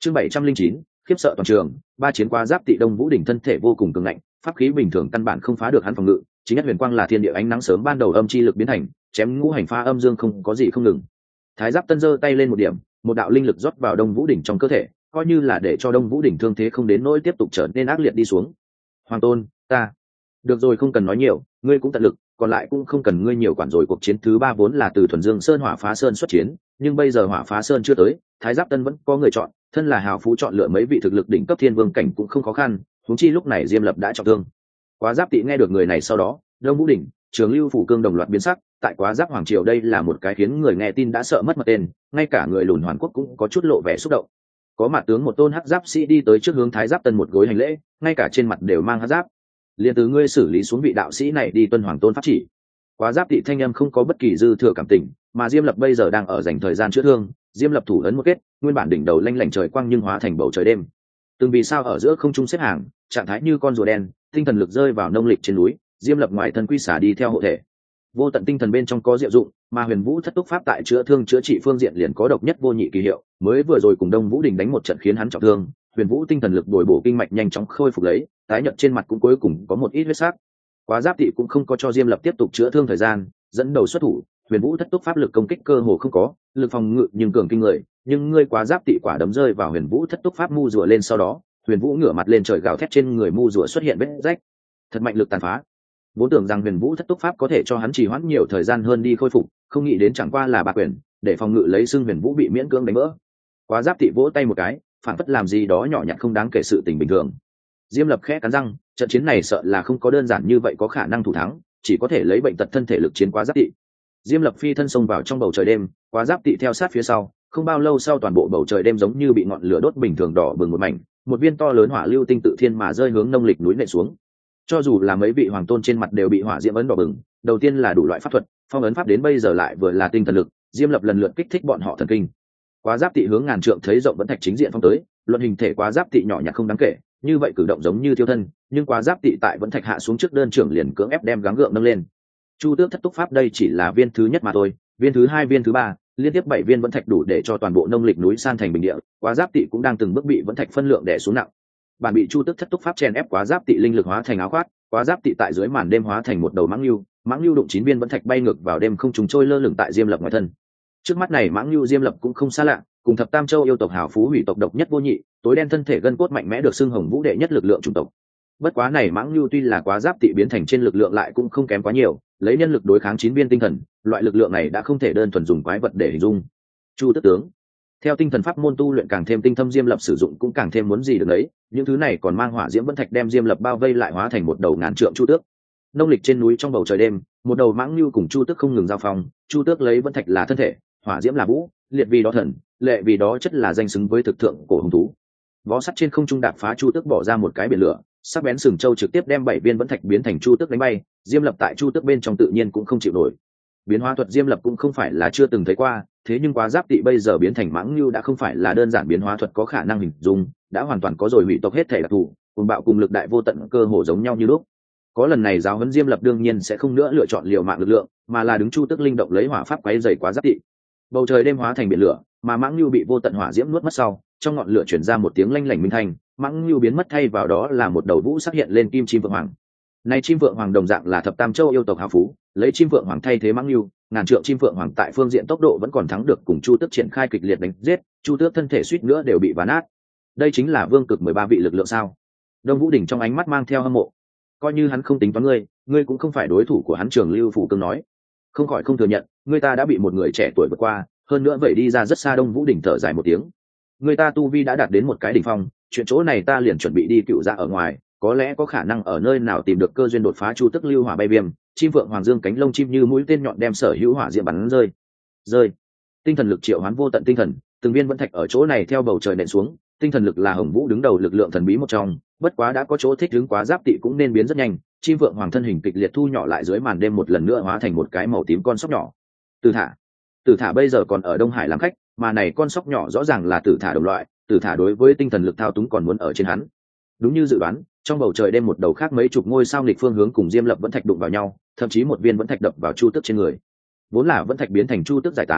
Chương 709, khiếp sợ toàn trường. Ba chiến qua giáp tị. Đông Vũ Đỉnh thân thể vô cùng cường ngạnh, pháp khí bình thường căn bản không phá được hắn phòng ngự, chính nhất huyền quang là thiên địa ánh nắng sớm ban đầu âm chi lực biến thành, chém ngũ hành pha âm dương không có gì không ngừng. Thái Giáp Tân giơ tay lên một điểm, một đạo linh lực rót vào Đông Vũ Đỉnh trong cơ thể, coi như là để cho Đông Vũ Đỉnh thương thế không đến nỗi tiếp tục trở nên ác liệt đi xuống. Hoàng Tôn, ta được rồi, không cần nói nhiều, ngươi cũng tận lực, còn lại cũng không cần ngươi nhiều quản rồi. Cuộc chiến thứ 3 vốn là từ Thuần Dương Sơn Hỏa Phá Sơn xuất chiến, nhưng bây giờ Hỏa Phá Sơn chưa tới, Thái Giáp Tân vẫn có người chọn, thân là hào phú chọn lựa mấy vị thực lực đỉnh cấp thiên vương cảnh cũng không khó khăn, huống chi lúc này Diêm Lập đã trọng thương. Quá Giáp Tị nghe được người này sau đó, Đông Vũ Đỉnh, Trường Lưu Phủ Cương đồng loạt biến sắc, tại Quá Giáp Hoàng Triều đây là một cái khiến người nghe tin đã sợ mất mật tên, ngay cả người lùn Hoàn Quốc cũng có chút lộ vẻ xúc động. Có mặt tướng một tôn hắc giáp sĩ đi tới trước hướng Thái Giáp Tân một gối hành lễ, ngay cả trên mặt đều mang hắc giáp. Liên từ ngươi xử lý xuống vị đạo sĩ này đi tuân hoàng tôn pháp chỉ. Quá Giáp Tị thanh âm không có bất kỳ dư thừa cảm tình, mà Diêm Lập bây giờ đang ở dành thời gian chữa thương. Diêm Lập thủ ấn một kết, nguyên bản đỉnh đầu lanh lảnh trời quang nhưng hóa thành bầu trời đêm. Từng vì sao ở giữa không trung xếp hàng, trạng thái như con rùa đen, tinh thần lực rơi vào nông lịch trên núi. Diêm Lập ngoài thân quy xả đi theo hộ thể, vô tận tinh thần bên trong có diệu dụng, mà Huyền Vũ Thất Túc Pháp tại chữa thương chữa trị phương diện liền có độc nhất vô nhị kỳ hiệu. Mới vừa rồi cùng Đông Vũ Đình đánh một trận khiến hắn trọng thương, Huyền Vũ tinh thần lực bồi bổ kinh mạch nhanh chóng khôi phục lấy, tái nhợt trên mặt cũng cuối cùng có một ít huyết sắc. Quá Giáp Tị cũng không có cho Diêm Lập tiếp tục chữa thương thời gian, dẫn đầu xuất thủ. Huyền Vũ Thất Túc Pháp lực công kích cơ hồ không có, lực phòng ngự nhưng cường kinh người, nhưng ngươi Quá Giáp Tị quả đấm rơi vào Huyền Vũ Thất Túc Pháp mu rùa lên sau đó, Huyền Vũ ngửa mặt lên trời gào thét, trên người mu rùa xuất hiện vết rách. Thật mạnh lực tàn phá. Vốn tưởng rằng Huyền Vũ Thất Túc Pháp có thể cho hắn trì hoãn nhiều thời gian hơn đi khôi phục, không nghĩ đến chẳng qua là bạc quyền, để phòng ngự lấy xưng Huyền Vũ bị miễn cưỡng đánh vỡ. Quá Giáp Tị vỗ tay một cái, phản phất làm gì đó nhỏ nhặt không đáng kể sự tình bình thường. Diêm Lập khẽ cắn răng, trận chiến này sợ là không có đơn giản như vậy có khả năng thủ thắng, chỉ có thể lấy bệnh tật thân thể lực chiến Quá Giáp Tị. Diêm Lập phi thân xông vào trong bầu trời đêm, Quá Giáp Tị theo sát phía sau, không bao lâu sau toàn bộ bầu trời đêm giống như bị ngọn lửa đốt bình thường đỏ bừng một mảnh, một viên to lớn hỏa lưu tinh tự thiên mà rơi hướng nông lịch núi nện xuống. Cho dù là mấy vị hoàng tôn trên mặt đều bị hỏa diễm ấn đỏ bừng, đầu tiên là đủ loại pháp thuật, phong ấn pháp đến bây giờ lại vừa là tinh thần lực, Diêm Lập lần lượt kích thích bọn họ thần kinh. Quá Giáp Tị hướng ngàn trượng thấy rộng vẫn thạch chính diện phong tới, luận hình thể Quá Giáp Tị nhỏ nhặt không đáng kể, như vậy cử động giống như thiêu thân, nhưng Quá Giáp Tị tại vẫn thạch hạ xuống trước đơn trưởng liền cưỡng ép đem gắng gượng nâng lên. Chu Tước Thất Túc Pháp đây chỉ là viên thứ nhất mà thôi, viên thứ hai, viên thứ ba, liên tiếp 7 viên vẫn thạch đủ để cho toàn bộ nông lịch núi san thành bình địa. Quá Giáp Tị cũng đang từng bước bị vẫn thạch phân lượng đè xuống nặng. Bản bị Chu Tước Thất Túc Pháp chèn ép Quá Giáp Tị linh lực hóa thành áo khoác, Quá Giáp Tị tại dưới màn đêm hóa thành một đầu mãng lưu đụng 9 viên vẫn thạch bay ngược vào đêm không trùng trôi lơ lửng tại Diêm Lập ngoài thân. Trước mắt này mãng lưu Diêm Lập cũng không xa lạ, cùng Thập Tam Châu yêu tộc hào phú hủy tộc độc nhất vô nhị, tối đen thân thể gân cốt mạnh mẽ được xưng Hồng Vũ đệ nhất lực lượng chủng tộc. Bất quá này mãng lưu tuy là Quá Giáp Tị biến thành trên lực lượng lại cũng không kém quá nhiều, lấy nhân lực đối kháng 9 viên tinh thần, loại lực lượng này đã không thể đơn thuần dùng quái vật để hình dung. Chu Tước tướng, theo tinh thần pháp môn tu luyện càng thêm tinh thâm, Diêm Lập sử dụng cũng càng thêm muốn gì được đấy, những thứ này còn mang hỏa diễm vẫn thạch đem Diêm Lập bao vây lại, hóa thành một đầu ngàn trượng Chu Tước. Nông lịch trên núi trong bầu trời đêm, một đầu mãng lưu cùng Chu Tước không ngừng giao phong. Chu Tước lấy vẫn thạch là thân thể, hỏa diễm là vũ, liệt vì đó thần, lệ vì đó chất, là danh xứng với thực thượng cổ hùng thú. Vó sắt trên không trung đạp phá, Chu Tước bỏ ra một cái biển lửa, sắc bén sừng châu trực tiếp đem 7 viên vẫn thạch biến thành Chu Tước đánh bay. Diêm Lập tại Chu Tước bên trong tự nhiên cũng không chịu nổi. Biến hóa thuật Diêm Lập cũng không phải là chưa từng thấy qua, thế nhưng Quá Giáp Tị bây giờ biến thành mãng lưu đã không phải là đơn giản biến hóa thuật có khả năng hình dung, đã hoàn toàn có rồi hủy tộc hết thể đặc thù, cùng bạo cùng lực đại vô tận cơ hồ giống nhau như lúc. Có lần này giáo huấn, Diêm Lập đương nhiên sẽ không nữa lựa chọn liều mạng lực lượng, mà là đứng Chu Tước linh động lấy hỏa pháp quấy rầy Quá Giáp Tị. Bầu trời đêm hóa thành biển lửa, mà mãng lưu bị vô tận hỏa diễm nuốt mất sau, trong ngọn lửa truyền ra một tiếng lanh lảnh minh thanh, mãng lưu biến mất, thay vào đó là một đầu vũ sắc hiện lên kim chim vượng hoàng. Này chim vượng hoàng đồng dạng là Thập Tam Châu yêu tộc hào phú, lấy chim vượng hoàng thay thế mãng lưu, ngàn trượng chim vượng hoàng tại phương diện tốc độ vẫn còn thắng được cùng Chu Tước triển khai kịch liệt đánh giết, Chu Tước thân thể suýt nữa đều bị ván nát. Đây chính là vương cực 13 vị lực lượng sao? Đông Vũ Đỉnh trong ánh mắt mang theo hâm mộ. Coi như hắn không tính toán ngươi cũng không phải đối thủ của hắn. Trường Lưu Phủ Cương nói, không khỏi không thừa nhận, người ta đã bị một người trẻ tuổi vượt qua, hơn nữa vậy đi ra rất xa. Đông Vũ Đỉnh thở dài một tiếng, người ta tu vi đã đạt đến một cái đỉnh phong, chuyện chỗ này ta liền chuẩn bị đi Cựu Dạ ở ngoài, có lẽ có khả năng ở nơi nào tìm được cơ duyên đột phá. Chu Tước lưu hỏa bay viêm, chim vượng hoàng dương cánh lông chim như mũi tên nhọn đem sở hữu hỏa diễm bắn rơi. Tinh thần lực triệu hoán vô tận tinh thần, từng viên vẫn thạch ở chỗ này theo bầu trời nện xuống. Tinh thần lực là Hồng Vũ đứng đầu lực lượng thần bí một trong, bất quá đã có chỗ thích ứng. Quá Giáp Tị cũng nên biến rất nhanh, chim vượng hoàng thân hình kịch liệt thu nhỏ lại, dưới màn đêm một lần nữa hóa thành một cái màu tím con sóc nhỏ. Tử Thả bây giờ còn ở Đông Hải làm khách, mà này con sóc nhỏ rõ ràng là Tử Thả đồng loại. Tử Thả đối với tinh thần lực thao túng còn muốn ở trên hắn. Đúng như dự đoán, trong bầu trời đêm một đầu khác mấy chục ngôi sao nghịch phương hướng cùng Diêm Lập vẫn thạch đụng vào nhau, thậm chí một viên vẫn thạch đập vào Chu Tước trên người. Vốn là vẫn thạch biến thành Chu Tước giải tán,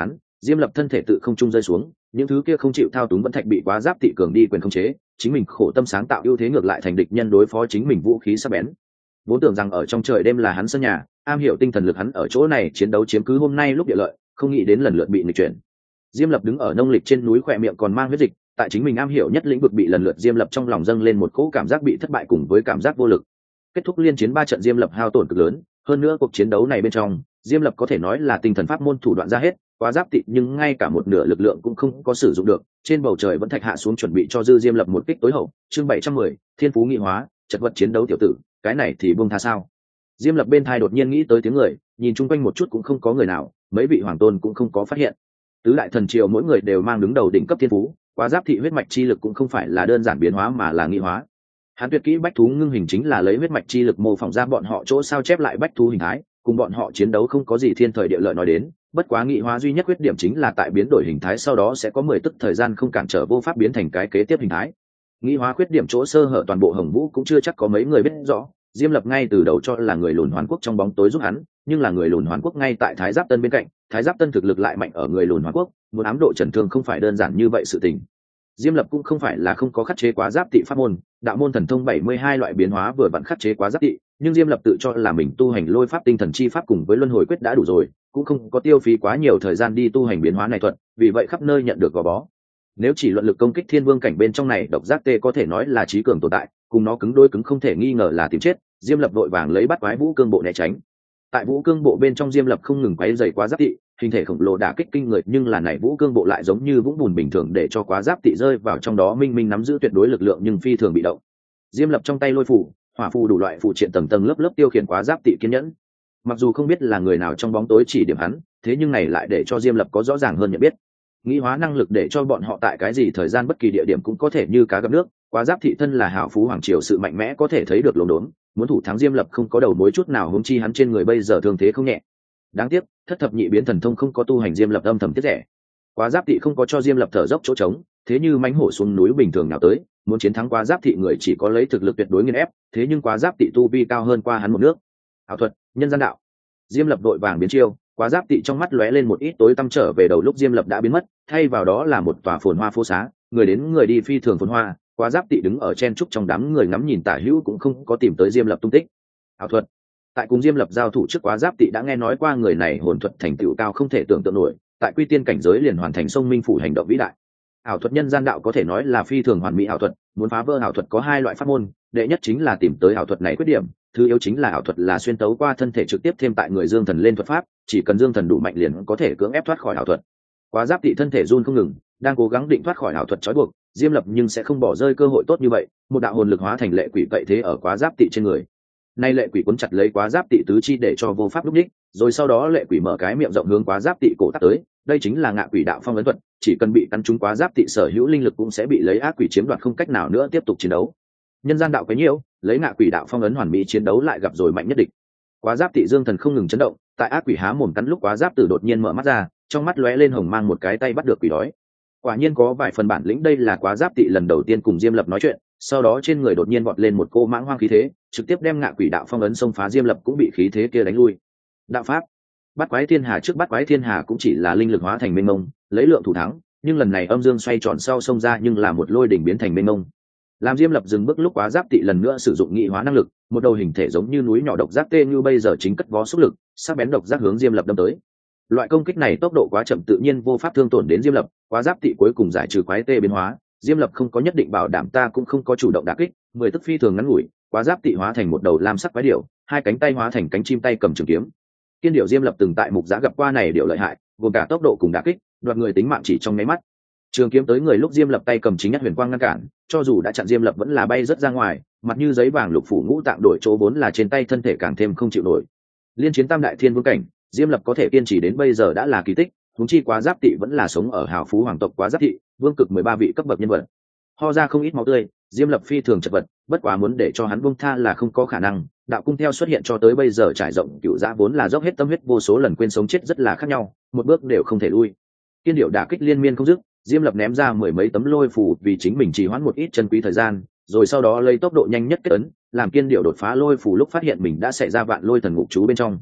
Diêm Lập thân thể tự không trung rơi xuống, những thứ kia không chịu thao túng vẫn thạch bị Quá Giáp Tị cường đi quyền khống chế, chính mình khổ tâm sáng tạo ưu thế ngược lại thành địch nhân đối phó chính mình vũ khí sắc bén. Vốn tưởng rằng ở trong trời đêm là hắn sân nhà, am hiểu tinh thần lực hắn ở chỗ này chiến đấu chiếm cứ hôm nay lúc địa lợi, không nghĩ đến lần lượt bị nghịch chuyển. Diêm Lập đứng ở nông lịch trên núi khỏe miệng còn mang huyết dịch, tại chính mình am hiểu nhất lĩnh vực bị lần lượt Diêm Lập trong lòng dâng lên một cỗ cảm giác bị thất bại cùng với cảm giác vô lực. Kết thúc liên chiến 3 trận, Diêm Lập hao tổn cực lớn, hơn nữa cuộc chiến đấu này bên trong, Diêm Lập có thể nói là tinh thần pháp môn thủ đoạn ra hết, Quá Giáp Tị nhưng ngay cả một nửa lực lượng cũng không có sử dụng được, trên bầu trời vẫn thạch hạ xuống chuẩn bị cho dư Diêm Lập một kích tối hậu. Chương 710, Thiên Phú Nghị Hóa, chật vật chiến đấu tiểu tử, cái này thì buông tha sao? Diêm Lập bên thai đột nhiên nghĩ tới tiếng người, nhìn chung quanh một chút cũng không có người nào, mấy vị hoàng tôn cũng không có phát hiện. Tứ đại thần triều mỗi người đều mang đứng đầu đỉnh cấp thiên phú, Quá Giáp Thị huyết mạch chi lực cũng không phải là đơn giản biến hóa mà là nghị hóa. Hắn tuyệt kỹ bách thú ngưng hình chính là lấy huyết mạch chi lực mô phỏng ra bọn họ chỗ sao chép lại bách thú hình thái, cùng bọn họ chiến đấu không có gì thiên thời địa lợi nói đến. Bất quá nghị hóa duy nhất khuyết điểm chính là tại biến đổi hình thái sau đó sẽ có 10 tức thời gian không cản trở vô pháp biến thành cái kế tiếp hình thái. Nghị hóa khuyết điểm chỗ sơ hở toàn bộ Hồng Vũ cũng chưa chắc có mấy người biết rõ. Diêm Lập ngay từ đầu cho là người lùn Hoàn Quốc trong bóng tối giúp hắn, nhưng là người lùn Hoàn Quốc ngay tại Thái Giáp Tân bên cạnh, Thái Giáp Tân thực lực lại mạnh ở người lùn Hoàn Quốc, muốn ám độ Trần Thương không phải đơn giản như vậy sự tình. Diêm Lập cũng không phải là không có khắc chế Quá Giáp Tị pháp môn, đạo môn thần thông 72 loại biến hóa vừa vặn khắc chế Quá Giáp Tị, nhưng Diêm Lập tự cho là mình tu hành lôi pháp tinh thần chi pháp cùng với luân hồi quyết đã đủ rồi, cũng không có tiêu phí quá nhiều thời gian đi tu hành biến hóa này thuật, vì vậy khắp nơi nhận được gò bó. Nếu chỉ luận lực công kích thiên vương cảnh bên trong này, độc giác tê có thể nói là trí cường tồn tại, cùng nó cứng đôi cứng không thể nghi ngờ là tìm chết. Diêm Lập vội vàng lấy bắt quái vũ cương bộ né tránh. Tại vũ cương bộ bên trong, Diêm Lập không ngừng quấy rầy Quá Giáp Tị, hình thể khổng lồ đả kích kinh người, nhưng là này vũ cương bộ lại giống như vũng bùn bình thường để cho Quá Giáp Tị rơi vào trong đó, minh minh nắm giữ tuyệt đối lực lượng nhưng phi thường bị động. Diêm Lập trong tay lôi phù, hỏa phù đủ loại phụ triện tầng tầng lớp lớp tiêu khiển Quá Giáp Tị kiên nhẫn. Mặc dù không biết là người nào trong bóng tối chỉ điểm hắn, thế nhưng này lại để cho Diêm Lập có rõ ràng hơn nhận biết. Nghĩ hóa năng lực để cho bọn họ tại cái gì thời gian bất kỳ địa điểm cũng có thể như cá gặp nước. Quá Giáp Thị thân là hảo phú hoàng triều, sự mạnh mẽ có thể thấy được lồn đốn, muốn thủ thắng Diêm Lập không có đầu mối chút nào, huống chi hắn trên người bây giờ thương thế không nhẹ. Đáng tiếc thất thập nhị biến thần thông không có tu hành, Diêm Lập âm thầm tiếc rẻ. Quá Giáp Thị không có cho Diêm Lập thở dốc chỗ trống, thế như mãnh hổ xuống núi bình thường nào tới, muốn chiến thắng Quá Giáp Thị người chỉ có lấy thực lực tuyệt đối nghiền ép, thế nhưng Quá Giáp Thị tu vi cao hơn qua hắn một nước. Ảo thuật, nhân gian đạo. Diêm Lập vội vàng biến chiêu, Quá Giáp Tị trong mắt lóe lên một ít tối tăm, trở về đầu lúc Diêm Lập đã biến mất, thay vào đó là một tòa phồn hoa phố xá, người đến người đi phi thường phồn hoa. Quá Giáp Tị đứng ở chen trúc trong đám người ngắm nhìn tả hữu, cũng không có tìm tới Diêm Lập tung tích. Ảo thuật. Tại cùng Diêm Lập giao thủ trước, Quá Giáp Tị đã nghe nói qua người này hồn thuật thành tựu cao không thể tưởng tượng nổi, tại quy tiên cảnh giới liền hoàn thành sông minh phủ hành động vĩ đại. Ảo thuật nhân gian đạo có thể nói là phi thường hoàn mỹ ảo thuật, muốn phá vỡ ảo thuật có 2 loại pháp môn, đệ nhất chính là tìm tới ảo thuật này khuyết điểm, thứ yếu chính là ảo thuật là xuyên tấu qua thân thể trực tiếp thêm tại người dương thần lên thuật pháp, chỉ cần dương thần đủ mạnh liền có thể cưỡng ép thoát khỏi ảo thuật. Quá Giáp Tị thân thể run không ngừng, đang cố gắng định thoát khỏi ảo thuật trói buộc. Diêm Lập nhưng sẽ không bỏ rơi cơ hội tốt như vậy, một đạo hồn lực hóa thành lệ quỷ cậy thế ở Quá Giáp Tị trên người. Nay lệ quỷ cuốn chặt lấy Quá Giáp Tị tứ chi để cho vô pháp lúc đích, rồi sau đó lệ quỷ mở cái miệng rộng hướng Quá Giáp Tị cổ tát tới, đây chính là ngạ quỷ đạo phong ấn thuật, chỉ cần bị cắn trúng Quá Giáp Tị sở hữu linh lực cũng sẽ bị lấy ác quỷ chiếm đoạt, không cách nào nữa tiếp tục chiến đấu. Nhân gian đạo quấy nhiễu, lấy ngạ quỷ đạo phong ấn hoàn mỹ chiến đấu lại gặp rồi mạnh nhất địch. Quá Giáp Tị dương thần không ngừng chấn động, tại ác quỷ há mồm cắn lúc, Quá Giáp Tử đột nhiên mở mắt ra, trong mắt lóe lên hồng mang, một cái tay bắt được quỷ đói. Quả nhiên có vài phần bản lĩnh, đây là Quá Giáp Tị lần đầu tiên cùng Diêm Lập nói chuyện, sau đó trên người đột nhiên vọt lên một cô mãng hoang khí thế, trực tiếp đem ngạ quỷ đạo phong ấn xông phá. Diêm Lập cũng bị khí thế kia đánh lui. Đạo pháp Bát Quái Thiên Hà, trước Bát Quái Thiên Hà cũng chỉ là linh lực hóa thành mênh mông, lấy lượng thủ thắng, nhưng lần này âm dương xoay tròn sau xông ra nhưng là một lôi đỉnh biến thành mênh mông. Làm Diêm Lập dừng bước lúc, Quá Giáp Tị lần nữa sử dụng nghị hóa năng lực, một đầu hình thể giống như núi nhỏ độc giác tê như bây giờ chính cất vó xúc lực, sắc bén độc giác hướng Diêm Lập đâm tới. Loại công kích này tốc độ quá chậm, tự nhiên vô pháp thương tổn đến Diêm Lập. Quá Giáp Tị cuối cùng giải trừ quái tê biến hóa, Diêm Lập không có nhất định bảo đảm, ta cũng không có chủ động đả kích, 10 tức phi thường ngắn ngủi, Quá Giáp Tị hóa thành một đầu lam sắc quái điểu, 2 cánh tay hóa thành cánh chim, tay cầm trường kiếm. Kiên điểu Diêm Lập từng tại mục giá gặp qua, này điểu lợi hại, gồm cả tốc độ cùng đả kích, đoạt người tính mạng chỉ trong nháy mắt. Trường kiếm tới người lúc Diêm Lập tay cầm chính nhất huyền quang ngăn cản, cho dù đã chặn Diêm Lập vẫn là bay rất ra ngoài, mặt như giấy vàng lục phủ ngũ tạng đổi chỗ, vốn là trên tay thân thể càng thêm không chịu nổi. Liên chiến tam đại thiên vương cảnh, Diêm Lập có thể kiên trì đến bây giờ đã là kỳ tích, huống chi Quá Giáp Tị vẫn là sống ở hào phú hoàng tộc Quá Giáp Thị, vương cực 13 vị cấp bậc nhân vật. Ho ra không ít máu tươi, Diêm Lập phi thường chật vật, bất quá muốn để cho hắn buông tha là không có khả năng. Đạo cung theo xuất hiện cho tới bây giờ trải rộng cựu giã, vốn là dốc hết tâm huyết vô số lần, quên sống chết rất là khác nhau, một bước đều không thể lui. Kiên điệu đả kích liên miên không dứt, Diêm Lập ném ra 10 mấy tấm lôi phù vì chính mình trì hoãn một ít chân quý thời gian, rồi sau đó lấy tốc độ nhanh nhất kết ấn, làm kiên điệu đột phá lôi phù lúc phát hiện mình đã xảy ra vạn lôi thần ngục chú bên trong.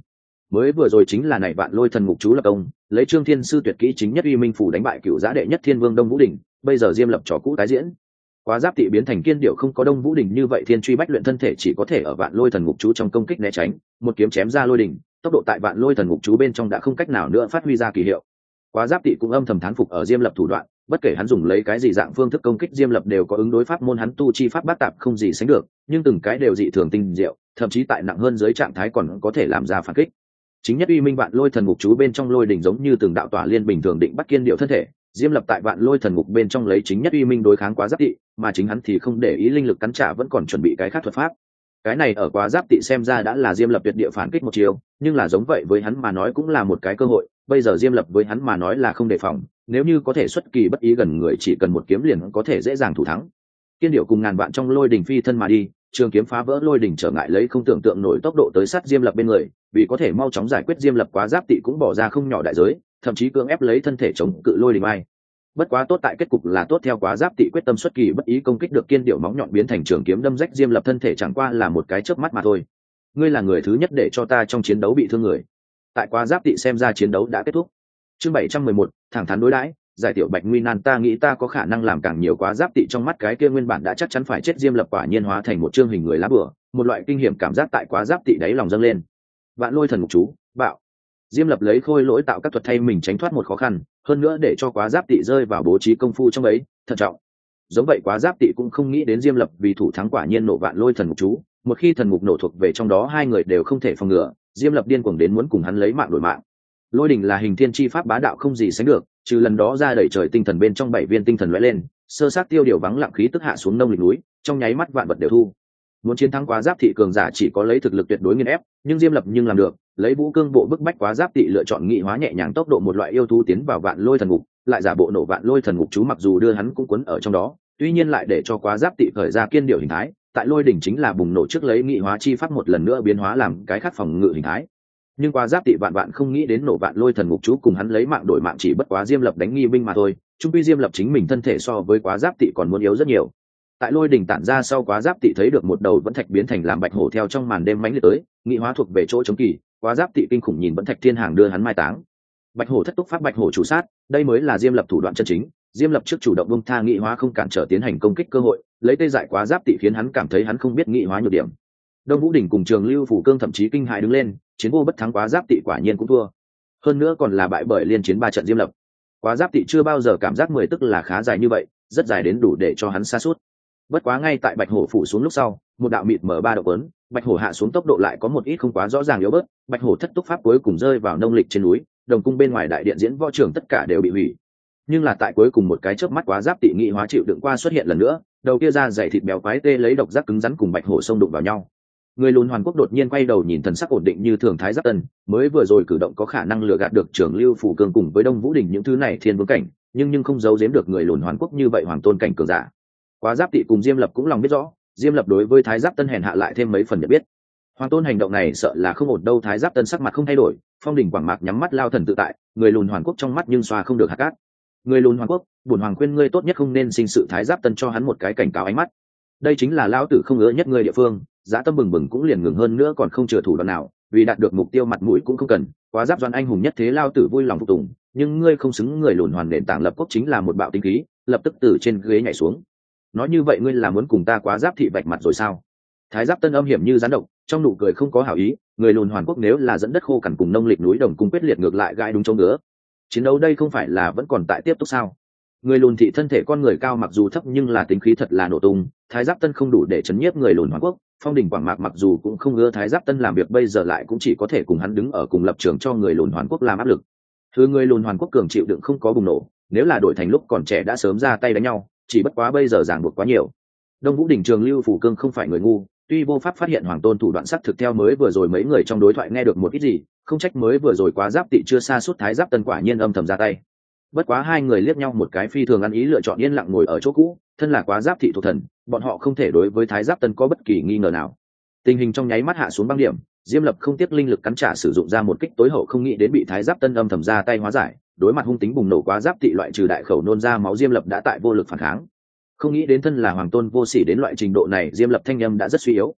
mới vừa rồi chính là này vạn lôi thần ngục chú lập công, lấy Trương Thiên sư tuyệt kỹ chính nhất uy minh phủ đánh bại cựu giã đệ nhất thiên vương Đông Vũ Đình, bây giờ Diêm Lập trò cũ tái diễn. Quá giáp tị biến thành kiên điệu không có Đông Vũ Đình như vậy thiên truy bách luyện thân thể chỉ có thể ở vạn lôi thần ngục chú trong công kích né tránh, một kiếm chém ra lôi đỉnh, tốc độ tại vạn lôi thần ngục chú bên trong đã không cách nào nữa phát huy ra kỳ hiệu. Quá giáp tị cũng âm thầm thán phục ở Diêm Lập thủ đoạn, bất kể hắn dùng lấy cái gì dạng phương thức công kích Diêm Lập đều có ứng đối pháp môn hắn tu chi pháp bát tạp không gì sánh được, nhưng từng cái đều dị thường tinh diệu, thậm chí tại nặng hơn dưới trạng thái còn có thể làm ra phản kích. Chính nhất uy minh vạn lôi thần ngục chú bên trong lôi đỉnh giống như từng đạo tỏa liên bình thường định bắt kiên điệu thân thể, Diêm Lập tại vạn lôi thần ngục bên trong lấy chính nhất uy minh đối kháng quá giáp tị, mà chính hắn thì không để ý linh lực cắn trả vẫn còn chuẩn bị cái khác thuật pháp. Cái này ở quá giáp tị xem ra đã là Diêm Lập tuyệt địa phản kích một chiều, nhưng là giống vậy với hắn mà nói cũng là một cái cơ hội, bây giờ Diêm Lập với hắn mà nói là không đề phòng, nếu như có thể xuất kỳ bất ý gần người chỉ cần một kiếm liền có thể dễ dàng thủ thắng. Kiên điệu cùng ngàn vạn trong lôi đỉnh phi thân mà đi, trường kiếm phá vỡ lôi đỉnh trở ngại lấy không tưởng tượng nổi tốc độ tới sát Diêm Lập bên người, vì có thể mau chóng giải quyết Diêm Lập quá giáp tị cũng bỏ ra không nhỏ đại giới, thậm chí cưỡng ép lấy thân thể chống cự lôi đỉnh ai. Bất quá tốt tại kết cục là tốt, theo quá giáp tị quyết tâm xuất kỳ bất ý công kích được kiên điệu móng nhọn biến thành trường kiếm đâm rách Diêm Lập thân thể chẳng qua là một cái chớp mắt mà thôi. Ngươi là người thứ nhất để cho ta trong chiến đấu bị thương người. Tại quá giáp tị xem ra chiến đấu đã kết thúc. Chương 711, thẳng thắn đối đãi, giải tiểu bạch nguy nan, ta nghĩ ta có khả năng làm càng nhiều. Quá giáp tị trong mắt cái kia nguyên bản đã chắc chắn phải chết Diêm Lập quả nhiên hóa thành một trương hình người lá bửa, một loại kinh hiểm cảm giác tại quá giáp tị đáy lòng dâng lên. Vạn lôi thần ngục chú, bạo. Diêm Lập lấy khôi lỗi tạo các thuật thay mình tránh thoát một khó khăn, hơn nữa để cho quá giáp tị rơi vào bố trí công phu trong ấy, thận trọng. Giống vậy quá giáp tị cũng không nghĩ đến Diêm Lập vì thủ thắng quả nhiên nổ vạn lôi thần ngục chú, một khi thần ngục nổ thuộc về trong đó hai người đều không thể phòng ngừa, Diêm Lập điên cuồng đến muốn cùng hắn lấy mạng đổi mạng. Lôi đỉnh là hình thiên chi pháp bá đạo không gì sánh được, trừ lần đó ra đẩy trời tinh thần bên trong 7 viên tinh thần lóe lên, sơ sát tiêu điều vắng lặng khí tức hạ xuống nông lịch núi, trong nháy mắt vạn vật đều thu. Muốn chiến thắng quá giáp tị cường giả chỉ có lấy thực lực tuyệt đối nghiền ép, nhưng Diêm Lập nhưng làm được, lấy vũ cương bộ bức bách quá giáp tị lựa chọn nghị hóa nhẹ nhàng tốc độ một loại yêu thú tiến vào vạn lôi thần ngục, lại giả bộ nổ vạn lôi thần ngục chú, mặc dù đưa hắn cũng cuốn ở trong đó, tuy nhiên lại để cho quá giáp tị khởi ra kiên điệu hình thái, tại lôi đỉnh chính là bùng nổ trước lấy nghị hóa chi pháp một lần nữa biến hóa làm cái khác phòng ngự hình thái. Nhưng quá giáp tị vạn vạn không nghĩ đến nổ vạn lôi thần ngục chú cùng hắn lấy mạng đổi mạng chỉ bất quá Diêm Lập đánh nghi binh mà thôi, trung quy Diêm Lập chính mình thân thể so với quá giáp tị còn muốn yếu rất nhiều. Tại lôi đỉnh tản ra sau, quá giáp tị thấy được một đầu vẫn thạch biến thành làm bạch hổ theo trong màn đêm mãnh liệt tới, nghị hóa thuộc về chỗ chống kỳ, quá giáp tị kinh khủng nhìn vẫn thạch thiên hàng đưa hắn mai táng. Bạch hổ thất túc pháp, bạch hổ chủ sát, đây mới là Diêm Lập thủ đoạn chân chính. Diêm Lập trước chủ động bung tha nghị hóa không cản trở tiến hành công kích cơ hội, lấy tê dại quá giáp tị khiến hắn cảm thấy hắn không biết nghị hóa nhược điểm. Đông Vũ Đỉnh cùng Trường Lưu Phủ Cương thậm chí kinh hãi đứng lên, chiến vô bất thắng, quá giáp tị quả nhiên cũng thua, hơn nữa còn là bại bởi liên chiến 3 trận Diêm Lập. Quá giáp tị chưa bao giờ cảm giác 10 tức là khá dài như vậy, rất dài đến đủ để cho hắn sa sút. Bất quá ngay tại bạch hổ phủ xuống lúc sau, một đạo mịt mở ba độ quấn, bạch hổ hạ xuống tốc độ lại có một ít không quá rõ ràng yếu bớt, bạch hổ thất túc pháp cuối cùng rơi vào nông lịch trên núi, đồng cung bên ngoài đại điện diễn võ trường tất cả đều bị hủy. Nhưng là tại cuối cùng một cái chớp mắt, quá giáp tị nghị hóa chịu đựng qua xuất hiện lần nữa, đầu kia ra dày thịt béo quái tê lấy độc giác cứng rắn cùng bạch hổ xông đụng vào nhau. Người lùn Hoàn Quốc đột nhiên quay đầu nhìn, thần sắc ổn định như thường. Thái Giáp Tân mới vừa rồi cử động có khả năng lừa gạt được Trường Lưu Phủ Cương cùng với Đông Vũ Đình những thứ này thiên vương cảnh, nhưng không giấu giếm được người lùn Hoàn Quốc như vậy hoàng tôn cảnh cường giả. Quá giáp tị cùng Diêm Lập cũng lòng biết rõ, Diêm Lập đối với Thái Giáp Tân hèn hạ lại thêm mấy phần nhận biết. Hoàng tôn hành động này sợ là không ổn đâu. Thái Giáp Tân sắc mặt không thay đổi, phong đỉnh quảng mạc nhắm mắt lao thần tự tại, người lùn Hoàn Quốc trong mắt nhưng xoa không được hạt cát. Người lùn Hoàn Quốc, bổn hoàng khuyên ngươi tốt nhất không nên sinh sự. Thái Giáp Tân cho hắn một cái cảnh cáo ánh mắt. Đây chính là lão tử không ngứa nhất ngươi địa phương. Dã tâm bừng bừng cũng liền ngừng, hơn nữa còn không chừa thủ đoạn nào, vì đạt được mục tiêu mặt mũi cũng không cần. Quá giáp doan anh hùng nhất thế, lao tử vui lòng phục tùng, nhưng ngươi không xứng. Người lùn hoàn nền tảng lập quốc chính là một bạo tinh khí, lập tức từ trên ghế nhảy xuống. Nói như vậy ngươi là muốn cùng ta quá giáp thị vạch mặt rồi sao? Thái Giáp Tân âm hiểm như gián độc, trong nụ cười không có hảo ý. Người lùn Hoàn Quốc nếu là dẫn đất khô cằn cùng nông lịch núi đồng cung quyết liệt ngược lại gai đúng chỗ ngứa. Chiến đấu đây không phải là vẫn còn tại tiếp tục sao? Người lùn thị thân thể con người cao mặc dù thấp nhưng là tính khí thật là nổ tung. Thái Giáp Tân không đủ để chấn nhiếp người lùn Hoàn Quốc. Phong đỉnh quảng mạc mặc dù cũng không ưa Thái Giáp Tân làm việc, bây giờ lại cũng chỉ có thể cùng hắn đứng ở cùng lập trường cho người lùn Hoàn Quốc làm áp lực. Thứ người lùn Hoàn Quốc cường chịu đựng không có bùng nổ, nếu là đổi thành lúc còn trẻ đã sớm ra tay đánh nhau, chỉ bất quá bây giờ ràng buộc quá nhiều. Đông Vũ Đỉnh Trường Lưu Phủ Cương không phải người ngu, tuy vô pháp phát hiện hoàng tôn thủ đoạn sắc thực, theo mới vừa rồi mấy người trong đối thoại nghe được một ít gì, không trách mới vừa rồi quá giáp tị chưa xa suốt Thái Giáp Tân quả nhiên âm thầm ra tay. Bất quá hai người liếc nhau một cái phi thường ăn ý, lựa chọn yên lặng ngồi ở chỗ cũ. Thân là quá giáp thị thuộc thần, bọn họ không thể đối với Thái Giáp Tân có bất kỳ nghi ngờ nào. Tình hình trong nháy mắt hạ xuống băng điểm, Diêm Lập không tiếc linh lực cắn trả sử dụng ra một kích tối hậu, không nghĩ đến bị Thái Giáp Tân âm thầm ra tay hóa giải. Đối mặt hung tính bùng nổ quá giáp thị loại trừ đại khẩu nôn ra máu, Diêm Lập đã tại vô lực phản kháng. Không nghĩ đến thân là hoàng tôn vô sỉ đến loại trình độ này, Diêm Lập thanh âm đã rất suy yếu.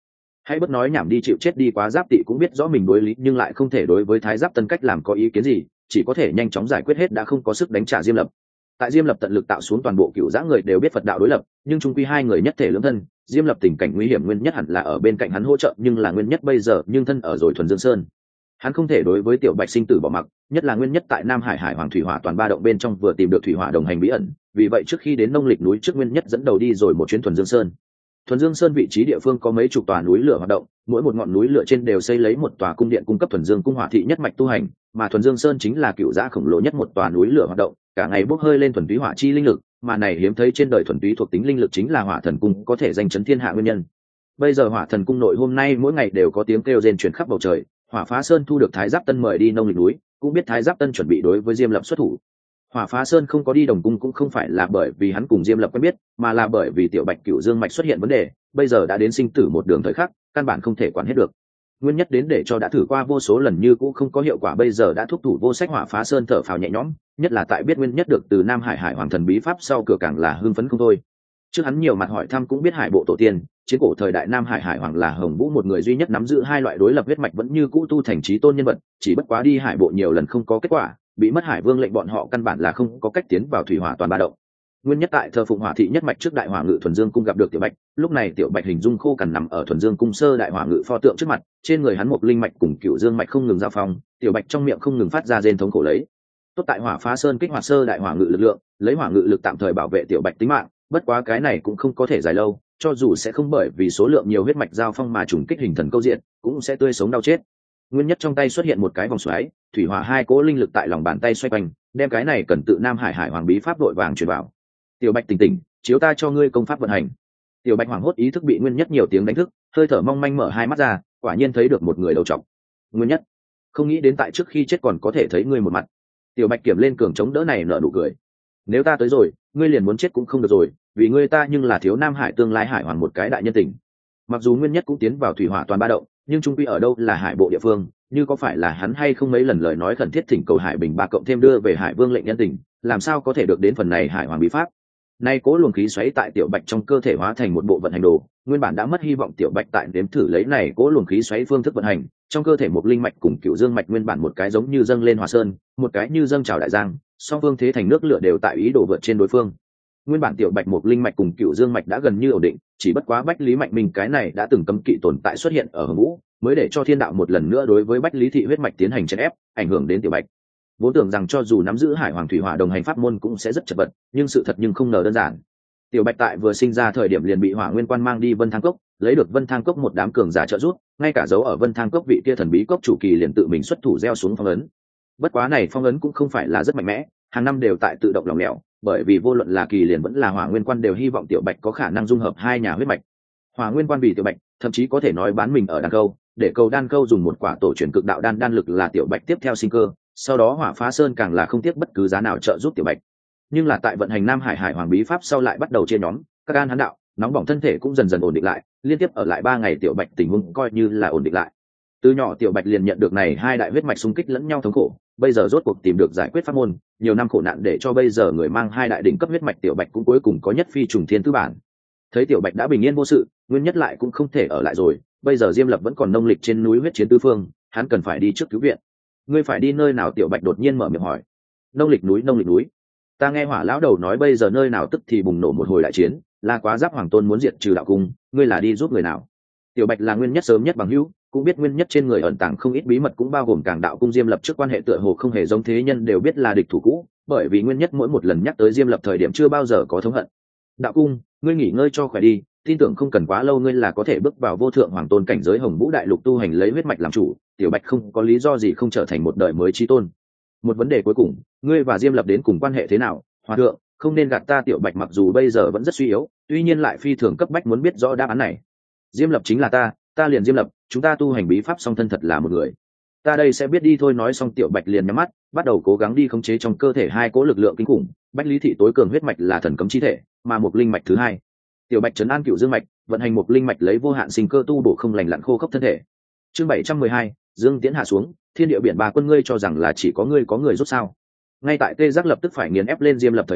hãy bất nói nhảm đi, chịu chết đi. Quá giáp tị cũng biết rõ mình đối lý nhưng lại không thể đối với Thái Giáp Tân cách làm có ý kiến gì, chỉ có thể nhanh chóng giải quyết hết, đã không có sức đánh trả Diêm Lập. Tại Diêm Lập tận lực tạo xuống, toàn bộ cựu giã người đều biết Phật đạo đối lập, nhưng chung quy hai người nhất thể lưỡng thân. Diêm Lập tình cảnh nguy hiểm, Nguyên Nhất hẳn là ở bên cạnh hắn hỗ trợ, nhưng là Nguyên Nhất bây giờ nhưng thân ở rồi Thuần Dương Sơn, hắn không thể đối với Tiểu Bạch sinh tử bỏ mặc, nhất là Nguyên Nhất tại Nam Hải Hải Hoàng Thủy Hỏa toàn ba động bên trong vừa tìm được thủy hỏa đồng hành bí ẩn, vì vậy trước khi đến nông lịch núi trước, Nguyên Nhất dẫn đầu đi rồi một chuyến Thuần Dương Sơn. Thuần Dương Sơn vị trí địa phương có mấy chục tòa núi lửa hoạt động, mỗi một ngọn núi lửa trên đều xây lấy một tòa cung điện cung cấp Thuần Dương cung hỏa thị nhất mạch tu hành, mà Thuần Dương Sơn chính là cựu giã khổng lồ nhất một tòa núi lửa hoạt động, cả ngày bốc hơi lên thuần túy hỏa chi linh lực, mà này hiếm thấy trên đời thuần túy thuộc tính linh lực chính là Hỏa Thần cung có thể danh chấn thiên hạ nguyên nhân. Bây giờ Hỏa Thần cung nội hôm nay mỗi ngày đều có tiếng kêu rền truyền khắp bầu trời. Hỏa Phá Sơn thu được Thái Giáp Tân mời đi nông lịch núi, cũng biết Thái Giáp Tân chuẩn bị đối với Diêm Lập xuất thủ. Hỏa Phá Sơn không có đi Đồng cung cũng không phải là bởi vì hắn cùng Diêm Lập quen biết, mà là bởi vì Tiểu Bạch Cửu Dương mạch xuất hiện vấn đề, bây giờ đã đến sinh tử một đường thời khắc, căn bản không thể quản hết được. Nguyên Nhất đến để cho đã thử qua vô số lần như cũng không có hiệu quả, bây giờ đã thúc thủ vô sách. Hỏa Phá Sơn thở phào nhẹ nhõm, nhất là tại biết Nguyên Nhất được từ Nam Hải Hải Hoàng thần bí pháp sau, cửa càng là hưng phấn không thôi. Trước hắn nhiều mặt hỏi thăm cũng biết Hải bộ tổ tiên, chiến cổ thời đại Nam Hải Hải Hoàng là Hồng Vũ một người duy nhất nắm giữ hai loại đối lập huyết mạch, vẫn như cũ tu thành chí tôn nhân vật, chỉ bất quá đi Hải bộ nhiều lần không có kết quả, bị mất Hải Vương lệnh bọn họ căn bản là không có cách tiến vào thủy hỏa toàn ba động. Nguyên Nhất tại thờ phụng hỏa thị nhất mạch trước đại hỏa ngự Thuần Dương cung gặp được Tiểu Bạch, lúc này Tiểu Bạch hình dung khô cằn nằm ở Thuần Dương cung sơ đại hỏa ngự pho tượng trước mặt, trên người hắn một linh mạch cùng Cửu Dương mạch không ngừng giao phong, Tiểu Bạch trong miệng không ngừng phát ra rên thống khổ lấy. Tốt tại Hỏa Phá Sơn kích hoạt sơ đại hỏa ngự lực lượng, lấy hỏa ngự lực tạm thời bảo vệ Tiểu Bạch tính mạng, bất quá cái này cũng không có thể dài lâu, cho dù sẽ không bởi vì số lượng nhiều huyết mạch giao phong mà trùng kích hình thần câu diện, cũng sẽ tươi sống đau chết. Nguyên Nhất trong tay xuất hiện một cái vòng xoáy, thủy hỏa hai cỗ linh lực tại lòng bàn tay xoay quanh, đem cái này cần tự Nam Hải Hải Hoàng bí pháp đội vàng truyền vào. Tiểu Bạch tỉnh tỉnh, chiếu ta cho ngươi công pháp vận hành. Tiểu Bạch hoảng hốt, ý thức bị Nguyên Nhất nhiều tiếng đánh thức, hơi thở mong manh mở hai mắt ra, quả nhiên thấy được một người đầu trọc. Nguyên Nhất, không nghĩ đến tại trước khi chết còn có thể thấy ngươi một mặt. Tiểu Bạch kiểm lên cường chống đỡ này nở nụ cười. Nếu ta tới rồi, ngươi liền muốn chết cũng không được rồi, vì ngươi ta nhưng là thiếu Nam Hải tương lai Hải Hoàng một cái đại nhân tình. Mặc dù Nguyên Nhất cũng tiến vào thủy hỏa toàn ba động, nhưng trung quy ở đâu là Hải bộ địa phương, như có phải là hắn hay không mấy lần lời nói khẩn thiết thỉnh cầu Hải Bình ba cộng thêm đưa về Hải Vương lệnh nhân tình, làm sao có thể được đến phần này Hải Hoàng bí pháp. Nay cố luồng khí xoáy tại Tiểu Bạch trong cơ thể hóa thành một bộ vận hành đồ, nguyên bản đã mất hy vọng Tiểu Bạch tại đếm thử lấy này cố luồng khí xoáy phương thức vận hành, trong cơ thể một linh mạch cùng Cửu Dương mạch nguyên bản một cái giống như dâng lên Hòa Sơn, một cái như dâng trào đại giang, song phương thế thành nước lửa đều tại ý đồ vượt trên đối phương. Nguyên bản Tiểu Bạch một linh mạch cùng Cửu Dương mạch đã gần như ổn định, chỉ bất quá Bách Lý Mạnh Minh cái này đã từng cấm kỵ tồn tại xuất hiện ở Hồng Vũ, mới để cho thiên đạo một lần nữa đối với Bách Lý thị huyết mạch tiến hành chèn ép, ảnh hưởng đến Tiểu Bạch. Vốn tưởng rằng cho dù nắm giữ Hải Hoàng thủy hỏa đồng hành pháp môn cũng sẽ rất chật vật, nhưng sự thật nhưng không ngờ đơn giản. Tiểu Bạch tại vừa sinh ra thời điểm liền bị Hỏa Nguyên Quan mang đi Vân Thang Cốc, lấy được Vân Thang Cốc một đám cường giả trợ giúp, ngay cả dấu ở Vân Thang Cốc vị kia thần bí cốc chủ kỳ liền tự mình xuất thủ gieo xuống phong ấn. Bất quá này phong ấn cũng không phải là rất mạnh mẽ, hàng năm đều tại tự động lỏng lẻo, bởi vì vô luận là kỳ liền vẫn là Hỏa Nguyên Quan đều hy vọng Tiểu Bạch có khả năng dung hợp hai nhà huyết mạch. Hỏa Nguyên Quan vì Tiểu Bạch, thậm chí có thể nói bán mình ở đan câu, để cầu đan câu dùng một quả tổ truyền cực đạo đan, đan lực là Tiểu Bạch tiếp theo sinh cơ, sau đó Hỏa Phá Sơn càng là không tiếc bất cứ giá nào trợ giúp Tiểu Bạch. Nhưng là tại vận hành Nam Hải Hải Hoàng bí pháp sau lại bắt đầu chia nhóm, các gan hắn đạo nóng bỏng thân thể cũng dần dần ổn định lại, liên tiếp ở lại 3 ngày Tiểu Bạch tình huống coi như là ổn định lại. Từ nhỏ Tiểu Bạch liền nhận được này hai đại huyết mạch xung kích lẫn nhau thống khổ, bây giờ rốt cuộc tìm được giải quyết pháp môn, nhiều năm khổ nạn để cho bây giờ người mang hai đại đỉnh cấp huyết mạch Tiểu Bạch cũng cuối cùng có nhất phi trùng thiên tư bản. Thấy Tiểu Bạch đã bình yên vô sự, Nguyên Nhất lại cũng không thể ở lại rồi, bây giờ Diêm Lập vẫn còn nông lịch trên núi huyết chiến tứ phương, hắn cần phải đi trước cứu viện. Ngươi phải đi nơi nào? Tiểu Bạch đột nhiên mở miệng hỏi. Nông lịch núi, nông lịch núi. Ta nghe Hỏa lão đầu nói bây giờ nơi nào tức thì bùng nổ một hồi đại chiến, là Quá Giáp Hoàng Tôn muốn diệt trừ đạo cung, ngươi là đi giúp người nào? Tiểu Bạch là Nguyên Nhất sớm nhất bằng hữu, cũng biết Nguyên Nhất trên người ẩn tàng không ít bí mật, cũng bao gồm Cảng đạo cung Diêm Lập trước quan hệ tựa hồ không hề giống thế nhân đều biết là địch thủ cũ, bởi vì Nguyên Nhất mỗi một lần nhắc tới Diêm Lập thời điểm chưa bao giờ có thống hận. Đạo cung, ngươi nghỉ ngơi cho khỏe đi, tin tưởng không cần quá lâu ngươi là có thể bước vào vô thượng hoàng tôn cảnh giới Hồng Vũ đại lục tu hành lấy huyết mạch làm chủ, Tiểu Bạch không có lý do gì không trở thành một đời mới chí tôn. Một vấn đề cuối cùng, ngươi và Diêm Lập đến cùng quan hệ thế nào? Hòa thượng, không nên gạt ta. Tiểu Bạch mặc dù bây giờ vẫn rất suy yếu, tuy nhiên lại phi thường cấp bách muốn biết rõ đáp án này. Diêm Lập chính là ta liền Diêm Lập, chúng ta tu hành bí pháp song thân thật là một người. Ta đây sẽ biết đi thôi. Nói xong Tiểu Bạch liền nhắm mắt, bắt đầu cố gắng đi khống chế trong cơ thể hai cỗ lực lượng kinh khủng. Bách Lý thị tối cường huyết mạch là thần cấm chi thể, mà một linh mạch thứ hai. Tiểu Bạch trấn an Cửu Dương mạch, vận hành một linh mạch lấy vô hạn sinh cơ tu bổ không lành lặn khô khốc thân thể. Chương 712, Dương Tiễn hạ xuống, thiên địa biển ba quân, ngươi cho rằng là chỉ có ngươi có người rút sao? Ngay tại Tê Giác lập tức phải nghiền ép lên Diêm Lập thời điểm,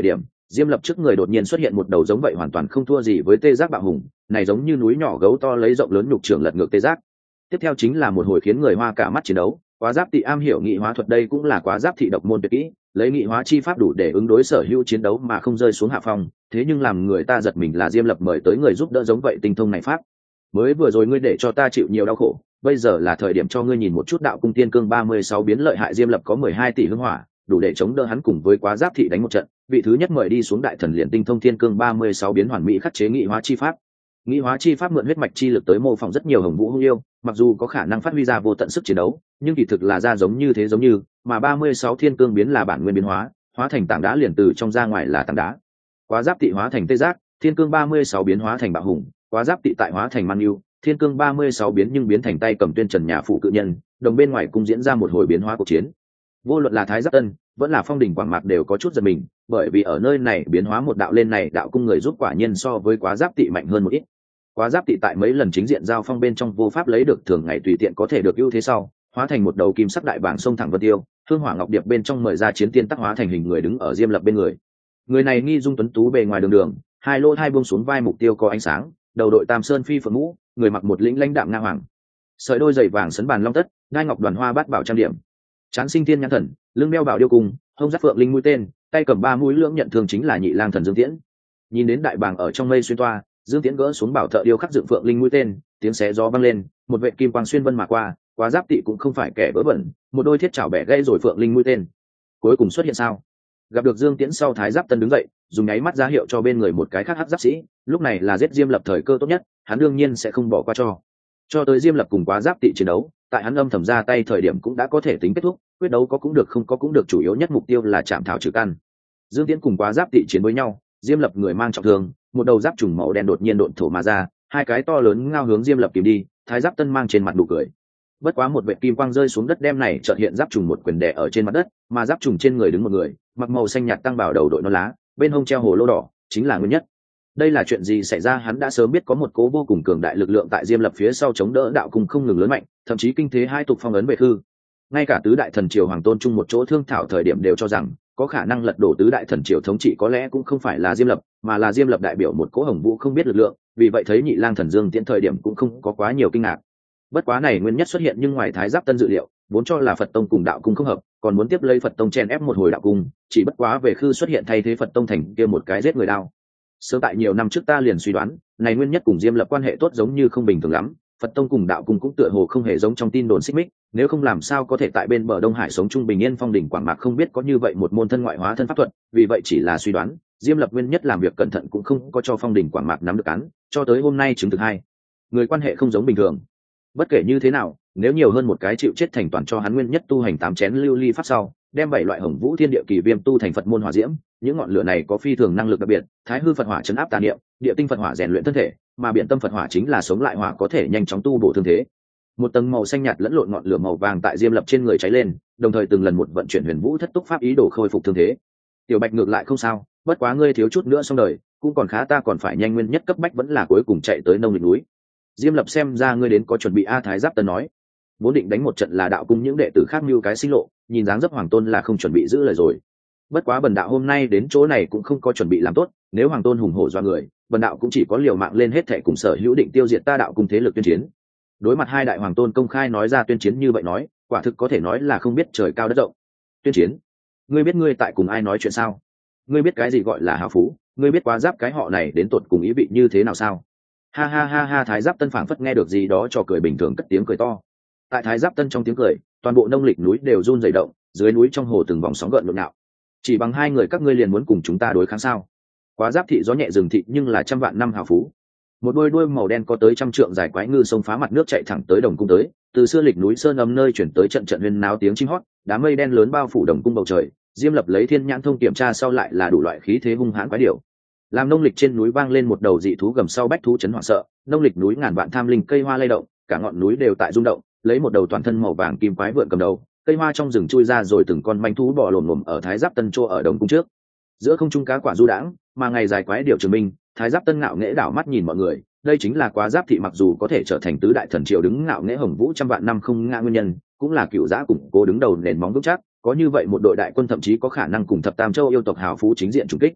Diêm Lập trước người đột nhiên xuất hiện một đầu giống vậy hoàn toàn không thua gì với tê giác bạo hùng, này giống như núi nhỏ gấu to lấy rộng lớn nhục trường lật ngược tê giác. Tiếp theo chính là một hồi khiến người hoa cả mắt chiến đấu. Quá giáp tị am hiểu nghị hóa thuật, đây cũng là quá giáp thị độc môn tuyệt kỹ, lấy nghị hóa chi pháp đủ để ứng đối sở hữu chiến đấu mà không rơi xuống hạ phong. Thế nhưng làm người ta giật mình là Diêm Lập mời tới người giúp đỡ giống vậy tinh thông này pháp. Mới vừa rồi ngươi để cho ta chịu nhiều đau khổ, bây giờ là thời điểm cho ngươi nhìn một chút đạo cung tiên cương 36 biến lợi hại. Diêm Lập có 12 tỷ hương hỏa, đủ để chống đỡ hắn cùng với quá giáp thị đánh một trận. Vị thứ nhất mời đi xuống đại thần liền tinh thông thiên cương 36 biến hoàn mỹ khắc chế nghị hóa chi pháp. Nghị hóa chi pháp mượn huyết mạch chi lực tới mô phỏng rất nhiều hồng vũ hung yêu, mặc dù có khả năng phát huy ra vô tận sức chiến đấu, nhưng kỳ thực là ra giống như thế giống như, mà 36 thiên cương biến là bản nguyên biến hóa, hóa thành tảng đá liền từ trong ra ngoài là tảng đá. Quá giáp tị hóa thành tê giác, thiên cương 36 biến hóa thành bạo hùng, quá giáp tị tại hóa thành man yêu, thiên cương 36 biến nhưng biến thành tay cầm tuyên trần nhà phụ cự nhân, đồng bên ngoài cung diễn ra một hồi biến hóa cuộc chiến. Vô luận là Thái Giáp Tân, vẫn là Phong Đỉnh Quảng Mạc đều có chút giật mình, bởi vì ở nơi này biến hóa một đạo lên này đạo cung người giúp quả nhiên so với quá giáp tị mạnh hơn một ít. Quá giáp tị tại mấy lần chính diện giao phong bên trong vô pháp lấy được thường ngày tùy tiện có thể được ưu thế sau, hóa thành một đầu kim sắc đại bảng sông thẳng vân tiêu, hương hỏa ngọc điệp bên trong mời ra chiến tiên tắc hóa thành hình người đứng ở Diêm Lập bên người. Người này nghi dung tuấn tú bề ngoài đường đường, hai lỗ hai buông xuống vai mục tiêu có ánh sáng, đầu đội tam sơn phi phượng mũ, người mặc một lĩnh lãnh đạm ngang hoàng, sợi đôi giày vàng sấn bàn long tất, đai ngọc đoàn hoa bát bảo trang điểm, trán sinh thiên nhãn thần, lưng đeo bảo điêu cung, hông giáp phượng linh mũi tên, tay cầm ba mũi lưỡng nhận thường chính là nhị lang thần Dương Tiễn. Nhìn đến đại bàng ở trong mây xuyên toa, Dương Tiễn gỡ xuống bảo thợ điêu khắc dựng phượng linh mũi tên, tiếng xé gió vang lên, một vệ kim quang xuyên vân mà qua. Quá giáp tị cũng không phải kẻ vớ vẩn, một đôi thiết chảo bẻ gãy rồi phượng linh mũi tên. Cuối cùng xuất hiện sao? Gặp được Dương Tiễn sau, Thái Giáp Tân đứng dậy, dùng nháy mắt ra hiệu cho bên người một cái khác hắc giáp sĩ, lúc này là giết Diêm Lập thời cơ tốt nhất, hắn đương nhiên sẽ không bỏ qua cho tới Diêm Lập cùng quá giáp tị chiến đấu, tại hắn âm thầm ra tay thời điểm cũng đã có thể tính kết thúc, quyết đấu có cũng được không có cũng được, chủ yếu nhất mục tiêu là chạm thảo trừ căn. Dương Tiễn cùng quá giáp tị chiến với nhau, Diêm Lập người mang trọng thương, một đầu giáp trùng màu đen đột nhiên độn thổ mà ra, hai cái to lớn ngao hướng Diêm Lập kìm đi. Thái Giáp Tân mang trên mặt nụ cười, bất quá một vệt kim quang rơi xuống đất đem này chợt hiện giáp trùng một quyền đè ở trên mặt đất, mà giáp trùng trên người đứng một người, mặc màu xanh nhạt tăng bảo đầu đội nón lá, bên hông treo hồ lô đỏ, chính là Nguyên Nhất. Đây là chuyện gì xảy ra? Hắn đã sớm biết có một cố vô cùng cường đại lực lượng tại Diêm Lập phía sau chống đỡ đạo cung không ngừng lớn mạnh, thậm chí kinh thế hai tục phong ấn về hư. Ngay cả tứ đại thần triều hoàng tôn chung một chỗ thương thảo thời điểm đều cho rằng có khả năng lật đổ tứ đại thần triều thống trị có lẽ cũng không phải là Diêm Lập, mà là Diêm Lập đại biểu một cỗ hồng vũ không biết lực lượng, vì vậy thấy nhị lang thần Dương Tiễn thời điểm cũng không có quá nhiều kinh ngạc. Bất quá này Nguyên Nhất xuất hiện nhưng ngoài Thái Giáp Tân dự liệu, vốn cho là Phật tông cùng đạo cung không hợp, còn muốn tiếp lấy Phật tông chen ép một hồi đạo cung, chỉ bất quá về khư xuất hiện thay thế Phật tông thành kia một cái giết người đao. Sớm tại nhiều năm trước ta liền suy đoán, này Nguyên Nhất cùng Diêm Lập quan hệ tốt giống như không bình thường lắm, Phật tông cùng đạo cung cũng tựa hồ không hề giống trong tin đồn xích mích, nếu không làm sao có thể tại bên bờ Đông Hải sống chung bình yên. Phong Đỉnh Quảng Mạc không biết có như vậy một môn thân ngoại hóa thân pháp thuật, vì vậy chỉ là suy đoán, Diêm Lập Nguyên Nhất làm việc cẩn thận cũng không có cho Phong Đỉnh Quảng Mạc nắm được án, cho tới hôm nay chứng thực hai người quan hệ không giống bình thường. Bất kể như thế nào, nếu nhiều hơn một cái chịu chết thành toàn cho hắn Nguyên Nhất tu hành 8 chén lưu ly pháp sau, đem 7 loại hồng vũ thiên địa kỳ viêm tu thành Phật môn hỏa diễm, những ngọn lửa này có phi thường năng lực đặc biệt, Thái hư Phật hỏa trấn áp tà niệm, địa tinh Phật hỏa rèn luyện thân thể, mà biển tâm Phật hỏa chính là sống lại hỏa, có thể nhanh chóng tu bổ thương thế. Một tầng màu xanh nhạt lẫn lộn ngọn lửa màu vàng tại Diêm Lập trên người cháy lên, đồng thời từng lần một vận chuyển huyền vũ thất túc pháp ý đồ khôi phục thương thế. Tiểu Bạch ngược lại không sao, bất quá ngươi thiếu chút nữa xong đời, cũng còn khá, ta còn phải nhanh. Nguyên Nhất cấp bách vẫn là cuối cùng chạy tới nông lịch núi. Diêm Lập xem ra ngươi đến có chuẩn bị a. Thái Giáp Tân nói, vốn định đánh một trận là đạo cung những đệ tử khác mưu cái sinh lộ, nhìn dáng dấp hoàng tôn là không chuẩn bị giữ lời rồi. Bất quá bần đạo hôm nay đến chỗ này cũng không có chuẩn bị làm tốt, nếu hoàng tôn hùng hổ do người, bần đạo cũng chỉ có liều mạng lên hết thệ cùng sở hữu định tiêu diệt ta đạo cung thế lực tuyên chiến. Đối mặt hai đại hoàng tôn công khai nói ra tuyên chiến như vậy nói, quả thực có thể nói là không biết trời cao đất rộng. Tuyên chiến? Ngươi biết ngươi tại cùng ai nói chuyện sao? Ngươi biết cái gì gọi là hào phú? Ngươi biết quá giáp cái họ này đến tột cùng ý vị như thế nào sao? Ha ha ha ha. Thái Giáp Tân phảng phất nghe được gì đó cho cười bình thường cất tiếng cười to. Tại Thái Giáp Tân trong tiếng cười, toàn bộ nông lịch núi đều run rẩy động, dưới núi trong hồ từng vòng sóng gợn nhộn nhạo. Chỉ bằng hai người các ngươi liền muốn cùng chúng ta đối kháng sao? Quá giáp thị gió nhẹ rừng thị nhưng là trăm vạn năm hào phú. Một đôi đuôi màu đen có tới trăm trượng dài quái ngư sông phá mặt nước chạy thẳng tới đồng cung tới, từ xưa lịch núi sơn âm nơi chuyển tới trận trận huyên náo tiếng chim hót, đám mây đen lớn bao phủ đồng cung bầu trời. Diêm Lập lấy thiên nhãn thông kiểm tra sau lại là đủ loại khí thế hung hãn quái điểu. Làm nông lịch trên núi vang lên một đầu dị thú gầm sau bách thú chấn hoảng sợ, nông lịch núi ngàn vạn tham linh cây hoa lay động, cả ngọn núi đều tại rung động, lấy một đầu toàn thân màu vàng kim quái vượn cầm đầu, cây hoa trong rừng chui ra rồi từng con manh thú bò lổm lổm ở Thái Giáp Tân chỗ ở đồng cung trước. Giữa không trung cá quả du đãng, mà ngày dài quái điểu trường minh, Thái Giáp Tân ngạo nghễ đảo mắt nhìn mọi người, đây chính là Quá Giáp thị mặc dù có thể trở thành tứ đại thần triều đứng ngạo nghễ hồng vũ trăm vạn năm không ngã nguyên nhân, cũng là cựu giã củng cố đứng đầu nền móng vững chắc, có như vậy một đội đại quân thậm chí có khả năng cùng thập tam châu yêu tộc hào phú chính diện trùng kích.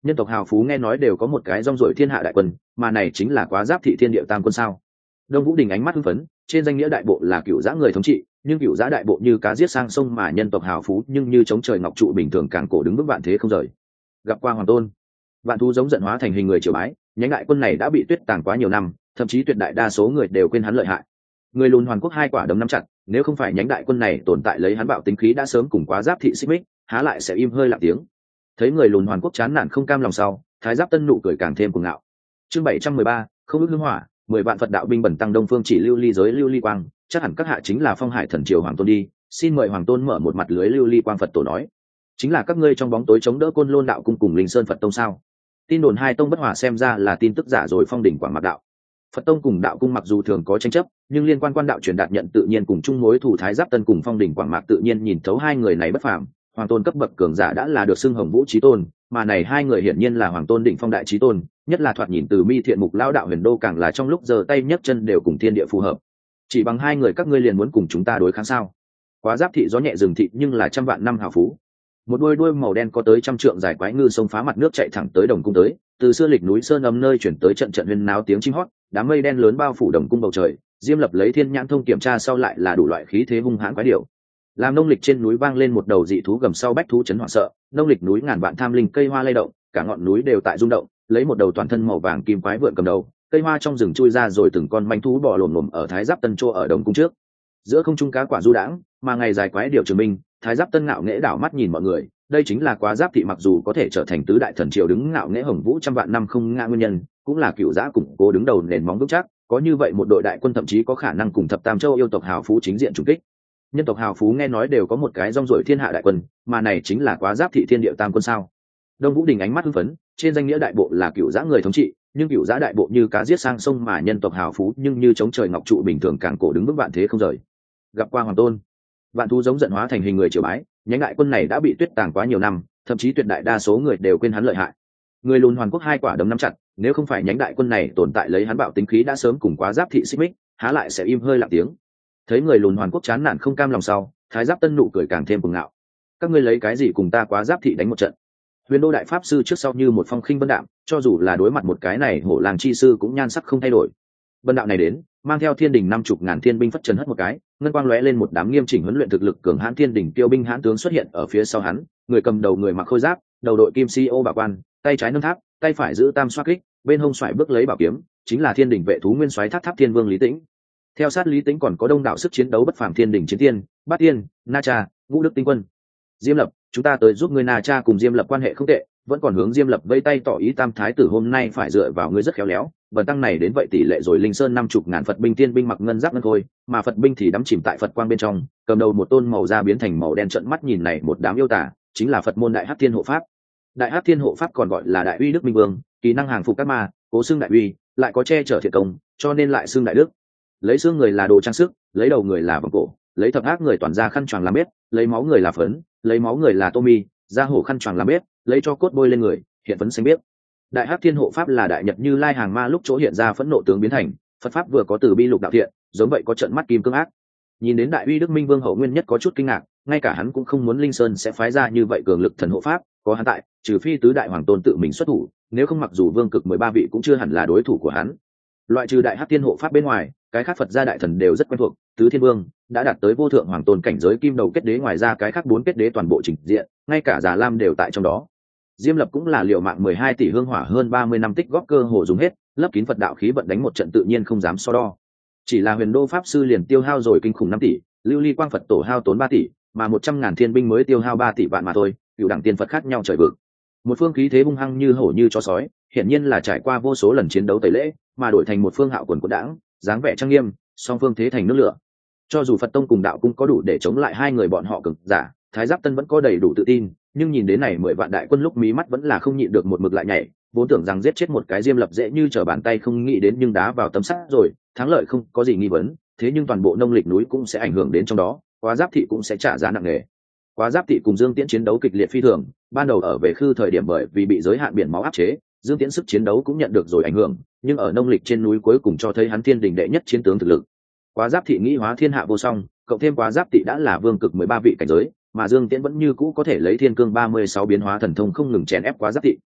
Nhân tộc hào phú nghe nói đều có một cái rong ruổi thiên hạ đại quân, mà này chính là Quá Giáp thị thiên địa tam quân sao? Đông Vũ Đình ánh mắt hưng phấn, trên danh nghĩa đại bộ là cựu giã người thống trị, nhưng cựu giã đại bộ như cá giết sang sông, mà nhân tộc hào phú nhưng như chống trời ngọc trụ bình thường, càng cổ đứng vững vạn thế không rời. Gặp qua hoàng tôn, vạn thú giống giận hóa thành hình người triều bái, nhánh đại quân này đã bị tuyết tàng quá nhiều năm, thậm chí tuyệt đại đa số người đều quên hắn lợi hại. Người lùn Hoàn Quốc hai quả đấm nắm chặt, nếu không phải nhánh đại quân này tồn tại lấy hắn bạo tính khí đã sớm cùng Quá Giáp thị xích mích, há lại sẽ im hơi lặng tiếng. Thấy người lùn Hoàn Quốc chán nản không cam lòng sau, Thái Giáp Tân nụ cười càng thêm cuồng ngạo. Chương 713, không ước hương hỏa, 10 vạn Phật đạo binh bẩn tăng Đông Phương chỉ lưu ly giới lưu ly quang, chắc hẳn các hạ chính là Phong Hải thần triều hoàng tôn đi, xin mời hoàng tôn mở một mặt lưới lưu ly quang. Phật tổ nói, chính là các ngươi trong bóng tối chống đỡ Côn Lôn đạo cung cùng Linh Sơn Phật tông sao? Tin đồn hai tông bất hòa xem ra là tin tức giả rồi. Phong đỉnh Quảng Mạc đạo, Phật tông cùng đạo cung mặc dù thường có tranh chấp, nhưng liên quan đạo truyền đạt nhận tự nhiên cùng chung mối thủ. Thái Giáp Tân cùng Phong đỉnh Quảng Mạc tự nhiên nhìn thấu hai người này bất phàm, hoàng tôn cấp bậc cường giả đã là được xưng Hồng Vũ chí tôn, mà này hai người hiển nhiên là hoàng tôn đỉnh phong đại chí tôn, nhất là thoạt nhìn từ mi thiện mục lao đạo huyền đô càng là trong lúc giơ tay nhấc chân đều cùng thiên địa phù hợp. Chỉ bằng hai người các ngươi liền muốn cùng chúng ta đối kháng sao? Quá Giáp thị gió nhẹ rừng thị nhưng là trăm vạn năm hào phú. Một đuôi màu đen có tới trăm trượng dài quái ngư sông phá mặt nước chạy thẳng tới Đồng cung tới, từ xưa lịch núi sơn âm nơi chuyển tới trận trận huyên náo tiếng chim hót, đám mây đen lớn bao phủ Đồng cung bầu trời. Diêm Lập lấy thiên nhãn thông kiểm tra sau lại là đủ loại khí thế hung hãn quái điểu. Làm nông lịch trên núi vang lên một đầu dị thú gầm sau bách thú chấn hoảng sợ, nông lịch núi ngàn vạn tham linh cây hoa lay động, cả ngọn núi đều tại rung động, lấy một đầu toàn thân màu vàng kim quái vượn cầm đầu, cây hoa trong rừng chui ra rồi từng con manh thú bò lổm lổm ở Thái Giáp Tân chỗ ở Đồng cung trước. Giữa không trung cá quả du đãng, mà ngày dài quái điểu trường minh, Thái Giáp Tân ngạo nghễ đảo mắt nhìn mọi người, đây chính là Quá Giáp thị mặc dù có thể trở thành tứ đại thần triều đứng ngạo nghễ Hồng Vũ trăm vạn năm không ngã nguyên nhân, cũng là cựu giã củng cố đứng đầu nền móng vững chắc, có như vậy một đội đại quân thậm chí có khả năng cùng thập tam châu yêu tộc hào phú chính diện trùng kích. Nhân tộc hào phú nghe nói đều có một cái rong ruổi thiên hạ đại quân, mà này chính là Quá Giáp thị thiên địa tam quân sao? Đông Vũ Đình ánh mắt hưng phấn, trên danh nghĩa đại bộ là cựu giã người thống trị, nhưng cựu giã đại bộ như cá giết sang sông, mà nhân tộc hào phú nhưng như chống trời ngọc trụ bình thường, càng cổ đứng vững vạn thế không rời. Gặp qua hoàng tôn, vạn thú giống giận hóa thành hình người triều bái, nhánh đại quân này đã bị tuyết tàng quá nhiều năm, thậm chí tuyệt đại đa số người đều quên hắn lợi hại. Người lùn Hoàn Quốc hai quả đấm nắm chặt, nếu không phải nhánh đại quân này tồn tại lấy hắn bạo tính khí đã sớm cùng Quá Giáp thị xích mích, há lại sẽ im hơi lặng tiếng. Thấy người lùn Hoàn Quốc chán nản không cam lòng sau, Thái Giáp Tân nụ cười càng thêm cuồng ngạo. Các ngươi lấy cái gì cùng ta Quá Giáp thị đánh một trận? Huyền Đô đại pháp sư trước sau như một phong khinh vân đạm, cho dù là đối mặt một cái này hổ làng chi sư cũng nhan sắc không thay đổi. Vân đạo này đến, mang theo thiên đình 50.000 thiên binh phất trần hất một cái, ngân quang lóe lên, một đám nghiêm chỉnh huấn luyện thực lực cường hãn thiên đình tiêu binh hãn tướng xuất hiện ở phía sau hắn, người cầm đầu người mặc khôi giáp, đầu đội kim si ô bảo quan, tay trái nâng tháp, tay phải giữ tam xoa kích, bên hông xoải bước lấy bảo kiếm, chính là thiên đình vệ thú nguyên soái Tháp Tháp Thiên Vương Lý Tĩnh. Theo sát Lý Tĩnh còn có đông đảo sức chiến đấu bất phàm thiên đình chiến tiên, Bát Tiên, Na Cha, Ngũ Đức Tinh Quân. Diêm Lập, chúng ta tới giúp ngươi. Na Cha cùng Diêm Lập quan hệ không tệ, vẫn còn hướng Diêm Lập vây tay tỏ ý tam thái tử hôm nay phải dựa vào ngươi rất khéo léo. Bần tăng này đến vậy tỷ lệ rồi Linh Sơn 50.000 Phật binh tiên binh mặc ngân giáp ngân khôi, mà Phật binh thì đắm chìm tại Phật quang bên trong, cầm đầu một tôn màu da biến thành màu đen trợn mắt nhìn này một đám yêu tả, chính là Phật môn Đại Hắc Thiên Hộ Pháp. Đại Hắc Thiên Hộ Pháp còn gọi là Đại Uy Đức Minh Vương, kỹ năng hàng phục các ma, cố xưng đại uy, lại có che chở thiện công, cho nên lại xưng đại đức. Lấy xương người là đồ trang sức, lấy đầu người là vòng cổ, lấy thập ác người toàn ra khăn choàng làm bếp, lấy máu người là phấn, lấy máu người là tô mi, da hổ khăn choàng làm bếp, lấy cho cốt bôi lên người, hiện phấn xanh biếc. Đại Hắc Thiên Hộ Pháp là đại nhật Như Lai hàng ma lúc chỗ hiện ra phẫn nộ tướng biến thành, Phật pháp vừa có từ bi lục đạo thiện, giống vậy có trận mắt kim cương ác. Nhìn đến Đại Uy Đức Minh Vương hậu nguyên nhất có chút kinh ngạc, ngay cả hắn cũng không muốn Linh Sơn sẽ phái ra như vậy cường lực thần hộ pháp, có hắn tại, trừ phi tứ đại hoàng tôn tự mình xuất thủ, nếu không mặc dù vương cực 13 vị cũng chưa hẳn là đối thủ của hắn. Loại trừ Đại Hắc Thiên Hộ Pháp bên ngoài, cái khác Phật gia đại thần đều rất quen thuộc, tứ thiên vương đã đạt tới vô thượng hoàng tôn cảnh giới kim đầu kết đế, ngoài ra cái khác 4 kết đế toàn bộ trình diện, ngay cả Già Lam đều tại trong đó. Diêm Lập cũng là liều mạng 12 tỷ hương hỏa hơn 30 năm tích góp cơ hồ dùng hết, lấp kín Phật đạo khí vận đánh một trận tự nhiên không dám so đo. Chỉ là Huyền Đô pháp sư liền tiêu hao rồi kinh khủng 5 tỷ, Lưu Ly Quang Phật tổ hao tốn 3 tỷ, mà 100.000 thiên binh mới tiêu hao 3 tỷ vạn mà thôi, cựu đẳng tiên Phật khác nhau trời vực. Một phương khí thế hung hăng như hổ như chó sói, hiển nhiên là trải qua vô số lần chiến đấu tẩy lễ, mà đổi thành một phương hạo quần của đảng, dáng vẻ trang nghiêm, song phương thế thành nước lửa. Cho dù Phật tông cùng đạo cung có đủ để chống lại hai người bọn họ cực giả, Thái Giáp Tân vẫn có đầy đủ tự tin, nhưng nhìn đến này 10 vạn đại quân lúc mí mắt vẫn là không nhịn được một mực lại nhảy, vốn tưởng rằng giết chết một cái Diêm Lập dễ như trở bàn tay, không nghĩ đến nhưng đá vào tấm sắt rồi, thắng lợi không có gì nghi vấn, thế nhưng toàn bộ nông lịch núi cũng sẽ ảnh hưởng đến trong đó, Quá Giáp thị cũng sẽ trả giá nặng nề. Quá Giáp thị cùng Dương Tiễn chiến đấu kịch liệt phi thường, ban đầu ở về khư thời điểm bởi vì bị giới hạn biển máu áp chế, Dương Tiễn sức chiến đấu cũng nhận được rồi ảnh hưởng, nhưng ở nông lịch trên núi cuối cùng cho thấy hắn thiên đình đệ nhất chiến tướng thực lực. Quá Giáp thị nghĩ hóa thiên hạ vô song, cộng thêm Quá Giáp thị đã là vương cực 13 vị cảnh giới, mà Dương Tiễn vẫn như cũ có thể lấy thiên cương 36 biến hóa thần thông không ngừng chèn ép Quá Giáp thị.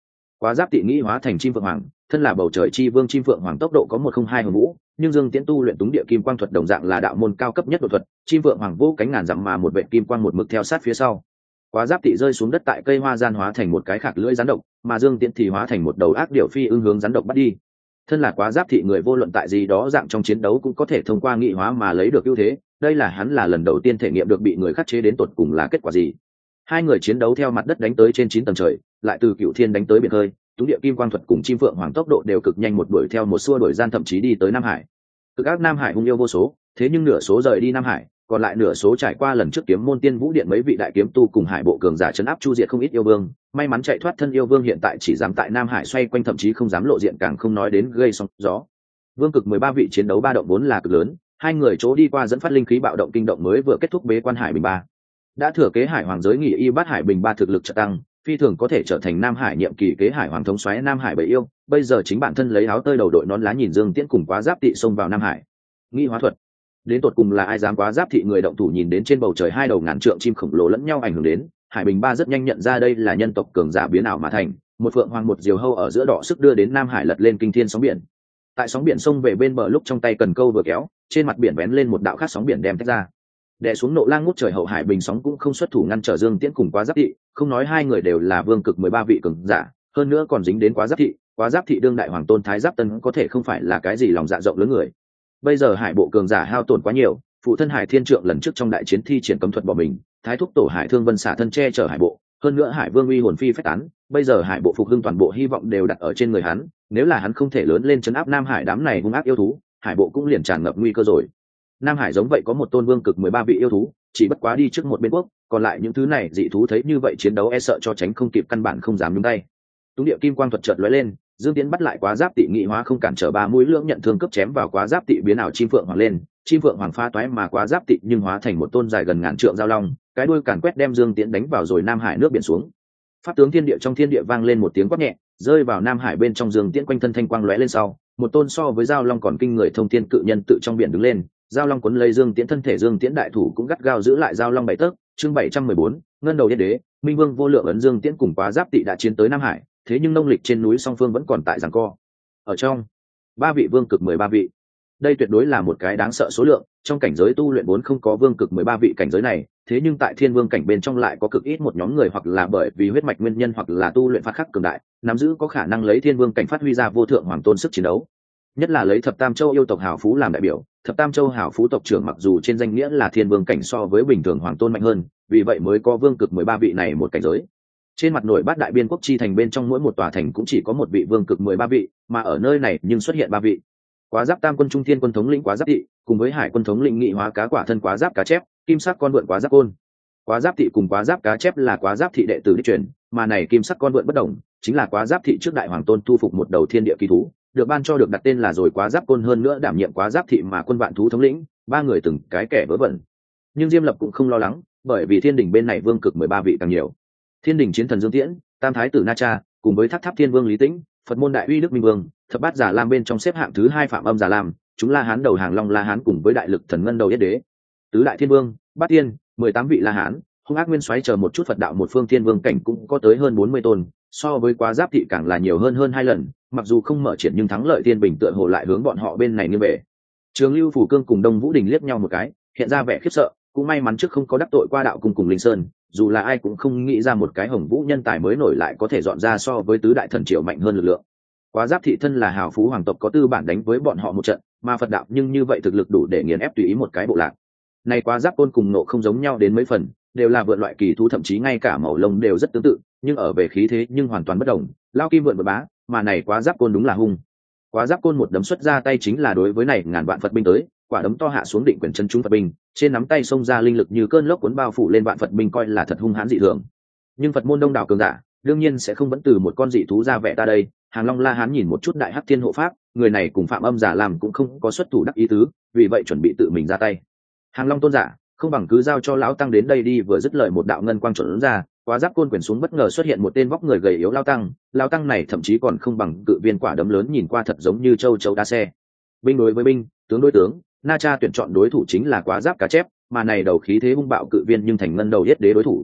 Quá giáp tị nghĩ hóa thành chim phượng hoàng, thân là bầu trời chi vương chim phượng hoàng tốc độ có 102 hồn vũ, nhưng Dương Tiễn tu luyện túng địa kim quang thuật đồng dạng là đạo môn cao cấp nhất độ thuật, chim phượng hoàng vô cánh ngàn dặm mà một vệt kim quang một mực theo sát phía sau. Quá giáp tị rơi xuống đất tại cây hoa gian hóa thành một cái khạc lưỡi rắn độc, mà Dương Tiễn thì hóa thành một đầu ác điểu phi ưng hướng rắn độc bắt đi. Thân là quá giáp thị người vô luận tại gì đó dạng trong chiến đấu cũng có thể thông qua nghị hóa mà lấy được ưu thế, đây là hắn là lần đầu tiên thể nghiệm được bị người khắc chế đến tột cùng là kết quả gì. Hai người chiến đấu theo mặt đất đánh tới trên 9 tầng trời, lại từ cựu thiên đánh tới biển khơi, tú địa kim quang thuật cùng chim phượng hoàng tốc độ đều cực nhanh, một đuổi theo một xua đuổi gian, thậm chí đi tới Nam Hải. Cực ác Nam Hải hung yêu vô số, thế nhưng nửa số rời đi Nam Hải, còn lại nửa số trải qua lần trước kiếm môn tiên vũ điện mấy vị đại kiếm tu cùng hải bộ cường giả chấn áp chu diệt không ít yêu vương, may mắn chạy thoát thân yêu vương hiện tại chỉ dám tại Nam Hải xoay quanh, thậm chí không dám lộ diện, càng không nói đến gây sóng gió. Vương cực 13 vị chiến đấu ba động vốn là cực lớn, hai người chỗ đi qua dẫn phát linh khí bạo động kinh động mới vừa kết thúc bế quan Hải Bình 3. Đã thừa kế Hải Hoàng giới nghỉ y bát Hải Bình 3 thực lực chợt tăng, phi thường có thể trở thành Nam Hải nhiệm kỳ kế Hải Hoàng thống soái Nam Hải bảy yêu, bây giờ chính bản thân lấy áo tơi đầu đội nón lá nhìn Dương Tiễn cùng quá giáp tị xông vào Nam Hải. Nghi hóa thuật. Đến tột cùng là ai dám quá giáp thị người động thủ, nhìn đến trên bầu trời hai đầu ngàn trượng chim khổng lồ lẫn nhau ảnh hưởng đến, Hải Bình 3 rất nhanh nhận ra đây là nhân tộc cường giả biến ảo mà thành, một phượng hoàng một diều hâu ở giữa đỏ sức đưa đến Nam Hải lật lên kinh thiên sóng biển. Tại sóng biển sông về bên bờ lúc trong tay cần câu vừa kéo, trên mặt biển vén lên một đạo khác sóng biển đem tách ra. Đè xuống nộ lang ngút trời hậu Hải Bình sóng cũng không xuất thủ ngăn trở Dương Tiễn cùng quá giáp thị, không nói hai người đều là vương cực 13 vị cường giả, hơn nữa còn dính đến quá giáp thị đương đại hoàng tôn Thái Giáp Tân có thể không phải là cái gì lòng dạ rộng lớn người. Bây giờ hải bộ cường giả hao tổn quá nhiều, phụ thân Hải Thiên Trượng lần trước trong đại chiến thi triển cấm thuật bỏ mình, Thái thúc tổ Hải Thương Vân xả thân che chở hải bộ, hơn nữa Hải Vương uy hồn phi phách tán, bây giờ hải bộ phục hưng toàn bộ hy vọng đều đặt ở trên người hắn, nếu là hắn không thể lớn lên trấn áp Nam Hải đám này hung ác yêu thú, hải bộ cũng liền tràn ngập nguy cơ rồi. Nam Hải giống vậy có một tôn vương cực 13 vị yêu thú, chỉ bất quá đi trước một bên quốc, còn lại những thứ này dị thú thấy như vậy chiến đấu e sợ cho tránh không kịp, căn bản không dám nhúng tay. Túng địa kim quang thuật chợt lóe lên, Dương Tiễn bắt lại quá giáp tị nghị hóa không cản trở, ba mũi lưỡng nhận thương cấp chém vào quá giáp tị biến ảo chim phượng hoàng lên, chim phượng hoàng pha toái mà quá giáp tị nhưng hóa thành một tôn dài gần ngàn trượng giao long, cái đuôi càn quét đem Dương Tiễn đánh vào rồi Nam Hải nước biển xuống. Pháp tướng thiên địa trong thiên địa vang lên một tiếng quát nhẹ, rơi vào Nam Hải bên trong. Dương Tiễn quanh thân thanh quang lóe lên sau, một tôn so với giao long còn kinh người thông thiên cự nhân tự trong biển đứng lên, giao long cuốn lấy Dương Tiễn thân thể, Dương Tiễn đại thủ cũng gắt gao giữ lại giao long bảy tấc. Chương 714, ngân đầu yết đế, minh vương vô lượng ấn. Dương Tiễn cùng quá giáp tị đã chiến tới Nam Hải, thế nhưng nông lịch trên núi song phương vẫn còn tại giằng co. Ở trong ba vị vương cực 13 vị, đây tuyệt đối là một cái đáng sợ số lượng, trong cảnh giới tu luyện vốn không có vương cực 13 vị cảnh giới này, thế nhưng tại thiên vương cảnh bên trong lại có cực ít một nhóm người, hoặc là bởi vì huyết mạch nguyên nhân, hoặc là tu luyện phát khắc cường đại, nắm giữ có khả năng lấy thiên vương cảnh phát huy ra vô thượng hoàng tôn sức chiến đấu. Nhất là lấy thập tam châu yêu tộc hào phú làm đại biểu, thập tam châu hào phú tộc trưởng mặc dù trên danh nghĩa là thiên vương cảnh so với bình thường hoàng tôn mạnh hơn, vì vậy mới có vương cực 13 vị này một cảnh giới. Trên mặt nổi bát đại biên quốc chi thành bên trong mỗi một tòa thành cũng chỉ có một vị vương cực 13 vị, mà ở nơi này nhưng xuất hiện ba vị. Quá giáp tam quân trung thiên quân thống lĩnh quá giáp thị, cùng với hải quân thống lĩnh nghị hóa cá quả thân quá giáp cá chép, kim sắc con vượn quá giáp côn. Quá giáp thị cùng quá giáp cá chép là quá giáp thị đệ tử đích truyền, mà này kim sắc con vượn bất đồng, chính là quá giáp thị trước đại hoàng tôn thu phục một đầu thiên địa kỳ thú, được ban cho được đặt tên là rồi quá giáp côn, hơn nữa đảm nhiệm quá giáp thị mà quân vạn thú thống lĩnh, ba người từng cái kẻ vớ vẩn. Nhưng Diêm Lập cũng không lo lắng, bởi vì thiên đình bên này vương cực 13 vị càng nhiều. Thiên đình chiến thần Dương Tiễn, tam thái tử Na Cha, cùng với tháp tháp thiên vương Lý Tĩnh, Phật môn đại uy Đức Minh Vương, thập bát Già Lam bên trong xếp hạng thứ 2 Phạm Âm Già Lam, chúng La Hán đầu hàng Long La Hán cùng với đại lực thần ngân đầu yết đế, tứ đại thiên vương, bát tiên, 18 vị La Hán, hung ác nguyên soái chờ một chút Phật đạo một phương thiên vương cảnh cũng có tới hơn 40 tôn, so với quá giáp thị càng là nhiều hơn 2 lần, mặc dù không mở triển nhưng thắng lợi thiên bình tựa hồ lại hướng bọn họ bên này như về. Trường Lưu Phủ Cương cùng Đông Vũ Đình liếc nhau một cái, hiện ra vẻ khiếp sợ, cũng may mắn trước không có đắc tội qua đạo cung cùng Linh Sơn, dù là ai cũng không nghĩ ra một cái Hồng Vũ nhân tài mới nổi lại có thể dọn ra so với tứ đại thần triều mạnh hơn lực lượng. Quá giáp thị thân là hào phú hoàng tộc có tư bản đánh với bọn họ một trận, mà Phật đạo nhưng như vậy thực lực đủ để nghiền ép tùy ý một cái bộ lạc. Này quá giáp côn cùng nộ không giống nhau đến mấy phần, đều là vượn loại kỳ thú, thậm chí ngay cả màu lông đều rất tương tự, nhưng ở về khí thế nhưng hoàn toàn bất đồng. Lao kim vượn bờ bá, mà này quá giáp côn đúng là hung. Quá giáp côn một đấm xuất ra tay chính là đối với này ngàn vạn Phật binh tới, quả đấm to hạ xuống định quyền chân chúng Phật binh, trên nắm tay xông ra linh lực như cơn lốc cuốn bao phủ lên vạn Phật binh, coi là thật hung hãn dị thường. Nhưng Phật môn đông đảo cường giả, đương nhiên sẽ không vẫn từ một con dị thú ra vẻ ta đây. Hàng Long La Hán nhìn một chút đại hắc thiên hộ pháp, người này cùng Phạm Âm Giả làm cũng không có xuất thủ đắc ý tứ, vì vậy chuẩn bị tự mình ra tay. Hàng Long tôn giả, không bằng cứ giao cho lão tăng đến đây đi. Vừa dứt lời một đạo ngân quang chuẩn ra, quá giáp côn quyền xuống bất ngờ xuất hiện một tên vóc người gầy yếu lão tăng này thậm chí còn không bằng cự viên quả đấm lớn, nhìn qua thật giống như châu chấu đá xe. Binh đối với binh, tướng đối tướng, Na Cha tuyển chọn đối thủ chính là quá giáp cá chép, mà này đầu khí thế hung bạo cự viên nhưng thành ngân đầu yết đế đối thủ.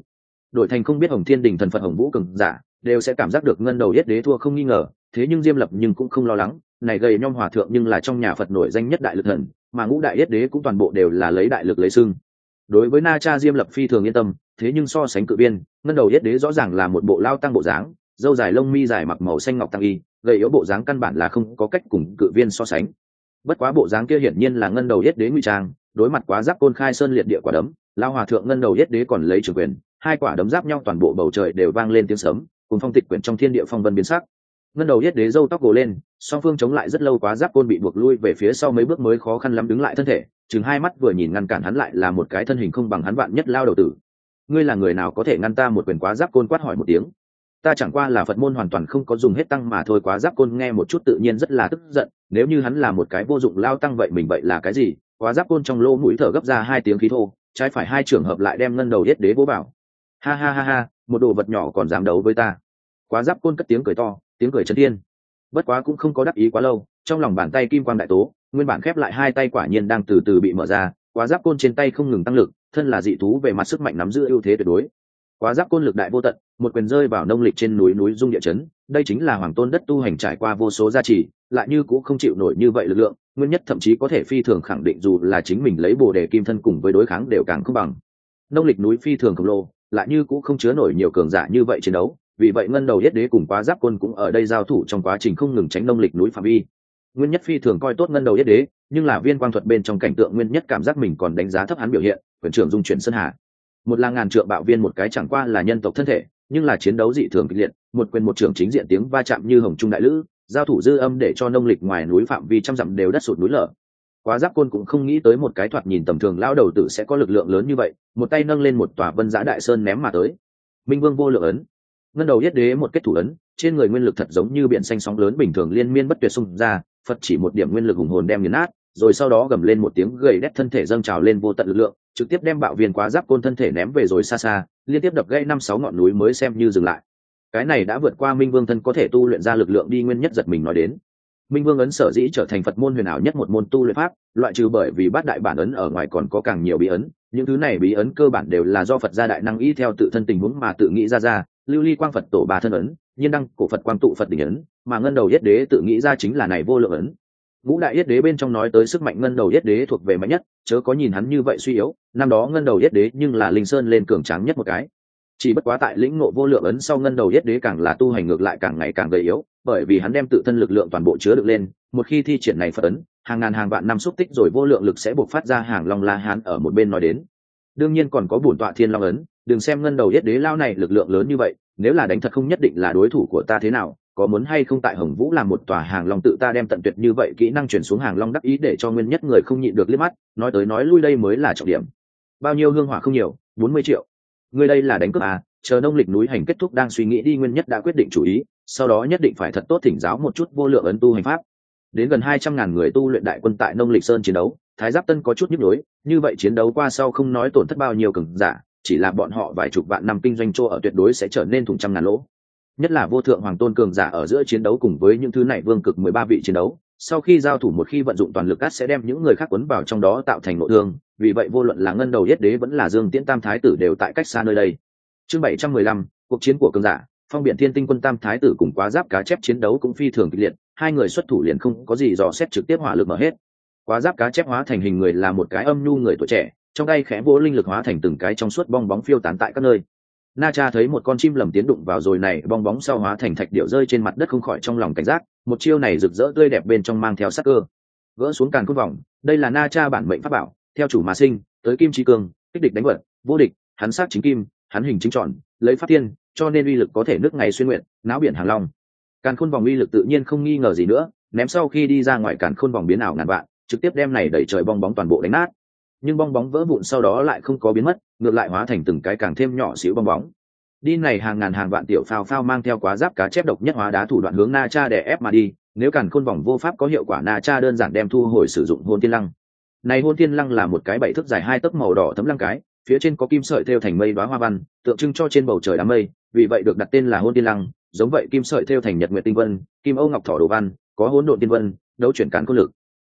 đổi thành không biết Hồng Thiên Đình thần Phật Hồng Vũ cường giả đều sẽ cảm giác được ngân đầu yết đế thua không nghi ngờ. Thế nhưng Diêm Lập nhưng cũng không lo lắng, này gầy nhom hòa thượng nhưng là trong nhà Phật nổi danh nhất đại lực thần, mà ngũ đại yết đế cũng toàn bộ đều là lấy đại lực lấy xưng. Đối với Na Cha Diêm Lập phi thường yên tâm, thế nhưng so sánh cự viên, ngân đầu yết đế rõ ràng là một bộ lao tăng bộ dáng, râu dài lông mi dài mặc màu xanh ngọc tăng y, gầy yếu bộ dáng căn bản là không có cách cùng cự viên so sánh. Bất quá bộ dáng kia hiển nhiên là ngân đầu yết đế ngụy trang, đối mặt quá giáp côn khai sơn liệt địa quả đấm, lao hòa thượng ngân đầu yết đế còn lấy trường quyền, hai quả đấm giáp nhau toàn bộ bầu trời đều vang lên tiếng sấm, cùng phong tịch quyển trong thiên địa phong vân biến sắc. Ngân đầu yết đế râu tóc gồ lên, song phương chống lại rất lâu, quá giáp côn bị buộc lui về phía sau mấy bước mới khó khăn lắm đứng lại thân thể, chừng hai mắt vừa nhìn ngăn cản hắn lại là một cái thân hình không bằng hắn vạn nhất lao đầu tử. Ngươi là người nào có thể ngăn ta một quyền? Quá giáp côn quát hỏi một tiếng. Ta chẳng qua là Phật môn hoàn toàn không có dùng hết tăng mà thôi. Quá giáp côn nghe một chút tự nhiên rất là tức giận, nếu như hắn là một cái vô dụng lao tăng vậy mình vậy là cái gì? Quá giáp côn trong lỗ mũi thở gấp ra hai tiếng khí thô, trái phải hai trường hợp lại đem ngân đầu yết đế bố bảo. Ha ha ha ha, một đồ vật nhỏ còn dám đấu với ta. Quá giáp côn cất tiếng cười to, tiếng cười chấn thiên. Bất quá cũng không có đắc ý quá lâu, trong lòng bàn tay kim quang đại tố, nguyên bản khép lại hai tay quả nhiên đang từ từ bị mở ra. Quá giáp côn trên tay không ngừng tăng lực, thân là dị thú về mặt sức mạnh nắm giữ ưu thế tuyệt đối. Quá giáp côn lực đại vô tận, một quyền rơi vào nông lịch trên núi núi rung địa chấn. Đây chính là hoàng tôn đất tu hành trải qua vô số gia trì, lại như cũng không chịu nổi như vậy lực lượng. Nguyên nhất thậm chí có thể phi thường khẳng định dù là chính mình lấy bồ đề kim thân cùng với đối kháng đều càng không bằng. Nông lịch núi phi thường khổng lồ, lại như cũng không chứa nổi nhiều cường giả như vậy chiến đấu. Vì vậy ngân đầu yết đế cùng quá giáp côn cũng ở đây giao thủ trong quá trình không ngừng tránh nông lịch núi phạm vi. Nguyên nhất phi thường coi tốt ngân đầu yết đế, nhưng là viên quang thuật bên trong cảnh tượng nguyên nhất cảm giác mình còn đánh giá thấp hắn biểu hiện. Quyền trưởng dung chuyển sơn hà, một là ngàn trượng bạo viên, một cái chẳng qua là nhân tộc thân thể, nhưng là chiến đấu dị thường kịch liệt, một quyền một trưởng chính diện tiếng va chạm như hồng trung đại lữ, giao thủ dư âm để cho nông lịch ngoài núi phạm vi trăm dặm đều đất sụt núi lở. Quá giáp côn cũng không nghĩ tới một cái thoạt nhìn tầm thường lão đầu tử sẽ có lực lượng lớn như vậy, một tay nâng lên một tòa vân giã đại sơn ném mà tới. Minh Vương vô lượng ấn, ngân đầu yết đế một kết thủ ấn, trên người nguyên lực thật giống như biển xanh sóng lớn bình thường liên miên bất tuyệt xung ra, Phật chỉ một điểm nguyên lực hùng hồn đem nghiền nát, rồi sau đó gầm lên một tiếng gầy đét thân thể dâng trào lên vô tận lực lượng, trực tiếp đem bạo viên quá giáp côn thân thể ném về rồi xa xa, liên tiếp đập gãy 5-6 ngọn núi mới xem như dừng lại. Cái này đã vượt qua Minh Vương thân có thể tu luyện ra lực lượng đi. Nguyên nhất giật mình nói đến, Minh Vương ấn sở dĩ trở thành Phật môn huyền ảo nhất một môn tu luyện pháp, loại trừ bởi vì bát đại bản ấn ở ngoài còn có càng nhiều bí ấn, những thứ này bí ấn cơ bản đều là do Phật gia đại năng y theo tự thân tình huống mà tự nghĩ ra, lưu ly quang Phật tổ ba thân ấn, nhiên đăng cổ Phật quang tụ Phật đỉnh ấn, mà ngân đầu yết đế tự nghĩ ra chính là này vô lượng ấn. Ngũ đại yết đế bên trong nói tới sức mạnh ngân đầu yết đế thuộc về mạnh nhất, chớ có nhìn hắn như vậy suy yếu, năm đó ngân đầu yết đế nhưng là linh sơn lên cường tráng nhất một cái. Chỉ bất quá tại lĩnh ngộ vô lượng ấn sau, ngân đầu yết đế càng là tu hành ngược lại càng ngày càng gầy yếu, bởi vì hắn đem tự thân lực lượng toàn bộ chứa được lên, một khi thi triển này Phật ấn, hàng ngàn hàng vạn năm xúc tích rồi vô lượng lực sẽ bộc phát ra. Hàng Long La Hán ở một bên nói đến, đương nhiên còn có bổn tọa Thiên Long ấn, đừng xem ngân đầu yết đế lao này lực lượng lớn như vậy, nếu là đánh thật không nhất định là đối thủ của ta thế nào, có muốn hay không tại Hồng Vũ làm một tòa Hàng Long tự ta đem tận tuyệt như vậy kỹ năng chuyển xuống. Hàng Long đắc ý để cho nguyên nhất người không nhịn được liếc mắt, nói tới nói lui đây mới là trọng điểm. Bao nhiêu hương hỏa không nhiều, 40 triệu. Ngươi đây là đánh cướp à? Chờ nông lịch núi hành kết thúc đang suy nghĩ đi. Nguyên nhất đã quyết định chủ ý, sau đó nhất định phải thật tốt thỉnh giáo một chút vô lượng ấn tu hành pháp. Đến gần 200.000 người tu luyện đại quân tại nông lịch sơn chiến đấu, Thái Giáp Tân có chút nhức nhối, như vậy chiến đấu qua sau không nói tổn thất bao nhiêu cường giả, chỉ là bọn họ vài chục vạn năm kinh doanh chỗ ở tuyệt đối sẽ trở nên thủng trăm ngàn lỗ. Nhất là vô thượng hoàng tôn cường giả ở giữa chiến đấu cùng với những thứ này vương cực 13 vị chiến đấu, sau khi giao thủ một khi vận dụng toàn lực ắt sẽ đem những người khác cuốn vào trong đó tạo thành nội thương, vì vậy vô luận là ngân đầu yết đế vẫn là Dương Tiễn Tam Thái tử đều tại cách xa nơi đây. Chương 715, cuộc chiến của cường giả. Phong Biển Thiên Tinh Quân Tam Thái tử cùng Quá Giáp Cá Chép chiến đấu cũng phi thường kịch liệt, hai người xuất thủ liền không có gì dò xét trực tiếp hỏa lực mở hết. Quá Giáp Cá Chép hóa thành hình người là một cái âm nhu người tuổi trẻ, trong tay khẽ vỗ linh lực hóa thành từng cái trong suốt bong bóng phiêu tán tại các nơi. Na Cha thấy một con chim lầm tiến đụng vào rồi này bong bóng sau hóa thành thạch điệu rơi trên mặt đất không khỏi trong lòng cảnh giác, một chiêu này rực rỡ tươi đẹp bên trong mang theo sắc cơ. Gỡ xuống càn khôn vòng, đây là Na Cha bản mệnh pháp bảo, theo chủ mà sinh, tới kim chi cường, kích địch đánh vật, vô địch, hắn sát chính kim, hắn hình chính tròn, lấy pháp tiên, cho nên uy lực có thể nước ngày xuyên nguyện, náo biển hàng long. Càn khôn vòng uy lực tự nhiên không nghi ngờ gì nữa, ném sau khi đi ra ngoài càn khôn vòng biến ảo ngàn vạn, trực tiếp đem này đẩy trời bong bóng toàn bộ đánh nát. Nhưng bong bóng vỡ vụn sau đó lại không có biến mất, ngược lại hóa thành từng cái càng thêm nhỏ xíu bong bóng. Đi này hàng ngàn hàng vạn tiểu phao phao mang theo Quá Giáp Cá Chép độc nhất hóa đá thủ đoạn hướng Na Cha đè ép mà đi. Nếu càn khôn vòng vô pháp có hiệu quả, Na Cha đơn giản đem thu hồi sử dụng hôn tiên lăng. Này hôn tiên lăng là một cái 7 thước dài 2 tấc màu đỏ thấm lăng cái, phía trên có kim sợi thêu thành mây đóa hoa văn, tượng trưng cho trên bầu trời đám mây, vì vậy được đặt tên là hôn tiên lăng. Giống vậy kim sợi thêu thành nhật nguyệt tinh vân, kim âu ngọc thỏ đồ văn, có hỗn độn tiên vân, đấu chuyển càn khôn lực.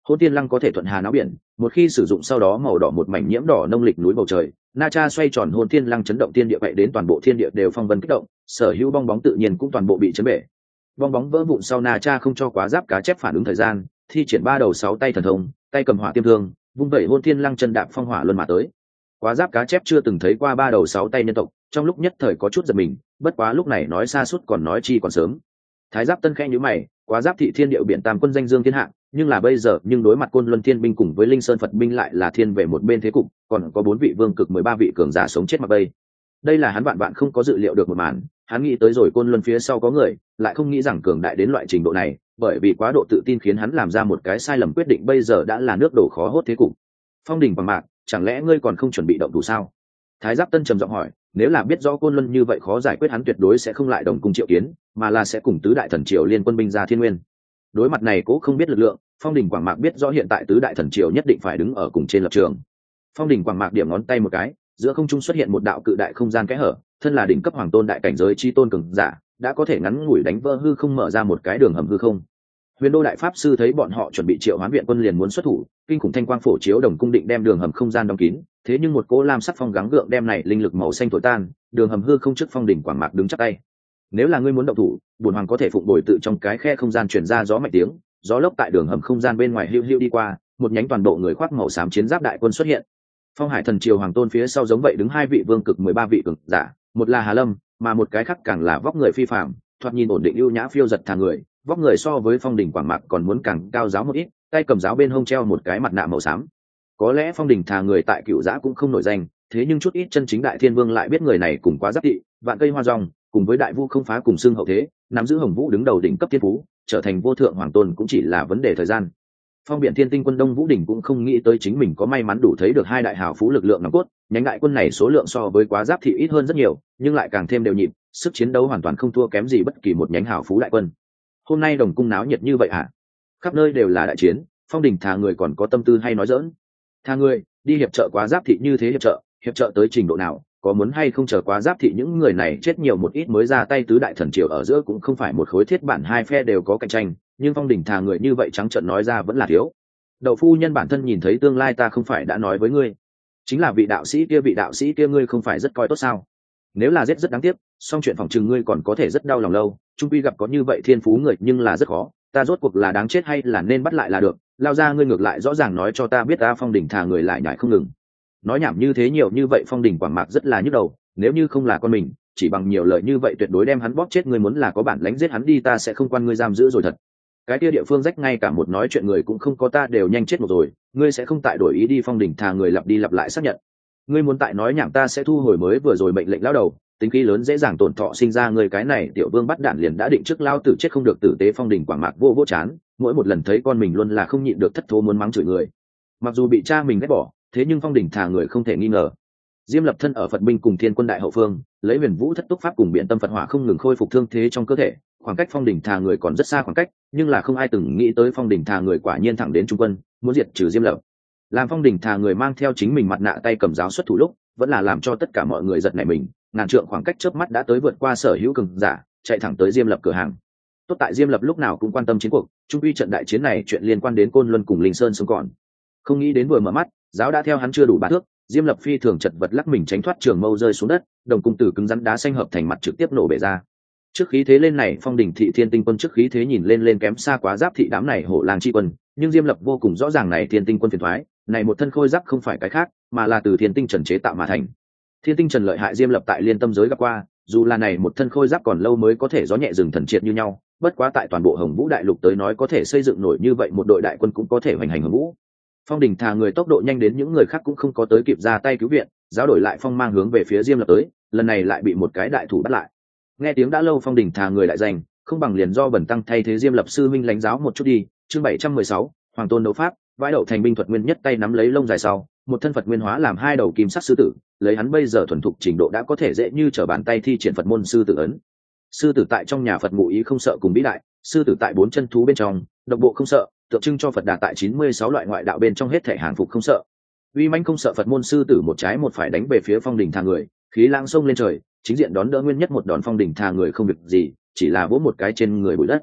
Hôn Thiên Lăng có thể thuận hà náo biển, một khi sử dụng sau đó màu đỏ một mảnh nhiễm đỏ nông lịch núi bầu trời, Na Cha xoay tròn Hôn Thiên Lăng chấn động thiên địa vậy đến toàn bộ thiên địa đều phong vân kích động, sở hữu bong bóng tự nhiên cũng toàn bộ bị chấn bể. Bong bóng vỡ vụn sau Na Cha không cho quá giáp cá chép phản ứng thời gian, thi triển ba đầu sáu tay thần thông, tay cầm hỏa tiêm thương, vung vẩy Hôn Thiên Lăng chân đạp phong hỏa luân mà tới. Quá giáp cá chép chưa từng thấy qua ba đầu sáu tay nhân tộc, trong lúc nhất thời có chút giật mình, bất quá lúc này nói xa suốt còn nói chi còn sớm. Thái Giáp Tân khẽ nhíu mày, quá giáp thị thiên điệu biển tam quân danh dương thiên hạ, nhưng là bây giờ nhưng đối mặt Côn Luân Thiên binh cùng với Linh Sơn Phật binh lại là thiên về một bên thế cục, còn có 4 vị vương cực 13 vị cường giả sống chết mặc bay. Đây là hắn vạn không có dự liệu được một màn, hắn nghĩ tới rồi Côn Luân phía sau có người, lại không nghĩ rằng cường đại đến loại trình độ này, bởi vì quá độ tự tin khiến hắn làm ra một cái sai lầm quyết định, bây giờ đã là nước đổ khó hốt thế cục. Phong Đình Quảng Mạc, chẳng lẽ ngươi còn không chuẩn bị động thủ sao? Thái Giáp Tân trầm giọng hỏi, nếu là biết rõ Côn Luân như vậy khó giải quyết, hắn tuyệt đối sẽ không lại đồng cung triệu kiến, mà là sẽ cùng tứ đại thần triều liên quân binh ra Thiên Nguyên. Đối mặt này cố không biết lực lượng, Phong Đình Quảng Mạc biết rõ hiện tại tứ đại thần triều nhất định phải đứng ở cùng trên lập trường. Phong Đình Quảng Mạc điểm ngón tay một cái, giữa không trung xuất hiện một đạo cự đại không gian kẽ hở, thân là đỉnh cấp hoàng tôn đại cảnh giới chi tôn cường giả, đã có thể ngắn ngủi đánh vỡ hư không, mở ra một cái đường hầm hư không. Huyền Đô đại pháp sư thấy bọn họ chuẩn bị triệu hoán viện quân liền muốn xuất thủ, kinh khủng thanh quang phổ chiếu đồng cung định đem đường hầm không gian đóng kín, thế nhưng một cỗ lam sắc phong gắng gượng đem này linh lực màu xanh thổi tan, đường hầm hư không trước Phong Đình Quảng Mạc đứng chắp tay. Nếu là ngươi muốn động thủ, bổn hoàng có thể phụng bồi tự trong cái khe không gian truyền ra gió mạnh tiếng, gió lốc tại đường hầm không gian bên ngoài hưu hưu đi qua, một nhánh toàn bộ người khoác màu xám chiến giáp đại quân xuất hiện. Phong Hải thần triều hoàng tôn phía sau giống vậy đứng 2 vị vương cực 13 vị cường giả, một là Hà Lâm, mà một cái khác càng là vóc người phi phàm, thoạt nhìn ổn định ưu nhã phiêu giật thả người, vóc người so với Phong Đình Quảng Mạc còn muốn càng cao giáo một ít, tay cầm giáo bên hông treo một cái mặt nạ màu xám. Có lẽ Phong Đình thà người tại Cửu Giã cũng không nổi danh, thế nhưng chút ít chân chính đại thiên vương lại biết người này cùng quá giáp thị, vạn cây hoa rong, cùng với đại vu không phá cùng xương hậu thế, nắm giữ Hồng Vũ đứng đầu đỉnh cấp thiên phú, trở thành vô thượng hoàng tôn cũng chỉ là vấn đề thời gian. Phong Biện Thiên Tinh quân Đông Vũ Đỉnh cũng không nghĩ tới chính mình có may mắn đủ thấy được 2 đại hào phú lực lượng nòng cốt, nhánh đại quân này số lượng so với quá giáp thị ít hơn rất nhiều, nhưng lại càng thêm đều nhịp, sức chiến đấu hoàn toàn không thua kém gì bất kỳ một nhánh hào phú đại quân. Hôm nay đồng cung náo nhiệt như vậy hả? Khắp nơi đều là đại chiến, Phong Đình thà người còn có tâm tư hay nói giỡn? Thà người đi hiệp trợ quá giáp thị như thế hiệp trợ tới trình độ nào, có muốn hay không chờ quá giáp thị những người này chết nhiều một ít mới ra tay, tứ đại thần triều ở giữa cũng không phải một khối thiết bản, 2 phe đều có cạnh tranh, nhưng Phong Đình thà người như vậy trắng trợn nói ra vẫn là thiếu. Đậu phu nhân bản thân nhìn thấy tương lai, ta không phải đã nói với ngươi, chính là vị đạo sĩ kia ngươi không phải rất coi tốt sao? Nếu là giết rất đáng tiếc, song chuyện phòng trừng ngươi còn có thể rất đau lòng lâu, trung quy gặp có như vậy thiên phú người nhưng là rất khó, ta rốt cuộc là đáng chết hay là nên bắt lại là được, lao ra ngươi ngược lại rõ ràng nói cho ta biết. Ta Phong Đình thà người lại nhại không ngừng, nói nhảm như thế nhiều như vậy Phong Đình Quảng Mạc rất là nhức đầu, nếu như không là con mình, chỉ bằng nhiều lời như vậy tuyệt đối đem hắn bóp chết, ngươi muốn là có bản lãnh giết hắn đi, ta sẽ không quan ngươi giam giữ rồi thật. Cái kia địa phương rách ngay cả một nói chuyện người cũng không có, ta đều nhanh chết một rồi, ngươi sẽ không tại đổi ý đi? Phong Đình thà người lặp đi lặp lại xác nhận. Ngươi muốn tại nói nhảm ta sẽ thu hồi mới vừa rồi mệnh lệnh lao đầu, tính khí lớn dễ dàng tổn thọ sinh ra, ngươi cái này tiểu vương bắt đạn liền đã định trước lao tử chết không được tử tế. Phong Đình Quảng Mạc vô chán, mỗi một lần thấy con mình luôn là không nhịn được thất thố muốn mắng chửi người. Mặc dù bị cha mình ghét bỏ, thế nhưng Phong Đình thà người không thể nghi ngờ. Diêm Lập thân ở Phật binh cùng Thiên quân đại hậu phương, lấy Huyền Vũ thất túc pháp cùng biện tâm Phật hỏa không ngừng khôi phục thương thế trong cơ thể, khoảng cách Phong Đình thà người còn rất xa khoảng cách, nhưng là không ai từng nghĩ tới Phong Đình thà người quả nhiên thẳng đến trung quân, muốn diệt trừ Diêm Lập. Làm Phong Đình thà người mang theo chính mình mặt nạ tay cầm giáo xuất thủ lúc, vẫn là làm cho tất cả mọi người giật nảy mình, ngàn trượng khoảng cách chớp mắt đã tới, vượt qua sở hữu cường giả, chạy thẳng tới Diêm Lập cửa hàng. Tốt tại Diêm Lập lúc nào cũng quan tâm chiến cuộc, trung quy trận đại chiến này chuyện liên quan đến Côn Luân cùng Linh Sơn sống còn. Không nghĩ đến vừa mở mắt, giáo đã theo hắn chưa đủ 3 thước, Diêm Lập phi thường chật vật lắc mình tránh thoát trường mâu rơi xuống đất, đồng cung tử cứng rắn đá xanh hợp thành mặt trực tiếp nổ bể ra. Trước khí thế lên này Phong Đình thị Thiên Tinh quân trước khí thế nhìn lên kém xa quá giáp thị đám này hổ lang chi quân, nhưng Diêm Lập vô cùng rõ ràng này Thiên Tinh quân phiền thoái, này một thân khôi giáp không phải cái khác, mà là từ Thiên Tinh Trần chế tạo mà thành. Thiên Tinh Trần lợi hại, Diêm Lập tại Liên Tâm giới gặp qua, dù là này một thân khôi giáp còn lâu mới có thể gió nhẹ rừng thần triệt như nhau, bất quá tại toàn bộ Hồng Vũ đại lục tới nói có thể xây dựng nổi như vậy một đội đại quân cũng có thể hoành hành Hồng Vũ. Phong Đình thà người tốc độ nhanh đến những người khác cũng không có tới kịp ra tay cứu viện, giáo đổi lại phong mang hướng về phía Diêm Lập tới, lần này lại bị một cái đại thủ bắt lại. Nghe tiếng đã lâu Phong Đình thà người lại giành, không bằng liền do Bẩn Tăng thay thế Diêm Lập sư minh lãnh giáo một chút đi. Chương 716, Hoàng tôn đấu pháp, vãi đậu thành binh thuật nguyên nhất tay nắm lấy lông dài sau, một thân Phật nguyên hóa làm 2 đầu kim sắc sư tử, lấy hắn bây giờ thuần thục trình độ đã có thể dễ như trở bàn tay thi triển Phật môn sư tử ấn. Sư tử tại trong nhà Phật ngụ ý không sợ cùng vĩ đại, sư tử tại 4 chân thú bên trong, độc bộ không sợ, tượng trưng cho Phật Đà tại 96 loại ngoại đạo bên trong hết thể hàng phục không sợ. Uy mãnh không sợ Phật môn sư tử một trái một phải đánh về phía Phong Đình thà người, khí lãng sông lên trời, chính diện đón đỡ nguyên nhất một đòn. Phong Đình thà người không việc gì, chỉ là vỗ một cái trên người bụi đất.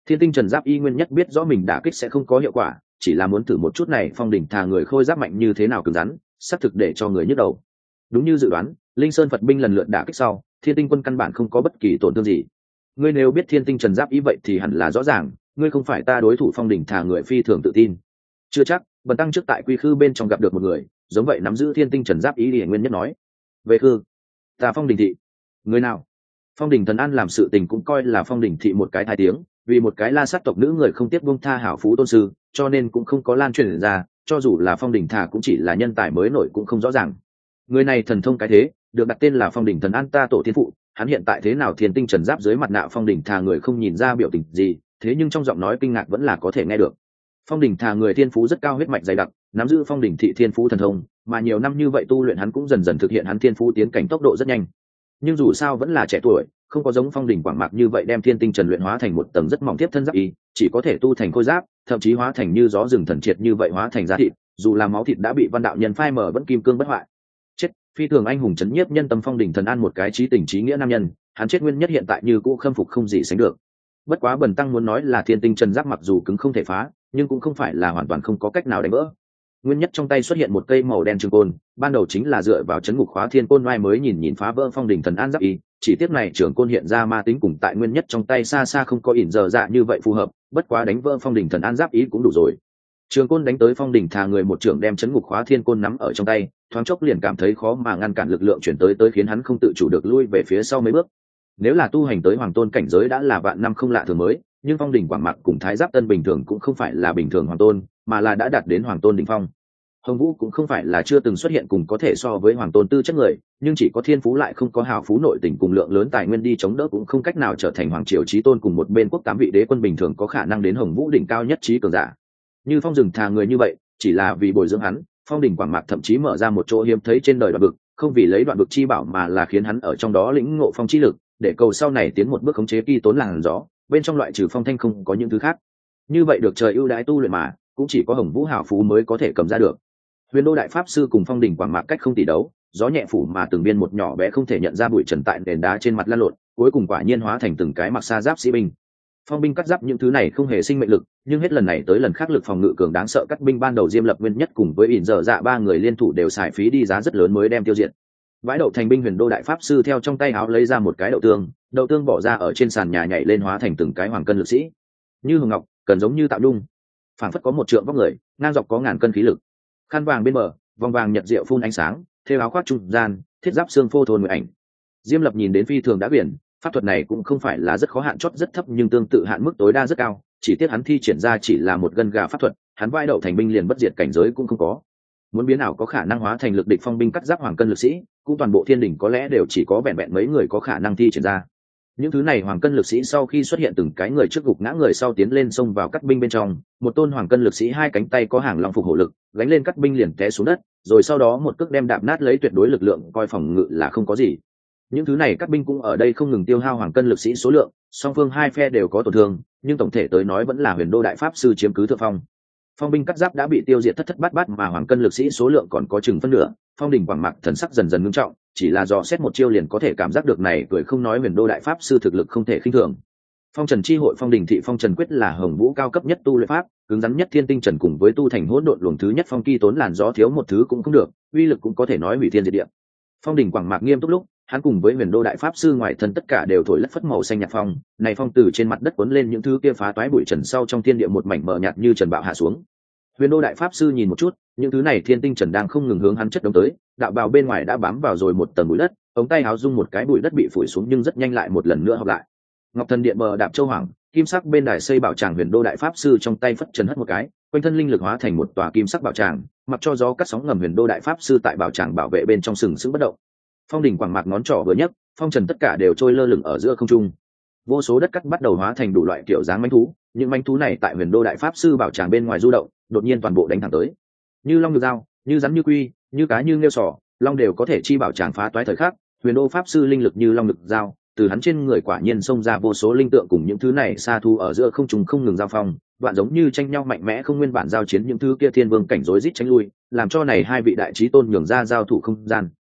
Thiên tinh trần giáp y nguyên nhất biết rõ mình đả kích sẽ không có hiệu quả, chỉ là muốn thử một chút này phong đỉnh thà người khôi giáp mạnh như thế nào cứng rắn, xác thực để cho người nhức đầu. Đúng như dự đoán, linh sơn phật binh lần lượt đả kích sau, thiên tinh quân căn bản không có bất kỳ tổn thương gì. Ngươi nếu biết thiên tinh trần giáp y vậy thì hẳn là rõ ràng, ngươi không phải ta đối thủ phong đỉnh thà người phi thường tự tin. Chưa chắc, bần tăng trước tại quy khư bên trong gặp được một người giống vậy nắm giữ thiên tinh trần giáp ý để nguyên nhất nói. Về khư, ta phong đình thị. Người nào? Phong đình thần an làm sự tình cũng coi là phong đình thị một cái thái tiếng, vì một cái la sát tộc nữ người không tiếc buông tha hảo phú tôn sư, cho nên cũng không có lan truyền ra, cho dù là phong đình thà cũng chỉ là nhân tài mới nổi cũng không rõ ràng. Người này thần thông cái thế, được đặt tên là phong đình thần an ta tổ thiên phụ, hắn hiện tại thế nào thiên tinh trần giáp dưới mặt nạ phong đình thà người không nhìn ra biểu tình gì, thế nhưng trong giọng nói kinh ngạc vẫn là có thể nghe được. Phong đỉnh thà người thiên phú rất cao, huyết mạch dày đặc, nắm giữ phong đỉnh thị thiên phú thần thông, mà nhiều năm như vậy tu luyện hắn cũng dần dần thực hiện hắn thiên phú tiến cảnh tốc độ rất nhanh. Nhưng dù sao vẫn là trẻ tuổi, không có giống phong đỉnh quảng mạc như vậy đem thiên tinh trần luyện hóa thành một tầng rất mỏng tiếp thân giáp y, chỉ có thể tu thành khôi giáp, thậm chí hóa thành như gió rừng thần triệt như vậy hóa thành da thịt, dù là máu thịt đã bị văn đạo nhân phai mờ vẫn kim cương bất hoại. Chết, phi thường anh hùng chấn nhiếp nhân tâm phong đỉnh thần an một cái trí tình trí nghĩa nam nhân, hắn chết nguyên nhất hiện tại như cũ khâm phục không gì sánh được. Bất quá bần tăng muốn nói là thiên tinh trần giáp mặc dù cứng không thể phá, nhưng cũng không phải là hoàn toàn không có cách nào đánh vỡ. Nguyên nhất trong tay xuất hiện một cây màu đen trường côn, ban đầu chính là dựa vào chấn ngục khóa thiên côn oai mới nhìn phá vỡ phong đỉnh thần an giáp y, chỉ tiếc này trường côn hiện ra ma tính cùng tại nguyên nhất trong tay xa xa không có ỉn giờ dạ như vậy phù hợp, bất quá đánh vỡ phong đỉnh thần an giáp ý cũng đủ rồi. Trường côn đánh tới phong đỉnh thà người một trưởng đem chấn ngục khóa thiên côn nắm ở trong tay, thoáng chốc liền cảm thấy khó mà ngăn cản lực lượng chuyển tới khiến hắn không tự chủ được lui về phía sau mấy bước. Nếu là tu hành tới hoàng tôn cảnh giới đã là vạn năm không lạ thường mới, nhưng phong đỉnh quảng mạc cùng thái giáp tân bình thường cũng không phải là bình thường hoàng tôn, mà là đã đạt đến hoàng tôn đỉnh phong. Hồng Vũ cũng không phải là chưa từng xuất hiện cùng có thể so với hoàng tôn tư chất người, nhưng chỉ có thiên phú lại không có hào phú nội tình cùng lượng lớn tài nguyên đi chống đỡ cũng không cách nào trở thành hoàng triều chí tôn cùng một bên quốc tám vị đế quân bình thường có khả năng đến Hồng Vũ đỉnh cao nhất trí cường giả. Như phong rừng thà người như vậy, chỉ là vì bồi dưỡng hắn, phong đỉnh quảng mạc thậm chí mở ra một chỗ hiếm thấy trên đời đoạn vực, không vì lấy đoạn vực chi bảo mà là khiến hắn ở trong đó lĩnh ngộ phong chi lực, để cầu sau này tiến một bước khống chế kỳ tốn làn gió, bên trong loại trừ phong thanh không có những thứ khác. Như vậy được trời ưu đãi tu luyện mà, cũng chỉ có Hồng Vũ hảo phú mới có thể cầm ra được. Huyền Đô đại pháp sư cùng phong đỉnh quảng mạc cách không tỷ đấu, gió nhẹ phủ mà từng viên một nhỏ bé không thể nhận ra bụi trần tại nền đá trên mặt lăn lộn, cuối cùng quả nhiên hóa thành từng cái mặc sa giáp sĩ binh. Phong binh cắt giáp những thứ này không hề sinh mệnh lực, nhưng hết lần này tới lần khác lực phòng ngự cường đáng sợ, cắt binh ban đầu Diêm Lập Nguyên nhất cùng với ỉn dở dạ ba người liên thủ đều xài phí đi giá rất lớn mới đem tiêu diệt. Vãi đậu thành binh Huyền Đô đại pháp sư theo trong tay áo lấy ra một cái đậu tương bỏ ra ở trên sàn nhà nhảy lên hóa thành từng cái hoàng cân lực sĩ. Như hồng ngọc, cần giống như tạo đung. Phảng phất có một trượng vóc người, ngang dọc có ngàn cân khí lực. Khăn vàng bên bờ, vòng vàng nhật diệu phun ánh sáng, thêu áo khoác trung gian, thiết giáp xương phô thôn người ảnh. Diêm Lập nhìn đến phi thường đã biển, pháp thuật này cũng không phải là rất khó hạn chót rất thấp nhưng tương tự hạn mức tối đa rất cao, chỉ tiếc hắn thi triển ra chỉ là một gân gà pháp thuật, hắn vai đậu thành binh liền bất diệt cảnh giới cũng không có. Muốn biến ảo có khả năng hóa thành lực địch phong binh cắt giáp hoàng cân lực sĩ, cũng toàn bộ thiên đỉnh có lẽ đều chỉ có vẹn vẹn mấy người có khả năng thi triển ra. Những thứ này hoàng cân lực sĩ sau khi xuất hiện từng cái người trước gục ngã người sau tiến lên xông vào cắt binh bên trong, một tôn hoàng cân lực sĩ hai cánh tay có hàng long phục hổ lực, gánh lên cắt binh liền té xuống đất, rồi sau đó một cước đem đạp nát lấy tuyệt đối lực lượng coi phòng ngự là không có gì. Những thứ này cắt binh cũng ở đây không ngừng tiêu hao hoàng cân lực sĩ số lượng, song phương hai phe đều có tổn thương, nhưng tổng thể tới nói vẫn là Huyền Đô đại pháp sư chiếm cứ thượng phong. Phong binh cắt giáp đã bị tiêu diệt thất thất bát bát mà hoàng cân lực sĩ số lượng còn có chừng phân nửa, phong đỉnh quảng mạc thần sắc dần dần ngưng trọng, chỉ là dò xét một chiêu liền có thể cảm giác được này cười không nói Huyền Đô đại pháp sư thực lực không thể khinh thường. Phong Trần chi hội phong đỉnh thị phong trần quyết là Hồng Vũ cao cấp nhất tu luyện pháp, cứng rắn nhất thiên tinh trần cùng với tu thành hỗn độn luồng thứ nhất phong kỳ tốn làn gió thiếu một thứ cũng không được, uy lực cũng có thể nói hủy thiên diệt địa. Phong đỉnh quảng mạc nghiêm túc lúc, hắn cùng với Huyền Đô đại pháp sư ngoài thân tất cả đều thổi lất phất màu xanh nhạt phong, này phong từ trên mặt đất cuốn lên những thứ kia phá toái bụi trần sau trong thiên địa một mảnh mờ nhạt như trần bạo hạ xuống. Huyền Đô đại pháp sư nhìn một chút, những thứ này thiên tinh trần đang không ngừng hướng hắn chất đống tới, đạo bào bên ngoài đã bám vào rồi một tầng bụi đất, ống tay áo rung một cái bụi đất bị phủi xuống nhưng rất nhanh lại một lần nữa hợp lại. Ngọc Thần Điện bờ đạp châu hoàng, kim sắc bên đài xây bảo tràng Huyền Đô đại pháp sư trong tay phất trần hất một cái, quanh thân linh lực hóa thành một tòa kim sắc bảo tràng, mặc cho gió cắt sóng ngầm Huyền Đô đại pháp sư tại bảo tràng bảo vệ bên trong sừng sững bất động. Phong đỉnh quảng mạc ngón trỏ vừa nhấc, phong trần tất cả đều trôi lơ lửng ở giữa không trung. Vô số đất cắt bắt đầu hóa thành đủ loại kiểu dáng manh thú, những manh thú này tại Huyền Đô đại pháp sư bảo tràng bên ngoài du động, đột nhiên toàn bộ đánh thẳng tới. Như long như dao, như rắn như quy, như cá như nghêu sò, long đều có thể chi bảo tràng phá toái thời khắc, Huyền Đô pháp sư linh lực như long lực dao, từ hắn trên người quả nhiên xông ra vô số linh tượng cùng những thứ này sa thu ở giữa không trùng không ngừng giao phong, đoạn giống như tranh nhau mạnh mẽ không nguyên bản giao chiến những thứ kia thiên vương cảnh rối rít tránh lui, làm cho này hai vị đại chí tôn nhường ra giao thủ không gian.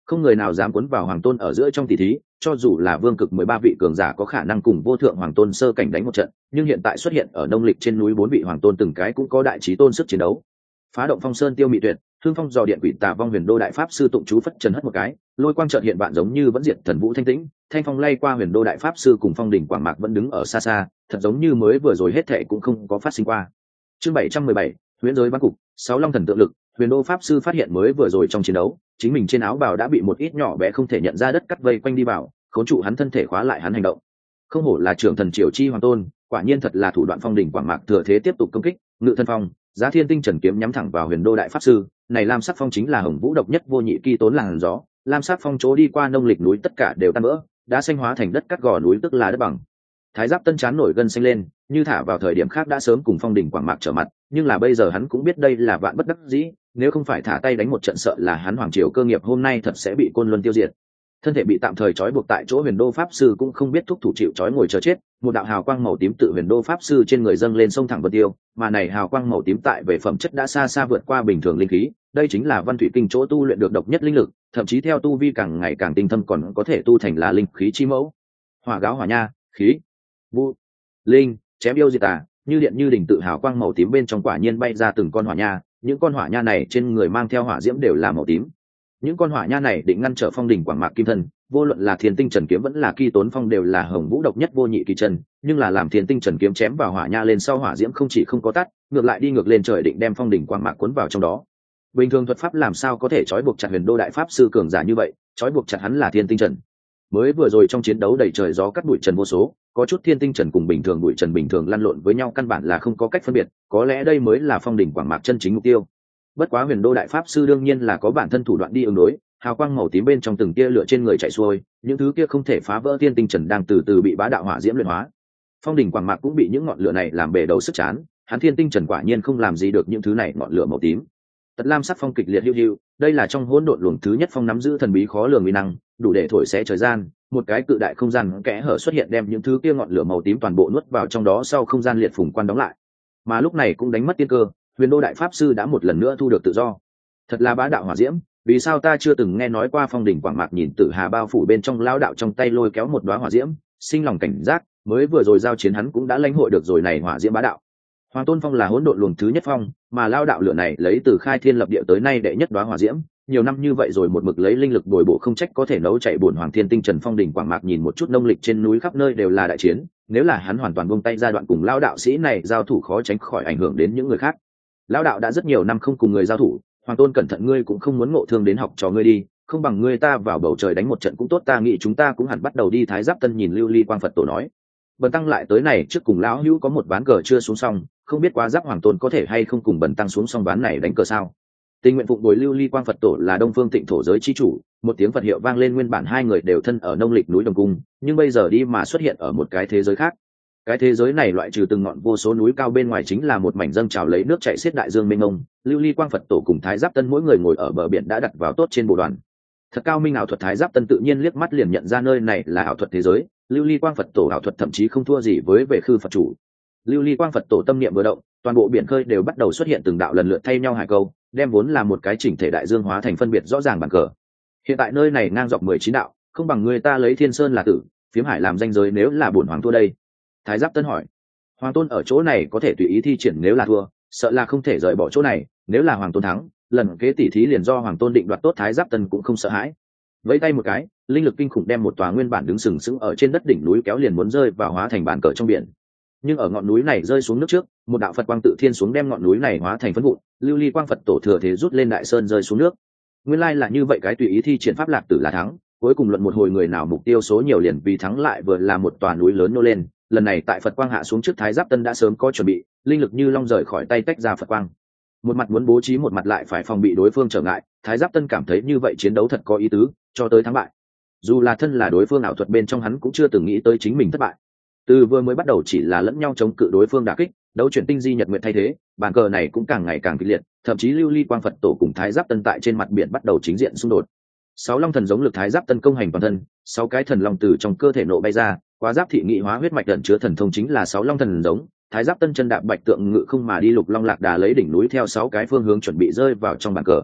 không người nào dám cuốn vào hoàng tôn ở giữa trong tỷ thí, cho dù là vương cực 13 vị cường giả có khả năng cùng vô thượng hoàng tôn sơ cảnh đánh một trận, nhưng hiện tại xuất hiện ở nông lịch trên núi 4 vị hoàng tôn từng cái cũng có đại chí tôn sức chiến đấu. Phá động phong sơn tiêu mị tuyệt, hương phong dò điện quỷ tà vong huyền đô đại pháp sư tụng chú phất trần hất một cái, lôi quang chợt hiện vạn giống như vẫn diệt thần vũ thanh tĩnh, thanh phong lay qua huyền đô đại pháp sư cùng phong đỉnh quảng mạc vẫn đứng ở xa xa, thật giống như mới vừa rồi hết thệ cũng không có phát sinh qua. Chương 717, huyễn giới bắn cục, 6 long thần tượng lực. Huyền đô pháp sư phát hiện mới vừa rồi trong chiến đấu, chính mình trên áo bào đã bị một ít nhỏ bé không thể nhận ra đất cắt vây quanh đi vào, khốn trụ hắn thân thể, khóa lại hắn hành động. Không hổ là trưởng thần triều chi hoàng tôn, quả nhiên thật là thủ đoạn phong đỉnh quảng mạc thừa thế tiếp tục công kích, ngự thân phong, giá thiên tinh trần kiếm nhắm thẳng vào huyền đô đại pháp sư. Này lam sắc phong chính là hồng vũ độc nhất vô nhị kỳ tốn làn gió, lam sắc phong chỗ đi qua nông lịch núi tất cả đều tan vỡ, đã xanh hóa thành đất cắt gò núi tức là đất bằng. Thái Giáp Tân chán nổi gân xanh lên, như thả vào thời điểm khác đã sớm cùng phong đỉnh quảng mạc trở mặt, nhưng là bây giờ hắn cũng biết đây là vạn bất đắc dĩ, nếu không phải thả tay đánh một trận sợ là hắn hoàng triều cơ nghiệp hôm nay thật sẽ bị côn luân tiêu diệt. Thân thể bị tạm thời trói buộc tại chỗ huyền đô pháp sư cũng không biết thúc thủ chịu trói ngồi chờ chết, một đạo hào quang màu tím tự huyền đô pháp sư trên người dâng lên sông thẳng vân tiêu, mà này hào quang màu tím tại về phẩm chất đã xa xa vượt qua bình thường linh khí, đây chính là văn thủy kinh chỗ tu luyện được độc nhất linh lực, thậm chí theo tu vi càng ngày càng tinh thâm còn có thể tu thành là linh khí chi mẫu. Hỏa gáo hỏa nha, khí, vũ, linh, chém yêu diệt tà, như điện như đỉnh tự hào quang màu tím bên trong quả nhiên bay ra từng con hỏa nha, những con hỏa nha này trên người mang theo hỏa diễm đều là màu tím. Những con hỏa nha này định ngăn trở phong đỉnh quảng mạc kim thân, vô luận là thiên tinh trần kiếm vẫn là kỳ tốn phong đều là hồng vũ độc nhất vô nhị kỳ chân, nhưng là làm thiên tinh trần kiếm chém vào hỏa nha lên sau hỏa diễm không chỉ không có tắt, ngược lại đi ngược lên trời định đem phong đỉnh quảng mạc cuốn vào trong đó. Bình thường thuật pháp làm sao có thể trói buộc chặt huyền đô đại pháp sư cường giả như vậy, trói buộc chặt hắn là thiên tinh trần. Mới vừa rồi trong chiến đấu đầy trời gió cắt bụi trần vô số, có chút thiên tinh trần cùng bình thường bụi trần bình thường lăn lộn với nhau căn bản là không có cách phân biệt, có lẽ đây mới là phong đỉnh quảng mạc chân chính mục tiêu. Bất quá huyền đô đại pháp sư đương nhiên là có bản thân thủ đoạn đi ứng đối, hào quang màu tím bên trong từng tia lửa trên người chạy xuôi, những thứ kia không thể phá vỡ thiên tinh trần đang từ từ bị bá đạo hỏa diễm luyện hóa. Phong đỉnh quảng mạc cũng bị những ngọn lửa này làm bể đầu sức chán, hắn thiên tinh trần quả nhiên không làm gì được những thứ này ngọn lửa màu tím. Tật lam sắc phong kịch liệt hiu hiu, đây là trong hỗn độn luồng thứ nhất phong nắm giữ thần bí khó lường uy năng, đủ để thổi xé trời gian, một cái cự đại không gian kẽ hở xuất hiện đem những thứ kia ngọn lửa màu tím toàn bộ nuốt vào trong đó sau không gian liệt phùng quan đóng lại. Mà lúc này cũng đánh mất tiên cơ, huyền đô đại pháp sư đã một lần nữa thu được tự do. Thật là bá đạo hỏa diễm, vì sao ta chưa từng nghe nói qua phong đỉnh quảng mạc nhìn tử hà bao phủ bên trong lão đạo trong tay lôi kéo một đóa hỏa diễm, sinh lòng cảnh giác, mới vừa rồi giao chiến hắn cũng đã lãnh hội được rồi này hỏa diễm bá đạo. Hoàng tôn phong là hỗn độn luồng thứ nhất phong, mà lao đạo lửa này lấy từ khai thiên lập địa tới nay đệ nhất đóa hỏa diễm, nhiều năm như vậy rồi một mực lấy linh lực bồi bổ không trách có thể nấu chạy bổn hoàng thiên tinh trần phong đỉnh quảng mạc nhìn một chút nông lịch trên núi khắp nơi đều là đại chiến, nếu là hắn hoàn toàn buông tay giai đoạn cùng lao đạo sĩ này giao thủ khó tránh khỏi ảnh hưởng đến những người khác. Lao đạo đã rất nhiều năm không cùng người giao thủ, hoàng tôn cẩn thận ngươi cũng không muốn ngộ thương đến học trò ngươi đi, không bằng ngươi ta vào bầu trời đánh một trận cũng tốt, ta nghĩ chúng ta cũng hẳn bắt đầu đi. Thái Giáp Tân nhìn lưu ly quang Phật tổ nói. Bần tăng lại tới này trước cùng lão hữu có một ván cờ chưa xuống xong, không biết quá Giáp hoàng tôn có thể hay không cùng bần tăng xuống xong ván này đánh cờ sao? Tình nguyện phụng bồi lưu ly quang Phật tổ là Đông Phương Tịnh thổ giới chi chủ, một tiếng Phật hiệu vang lên, nguyên bản hai người đều thân ở nông lịch núi Đồng Cung, nhưng bây giờ đi mà xuất hiện ở một cái thế giới khác. Cái thế giới này loại trừ từng ngọn vô số núi cao bên ngoài chính là một mảnh dâng trào lấy nước chảy xiết đại dương mênh mông. Lưu ly quang Phật tổ cùng Thái Giáp Tân mỗi người ngồi ở bờ biển đã đặt vào tốt trên bộ đoàn. Thật cao minh ảo thuật, Thái Giáp Tân tự nhiên liếc mắt liền nhận ra nơi này là ảo thuật thế giới. Lưu ly quang Phật tổ ảo thuật thậm chí không thua gì với về khư Phật chủ. Lưu ly quang Phật tổ tâm niệm vừa động, toàn bộ biển khơi đều bắt đầu xuất hiện từng đạo lần lượt thay nhau hải câu, đem vốn là một cái chỉnh thể đại dương hóa thành phân biệt rõ ràng bàn cờ. Hiện tại nơi này ngang dọc 19 đạo, không bằng người ta lấy Thiên Sơn là tử, phiếm hải làm danh giới, nếu là bổn hoàng thua đây. Thái Giáp Tân hỏi. Hoàng tôn ở chỗ này có thể tùy ý thi triển, nếu là thua sợ là không thể rời bỏ chỗ này, nếu là hoàng tôn thắng lần kế tỷ thí liền do hoàng tôn định đoạt. Tốt, Thái Giáp Tân cũng không sợ hãi, vẫy tay một cái, linh lực kinh khủng đem một tòa nguyên bản đứng sừng sững ở trên đất đỉnh núi kéo liền muốn rơi vào hóa thành bàn cờ trong biển. Nhưng ở ngọn núi này rơi xuống nước trước, một đạo Phật quang tự thiên xuống đem ngọn núi này hóa thành phấn vụn. Lưu ly quang Phật tổ thừa thế rút lên đại sơn rơi xuống nước. Nguyên lai là như vậy, cái tùy ý thi triển pháp lạc tử là thắng, cuối cùng luận một hồi người nào mục tiêu số nhiều liền vì thắng lại vừa là một tòa núi lớn nô lên. Lần này tại Phật quang hạ xuống trước, Thái Giáp Tân đã sớm có chuẩn bị, linh lực như long rời khỏi tay tách ra Phật quang, một mặt muốn bố trí một mặt lại phải phòng bị đối phương trở ngại. Thái Giáp Tân cảm thấy như vậy chiến đấu thật có ý tứ, cho tới thắng bại dù là thân là đối phương ảo thuật bên trong hắn cũng chưa từng nghĩ tới chính mình thất bại. Từ vừa mới bắt đầu chỉ là lẫn nhau chống cự đối phương đả kích, đấu chuyển tinh di nhật nguyện thay thế, bàn cờ này cũng càng ngày càng kịch liệt, thậm chí lưu ly quang Phật tổ cùng Thái Giáp Tân tại trên mặt biển bắt đầu chính diện xung đột. 6 long thần giống lực Thái Giáp Tân công hành toàn thân, 6 cái thần long từ trong cơ thể nộ bay ra, quá giáp thị nghị hóa huyết mạch ẩn chứa thần thông chính là 6 long thần giống. Thái Giáp Tân chân đạp bạch tượng ngự không mà đi, lục long lạc đà lấy đỉnh núi theo 6 cái phương hướng chuẩn bị rơi vào trong bàn cờ.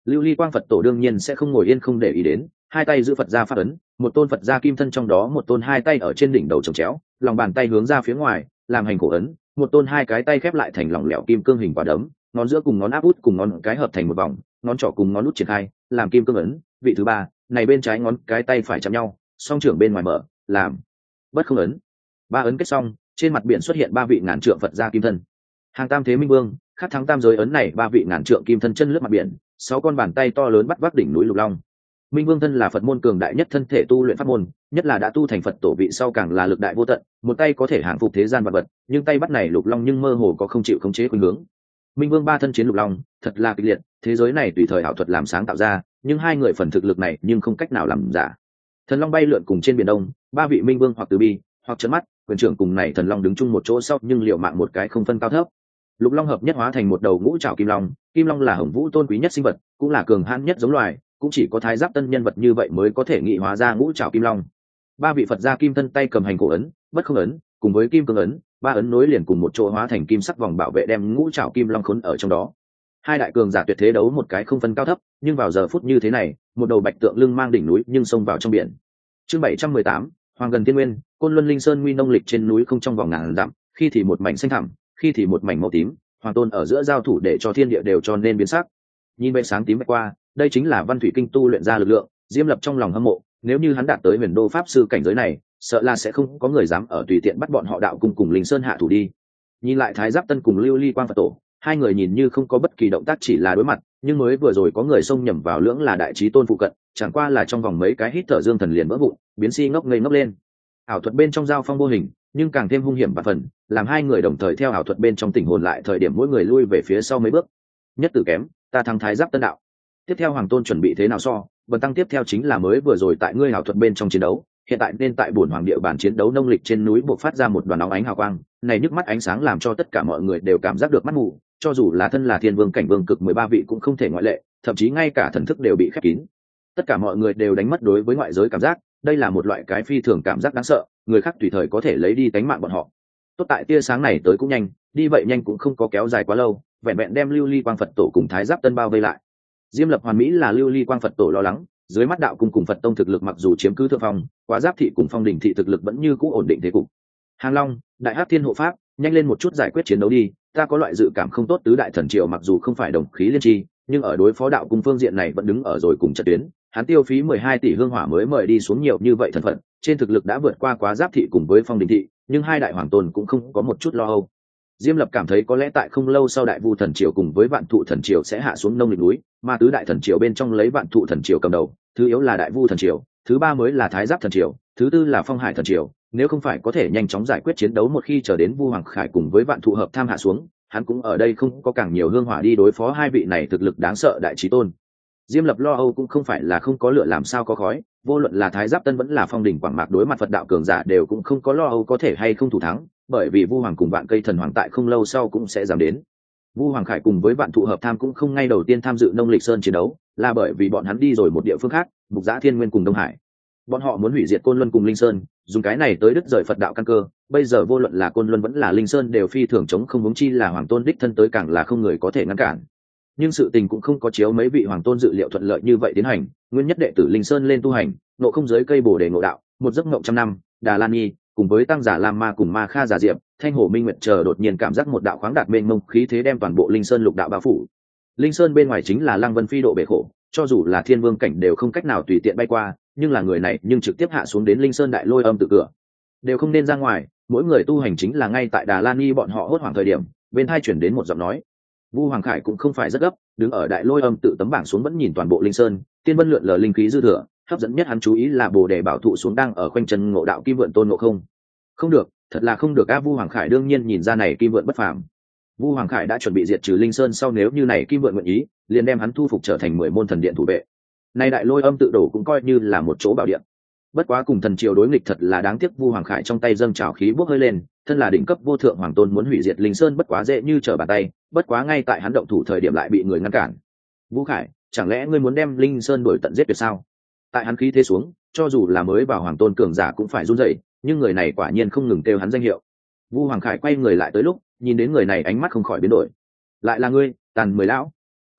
Lưu ly quang Phật tổ đương nhiên sẽ không ngồi yên không để ý đến, hai tay giữ Phật gia pháp ấn, một tôn Phật gia kim thân trong đó một tôn hai tay ở trên đỉnh đầu chồng chéo, lòng bàn tay hướng ra phía ngoài làm hành cổ ấn, một tôn hai cái tay khép lại thành lỏng lẻo kim cương hình quả đấm, ngón giữa cùng ngón áp út cùng ngón cái hợp thành một vòng, ngón trỏ cùng ngón út triển khai làm kim cương ấn. Vị thứ ba này bên trái ngón cái tay phải chạm nhau, song trưởng bên ngoài mở làm bất không ấn. Ba ấn kết xong, trên mặt biển xuất hiện ba vị ngàn trượng Phật gia kim thân. Hàng tam thế minh vương khắc thắng tam giới ấn này ba vị ngàn trượng kim thân chân lướt mặt biển, sáu con bàn tay to lớn bắt vác đỉnh núi lục long. Minh vương thân là Phật môn cường đại nhất thân thể tu luyện pháp môn, nhất là đã tu thành Phật tổ vị sau càng là lực đại vô tận, một tay có thể hàng phục thế gian vật vật, nhưng tay bắt này lục long nhưng mơ hồ có không chịu khống chế khuynh hướng. Minh vương ba thân chiến lục long thật là kịch liệt, thế giới này tùy thời ảo thuật làm sáng tạo ra, nhưng hai người phần thực lực này nhưng không cách nào làm giả. Thần long bay lượn cùng trên biển đông, ba vị minh vương hoặc từ bi hoặc trấn mắt, quyền trưởng cùng này thần long đứng chung một chỗ sau nhưng liệu mạng một cái không phân cao thấp. Lục long hợp nhất hóa thành một đầu ngũ trảo kim long, kim long là hồng vũ tôn quý nhất sinh vật, cũng là cường hãn nhất giống loài, cũng chỉ có thái giáp tân nhân vật như vậy mới có thể nghị hóa ra ngũ trảo kim long. Ba vị Phật gia kim thân tay cầm hành cổ ấn, bất không ấn, cùng với kim cương ấn, ba ấn nối liền cùng một chỗ hóa thành kim sắc vòng bảo vệ đem ngũ trảo kim long khốn ở trong đó. Hai đại cường giả tuyệt thế đấu một cái không phân cao thấp, nhưng vào giờ phút như thế này, một đầu bạch tượng lưng mang đỉnh núi nhưng xông vào trong biển. Chương 718, Hoàng gần Tiên Nguyên, Côn Luân Linh Sơn nguy nông lịch trên núi không trong vòng ngàn dặm, khi thì một mảnh xanh thẳm, khi thì một mảnh màu tím, hoàng tôn ở giữa giao thủ để cho thiên địa đều cho nên biến sắc. Nhìn vệ sáng tím vạch qua, đây chính là Văn Thủy Kinh tu luyện ra lực lượng, Diêm Lập trong lòng hâm mộ, nếu như hắn đạt tới Huyền Đô pháp sư cảnh giới này, sợ là sẽ không có người dám ở tùy tiện bắt bọn họ đạo cung cùng Linh Sơn hạ thủ đi. Nhìn lại Thái Giáp Tân cùng Lưu Ly Quang Phật tổ, hai người nhìn như không có bất kỳ động tác, chỉ là đối mặt, nhưng mới vừa rồi có người xông nhầm vào lưỡng là đại chí tôn phụ cận, chẳng qua là trong vòng mấy cái hít thở dương thần liền vỡ vụn, biến si ngốc ngây ngốc lên. Ảo thuật bên trong giao phong vô hình, nhưng càng thêm hung hiểm và phần, làm hai người đồng thời theo ảo thuật bên trong tình hồn lại thời điểm mỗi người lui về phía sau mấy bước. Nhất tử kém, ta thắng Thái Giáp Tân đạo. Tiếp theo Hoàng tôn chuẩn bị thế nào so, bần tăng tiếp theo chính là mới vừa rồi tại ngươi ảo thuật bên trong chiến đấu, hiện tại nên tại bổn hoàng địa bàn chiến đấu nông lịch trên núi bộc phát ra một đoàn óng ánh hào quang, này nhức mắt ánh sáng làm cho tất cả mọi người đều cảm giác được mắt mù, cho dù là thân là thiên vương cảnh vương cực 13 vị cũng không thể ngoại lệ, thậm chí ngay cả thần thức đều bị khép kín. Tất cả mọi người đều đánh mất đối với ngoại giới cảm giác, đây là một loại cái phi thường cảm giác đáng sợ, người khác tùy thời có thể lấy đi tánh mạng bọn họ. Tốt tại tia sáng này tới cũng nhanh, đi vậy nhanh cũng không có kéo dài quá lâu, vẹn vẹn đem Lưu Ly Quang Phật tổ cùng Thái Giáp Tân bao vây lại. Diêm Lập hoàn mỹ là Lưu Ly Quang Phật tổ lo lắng, dưới mắt đạo cung cùng Phật tông thực lực mặc dù chiếm cứ thượng phong, Quá Giáp thị cùng Phong Đỉnh thị thực lực vẫn như cũ ổn định thế cục. Hàng Long, Đại Hắc Thiên hộ pháp, nhanh lên một chút giải quyết chiến đấu đi, ta có loại dự cảm không tốt, tứ đại thần triều mặc dù không phải đồng khí liên tri, nhưng ở đối phó đạo cung phương diện này vẫn đứng ở rồi cùng trận tuyến. Hắn tiêu phí 12 tỷ hương hỏa mới mời đi xuống nhiều như vậy thần phận, trên thực lực đã vượt qua Quá Giáp thị cùng với Phong Đỉnh thị, nhưng hai đại hoàng tôn cũng không có một chút lo âu. Diêm Lập cảm thấy có lẽ tại không lâu sau Đại Vu thần triều cùng với Vạn Thụ thần triều sẽ hạ xuống nông lịch núi, mà tứ đại thần triều bên trong lấy Vạn Thụ thần triều cầm đầu, thứ yếu là Đại Vu thần triều, thứ ba mới là Thái Giáp thần triều, thứ tư là Phong Hải thần triều. Nếu không phải có thể nhanh chóng giải quyết chiến đấu, một khi chờ đến Vu Hoàng Khải cùng với Vạn Thụ hợp tham hạ xuống, hắn cũng ở đây không có càng nhiều hương hỏa đi đối phó hai vị này thực lực đáng sợ đại chí tôn. Diêm Lập lo âu cũng không phải là không có lửa làm sao có khói, vô luận là Thái Giáp Tân vẫn là Phong Đỉnh Quảng Mạc đối mặt Phật đạo cường giả đều cũng không có lo âu có thể hay không thủ thắng, bởi vì Vu Hoàng cùng Vạn Cây Thần Hoàng tại không lâu sau cũng sẽ giảm đến. Vu Hoàng Khải cùng với Vạn Thụ hợp tham cũng không ngay đầu tiên tham dự nông lịch sơn chiến đấu, là bởi vì bọn hắn đi rồi một địa phương khác, Mục Giã Thiên Nguyên cùng Đông Hải. Bọn họ muốn hủy diệt Côn Luân cùng Linh Sơn, dùng cái này tới đứt rời Phật đạo căn cơ. Bây giờ vô luận là Côn Luân vẫn là Linh Sơn đều phi thường chống không, huống chi là Hoàng tôn đích thân tới càng là không người có thể ngăn cản. Nhưng sự tình cũng không có chiếu mấy vị hoàng tôn dự liệu thuận lợi như vậy tiến hành. Nguyên nhất đệ tử Linh Sơn lên tu hành, nộ không dưới cây bồ đề ngộ đạo, một giấc ngộng trăm năm, Đà Lan Nhi cùng với tăng giả Lam Ma cùng Ma Kha giả Diệp, Thanh Hổ Minh Nguyệt chờ đột nhiên cảm giác một đạo khoáng đạt mênh mông khí thế đem toàn bộ Linh Sơn lục đạo bao phủ. Linh Sơn bên ngoài chính là Lăng Vân phi độ bể khổ, cho dù là thiên vương cảnh đều không cách nào tùy tiện bay qua, nhưng là người này nhưng trực tiếp hạ xuống đến Linh Sơn đại lôi âm tự cửa, đều không nên ra ngoài. Mỗi người tu hành chính là ngay tại Đà Lan Nhi bọn họ hốt hoảng thời điểm, bên tai chuyển đến một giọng nói. Vu Hoàng Khải cũng không phải rất gấp, đứng ở đại lôi âm tự tấm bảng xuống vẫn nhìn toàn bộ Linh Sơn, tiên vân lượn lờ linh khí dư thừa, hấp dẫn nhất hắn chú ý là bồ đề bảo thụ xuống đang ở khoanh chân ngộ đạo kim vượn tôn ngộ không. Không được, thật là không được a. Vu Hoàng Khải đương nhiên nhìn ra này kim vượn bất phàm. Vu Hoàng Khải đã chuẩn bị diệt trừ Linh Sơn, sau nếu như này kim vượn nguyện ý, liền đem hắn thu phục trở thành 10 môn thần điện thủ vệ. Nay đại lôi âm tự đổ cũng coi như là một chỗ bảo điện. Bất quá cùng thần triều đối nghịch thật là đáng tiếc, Vu Hoàng Khải trong tay dâng trào khí bốc hơi lên, thân là đỉnh cấp vô thượng hoàng tôn muốn hủy diệt Linh Sơn bất quá dễ như trở bàn tay, bất quá ngay tại hắn động thủ thời điểm lại bị người ngăn cản. Vu Khải, chẳng lẽ ngươi muốn đem Linh Sơn đuổi tận giết tuyệt sao? Tại hắn khí thế xuống, cho dù là mới vào hoàng tôn cường giả cũng phải run rẩy, nhưng người này quả nhiên không ngừng kêu hắn danh hiệu. Vu Hoàng Khải quay người lại tới lúc nhìn đến người này ánh mắt không khỏi biến đổi. Lại là ngươi, Tàn Mười lão.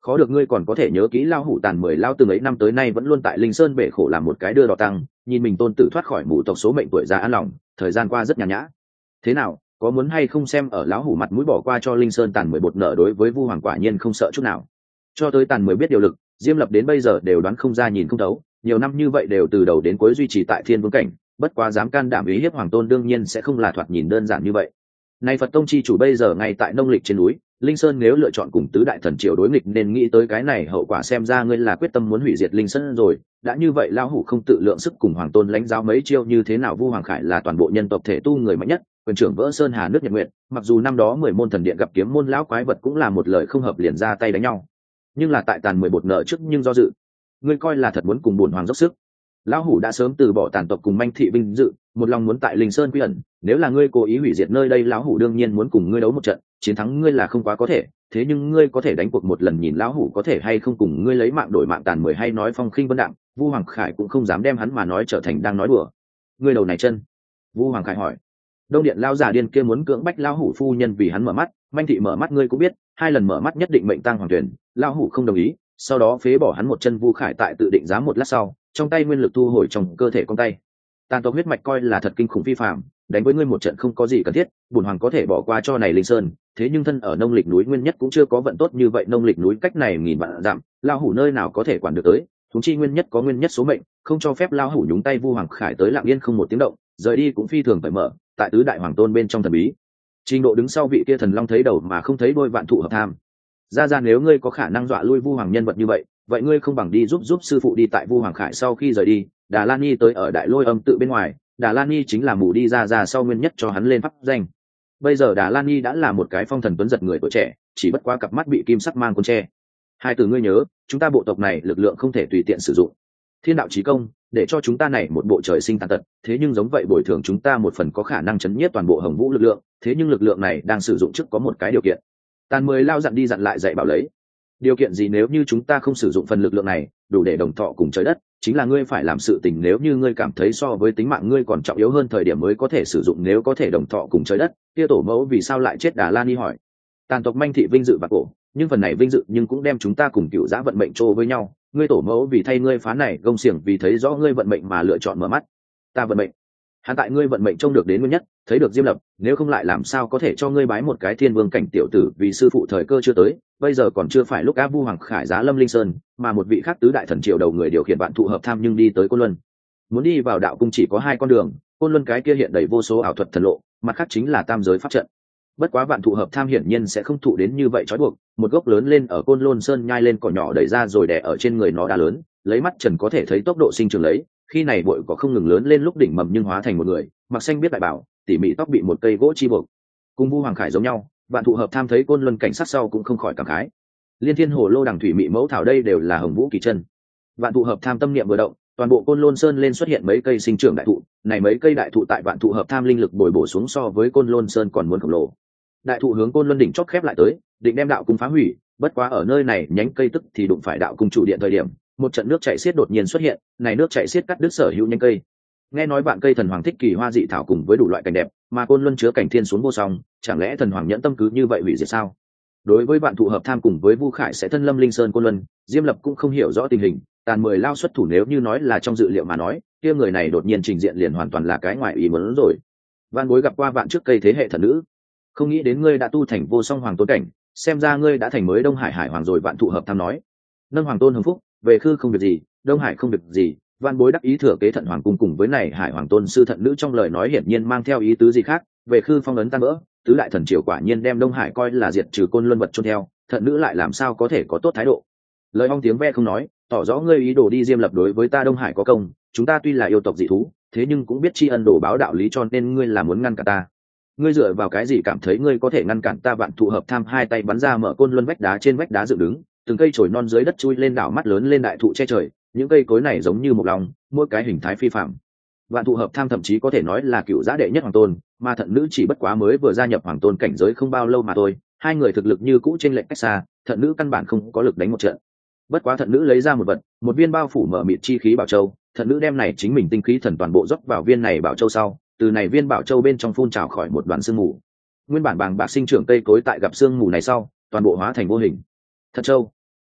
khó được ngươi còn có thể nhớ kỹ lao hủ tàn 10 lao từng ấy năm tới nay vẫn luôn tại linh sơn bể khổ làm một cái đưa đò tăng, nhìn mình tôn tử thoát khỏi mụ tộc số mệnh tuổi già an lòng, thời gian qua rất nhàn nhã. Thế nào, có muốn hay không xem ở lão hủ mặt mũi bỏ qua cho linh sơn tàn 10 bột nợ đối với Vu Hoàng quả nhiên không sợ chút nào. Cho tới tàn 10 biết điều lực, Diêm Lập đến bây giờ đều đoán không ra nhìn không thấu, nhiều năm như vậy đều từ đầu đến cuối duy trì tại Thiên Vương cảnh, bất quá dám can đảm ý hiếp Hoàng Tôn đương nhiên sẽ không là thoạt nhìn đơn giản như vậy. Nay Phật tông chi chủ bây giờ ngay tại nông lịch trên núi linh sơn, nếu lựa chọn cùng tứ đại thần triều đối nghịch nên nghĩ tới cái này hậu quả, xem ra ngươi là quyết tâm muốn hủy diệt linh sơn rồi. Đã như vậy lão hủ không tự lượng sức cùng Hoàng Tôn lãnh giáo mấy chiêu như thế nào. Vu Hoàng Khải là toàn bộ nhân tộc thể tu người mạnh nhất, quyền trưởng vỡ sơn hà nước Nhật Nguyện, mặc dù năm đó 10 môn thần điện gặp kiếm môn lão quái vật cũng là một lời không hợp liền ra tay đánh nhau, nhưng là tại tàn 10 bột nợ trước nhưng do dự. Ngươi coi là thật muốn cùng bổn hoàng dốc sức? Lão hủ đã sớm từ bỏ tàn tộc cùng manh thị vinh dự, một lòng muốn tại linh sơn quy ẩn. Nếu là ngươi cố ý hủy diệt nơi đây, lão hủ đương nhiên muốn cùng ngươi đấu một trận, chiến thắng ngươi là không quá có thể, thế nhưng ngươi có thể đánh cuộc một lần nhìn lão hủ có thể hay không cùng ngươi lấy mạng đổi mạng. Tàn 10 hay nói phong khinh vân đạm, Vu Hoàng Khải cũng không dám đem hắn mà nói trở thành đang nói đùa. Ngươi đầu này chân? Vu Hoàng Khải hỏi. Đông điện lao giả điên kia muốn cưỡng bách lão hủ phu nhân vì hắn mở mắt, manh thị mở mắt ngươi cũng biết, 2 lần mở mắt nhất định mệnh tang hoàng tuyển, lão hủ không đồng ý, sau đó phế bỏ hắn một chân. Vu Khải tại tự định giá một lát sau, trong tay nguyên lực thu hồi trong cơ thể con tay. Tàn tộc huyết mạch coi là thật kinh khủng phi phàm, đánh với ngươi một trận không có gì cần thiết, bổn hoàng có thể bỏ qua cho này linh sơn, thế nhưng thân ở nông lịch núi nguyên nhất cũng chưa có vận tốt như vậy. Nông lịch núi cách này nghìn vạn dặm, lão hủ nơi nào có thể quản được tới, chúng chi nguyên nhất có nguyên nhất số mệnh, không cho phép lão hủ nhúng tay. Vu Hoàng Khải tới lặng yên không một tiếng động, rời đi cũng phi thường phải mở, tại tứ đại hoàng tôn bên trong thần bí trình độ đứng sau vị kia thần long thấy đầu mà không thấy đôi, vạn thụ hợp tham. Ra nếu ngươi có khả năng dọa lui Vu Hoàng nhân vật như vậy, vậy ngươi không bằng đi giúp sư phụ đi. Tại Vu Hoàng Khải sau khi rời đi, Đà Lan Nhi tới ở Đại Lôi Âm tự bên ngoài. Đà Lan Nhi chính là mù đi ra sau nguyên nhất cho hắn lên pháp danh. Bây giờ Đà Lan Nhi đã là một cái phong thần tuấn giật người tuổi trẻ, chỉ bất quá cặp mắt bị kim sắc mang côn tre. Hai từ ngươi nhớ, chúng ta bộ tộc này lực lượng không thể tùy tiện sử dụng. Thiên đạo chí công, để cho chúng ta này một bộ trời sinh tàn tật, thế nhưng giống vậy bồi thường chúng ta một phần có khả năng chấn nhiếp toàn bộ Hồng Vũ lực lượng, thế nhưng lực lượng này đang sử dụng trước có một cái điều kiện. Tàn 10 lao dặn đi dặn lại dạy bảo lấy. Điều kiện gì? Nếu như chúng ta không sử dụng phần lực lượng này đủ để đồng thọ cùng trời đất, chính là ngươi phải làm sự tình. Nếu như ngươi cảm thấy so với tính mạng ngươi còn trọng yếu hơn thời điểm mới có thể sử dụng. Nếu có thể đồng thọ cùng trời đất, kia tổ mẫu vì sao lại chết? Đà Lan Nhi hỏi. Tàn tộc manh thị vinh dự và cổ, nhưng phần này vinh dự nhưng cũng đem chúng ta cùng cựu giã vận mệnh trô với nhau. Ngươi tổ mẫu vì thay ngươi phá này gông xiềng, vì thấy rõ ngươi vận mệnh mà lựa chọn mở mắt. Ta vận mệnh, hắn tại ngươi vận mệnh trông được đến nguyên nhất, thấy được Diêm Lập, nếu không lại làm sao có thể cho ngươi bái một cái thiên vương cảnh tiểu tử? Vì sư phụ thời cơ chưa tới, bây giờ còn chưa phải lúc áp Vu Hoàng Khải giá lâm linh sơn, mà một vị khác tứ đại thần triều đầu người điều khiển vạn thụ hợp tham nhưng đi tới Côn Luân. Muốn đi vào đạo cung chỉ có 2 con đường, Côn Luân cái kia hiện đầy vô số ảo thuật thần lộ, mặt khác chính là tam giới pháp trận. Bất quá vạn thụ hợp tham hiển nhiên sẽ không thụ đến như vậy trói buộc, một gốc lớn lên ở Côn Lôn Sơn nhai lên cỏ nhỏ đẩy ra rồi đè ở trên người nó đá lớn, lấy mắt trần có thể thấy tốc độ sinh trưởng lấy. Khi này bội cỏ không ngừng lớn lên, lúc đỉnh mầm nhưng hóa thành một người, mặc xanh biết đại bảo, tỉ mỉ tóc bị một cây gỗ chi buộc. Cùng Vu Hoàng Khải giống nhau, vạn thụ hợp tham thấy Côn Luân cảnh sát sau cũng không khỏi cảm khái. Liên thiên hồ lô đằng thủy mị mẫu thảo đây đều là Hồng Vũ kỳ chân. Vạn thụ hợp tham tâm niệm vừa động, toàn bộ Côn Lôn Sơn lên xuất hiện mấy cây sinh trưởng đại thụ, này mấy cây đại thụ tại vạn thụ hợp tham linh lực bồi bổ xuống so với Côn Lôn Sơn còn muốn khổng lồ. Đại thụ hướng Côn Luân đỉnh chót khép lại tới, định đem đạo cung phá hủy, bất quá ở nơi này nhánh cây tức thì đụng phải đạo cung chủ điện thời điểm, một trận nước chảy xiết đột nhiên xuất hiện, này nước chảy xiết cắt đứt sở hữu nhánh cây. Nghe nói vạn cây thần hoàng thích kỳ hoa dị thảo cùng với đủ loại cảnh đẹp, mà Côn Luân chứa cảnh thiên xuống vô song, chẳng lẽ thần hoàng nhẫn tâm cứ như vậy hủy diệt sao? Đối với vạn thụ hợp tham cùng với Vu Khải sẽ thân lâm linh sơn Côn Luân, Diêm Lập cũng không hiểu rõ tình hình, tàn 10 lao xuất thủ nếu như nói là trong dự liệu mà nói, kia người này đột nhiên trình diện liền hoàn toàn là cái ngoài ý muốn rồi. Van Bối gặp qua vạn trước cây thế hệ thần nữ, không nghĩ đến ngươi đã tu thành vô song hoàng tôn cảnh, xem ra ngươi đã thành mới Đông Hải hải hoàng rồi. Vạn thụ hợp tham nói. Nâng hoàng tôn hưng phúc, về khư không việc gì, Đông Hải không việc gì. Van Bối đắc ý thừa kế Thận Hoàng cung cùng với này hải hoàng tôn sư thận nữ, trong lời nói hiển nhiên mang theo ý tứ gì khác. Về khư phong ấn tan vỡ, tứ đại thần triều quả nhiên đem Đông Hải coi là diệt trừ Côn Luân vật chôn theo, thận nữ lại làm sao có thể có tốt thái độ? Lời ong tiếng ve không nói, tỏ rõ ngươi ý đồ đi. Diêm Lập đối với ta Đông Hải có công, chúng ta tuy là yêu tộc dị thú, thế nhưng cũng biết tri ân đổ báo đạo lý, cho nên ngươi là muốn ngăn cản ta. Ngươi dựa vào cái gì cảm thấy ngươi có thể ngăn cản ta? Vạn thụ hợp tham hai tay bắn ra mở Côn Luân vách đá, trên vách đá dựng đứng từng cây chồi non dưới đất chui lên, đảo mắt lớn lên đại thụ che trời, những cây cối này giống như một lòng, mỗi cái hình thái phi phạm. Vạn thụ hợp tham thậm chí có thể nói là cựu giã đệ nhất hoàng tôn, mà thận nữ chỉ bất quá mới vừa gia nhập hoàng tôn cảnh giới không bao lâu mà thôi, hai người thực lực như cũ trên lệnh cách xa, thận nữ căn bản không có lực đánh một trận. Bất quá thận nữ lấy ra một vật, một viên bao phủ mở mịt chi khí bảo châu, thận nữ đem này chính mình tinh khí thần toàn bộ dốc vào viên này bảo châu sau, từ này viên bảo châu bên trong phun trào khỏi một đoàn sương mù. Nguyên bản bàng bạc sinh trưởng cây cối tại gặp sương mù này sau, toàn bộ hóa thành vô hình. Thật châu,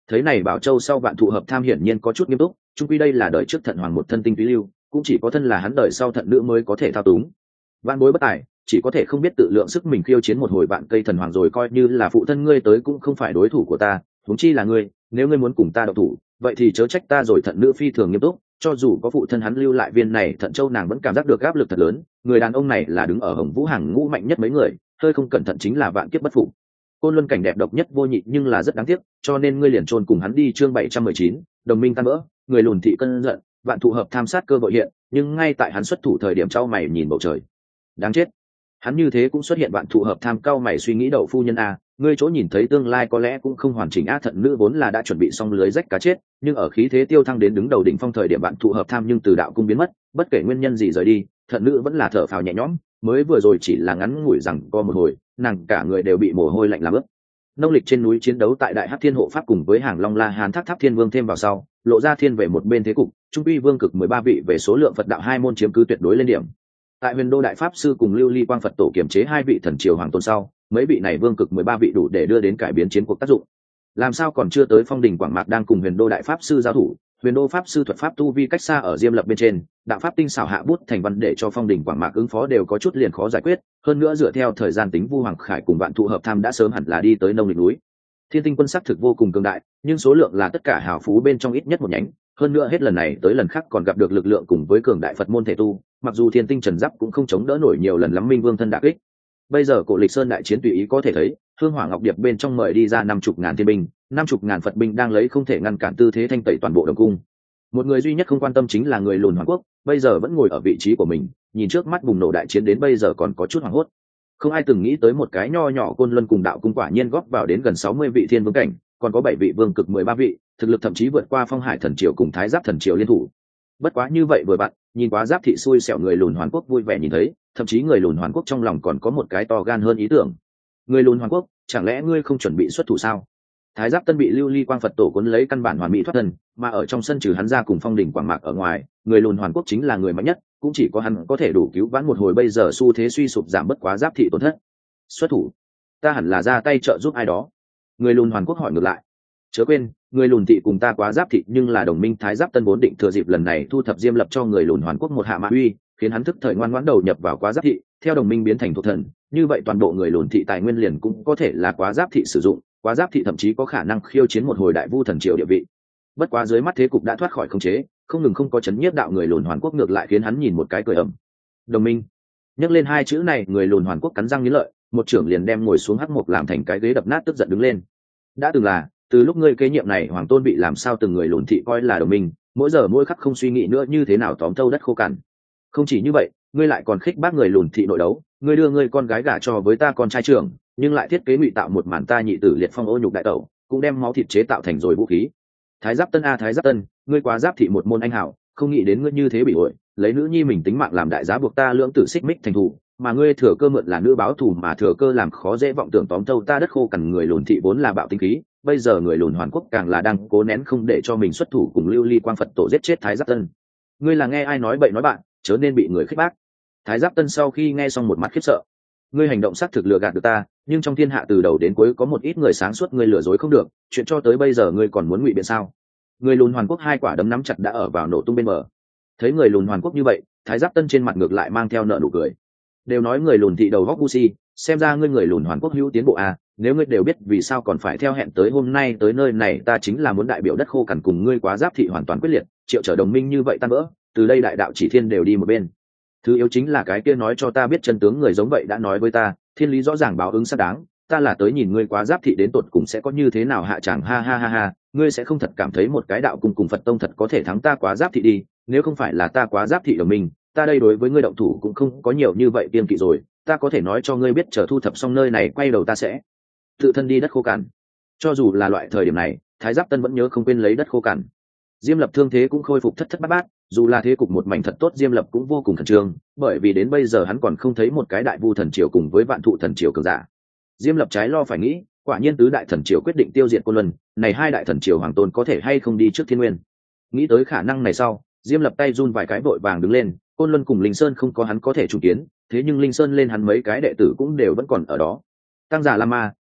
Thấy này Bảo Châu sau Vạn Thụ Hợp Tham hiển nhiên có chút nghiêm túc, chung quy đây là đời trước thận hoàng một thân tinh túy lưu, cũng chỉ có thân là hắn đời sau thận nữ mới có thể thao túng. Vạn bối bất tài, chỉ có thể không biết tự lượng sức mình khiêu chiến một hồi bạn cây thần hoàng rồi, coi như là phụ thân ngươi tới cũng không phải đối thủ của ta, huống chi là ngươi, nếu ngươi muốn cùng ta độc thủ, vậy thì chớ trách ta rồi. Thận nữ phi thường nghiêm túc, cho dù có phụ thân hắn lưu lại viên này thận châu, nàng vẫn cảm giác được áp lực thật lớn. Người đàn ông này là đứng ở Hồng Vũ hàng ngũ mạnh nhất mấy người, hơi không cẩn thận chính là vạn kiếp bất phục. Côn Luân cảnh đẹp độc nhất vô nhị nhưng là rất đáng tiếc, cho nên ngươi liền chôn cùng hắn đi. Chương 719, đồng minh tan vỡ, người lùn thị cân giận, Vạn Thụ Hợp Tham sát cơ hội hiện, nhưng ngay tại hắn xuất thủ thời điểm trao mày nhìn bầu trời. Đáng chết, hắn như thế cũng xuất hiện. Vạn Thụ Hợp Tham cao mày suy nghĩ, đậu phu nhân a, ngươi chỗ nhìn thấy tương lai có lẽ cũng không hoàn chỉnh a. Thận nữ vốn là đã chuẩn bị xong lưới rách cá chết, nhưng ở khí thế tiêu thăng đến đứng đầu đỉnh phong thời điểm Vạn Thụ Hợp Tham nhưng từ đạo cung biến mất, bất kể nguyên nhân gì rời đi, thận nữ vẫn là thở phào nhẹ nhõm. Mới vừa rồi chỉ là ngắn ngủi rằng co một hồi, nàng cả người đều bị mồ hôi lạnh làm ướt. Nông lịch trên núi chiến đấu tại Đại Hắc Thiên Hộ Pháp cùng với Hàng Long La Hán Thác Tháp Thiên Vương thêm vào sau, lộ ra thiên về một bên thế cục, trung quy vương cực 13 vị về số lượng Phật đạo hai môn chiếm cứ tuyệt đối lên điểm. Tại Huyền Đô Đại Pháp Sư cùng Lưu Ly Quang Phật Tổ kiểm chế hai vị thần triều hoàng tôn sau, mấy vị này vương cực 13 vị đủ để đưa đến cải biến chiến cuộc tác dụng. Làm sao còn chưa tới Phong Đỉnh Quảng Mạc đang cùng Huyền Đô Đại Pháp Sư giao thủ, Huyền Đô Pháp Sư thuật pháp tu vi cách xa ở Diêm Lập bên trên, đạo pháp tinh xảo hạ bút thành văn để cho Phong Đỉnh Quảng Mạc ứng phó đều có chút liền khó giải quyết, hơn nữa dựa theo thời gian tính, Vu Hoàng Khải cùng Vạn Thụ Hợp Tham đã sớm hẳn là đi tới nông lịch núi. Thiên Tinh quân sắc thực vô cùng cường đại, nhưng số lượng là tất cả hào phú bên trong ít nhất một nhánh, hơn nữa hết lần này tới lần khác còn gặp được lực lượng cùng với cường đại Phật môn thể tu, mặc dù Thiên Tinh trần giáp cũng không chống đỡ nổi nhiều lần lắm Minh Vương thân đả kích. Bây giờ Cổ Lịch Sơn đại chiến tùy ý có thể thấy, Hương Hỏa Ngọc Điệp bên trong mời đi ra 50.000 thiên binh, 50.000 Phật binh đang lấy không thể ngăn cản tư thế thanh tẩy toàn bộ đồng cung. Một người duy nhất không quan tâm chính là người lùn Hoàng Quốc, bây giờ vẫn ngồi ở vị trí của mình, nhìn trước mắt bùng nổ đại chiến đến bây giờ còn có chút hoảng hốt. Không ai từng nghĩ tới một cái nho nhỏ Côn Luân cùng đạo cung quả nhiên góp vào đến gần 60 vị thiên vương cảnh, còn có 7 vị vương cực 13 vị, thực lực thậm chí vượt qua Phong Hải thần triều cùng Thái Giáp thần triều liên thủ. Bất quá như vậy vừa bạn, nhìn quá Giáp thị xui xẻo người lùn Hoàn Quốc vui vẻ nhìn thấy, thậm chí người lùn Hoàn Quốc trong lòng còn có một cái to gan hơn ý tưởng. Người lùn Hoàn Quốc, chẳng lẽ ngươi không chuẩn bị xuất thủ sao? Thái Giáp Tân bị Lưu Ly Quang Phật Tổ cuốn lấy căn bản hoàn mỹ thoát thân, mà ở trong sân trừ hắn ra cùng Phong Đỉnh Quảng Mạc ở ngoài, người lùn Hoàn Quốc chính là người mạnh nhất, cũng chỉ có hắn có thể đủ cứu vãn một hồi bây giờ xu thế suy sụp giảm bất quá Giáp thị tổn thất. Xuất thủ, ta hẳn là ra tay trợ giúp ai đó. Người lùn Hoàn Quốc hỏi ngược lại. Chớ quên, người lùn thị cùng ta quá Giáp thị nhưng là đồng minh. Thái Giáp Tân vốn định thừa dịp lần này thu thập Diêm Lập cho người lùn Hoàn Quốc một hạ mã uy, khiến hắn thức thời ngoan ngoãn đầu nhập vào quá Giáp thị, theo đồng minh biến thành thuộc thần, như vậy toàn bộ người lùn thị tài nguyên liền cũng có thể là quá Giáp thị sử dụng, quá Giáp thị thậm chí có khả năng khiêu chiến một hồi đại vu thần triều địa vị. Bất quá dưới mắt thế cục đã thoát khỏi khống chế, không ngừng không có chấn nhiếp đạo người lùn Hoàn Quốc, ngược lại khiến hắn nhìn một cái cười ẩm. Đồng minh. Nhắc lên hai chữ này, người lùn Hoàn Quốc cắn răng nghiến lợi, một trưởng liền đem ngồi xuống hắc mục làm thành cái ghế đập nát, tức giận đứng lên. Đã từng là, từ lúc ngươi kế nhiệm này hoàng tôn bị làm sao từng người lùn thị coi là đồng minh, mỗi giờ mỗi khắc không suy nghĩ nữa như thế nào tóm thâu đất khô cằn. Không chỉ như vậy, ngươi lại còn khích bác người lùn thị nội đấu, ngươi đưa ngươi con gái gả cho với ta con trai trưởng, nhưng lại thiết kế ngụy tạo một màn ta nhị tử liệt phong ô nhục đại tẩu, cũng đem máu thịt chế tạo thành rồi vũ khí. Thái Giáp Tân a Thái Giáp Tân, ngươi quá Giáp thị một môn anh hảo, không nghĩ đến ngươi như thế bị ổi, lấy nữ nhi mình tính mạng làm đại giá buộc ta lưỡng tử xích mích thành thủ, mà ngươi thừa cơ mượn là nữ báo thù mà thừa cơ làm khó dễ vọng tưởng tóm thâu ta đất khô cằn. Người lùn thị vốn là bạo tinh khí, bây giờ người lùn Hoàn Quốc càng là đang cố nén không để cho mình xuất thủ cùng Lưu Ly Quang Phật Tổ giết chết Thái Giáp Tân. Ngươi là nghe ai nói bậy nói bạn, chớ nên bị người khích bác. Thái Giáp Tân sau khi nghe xong một mặt khiếp sợ. Ngươi hành động xác thực lừa gạt được ta, nhưng trong thiên hạ từ đầu đến cuối có một ít người sáng suốt, ngươi lừa dối không được, chuyện cho tới bây giờ ngươi còn muốn ngụy biện sao? Người lùn Hoàn Quốc hai quả đấm nắm chặt đã ở vào nổ tung bên bờ. Thấy người lùn Hoàn Quốc như vậy, Thái Giáp Tân trên mặt ngược lại mang theo nợ nụ cười. Đều nói người lùn thị đầu góc si, xem ra ngươi người lùn Hoàn Quốc hữu tiến bộ à, nếu ngươi đều biết vì sao còn phải theo hẹn tới hôm nay tới nơi này, ta chính là muốn đại biểu đất khô cằn cùng ngươi quá Giáp thị hoàn toàn quyết liệt, triệu trở đồng minh như vậy tan vỡ, từ đây đại đạo chỉ thiên đều đi một bên. Thứ yếu chính là cái kia nói cho ta biết chân tướng người giống vậy đã nói với ta, thiên lý rõ ràng báo ứng xác đáng, ta là tới nhìn ngươi quá Giáp thị đến tột cùng sẽ có như thế nào hạ tràng. Ha ha ha ha, ngươi sẽ không thật cảm thấy một cái đạo cùng Phật tông thật có thể thắng ta quá Giáp thị đi, nếu không phải là ta quá Giáp thị đồng minh, ta đây đối với ngươi động thủ cũng không có nhiều như vậy kiêng kỵ rồi, ta có thể nói cho ngươi biết, chờ thu thập xong nơi này quay đầu ta sẽ tự thân đi đất khô cằn. Cho dù là loại thời điểm này, Thái Giáp Tân vẫn nhớ không quên lấy đất khô cằn. Diêm Lập thương thế cũng khôi phục thất thất bát bát, dù là thế cục một mảnh thật tốt, Diêm Lập cũng vô cùng khẩn trương, bởi vì đến bây giờ hắn còn không thấy một cái đại vu thần triều cùng với vạn thụ thần triều cường giả. Diêm Lập trái lo phải nghĩ, quả nhiên tứ đại thần triều quyết định tiêu diệt Côn Luân, này hai đại thần triều hoàng tôn có thể hay không đi trước Thiên Nguyên. Nghĩ tới khả năng này sau, Diêm Lập tay run vài cái vội vàng đứng lên. Côn Luân cùng Linh Sơn không có hắn có thể chủ kiến, thế nhưng Linh Sơn lên hắn mấy cái đệ tử cũng đều vẫn còn ở đó. Tăng giả La Ma,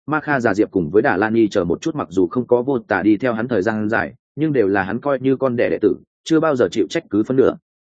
Ma Kha Già Diệp cùng với Đà Lan Nhi chờ một chút mặc dù không có Vô Tả đi theo hắn thời gian dài, nhưng đều là hắn coi như con đẻ đệ tử, chưa bao giờ chịu trách cứ phân nửa.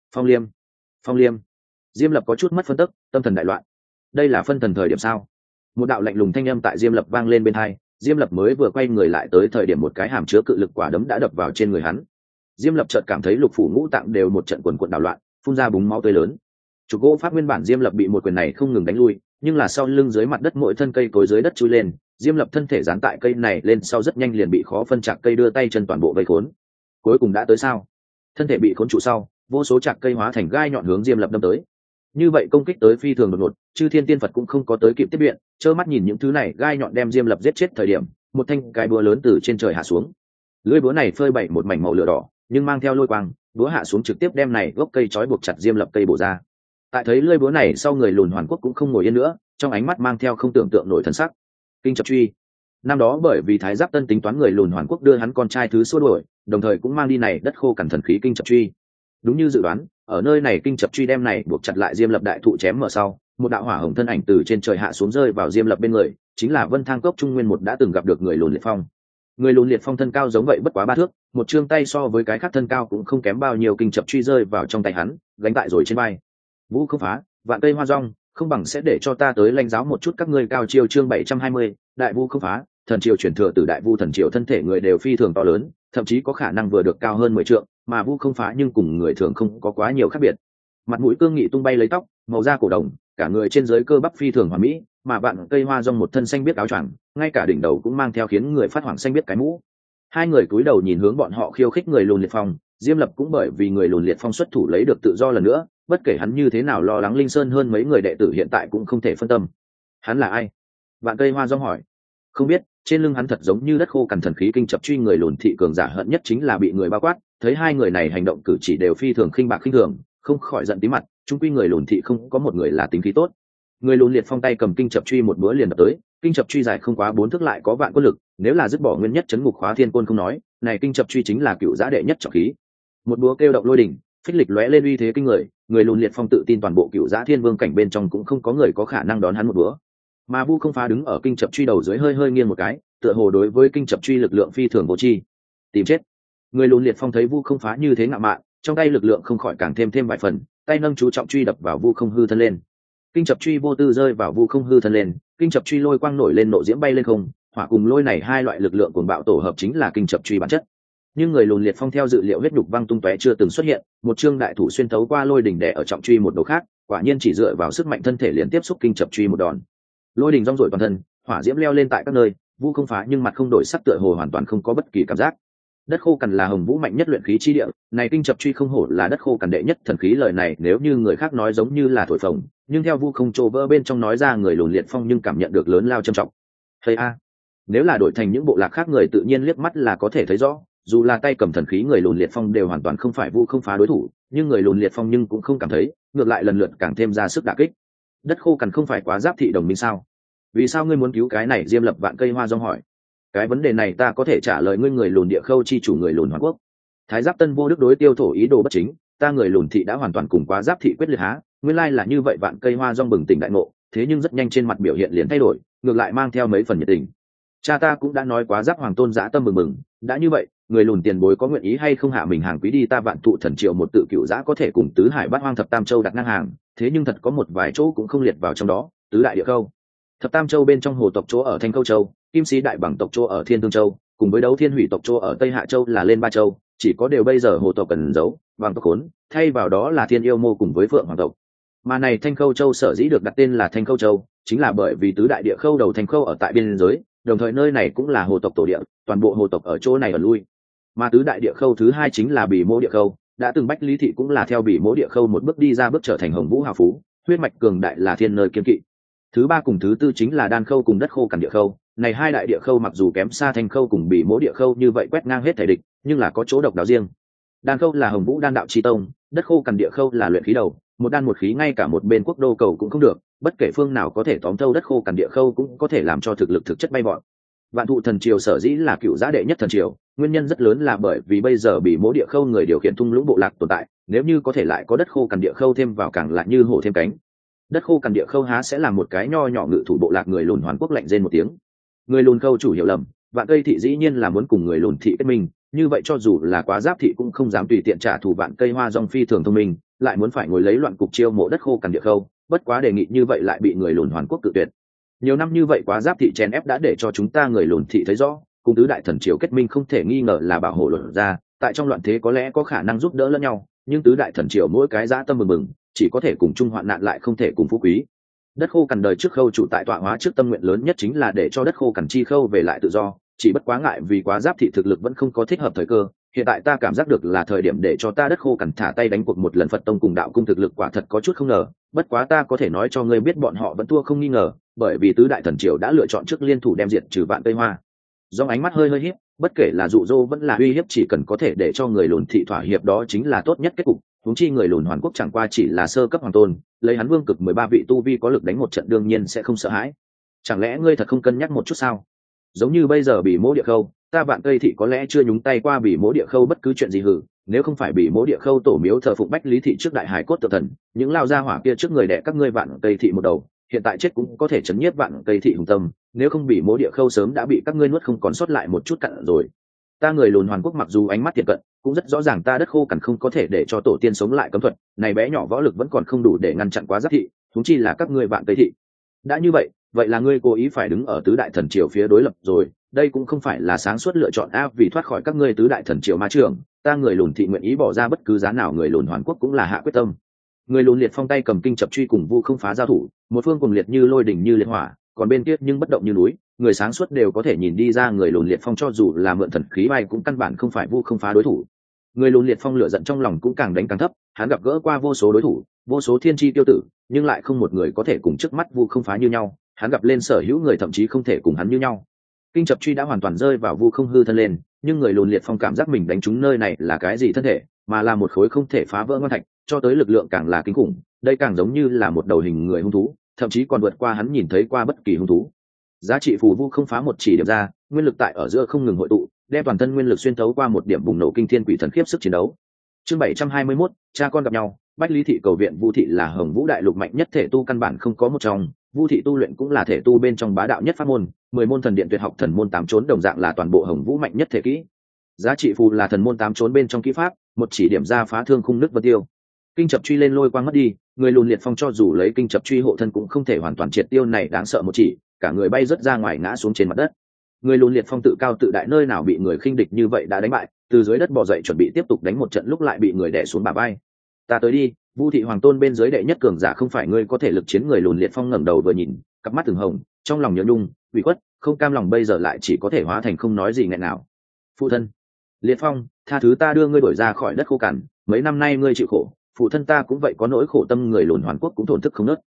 Phong Liêm. Diêm Lập có chút mất phân tức, tâm thần đại loạn. Đây là phân thần thời điểm sao? Một đạo lạnh lùng thanh âm tại Diêm Lập vang lên bên tai, Diêm Lập mới vừa quay người lại tới thời điểm một cái hàm chứa cự lực quả đấm đã đập vào trên người hắn. Diêm Lập chợt cảm thấy lục phủ ngũ tạng đều một trận quần quật đảo loạn, phun ra búng máu tươi lớn. Trục gỗ pháp nguyên bản Diêm Lập bị một quyền này không ngừng đánh lui, nhưng là sau lưng dưới mặt đất mỗi thân cây cối dưới đất chui lên, Diêm Lập thân thể dán tại cây này lên sau rất nhanh liền bị khó phân chạc cây đưa tay chân toàn bộ vây khốn. Cuối cùng đã tới sao? Thân thể bị khốn trụ sau, vô số chạc cây hóa thành gai nhọn hướng Diêm Lập đâm tới. Như vậy công kích tới phi thường đột ngột, chư thiên tiên Phật cũng không có tới kịp tiếp viện, trơ mắt nhìn những thứ này gai nhọn đem Diêm Lập giết chết thời điểm, một thanh cái búa lớn từ trên trời hạ xuống. Lưỡi búa này phơi bày một mảnh màu lửa đỏ, nhưng mang theo lôi quang, búa hạ xuống trực tiếp đem này gốc cây trói buộc chặt Diêm Lập cây bổ ra. Tại thấy lưỡi búa này sau người lùn Hoàn Quốc cũng không ngồi yên nữa, trong ánh mắt mang theo không tưởng tượng nổi thần sắc. Kinh chập truy. Năm đó bởi vì Thái Giáp Tân tính toán người lùn Hoàn Quốc đưa hắn con trai thứ xua đuổi, đồng thời cũng mang đi này đất khô cằn thần khí kinh chập truy. Đúng như dự đoán, ở nơi này kinh chập truy đem này buộc chặt lại Diêm Lập đại thụ chém mở sau, một đạo hỏa hồng thân ảnh từ trên trời hạ xuống rơi vào Diêm Lập bên người, chính là Vân Thang Cốc Trung Nguyên một đã từng gặp được người lùn Liệt Phong. Người lùn Liệt Phong thân cao giống vậy bất quá 3 thước, một chương tay so với cái khác thân cao cũng không kém bao nhiêu, kinh chập truy rơi vào trong tay hắn, gánh tại rồi trên vai. Vũ không phá, vạn cây hoa rong, không bằng sẽ để cho ta tới lãnh giáo một chút các ngươi cao chiêu. Chương 720, đại vu không phá. Thần triều chuyển thừa từ đại vu thần triều thân thể người đều phi thường to lớn, thậm chí có khả năng vừa được cao hơn 10 trượng, mà vu không phá nhưng cùng người thường không có quá nhiều khác biệt. Mặt mũi cương nghị tung bay lấy tóc, màu da cổ đồng, cả người trên dưới cơ bắp phi thường hoàn mỹ, mà vạn cây hoa rong một thân xanh biết áo choàng, ngay cả đỉnh đầu cũng mang theo khiến người phát hoảng xanh biết cái mũ. Hai người cúi đầu nhìn hướng bọn họ khiêu khích người lùn Liệt Phong, Diêm Lập cũng bởi vì người lùn Liệt Phong xuất thủ lấy được tự do lần nữa, bất kể hắn như thế nào lo lắng Linh Sơn hơn mấy người đệ tử hiện tại cũng không thể phân tâm. Hắn là ai? Vạn cây hoa rong hỏi. Không biết, trên lưng hắn thật giống như đất khô cằn thần khí kinh chập truy người lùn thị cường giả hận nhất chính là bị người bao quát, thấy hai người này hành động cử chỉ đều phi thường khinh bạc khinh thường, không khỏi giận tí mặt, chung quy người lùn thị không có một người là tính khí tốt. Người lùn Liệt Phong tay cầm kinh chập truy một búa liền đập tới, kinh chập truy dài không quá 4 thước lại có vạn quân lực, nếu là dứt bỏ nguyên nhất chấn ngục khóa thiên côn không nói, này kinh chập truy chính là cựu giá đệ nhất trọng khí. Một búa kêu động lôi đỉnh, phích lịch lóe lên uy thế kinh người, người lùn Liệt Phong tự tin toàn bộ cựu giá thiên vương cảnh bên trong cũng không có người có khả năng đón hắn một búa. Mà vu không phá đứng ở kinh chập truy đầu dưới hơi hơi nghiêng một cái, tựa hồ đối với kinh chập truy lực lượng phi thường vô tri. Tìm chết. Người lùn Liệt Phong thấy vu không phá như thế ngạo mạn, trong tay lực lượng không khỏi càng thêm vài phần, tay nâng chú trọng truy đập vào vu không hư thân lên. Kinh chập truy vô tư rơi vào vu không hư thân lên, kinh chập truy lôi quang nổi lên nộ diễm bay lên không, hỏa cùng lôi này hai loại lực lượng cuồng bạo tổ hợp chính là kinh chập truy bản chất. Nhưng người lùn Liệt Phong theo dự liệu huyết nhục văng tung tóe chưa từng xuất hiện, một chương đại thủ xuyên thấu qua lôi đỉnh đè ở trọng truy một đầu khác, quả nhiên chỉ dựa vào sức mạnh thân thể liền tiếp xúc kinh chập truy một đòn. Lôi đỉnh rong rổi toàn thân, hỏa diễm leo lên tại các nơi, vu không phá nhưng mặt không đổi sắc, tựa hồ hoàn toàn không có bất kỳ cảm giác. Đất khô cằn là hồng vũ mạnh nhất luyện khí chi địa, này kinh chập truy không hổ là đất khô cằn đệ nhất thần khí, lời này nếu như người khác nói giống như là thổi phồng, nhưng theo vu không trô vỡ bên trong nói ra, người lùn Liệt Phong nhưng cảm nhận được lớn lao trầm trọng. Hay a, nếu là đổi thành những bộ lạc khác người tự nhiên liếc mắt là có thể thấy rõ, dù là tay cầm thần khí người lùn Liệt Phong đều hoàn toàn không phải vu không phá đối thủ, nhưng người lùn Liệt Phong nhưng cũng không cảm thấy, ngược lại lần lượt càng thêm ra sức đả kích. Đất khô cằn không phải quá giáp thị đồng minh sao? Vì sao ngươi muốn cứu cái này? Diêm Lập vạn cây hoa rong hỏi. Cái vấn đề này ta có thể trả lời ngươi, người lùn địa khâu chi chủ người lùn Hoàn Quốc. Thái Giáp Tân vô đức đối tiêu thổ ý đồ bất chính, ta người lùn thị đã hoàn toàn cùng quá giáp thị quyết liệt há, nguyên lai là như vậy. Vạn cây hoa rong bừng tỉnh đại ngộ, thế nhưng rất nhanh trên mặt biểu hiện liền thay đổi, ngược lại mang theo mấy phần nhiệt tình. Cha ta cũng đã nói quá giáp hoàng tôn dã tâm mừng mừng, đã như vậy, người lùn tiền bối có nguyện ý hay không hạ mình hàng quý đi ta Vạn Thụ Thần Triều một tự cựu giã có thể cùng tứ hải bát hoang thập tam châu đặt ngang hàng, thế nhưng thật có một vài chỗ cũng không liệt vào trong đó, tứ đại địa khâu. Thập tam châu bên trong hồ tộc chỗ ở Thanh Câu Châu, Kim Sĩ Đại Bằng tộc chỗ ở Thiên Thương Châu, cùng với Đấu Thiên Hủy tộc chỗ ở Tây Hạ Châu là lên 3 châu, chỉ có đều bây giờ hồ tộc cần giấu, bằng tộc khốn, thay vào đó là Thiên Yêu Mô cùng với Phượng Hoàng tộc. Mà này Thanh Câu Châu sở dĩ được đặt tên là Thanh Câu Châu, chính là bởi vì tứ đại địa khâu đầu Thanh Câu ở tại biên giới, đồng thời nơi này cũng là hồ tộc tổ địa, toàn bộ hồ tộc ở chỗ này ở lui. Mà tứ đại địa khâu thứ hai chính là Bỉ Mỗ địa khâu, đã từng Bách Lý thị cũng là theo Bỉ Mỗ địa khâu một bước đi ra bước trở thành Hồng Vũ hào phú, huyết mạch cường đại là thiên nơi kiên kỵ. Thứ ba cùng thứ tư chính là Đan khâu cùng Đất khô cằn địa khâu, này hai đại địa khâu mặc dù kém xa Thanh khâu cùng Bỉ Mỗ địa khâu như vậy quét ngang hết thể địch, nhưng là có chỗ độc đáo riêng. Đan khâu là Hồng Vũ đan đạo chi tông, Đất khô cằn địa khâu là luyện khí đầu, một đan một khí ngay cả một bên quốc đô cầu cũng không được, bất kể phương nào có thể tóm thâu Đất khô cằn địa khâu cũng có thể làm cho thực lực thực chất bay vọt. Vạn Thụ Thần Triều sở dĩ là cựu giá đệ nhất thần triều, nguyên nhân rất lớn là bởi vì bây giờ Bỉ Mỗ địa khâu người điều khiển thung lũng bộ lạc tồn tại, nếu như có thể lại có Đất khô cằn địa khâu thêm vào càng lại như hổ thêm cánh. Đất khô cằn địa khâu há sẽ là một cái nho nhỏ ngự thủ bộ lạc người lùn Hoàn Quốc lạnh rên một tiếng. Người lùn khâu chủ hiểu lầm, Vạn Cây thị dĩ nhiên là muốn cùng người lùn thị kết minh, như vậy cho dù là Quá Giáp thị cũng không dám tùy tiện trả thù Vạn Cây Hoa Dòng phi thường thông minh, lại muốn phải ngồi lấy loạn cục chiêu mộ đất khô cằn địa khâu, bất quá đề nghị như vậy lại bị người lùn Hoàn Quốc cự tuyệt. Nhiều năm như vậy Quá Giáp thị chèn ép đã để cho chúng ta người lùn thị thấy rõ, cùng tứ đại thần triều kết minh không thể nghi ngờ là bảo hộ luật ra, tại trong loạn thế có lẽ có khả năng giúp đỡ lẫn nhau, nhưng tứ đại thần triều mỗi cái dã tâm mừng mừng, chỉ có thể cùng chung hoạn nạn lại không thể cùng phú quý. Đất khô cằn đời trước khâu chủ tại tọa hóa trước tâm nguyện lớn nhất chính là để cho đất khô cằn chi khâu về lại tự do, chỉ bất quá ngại vì Quá Giáp thị thực lực vẫn không có thích hợp thời cơ, hiện tại ta cảm giác được là thời điểm để cho ta đất khô cằn thả tay đánh cuộc một lần. Phật tông cùng đạo cung thực lực quả thật có chút không ngờ, bất quá ta có thể nói cho ngươi biết bọn họ vẫn thua không nghi ngờ, bởi vì tứ đại thần triều đã lựa chọn trước liên thủ đem diệt trừ Vạn Cây Hoa. Do ánh mắt hơi híp, bất kể là dụ dỗ vẫn là uy hiếp, chỉ cần có thể để cho người lùn thị thỏa hiệp đó chính là tốt nhất kết cục. Huống chi người lùn Hoàn Quốc chẳng qua chỉ là sơ cấp hoàng tôn, lấy hắn vương cực 13 vị tu vi có lực đánh một trận đương nhiên sẽ không sợ hãi. Chẳng lẽ ngươi thật không cân nhắc một chút sao? Giống như bây giờ Bỉ Mỗ địa khâu, ta Vạn Cây thị có lẽ chưa nhúng tay qua Bỉ Mỗ địa khâu bất cứ chuyện gì hử, nếu không phải Bỉ Mỗ địa khâu tổ miếu thờ phụng Bách Lý thị trước đại hải cốt tự thần, những lao gia hỏa kia trước người đẻ các ngươi Vạn Cây thị một đầu, hiện tại chết cũng có thể chấn nhiếp Vạn Cây thị hùng tâm, nếu không Bỉ Mỗ địa khâu sớm đã bị các ngươi nuốt không còn sót lại một chút cặn rồi. Ta người lùn Hoàn Quốc mặc dù ánh mắt thiệt cận, cũng rất rõ ràng ta đất khô cằn không có thể để cho tổ tiên sống lại cấm thuật, này bé nhỏ võ lực vẫn còn không đủ để ngăn chặn Quá Giáp thị, huống chi là các ngươi Vạn Cây thị. Đã như vậy, vậy là ngươi cố ý phải đứng ở tứ đại thần triều phía đối lập rồi, đây cũng không phải là sáng suốt lựa chọn a, vì thoát khỏi các ngươi tứ đại thần triều ma trưởng, ta người lùn thị nguyện ý bỏ ra bất cứ giá nào. Người lùn Hoàn Quốc cũng là hạ quyết tâm. Người lùn Liệt Phong tay cầm kinh chập truy cùng Vu Không Phá giao thủ, một phương cùng liệt như lôi đỉnh như liệt hỏa, còn bên kia nhưng bất động như núi, người sáng suốt đều có thể nhìn đi ra người lùn Liệt Phong cho dù là mượn thần khí bay cũng căn bản không phải Vu Không Phá đối thủ. Người lùn Liệt Phong lửa giận trong lòng cũng càng đánh càng thấp, hắn gặp gỡ qua vô số đối thủ, vô số thiên chi tiêu tử, nhưng lại không một người có thể cùng trước mắt Vu Không Phá như nhau, hắn gặp lên sở hữu người thậm chí không thể cùng hắn như nhau. Kinh chập truy đã hoàn toàn rơi vào Vu Không hư thân lên, nhưng người lùn Liệt Phong cảm giác mình đánh trúng nơi này là cái gì thân thể, mà là một khối không thể phá vỡ ngon thạch, cho tới lực lượng càng là kinh khủng, đây càng giống như là một đầu hình người hung thú, thậm chí còn vượt qua hắn nhìn thấy qua bất kỳ hung thú. Giá trị phù Vu Không Phá một chỉ điểm ra, nguyên lực tại ở giữa không ngừng hội tụ, đem toàn thân nguyên lực xuyên thấu qua một điểm bùng nổ kinh thiên quỷ thần khiếp sức chiến đấu. Chương 721, cha con gặp nhau. Bách Lý thị cầu viện Vu thị là Hồng Vũ đại lục mạnh nhất thể tu căn bản không có một trong, Vu thị tu luyện cũng là thể tu bên trong bá đạo nhất pháp môn, 10 môn thần điện tuyệt học thần môn 8 trốn đồng dạng là toàn bộ Hồng Vũ mạnh nhất thể kỹ. Giá trị phù là thần môn 8 trốn bên trong kỹ pháp, một chỉ điểm ra phá thương khung nước vân tiêu. Kinh chập truy lên lôi quang mất đi, người lùn Liệt Phong cho dù lấy kinh chập truy hộ thân cũng không thể hoàn toàn triệt tiêu này đáng sợ một chỉ, cả người bay rất ra ngoài ngã xuống trên mặt đất. Người lùn Liệt Phong tự cao tự đại nơi nào bị người khinh địch như vậy đã đánh bại, từ dưới đất bò dậy chuẩn bị tiếp tục đánh một trận lúc lại bị người đè xuống bả vai. Ta tới đi, Vu thị hoàng tôn bên dưới đệ nhất cường giả không phải ngươi có thể lực chiến. Người lùn Liệt Phong ngẩng đầu vừa nhìn, cặp mắt từng hồng, trong lòng nhớ nhung, ủy khuất, không cam lòng bây giờ lại chỉ có thể hóa thành không nói gì nghẹn nào. Phụ thân, Liệt Phong, tha thứ ta đưa ngươi đổi ra khỏi đất khô cằn, mấy năm nay ngươi chịu khổ, phụ thân ta cũng vậy có nỗi khổ tâm. Người lùn Hoàn Quốc cũng thổn thức không nớt.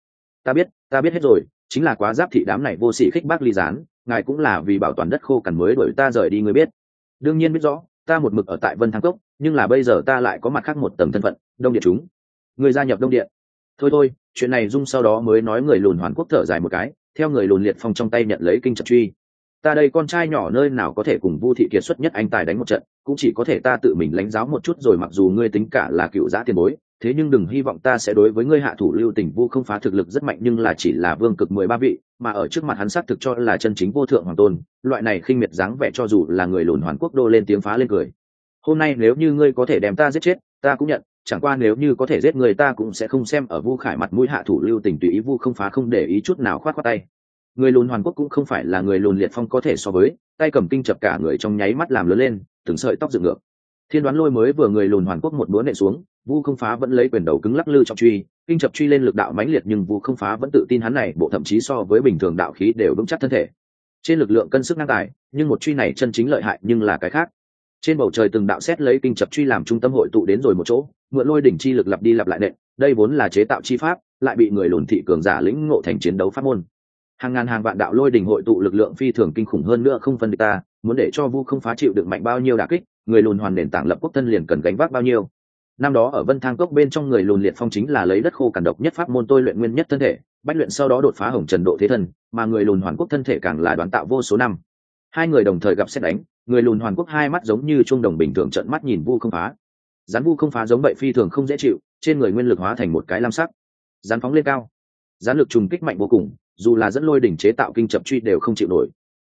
Ta biết hết rồi, chính là Quá Giáp thị đám này vô sỉ khích bác ly gián, ngài cũng là vì bảo toàn đất khô cằn mới đuổi ta rời đi. Ngươi biết, đương nhiên biết rõ, ta một mực ở tại Vân Thăng Cốc, nhưng là bây giờ ta lại có mặt khác một tầng thân phận, Đông Điện chúng. Người gia nhập Đông Điện. Thôi, chuyện này dung sau đó mới nói. Người lùn Hoàn Quốc thở dài một cái, theo người lùn Liệt Phong trong tay nhận lấy kinh chập truy. Ta đây con trai nhỏ nơi nào có thể cùng Vu thị kiệt xuất nhất anh tài đánh một trận, cũng chỉ có thể ta tự mình lãnh giáo một chút rồi. Mặc dù ngươi tính cả là cựu giã tiền bối, thế nhưng đừng hy vọng ta sẽ đối với ngươi hạ thủ lưu tình. Vu Không Phá thực lực rất mạnh nhưng là chỉ là vương cực 13 vị, mà ở trước mặt hắn xác thực cho là chân chính vô thượng hoàng tôn, loại này khinh miệt dáng vẻ cho dù là người lùn Hoàn Quốc đô lên tiếng phá lên cười. Hôm nay nếu như ngươi có thể đem ta giết chết, ta cũng nhận, chẳng qua nếu như có thể giết người ta cũng sẽ không xem ở Vu Khải mặt mũi hạ thủ lưu tình tùy ý. Vu Không Phá không để ý chút nào khoát khoát tay. Người lùn Hoàn Quốc cũng không phải là người lùn Liệt Phong có thể so với, tay cầm kinh chập cả người trong nháy mắt làm lớn lên, từng sợi tóc dựng ngược. Thiên Đoán Lôi mới vừa người lùn Hoàn Quốc một búa nện xuống, Vu Không Phá vẫn lấy quyền đầu cứng lắc lư trọng truy, kinh chập truy lên lực đạo mãnh liệt nhưng Vu Không Phá vẫn tự tin hắn này bộ thậm chí so với bình thường đạo khí đều vững chắc thân thể. Trên lực lượng cân sức ngang tài, nhưng một truy này chân chính lợi hại nhưng là cái khác. Trên bầu trời từng đạo xét lấy kinh chập truy làm trung tâm hội tụ đến rồi một chỗ, mượn lôi đỉnh chi lực lặp đi lặp lại nện, đây vốn là chế tạo chi pháp, lại bị người lùn thị cường giả lĩnh ngộ thành chiến đấu pháp môn. Hàng ngàn hàng vạn đạo lôi đỉnh hội tụ lực lượng phi thường kinh khủng hơn nữa không phân địch ta, muốn để cho Vu Không Phá chịu đựng mạnh bao nhiêu đả kích, người lùn hoàn nền tảng lập quốc thân liền cần gánh vác bao nhiêu. Năm đó ở Vân Thang Cốc bên trong người lùn Liệt Phong chính là lấy đất khô cằn độc nhất pháp môn tôi luyện nguyên nhất thân thể, bách luyện sau đó đột phá hồng trần độ thế thân, mà người lùn Hoàn Quốc thân thể càng là đoán tạo vô số năm. Hai người đồng thời gặp xét đánh, người lùn Hoàn Quốc hai mắt giống như chuông đồng bình thường trợn mắt nhìn Vu Không Phá. Rắn Vu Không Phá giống vậy phi thường không dễ chịu, trên người nguyên lực hóa thành một cái lam sắc, rắn phóng lên cao, rắn lực trùng kích mạnh vô cùng, dù là dẫn lôi đỉnh chế tạo kinh chập truy đều không chịu nổi.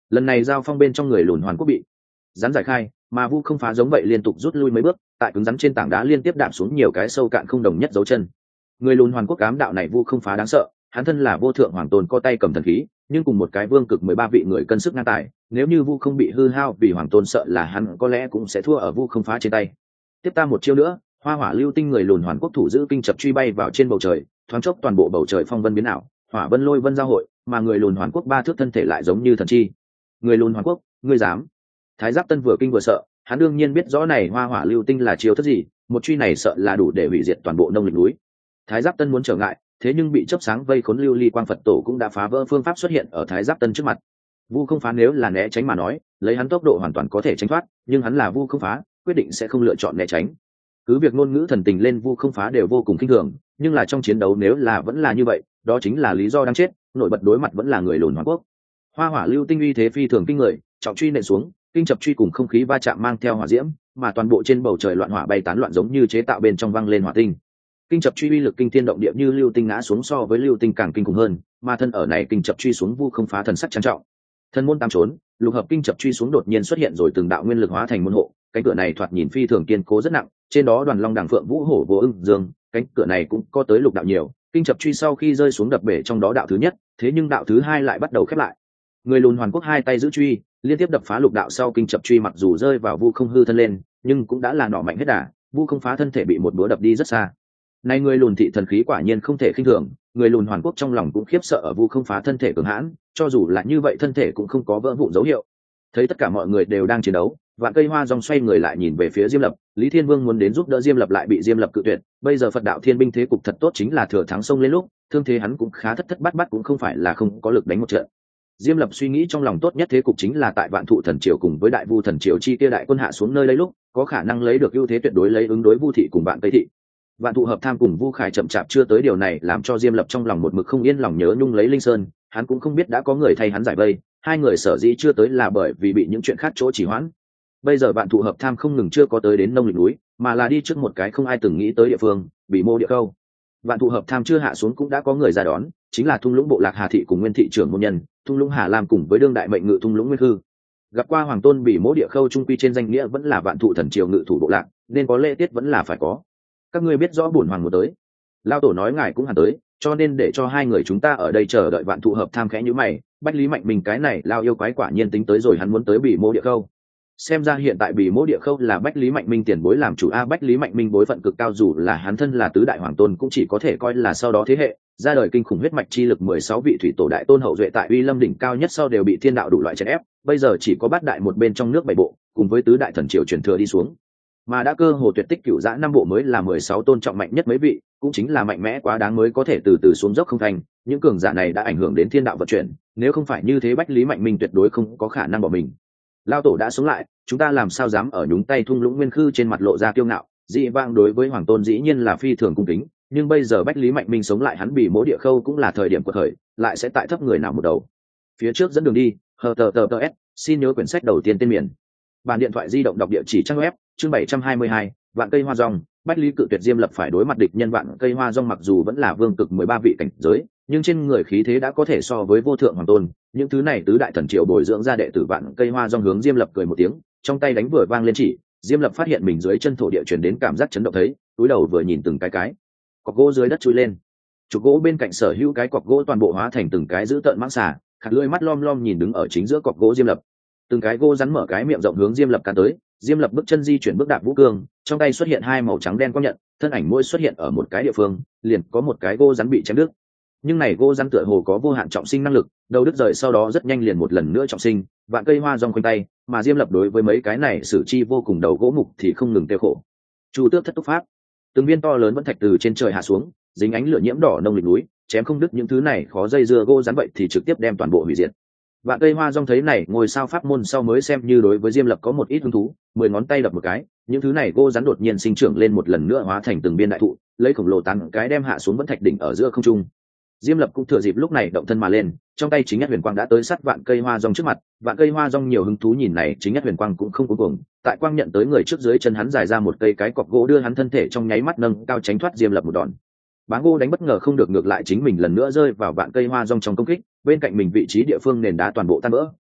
lần này giao phong bên trong người lùn hoàn quốc bị rắn giải khai, mà vu không phá giống vậy liên tục rút lui mấy bước, tại cứng rắn trên tảng đá liên tiếp đạp xuống nhiều cái sâu cạn không đồng nhất dấu chân. Người lùn hoàn quốc cám đạo này vu không phá đáng sợ, hắn thân là vô thượng hoàng tôn có tay cầm thần khí, nhưng cùng một cái vương cực 13 vị người cân sức ngang tài, nếu như vu không bị hư hao vì hoàng tôn sợ là hắn có lẽ cũng sẽ thua ở vu không phá trên tay. Tiếp ta một chiêu nữa, hoa hỏa lưu tinh người lùn hoàn quốc thủ giữ kinh chập truy bay vào trên bầu trời, thoáng chốc toàn bộ bầu trời phong vân biến ảo, hỏa vân lôi vân giao hội, mà người lùn hoàn quốc ba thước thân thể lại giống như thần chi. Người lùn hoàn quốc, ngươi dám? Thái Giáp Tân vừa kinh vừa sợ, hắn đương nhiên biết rõ này hoa hỏa lưu tinh là chiêu thức gì, một truy này sợ là đủ để hủy diệt toàn bộ nông lịch núi. Thái Giáp Tân muốn trở ngại, thế nhưng bị chớp sáng vây khốn lưu ly quang Phật tổ cũng đã phá vỡ phương pháp xuất hiện ở Thái Giáp Tân trước mặt. Vu không phá nếu là né tránh mà nói, lấy hắn tốc độ hoàn toàn có thể tránh thoát, nhưng hắn là Vu không phá, quyết định sẽ không lựa chọn né tránh. Cứ việc ngôn ngữ thần tình lên Vu không phá đều vô cùng kinh thường, nhưng là trong chiến đấu nếu là vẫn là như vậy, đó chính là lý do đáng chết, nổi bật đối mặt vẫn là người lùn Hoàng quốc. Hoa hỏa lưu tinh uy thế phi thường kinh người, trọng truy nện xuống, kinh chập truy cùng không khí va chạm mang theo hỏa diễm, mà toàn bộ trên bầu trời loạn hỏa bay tán loạn giống như chế tạo bên trong văng lên hỏa tinh. Kinh chập truy uy lực kinh thiên động địa như lưu tinh ngã xuống so với lưu tinh càng kinh khủng hơn, mà thân ở này kinh chập truy xuống Vu không phá thần sắc trang trọng. Thân môn tam trốn, lục hợp kinh chập truy xuống đột nhiên xuất hiện rồi từng đạo nguyên lực hóa thành môn hộ, cánh cửa này thoạt nhìn phi thường kiên cố rất nặng, trên đó đoàn long đằng phượng vũ hổ vô ưng dương, cánh cửa này cũng có tới lục đạo nhiều, kinh chập truy sau khi rơi xuống đập bể trong đó đạo thứ nhất, thế nhưng đạo thứ hai lại bắt đầu khép lại. Người lùn hoàn quốc hai tay giữ truy, liên tiếp đập phá lục đạo sau kinh chập truy mặc dù rơi vào Vu không hư thân lên, nhưng cũng đã là nỏ mạnh hết đà, Vu không phá thân thể bị một búa đập đi rất xa. Này người lùn thị thần khí quả nhiên không thể khinh thường, người lùn hoàn quốc trong lòng cũng khiếp sợ ở Vu không phá thân thể cường hãn, cho dù là như vậy thân thể cũng không có vỡ vụn dấu hiệu. Thấy tất cả mọi người đều đang chiến đấu, Vạn Cây Hoa Dòng xoay người lại nhìn về phía Diêm Lập, Lý Thiên Vương muốn đến giúp đỡ Diêm Lập lại bị Diêm Lập cự tuyệt, bây giờ Phật đạo thiên binh thế cục thật tốt chính là thừa thắng xông lên lúc, thương thế hắn cũng khá thất thất bát bát cũng không phải là không có lực đánh một trận. Diêm Lập suy nghĩ trong lòng tốt nhất thế cục chính là tại Vạn Thụ thần triều cùng với Đại Vu thần triều chi tiêu đại quân hạ xuống nơi lấy lúc, có khả năng lấy được ưu thế tuyệt đối lấy ứng đối Vu thị cùng Vạn Tây thị. Vạn Thụ hợp tham cùng Vu Khải chậm chạp chưa tới điều này làm cho Diêm Lập trong lòng một mực không yên lòng nhớ nhung lấy Linh Sơn, hắn cũng không biết đã có người thay hắn giải vây, hai người sở dĩ chưa tới là bởi vì bị những chuyện khác chỗ trì hoãn. Bây giờ Vạn Thụ hợp tham không ngừng chưa có tới đến nông lịch núi, mà là đi trước một cái không ai từng nghĩ tới địa phương, Bỉ Mô địa câu. Vạn Thụ hợp tham chưa hạ xuống cũng đã có người ra đón, chính là Thung Lũng bộ lạc Hà thị cùng Nguyên thị trưởng môn nhân, Thung Lũng Hà Lam cùng với đương đại mệnh ngự Thung Lũng Nguyên Hư. Gặp qua hoàng tôn Bỉ Mô địa khâu trung quy trên danh nghĩa vẫn là Vạn Thụ thần triều ngự thủ bộ lạc, nên có lễ tiết vẫn là phải có. Các ngươi biết rõ bổn hoàng muốn tới. Lao tổ nói ngài cũng hẳn tới, cho nên để cho hai người chúng ta ở đây chờ đợi Vạn Thụ hợp tham khẽ như mày, Bách Lý Mạnh mình cái này lao yêu quái quả nhiên tính tới rồi hắn muốn tới Bỉ Mô địa khâu. Xem ra hiện tại Bỉ Mô địa khâu là Bách Lý Mạnh Minh tiền bối làm chủ a, Bách Lý Mạnh Minh bối phận cực cao dù là hắn thân là tứ đại hoàng tôn cũng chỉ có thể coi là sau đó thế hệ ra đời kinh khủng huyết mạch chi lực 16 vị thủy tổ đại tôn hậu duệ tại Uy Lâm đỉnh cao nhất sau đều bị thiên đạo đủ loại chèn ép, bây giờ chỉ có bát đại một bên trong nước bảy bộ cùng với tứ đại thần triều truyền thừa đi xuống, mà đã cơ hồ tuyệt tích cửu dã năm bộ mới là 16 tôn trọng mạnh nhất mấy vị, cũng chính là mạnh mẽ quá đáng mới có thể từ từ xuống dốc không thành, những cường giả này đã ảnh hưởng đến thiên đạo vận chuyển, nếu không phải như thế Bách Lý Mạnh Minh tuyệt đối không có khả năng bỏ mình. Lao tổ đã sống lại, chúng ta làm sao dám ở nhúng tay Thung Lũng Nguyên Khư trên mặt lộ ra kiêu ngạo, dị vang đối với hoàng tôn dĩ nhiên là phi thường cung kính, nhưng bây giờ Bách Lý Mạnh Minh sống lại hắn Bỉ Mô địa khâu cũng là thời điểm của thời, lại sẽ tại thấp người nào một đầu. Phía trước dẫn đường đi, https, xin nhớ quyển sách đầu tiên tên miền. Bản điện thoại di động đọc địa chỉ trang web, chương 722, Vạn Cây Hoa Dòng, Bách Lý cự tuyệt Diêm Lập phải đối mặt địch nhân Vạn Cây Hoa Dòng mặc dù vẫn là vương cực 13 vị cảnh giới, nhưng trên người khí thế đã có thể so với vô thượng hoàng tôn, những thứ này tứ đại thần triều bồi dưỡng ra đệ tử Vạn Cây Hoa Dòng hướng Diêm Lập cười một tiếng, trong tay đánh vừa vang lên chỉ, Diêm Lập phát hiện mình dưới chân thổ địa truyền đến cảm giác chấn động thấy, cúi đầu vừa nhìn từng cái cọc gỗ dưới đất chui lên, trục gỗ bên cạnh sở hữu cái cọc gỗ toàn bộ hóa thành từng cái dữ tợn mãng xà, khạc lưỡi mắt lom lom nhìn đứng ở chính giữa cọc gỗ Diêm Lập, từng cái gỗ rắn mở cái miệng rộng hướng Diêm Lập cắn tới, Diêm Lập bước chân di chuyển bước đạp vũ cương, trong tay xuất hiện hai màu trắng đen quang nhận, thân ảnh mỗi xuất hiện ở một cái địa phương, liền có một cái gỗ rắn bị chém đứt. Nhưng này gỗ rắn tựa hồ có vô hạn trọng sinh năng lực, đầu đứt rời sau đó rất nhanh liền một lần nữa trọng sinh, Vạn Cây Hoa Dòng quanh tay, mà Diêm Lập đối với mấy cái này xử chi vô cùng đầu gỗ mục thì không ngừng tiêu khổ. Chu Tước thất túc pháp, từng viên to lớn vẫn thạch từ trên trời hạ xuống, dính ánh lửa nhiễm đỏ nông lịch núi, chém không đứt những thứ này khó dây dưa gỗ rắn vậy thì trực tiếp đem toàn bộ hủy diệt. Vạn Cây Hoa Dòng thấy này ngôi sao pháp môn sau mới xem như đối với Diêm Lập có một ít hứng thú, 10 ngón tay đập một cái, những thứ này gỗ rắn đột nhiên sinh trưởng lên một lần nữa hóa thành từng viên đại thụ, lấy khổng lồ tán cái đem hạ xuống vẫn thạch đỉnh ở giữa không trung. Diêm Lập cũng thừa dịp lúc này động thân mà lên, trong tay chính nhất huyền quang đã tới sát Vạn Cây Hoa Dòng trước mặt, Vạn Cây Hoa Dòng nhiều hứng thú nhìn này chính nhất huyền quang cũng không cuối cùng, tại quang nhận tới người trước dưới chân hắn dài ra một cây cái cọc gỗ đưa hắn thân thể trong nháy mắt nâng cao tránh thoát Diêm Lập một đòn. Báng gỗ đánh bất ngờ không được ngược lại chính mình lần nữa rơi vào Vạn Cây Hoa Dòng trong công kích, bên cạnh mình vị trí địa phương nền đá toàn bộ tan vỡ,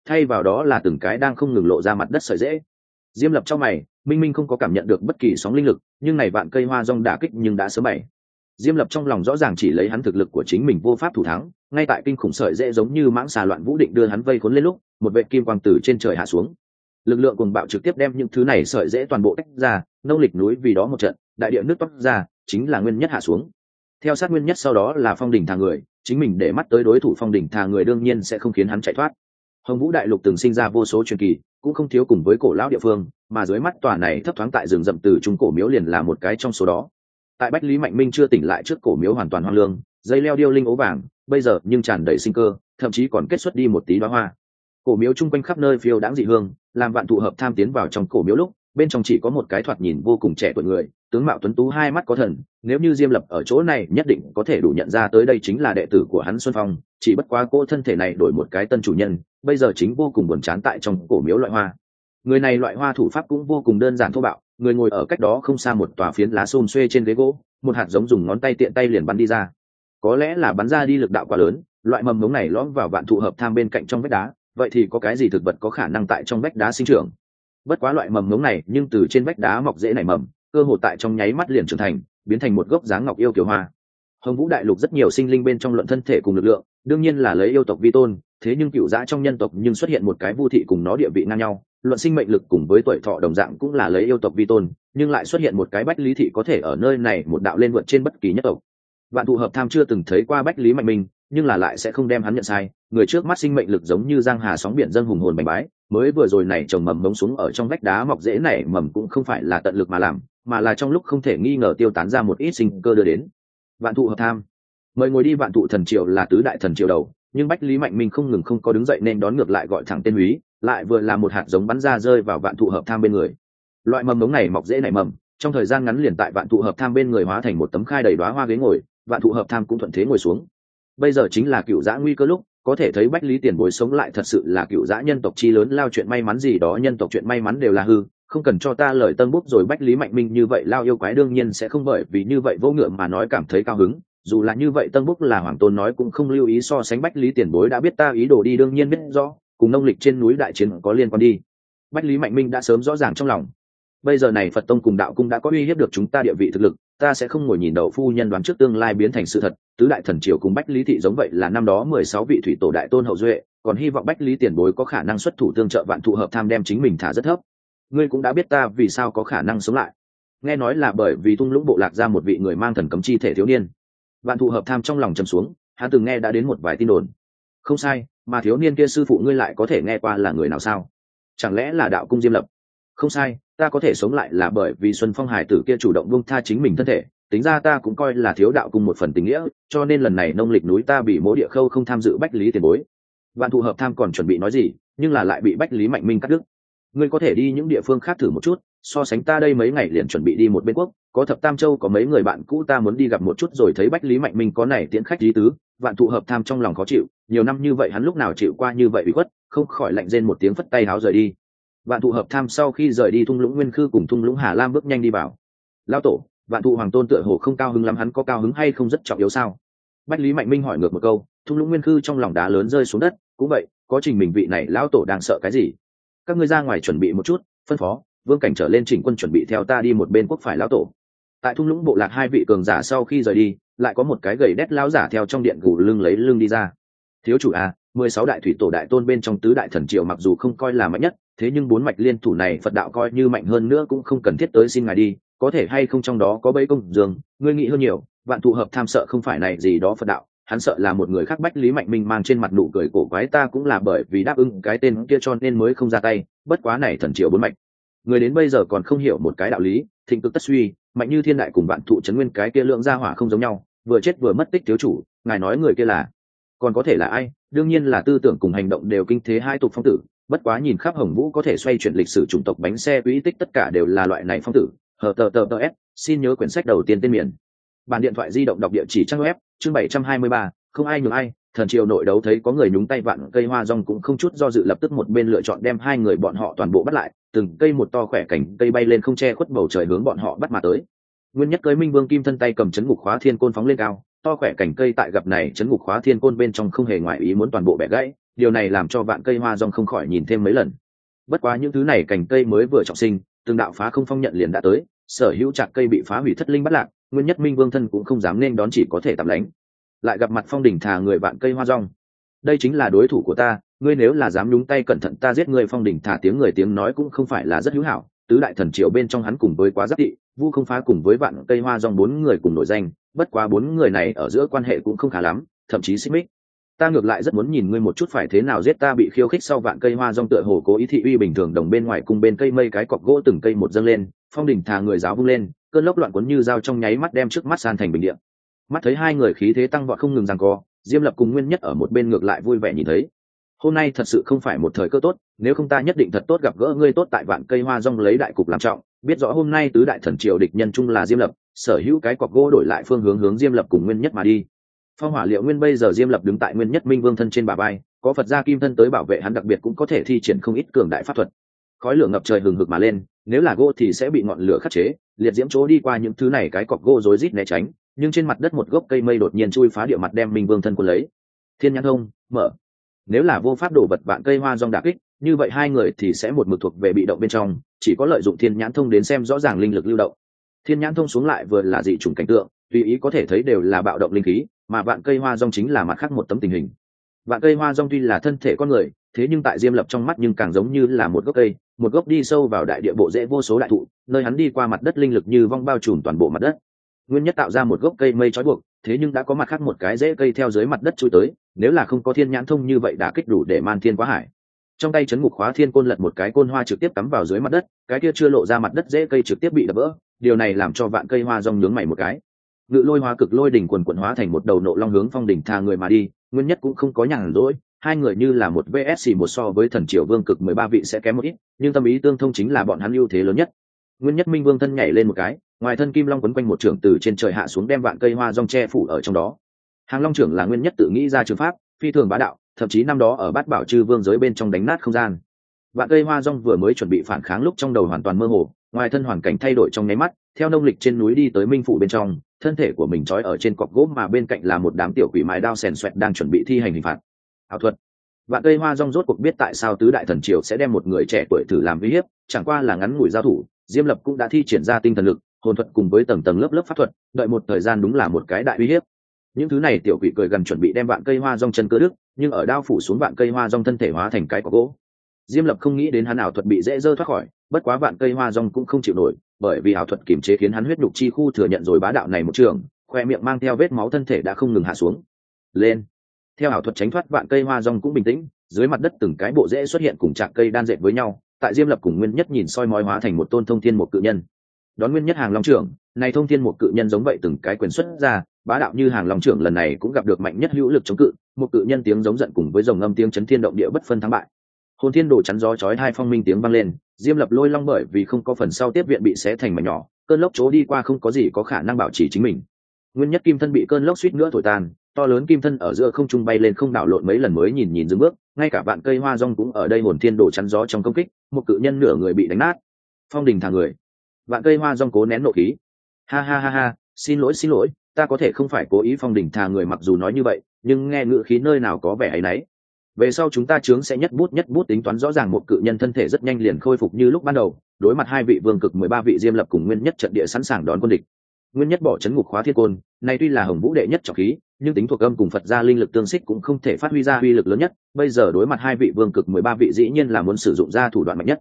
thay vào đó là từng cái đang không ngừng lộ ra mặt đất sợi dễ. Diêm Lập trong mày, minh minh không có cảm nhận được bất kỳ sóng linh lực, nhưng này vạn cây hoa rong đả kích nhưng đã sớm bày. Diêm Lập trong lòng rõ ràng chỉ lấy hắn thực lực của chính mình vô pháp thủ thắng, ngay tại kinh khủng sợi dễ giống như mãng xà loạn vũ định đưa hắn vây khốn lên lúc, một vệt kim quang từ trên trời hạ xuống. Lực lượng cuồng bạo trực tiếp đem những thứ này sợi dễ toàn bộ tách ra, nông lịch núi vì đó một trận, đại địa nước toát ra, chính là nguyên nhất hạ xuống. Theo sát nguyên nhất sau đó là phong đỉnh thả người, chính mình để mắt tới đối thủ phong đỉnh thả người đương nhiên sẽ không khiến hắn chạy thoát. Hồng Vũ đại lục từng sinh ra vô số truyền kỳ, cũng không thiếu cùng với cổ lão địa phương, mà dưới mắt tòa này thấp thoáng tại rừng rậm từ trung cổ miếu liền là một cái trong số đó. Tại Bách Lý Mạnh Minh chưa tỉnh lại trước cổ miếu hoàn toàn hoang lương, dây leo điêu linh ố vàng, bây giờ nhưng tràn đầy sinh cơ, thậm chí còn kết xuất đi một tí đóa hoa. Cổ miếu chung quanh khắp nơi phiêu đãng dị hương, làm vạn thụ hợp tham tiến vào trong cổ miếu lúc, bên trong chỉ có một cái thoạt nhìn vô cùng trẻ tuổi người, tướng mạo tuấn tú hai mắt có thần, nếu như Diêm Lập ở chỗ này nhất định có thể đủ nhận ra tới đây chính là đệ tử của hắn Xuân Phong, chỉ bất quá cô thân thể này đổi một cái tân chủ nhân, bây giờ chính vô cùng buồn chán tại trong cổ miếu loại hoa. Người này loại hoa thủ pháp cũng vô cùng đơn giản thô bạo, người ngồi ở cách đó không xa một tòa phiến lá xôn xuê trên ghế gỗ, một hạt giống dùng ngón tay tiện tay liền bắn đi ra. Có lẽ là bắn ra đi lực đạo quá lớn, loại mầm ngống này lõm vào vạn thụ hợp tham bên cạnh trong vách đá, vậy thì có cái gì thực vật có khả năng tại trong vách đá sinh trưởng? Bất quá loại mầm ngống này nhưng từ trên vách đá mọc dễ nảy mầm, cơ hồ tại trong nháy mắt liền trưởng thành, biến thành một gốc dáng ngọc yêu kiều hoa. Hồng Vũ đại lục rất nhiều sinh linh bên trong luận thân thể cùng lực lượng, đương nhiên là lấy yêu tộc vi tôn, thế nhưng cựu dã trong nhân tộc nhưng xuất hiện một cái vu thị cùng nó địa vị ngang nhau, luận sinh mệnh lực cùng với tuổi thọ đồng dạng cũng là lấy yêu tộc vi tôn, nhưng lại xuất hiện một cái Bách Lý thị có thể ở nơi này một đạo lên vượt trên bất kỳ nhất tộc. Vạn thụ hợp tham chưa từng thấy qua Bách Lý Mạnh Minh, nhưng là lại sẽ không đem hắn nhận sai, người trước mắt sinh mệnh lực giống như giang hà sóng biển dâng hùng hồn bành bái, mới vừa rồi này trồng mầm mống xuống ở trong vách đá mọc dễ nảy mầm cũng không phải là tận lực mà làm, mà là trong lúc không thể nghi ngờ tiêu tán ra một ít sinh cơ đưa đến. Vạn thụ hợp tham, mời ngồi đi. Vạn thụ thần triều là tứ đại thần triều đầu, nhưng Bách Lý Mạnh Minh không ngừng không có đứng dậy nên đón ngược lại gọi thẳng tên húy, lại vừa là một hạt giống bắn ra rơi vào vạn thụ hợp tham bên người. Loại mầm mống này mọc dễ nảy mầm, trong thời gian ngắn liền tại vạn thụ hợp tham bên người hóa thành một tấm khai đầy đóa hoa ghế ngồi, vạn thụ hợp tham cũng thuận thế ngồi xuống. Bây giờ chính là cựu dã nguy cơ lúc, có thể thấy Bách Lý tiền bối sống lại thật sự là cựu dã nhân tộc chi lớn lao chuyện may mắn gì đó, nhân tộc chuyện may mắn đều là hư, không cần cho ta lời tân bút rồi. Bách Lý Mạnh Minh như vậy lao yêu quái đương nhiên sẽ không bởi vì như vậy vô ngựa mà nói cảm thấy cao hứng, dù là như vậy tân bút là hoàng tôn nói cũng không lưu ý so sánh. Bách Lý tiền bối đã biết ta ý đồ đi đương nhiên biết rõ, cùng nông lịch trên núi đại chiến có liên quan đi. Bách Lý Mạnh Minh đã sớm rõ ràng trong lòng, bây giờ này Phật tông cùng đạo cung đã có uy hiếp được chúng ta địa vị thực lực, ta sẽ không ngồi nhìn đậu phu nhân đoán trước tương lai biến thành sự thật. Tứ đại thần triều cùng Bách Lý thị giống vậy là năm đó 16 vị thủy tổ đại tôn hậu duệ, còn hy vọng Bách Lý tiền bối có khả năng xuất thủ tương trợ vạn thụ hợp tham đem chính mình thả rất thấp. Ngươi cũng đã biết ta vì sao có khả năng sống lại, nghe nói là bởi vì thung lũng bộ lạc ra một vị người mang thần cấm chi thể thiếu niên. Vạn thụ hợp tham trong lòng trầm xuống, hắn từng nghe đã đến một vài tin đồn. Không sai, mà thiếu niên kia sư phụ ngươi lại có thể nghe qua là người nào sao? Chẳng lẽ là đạo cung Diêm Lập? Không sai, ta có thể sống lại là bởi vì Xuân Phong hải tử kia chủ động buông tha chính mình thân thể, tính ra ta cũng coi là thiếu đạo cung một phần tình nghĩa, cho nên lần này nông lịch núi ta bị Mỗ Địa Khâu không tham dự Bách Lý tiền bối. Vạn thụ hợp tham còn chuẩn bị nói gì, nhưng là lại bị Bách Lý Mạnh Minh cắt đứt. Ngươi có thể đi những địa phương khác thử một chút, so sánh ta đây mấy ngày liền chuẩn bị đi một bên quốc, có Thập Tam Châu có mấy người bạn cũ ta muốn đi gặp một chút rồi. Thấy Bách Lý Mạnh Minh có này tiễn khách lý tứ, vạn thụ hợp tham trong lòng khó chịu, nhiều năm như vậy hắn lúc nào chịu qua như vậy ủy khuất, không khỏi lạnh rên một tiếng phất tay háo rời đi. Vạn thụ hợp tham sau khi rời đi, thung lũng Nguyên Khư cùng thung lũng Hà Lam bước nhanh đi vào. Lão tổ, vạn thụ hoàng tôn tựa hồ không cao hứng lắm, hắn có cao hứng hay không rất trọng yếu sao? Bách Lý Mạnh Minh hỏi ngược một câu. Thung lũng Nguyên Khư trong lòng đá lớn rơi xuống đất, cũng vậy, có trình mình vị này lão tổ đang sợ cái gì? Các ngươi ra ngoài chuẩn bị một chút, phân phó vương cảnh trở lên chỉnh quân chuẩn bị theo ta đi một bên quốc phải lão tổ. Tại thung lũng bộ lạc hai vị cường giả sau khi rời đi, lại có một cái gầy đét lão giả theo trong điện gù lưng lấy lưng đi ra. Thiếu chủ à, 16 đại thủy tổ đại tôn bên trong tứ đại thần triều mặc dù không coi là mạnh nhất, thế nhưng bốn mạch liên thủ này Phật đạo coi như mạnh hơn nữa cũng không cần thiết tới xin ngài đi, có thể hay không trong đó có bấy công dương, ngươi nghĩ hơn nhiều. Vạn thụ hợp tham sợ không phải này gì đó Phật đạo, hắn sợ là một người khác. Bách Lý Mạnh Minh mang trên mặt nụ cười cổ quái, ta cũng là bởi vì đáp ứng cái tên kia cho nên mới không ra tay, bất quá này thần triều bốn mạch người đến bây giờ còn không hiểu một cái đạo lý, thịnh cực tất suy, mạnh như thiên đại cùng vạn thụ trấn nguyên cái kia lượng gia hỏa không giống nhau, vừa chết vừa mất tích. Thiếu chủ, ngài nói người kia là, còn có thể là ai? Đương nhiên là tư tưởng cùng hành động đều kinh thế hai tục phong tử, bất quá nhìn khắp Hồng Vũ có thể xoay chuyển lịch sử chủng tộc bánh xe quỹ tích tất cả đều là loại này phong tử. HTTPS, xin nhớ quyển sách đầu tiên tên miền. Bản điện thoại di động đọc địa chỉ trang web, chương 723, không ai nhường ai. Thần triều nội đấu thấy có người nhúng tay vạn cây hoa rong cũng không chút do dự lập tức một bên lựa chọn đem hai người bọn họ toàn bộ bắt lại, từng cây một to khỏe cảnh cây bay lên không che khuất bầu trời hướng bọn họ bắt mà tới. Nguyên nhất cưới Minh Vương Kim thân tay cầm chấn ngục khóa thiên côn phóng lên cao, to khỏe cảnh cây tại gặp này chấn ngục khóa thiên côn bên trong không hề ngoại ý muốn toàn bộ bẻ gãy, điều này làm cho vạn cây hoa rong không khỏi nhìn thêm mấy lần. Bất quá những thứ này cành cây mới vừa trọng sinh, từng đạo phá không phong nhận liền đã tới, sở hữu chạc cây bị phá hủy thất linh bắt lạc, Nguyên Nhất Minh Vương thân cũng không dám nên đón, chỉ có thể tạm lánh. Lại gặp mặt Phong Đỉnh Thà người vạn cây hoa rong, đây chính là đối thủ của ta, ngươi nếu là dám nhúng tay cẩn thận ta giết ngươi. Phong Đỉnh Thà tiếng người tiếng nói cũng không phải là rất hữu hảo, tứ đại thần triều bên trong hắn cùng với Quá Giáp Thị, Vu Không Phá cùng với vạn cây hoa rong bốn người cùng nổi danh, bất quá bốn người này ở giữa quan hệ cũng không khá lắm, thậm chí xích mích. Ta ngược lại rất muốn nhìn ngươi một chút phải thế nào giết ta. Bị khiêu khích sau vạn cây hoa rong tựa hồ cố ý thị uy bình thường đồng bên ngoài cùng bên cây mây cái cọc gỗ từng cây một dâng lên, Phong Đỉnh Thà người giáo vung lên, cơn lốc loạn cuốn như dao trong nháy mắt đem trước mắt san thành bình địa. Mắt thấy hai người khí thế tăng vọt không ngừng giằng co, Diêm Lập cùng Nguyên Nhất ở một bên ngược lại vui vẻ nhìn thấy. Hôm nay thật sự không phải một thời cơ tốt, nếu không ta nhất định thật tốt gặp gỡ ngươi. Tốt tại vạn cây hoa rong lấy đại cục làm trọng, biết rõ hôm nay tứ đại thần triều địch nhân chung là Diêm Lập, sở hữu cái cọc gỗ đổi lại phương hướng hướng Diêm Lập cùng Nguyên Nhất mà đi. Phong Hỏa Liệu Nguyên bây giờ Diêm Lập đứng tại Nguyên Nhất Minh Vương thân trên bả vai, có Phật gia kim thân tới bảo vệ hắn, đặc biệt cũng có thể thi triển không ít cường đại pháp thuật. Khói lửa ngập trời hừng hực mà lên, nếu là gỗ thì sẽ bị ngọn lửa khắc chế, liệt diễm chỗ đi qua những thứ này cái cọc gỗ rối rít né tránh, nhưng trên mặt đất một gốc cây mây đột nhiên chui phá địa mặt đem Minh Vương thân cuốn lấy. Thiên Nhãn Thông mở. Nếu là vô pháp đổ vật vạn cây hoa rong đả kích, như vậy hai người thì sẽ một mực thuộc về bị động bên trong, chỉ có lợi dụng Thiên Nhãn Thông đến xem rõ ràng linh lực lưu động. Thiên Nhãn Thông xuống lại vừa là dị chủng cảnh tượng, tùy ý có thể thấy đều là bạo động linh khí, mà vạn cây hoa rong chính là mặt khác một tấm tình hình. Vạn cây hoa rong tuy là thân thể con người, thế nhưng tại Diêm Lập trong mắt nhưng càng giống như là một gốc cây, một gốc đi sâu vào đại địa bộ rễ vô số đại thụ, nơi hắn đi qua mặt đất linh lực như vong bao trùm toàn bộ mặt đất. Nguyên Nhất tạo ra một gốc cây mây trói buộc, thế nhưng đã có mặt khác một cái rễ cây theo dưới mặt đất chui tới, nếu là không có Thiên Nhãn Thông như vậy đã kích đủ để man thiên quá hải. Trong tay chấn ngục khóa thiên côn lật một cái côn hoa trực tiếp cắm vào dưới mặt đất, cái kia chưa lộ ra mặt đất rễ cây trực tiếp bị đập vỡ, điều này làm cho vạn cây hoa rong nhướng mày một cái. Ngự lôi hóa cực lôi đỉnh quần quần hóa thành một đầu nộ long hướng Phong Đỉnh Thà người mà đi. Nguyên Nhất cũng không có nhàn rỗi, hai người như là một vs một, so với thần triều vương cực 13 vị sẽ kém một ít, nhưng tâm ý tương thông chính là bọn hắn ưu thế lớn nhất. Nguyên Nhất Minh Vương thân nhảy lên một cái, ngoài thân kim long quấn quanh một trưởng từ trên trời hạ xuống đem vạn cây hoa rong che phủ ở trong đó. Hàng Long trưởng là Nguyên Nhất tự nghĩ ra trường pháp, phi thường bá đạo, thậm chí năm đó ở Bát Bảo Chư Vương giới bên trong đánh nát không gian. Vạn cây hoa rong vừa mới chuẩn bị phản kháng lúc trong đầu hoàn toàn mơ hồ, ngoài thân hoàn cảnh thay đổi trong nháy mắt, theo nông lịch trên núi đi tới Minh phủ bên trong, thân thể của mình trói ở trên cọc gỗ mà bên cạnh là một đám tiểu quỷ mài đao xèn xoẹt đang chuẩn bị thi hành hình phạt. Ảo thuật. Vạn cây hoa rong rốt cuộc biết tại sao tứ đại thần triều sẽ đem một người trẻ tuổi thử làm uy hiếp, chẳng qua là ngắn ngủi giao thủ, Diêm Lập cũng đã thi triển ra tinh thần lực, hồn thuật cùng với tầng tầng lớp lớp pháp thuật, đợi một thời gian đúng là một cái đại uy hiếp. Những thứ này tiểu quỷ cười gần chuẩn bị đem vạn cây hoa rong chân cơ đứt, nhưng ở đao phủ xuống vạn cây hoa rong thân thể hóa thành cái cọc gỗ. Diêm Lập không nghĩ đến hắn ảo thuật bị dễ dơ thoát khỏi, bất quá vạn cây hoa rong cũng không chịu nổi, bởi vì ảo thuật kiềm chế khiến hắn huyết nhục chi khu thừa nhận rồi bá đạo này một trường, khoe miệng mang theo vết máu, thân thể đã không ngừng hạ xuống. Lên. Theo ảo thuật tránh thoát, vạn cây hoa rong cũng bình tĩnh, dưới mặt đất từng cái bộ rễ xuất hiện cùng chạc cây đan dệt với nhau, tại Diêm Lập cùng Nguyên Nhất nhìn soi mói hóa thành một tôn thông thiên một cự nhân. Đón Nguyên Nhất Hàng Long trưởng, này thông thiên một cự nhân giống vậy từng cái quyền xuất ra, bá đạo như Hàng Long trưởng lần này cũng gặp được mạnh nhất hữu lực chống cự, một cự nhân tiếng giống giận cùng với rồng âm tiếng chấn thiên động địa bất phân thắng bại. Hồn thiên đồ chắn gió chói hai phong minh tiếng vang lên, Diêm Lập lôi long bởi vì không có phần sau tiếp viện bị xé thành mảnh nhỏ, cơn lốc chỗ đi qua không có gì có khả năng bảo trì chính mình. Nguyên Nhất kim thân bị cơn lốc suýt nữa thổi tan, to lớn kim thân ở giữa không trung bay lên không đảo lộn mấy lần mới nhìn dừng bước, ngay cả vạn cây hoa rong cũng ở đây hồn thiên đồ chắn gió trong công kích, một cự nhân nửa người bị đánh nát. Phong Đình Thà người, vạn cây hoa rong cố nén nộ khí, ha ha ha ha, xin lỗi, ta có thể không phải cố ý. Phong Đình Thà người mặc dù nói như vậy, nhưng nghe ngữ khí nơi nào có vẻ ấy nấy. Về sau chúng ta chướng sẽ nhất bút tính toán rõ ràng. Một cự nhân thân thể rất nhanh liền khôi phục như lúc ban đầu, đối mặt hai vị vương cực 13 vị Diêm Lập cùng Nguyên Nhất trận địa sẵn sàng đón quân địch. Nguyên Nhất bỏ chấn ngục khóa thiên côn, này tuy là Hồng Vũ đệ nhất trọng khí, nhưng tính thuộc âm cùng Phật gia linh lực tương xích cũng không thể phát huy ra uy lực lớn nhất. Bây giờ đối mặt hai vị vương cực 13 vị dĩ nhiên là muốn sử dụng ra thủ đoạn mạnh nhất.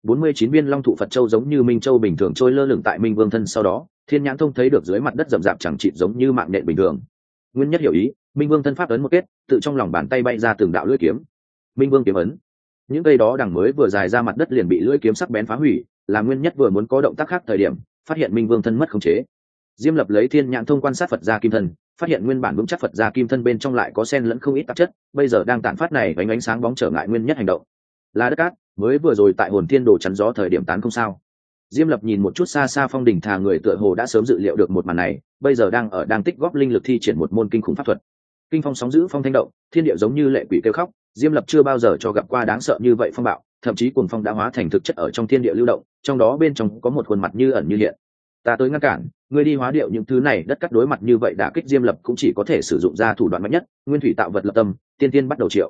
49 viên long thụ Phật châu giống như minh châu bình thường trôi lơ lửng tại Minh Vương thân, sau đó Thiên Nhãn Thông thấy được dưới mặt đất rậm rạp chẳng chịt giống như mạng nhện bình thường. Nguyên Nhất hiểu ý, Minh Vương thân pháp ấn một kết, tự trong lòng bàn tay bay ra từng đạo lưỡi kiếm. Minh Vương kiếm ấn. Những cây đó đằng mới vừa dài ra mặt đất liền bị lưỡi kiếm sắc bén phá hủy, là Nguyên Nhất vừa muốn có động tác khác thời điểm, phát hiện Minh Vương thân mất khống chế. Diêm Lập lấy Thiên Nhãn Thông quan sát Phật gia kim thân, phát hiện nguyên bản vững chắc Phật gia kim thân bên trong lại có xen lẫn không ít tạp chất, bây giờ đang tản phát này ánh sáng bóng trở ngại Nguyên Nhất hành động. Là đất cát, mới vừa rồi tại hồn thiên đồ chắn gió thời điểm tán không sao. Diêm Lập nhìn một chút xa xa Phong Đình Thà người tựa hồ đã sớm dự liệu được một màn này, bây giờ đang tích góp linh lực thi triển một môn kinh khủng pháp thuật. Kinh phong sóng dữ, phong thanh động, thiên địa giống như lệ quỷ kêu khóc. Diêm Lập chưa bao giờ cho gặp qua đáng sợ như vậy phong bạo, thậm chí cuồng phong đã hóa thành thực chất ở trong thiên địa lưu động, trong đó bên trong có một khuôn mặt như ẩn như hiện. Ta tới ngăn cản, ngươi đi hóa điệu những thứ này. Đất cắt đối mặt như vậy đả kích Diêm Lập cũng chỉ có thể sử dụng ra thủ đoạn mạnh nhất, nguyên thủy tạo vật lập tâm, tiên tiên bắt đầu triệu.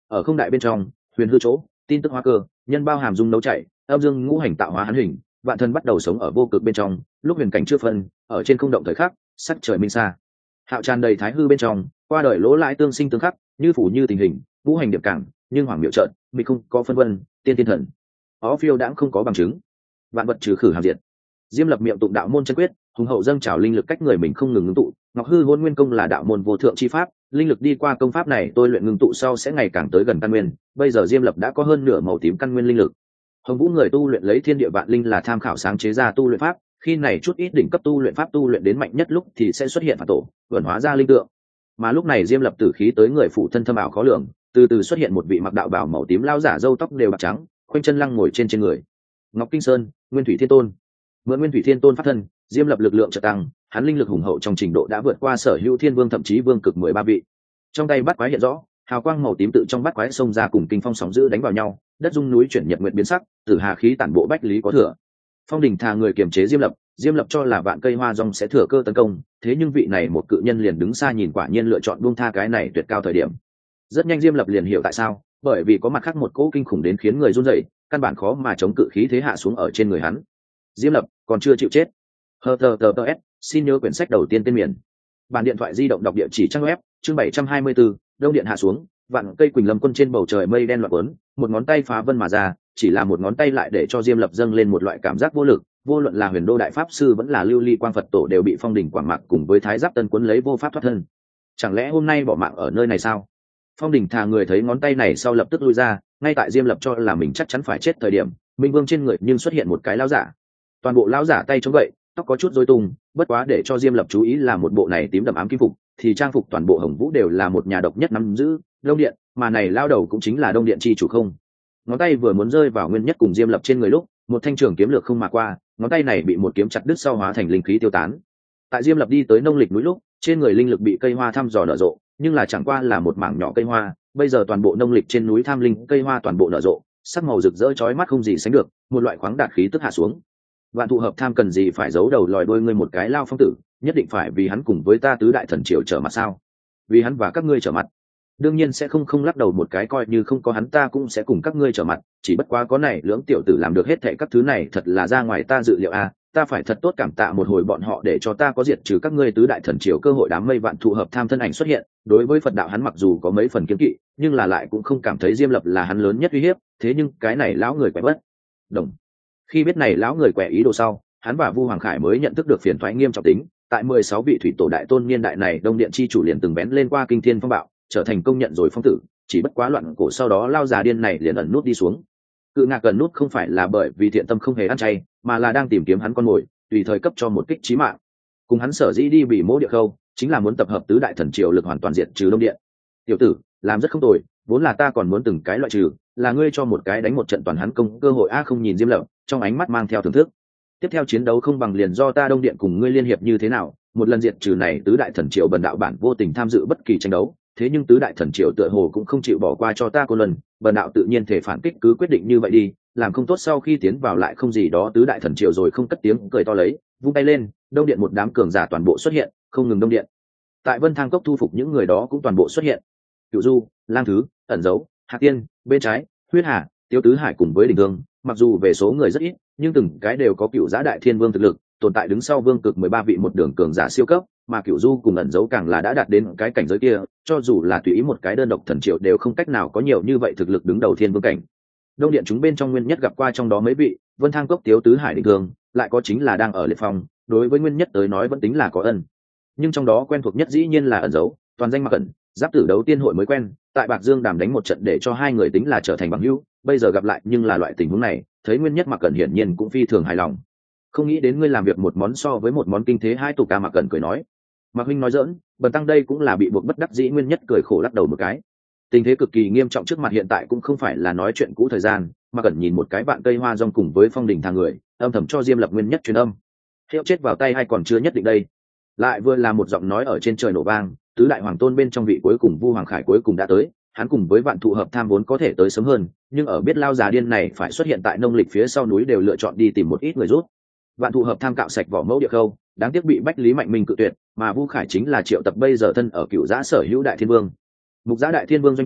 ở không đại bên trong huyền hư chỗ tin tức hóa cơ nhân bao hàm dung nấu chảy âm dương ngũ hành tạo hóa hắn hình vạn thân bắt đầu sống ở vô cực bên trong lúc huyền cảnh chưa phân ở trên không động thời khắc sắc trời minh xa hạo tràn đầy thái hư bên trong qua đời lỗ lãi tương sinh tương khắc như phủ như tình hình ngũ hành điệp cảng nhưng hoàng miệu trợn bị không có phân vân tiên tiên thần ó phiêu đãng không có bằng chứng vạn vật trừ khử hàm diệt diêm lập miệng tụng đạo môn chân quyết hùng hậu dâng trào linh lực cách người mình không ngừng ngưng tụ ngọc hư hôn nguyên công là đạo môn vô thượng chi pháp linh lực đi qua công pháp này tôi luyện ngưng tụ sau sẽ ngày càng tới gần căn nguyên bây giờ diêm lập đã có hơn nửa màu tím căn nguyên linh lực hồng vũ người tu luyện lấy thiên địa vạn linh là tham khảo sáng chế ra tu luyện pháp khi này chút ít đỉnh cấp tu luyện pháp tu luyện đến mạnh nhất lúc thì sẽ xuất hiện phản tổ vẩn hóa ra linh tượng mà lúc này diêm lập tử khí tới người phụ thân thâm ảo khó lường từ từ xuất hiện một vị mặc đạo bảo màu tím lao giả râu tóc đều bạc trắng khoanh chân lăng ngồi trên người ngọc kinh sơn nguyên thủy thiên tôn mượn nguyên thủy thiên tôn phát thân diêm lập lực lượng trợ tăng hắn linh lực hùng hậu trong trình độ đã vượt qua sở hữu thiên vương thậm chí vương cực 13 vị trong tay bắt quái hiện rõ hào quang màu tím tự trong bắt quái xông ra cùng kinh phong sóng dữ đánh vào nhau đất dung núi chuyển nhật nguyện biến sắc tử hà khí tản bộ bách lý có thừa phong đình thà người kiềm chế diêm lập cho là vạn cây hoa rong sẽ thừa cơ tấn công thế nhưng vị này một cự nhân liền đứng xa nhìn quả nhiên lựa chọn buông tha cái này tuyệt cao thời điểm rất nhanh diêm lập liền hiểu tại sao bởi vì có mặt khác một cỗ kinh khủng đến khiến người run rẩy căn bản khó mà chống cự khí thế hạ xuống ở trên người hắn diêm lập còn chưa chịu chết https xin nhớ quyển sách đầu tiên tên miền bản điện thoại di động đọc địa chỉ trang web chương 724, đông điện hạ xuống vạn cây quỳnh lâm quân trên bầu trời mây đen loạn quấn một ngón tay phá vân mà ra chỉ là một ngón tay lại để cho diêm lập dâng lên một loại cảm giác vô lực vô luận là huyền đô đại pháp sư vẫn là lưu ly quang phật tổ đều bị phong đỉnh quảng mạc cùng với thái giáp tân quấn lấy vô pháp thoát thân chẳng lẽ hôm nay bỏ mạng ở nơi này sao phong đỉnh thà người thấy ngón tay này sau lập tức lui ra ngay tại diêm lập cho là mình chắc chắn phải chết thời điểm minh vương trên người nhưng xuất hiện một cái lão giả toàn bộ lão giả tay chống gậy tóc có chút rối tung bất quá để cho diêm lập chú ý là một bộ này tím đậm ám kim phục thì trang phục toàn bộ hồng vũ đều là một nhà độc nhất nắm giữ đông điện mà này lao đầu cũng chính là đông điện chi chủ không ngón tay vừa muốn rơi vào nguyên nhất cùng diêm lập trên người lúc một thanh trường kiếm lược không mà qua ngón tay này bị một kiếm chặt đứt sau hóa thành linh khí tiêu tán tại diêm lập đi tới nông lịch núi lúc trên người linh lực bị cây hoa thăm dò nở rộ nhưng là chẳng qua là một mảng nhỏ cây hoa bây giờ toàn bộ nông lịch trên núi tham linh cây hoa toàn bộ nở rộ sắc màu rực rỡ chói mắt không gì sánh được một loại khoáng đạt khí tức hạ xuống vạn thụ hợp tham cần gì phải giấu đầu lòi đuôi ngươi một cái lao phong tử nhất định phải vì hắn cùng với ta tứ đại thần triều trở mặt sao vì hắn và các ngươi trở mặt đương nhiên sẽ không lắc đầu một cái coi như không có hắn ta cũng sẽ cùng các ngươi trở mặt chỉ bất quá có này lưỡng tiểu tử làm được hết thệ các thứ này thật là ra ngoài ta dự liệu a ta phải thật tốt cảm tạ một hồi bọn họ để cho ta có diệt trừ các ngươi tứ đại thần triều cơ hội đám mây vạn thụ hợp tham thân ảnh xuất hiện đối với phật đạo hắn mặc dù có mấy phần kiếm kỵ nhưng là lại cũng không cảm thấy diêm lập là hắn lớn nhất uy hiếp thế nhưng cái này lão người quẻ bất đồng khi biết này lão người quẻ ý đồ sau hắn và vu hoàng khải mới nhận thức được phiền thoái nghiêm trọng tính tại 16 vị thủy tổ đại tôn niên đại này đông điện chi chủ liền từng bén lên qua kinh thiên phong bạo trở thành công nhận rồi phong tử chỉ bất quá loạn cổ sau đó lao già điên này liền ẩn nút đi xuống cự ngạc gần nút không phải là bởi vì thiện tâm không hề ăn chay mà là đang tìm kiếm hắn con mồi tùy thời cấp cho một kích chí mạng cùng hắn sở dĩ đi bị mỗ địa khâu chính là muốn tập hợp tứ đại thần triều lực hoàn toàn diệt trừ đông điện tiểu tử làm rất không tồi vốn là ta còn muốn từng cái loại trừ là ngươi cho một cái đánh một trận toàn hắn công cơ hội a không nhìn diêm lập trong ánh mắt mang theo thưởng thức tiếp theo chiến đấu không bằng liền do ta đông điện cùng ngươi liên hiệp như thế nào một lần diệt trừ này tứ đại thần triều bần đạo bản vô tình tham dự bất kỳ tranh đấu thế nhưng tứ đại thần triều tựa hồ cũng không chịu bỏ qua cho ta cô lần bần đạo tự nhiên thể phản kích cứ quyết định như vậy đi làm không tốt sau khi tiến vào lại không gì đó tứ đại thần triều rồi không cất tiếng cười to lấy vung tay lên đông điện một đám cường giả toàn bộ xuất hiện không ngừng đông điện tại vân thang cốc thu phục những người đó cũng toàn bộ xuất hiện cựu du lang thứ ẩn dấu hạc tiên bên trái huyết hà tiêu tứ hải cùng với đình thương mặc dù về số người rất ít nhưng từng cái đều có cựu giá đại thiên vương thực lực tồn tại đứng sau vương cực 13 vị một đường cường giả siêu cấp mà cựu du cùng ẩn dấu càng là đã đạt đến cái cảnh giới kia cho dù là tùy ý một cái đơn độc thần triệu đều không cách nào có nhiều như vậy thực lực đứng đầu thiên vương cảnh đông điện chúng bên trong nguyên nhất gặp qua trong đó mấy vị vân thang cốc tiếu tứ hải định thường lại có chính là đang ở liệt phòng đối với nguyên nhất tới nói vẫn tính là có ân nhưng trong đó quen thuộc nhất dĩ nhiên là ẩn dấu toàn danh mặc ẩn giáp tử đấu tiên hội mới quen tại bạc dương đàm đánh một trận để cho hai người tính là trở thành bằng hữu bây giờ gặp lại nhưng là loại tình huống này thấy nguyên nhất mặc ẩn hiển nhiên cũng phi thường hài lòng không nghĩ đến ngươi làm việc một món so với một món kinh thế hai tục ca mặc ẩn cười nói mạc huynh nói dỡn bần tăng đây cũng là bị buộc bất đắc dĩ nguyên nhất cười khổ lắc đầu một cái tình thế cực kỳ nghiêm trọng trước mặt hiện tại cũng không phải là nói chuyện cũ thời gian mà cần nhìn một cái bạn cây hoa rong cùng với phong đình thang người âm thầm cho diêm lập nguyên nhất truyền âm hiệu chết vào tay hay còn chưa nhất định đây lại vừa là một giọng nói ở trên trời nổ vang tứ đại hoàng tôn bên trong vị cuối cùng vu hoàng khải cuối cùng đã tới hắn cùng với vạn thụ hợp tham vốn có thể tới sớm hơn nhưng ở biết lao già điên này phải xuất hiện tại nông lịch phía sau núi đều lựa chọn đi tìm một ít người rút vạn thụ hợp tham cạo sạch vỏ mẫu địa khâu đáng tiếc bị bách lý mạnh minh cự tuyệt mà vu khải chính là triệu tập bây giờ thân ở cựu giã sở hữu đại thiên vương mục giã đại thiên vương doanh chính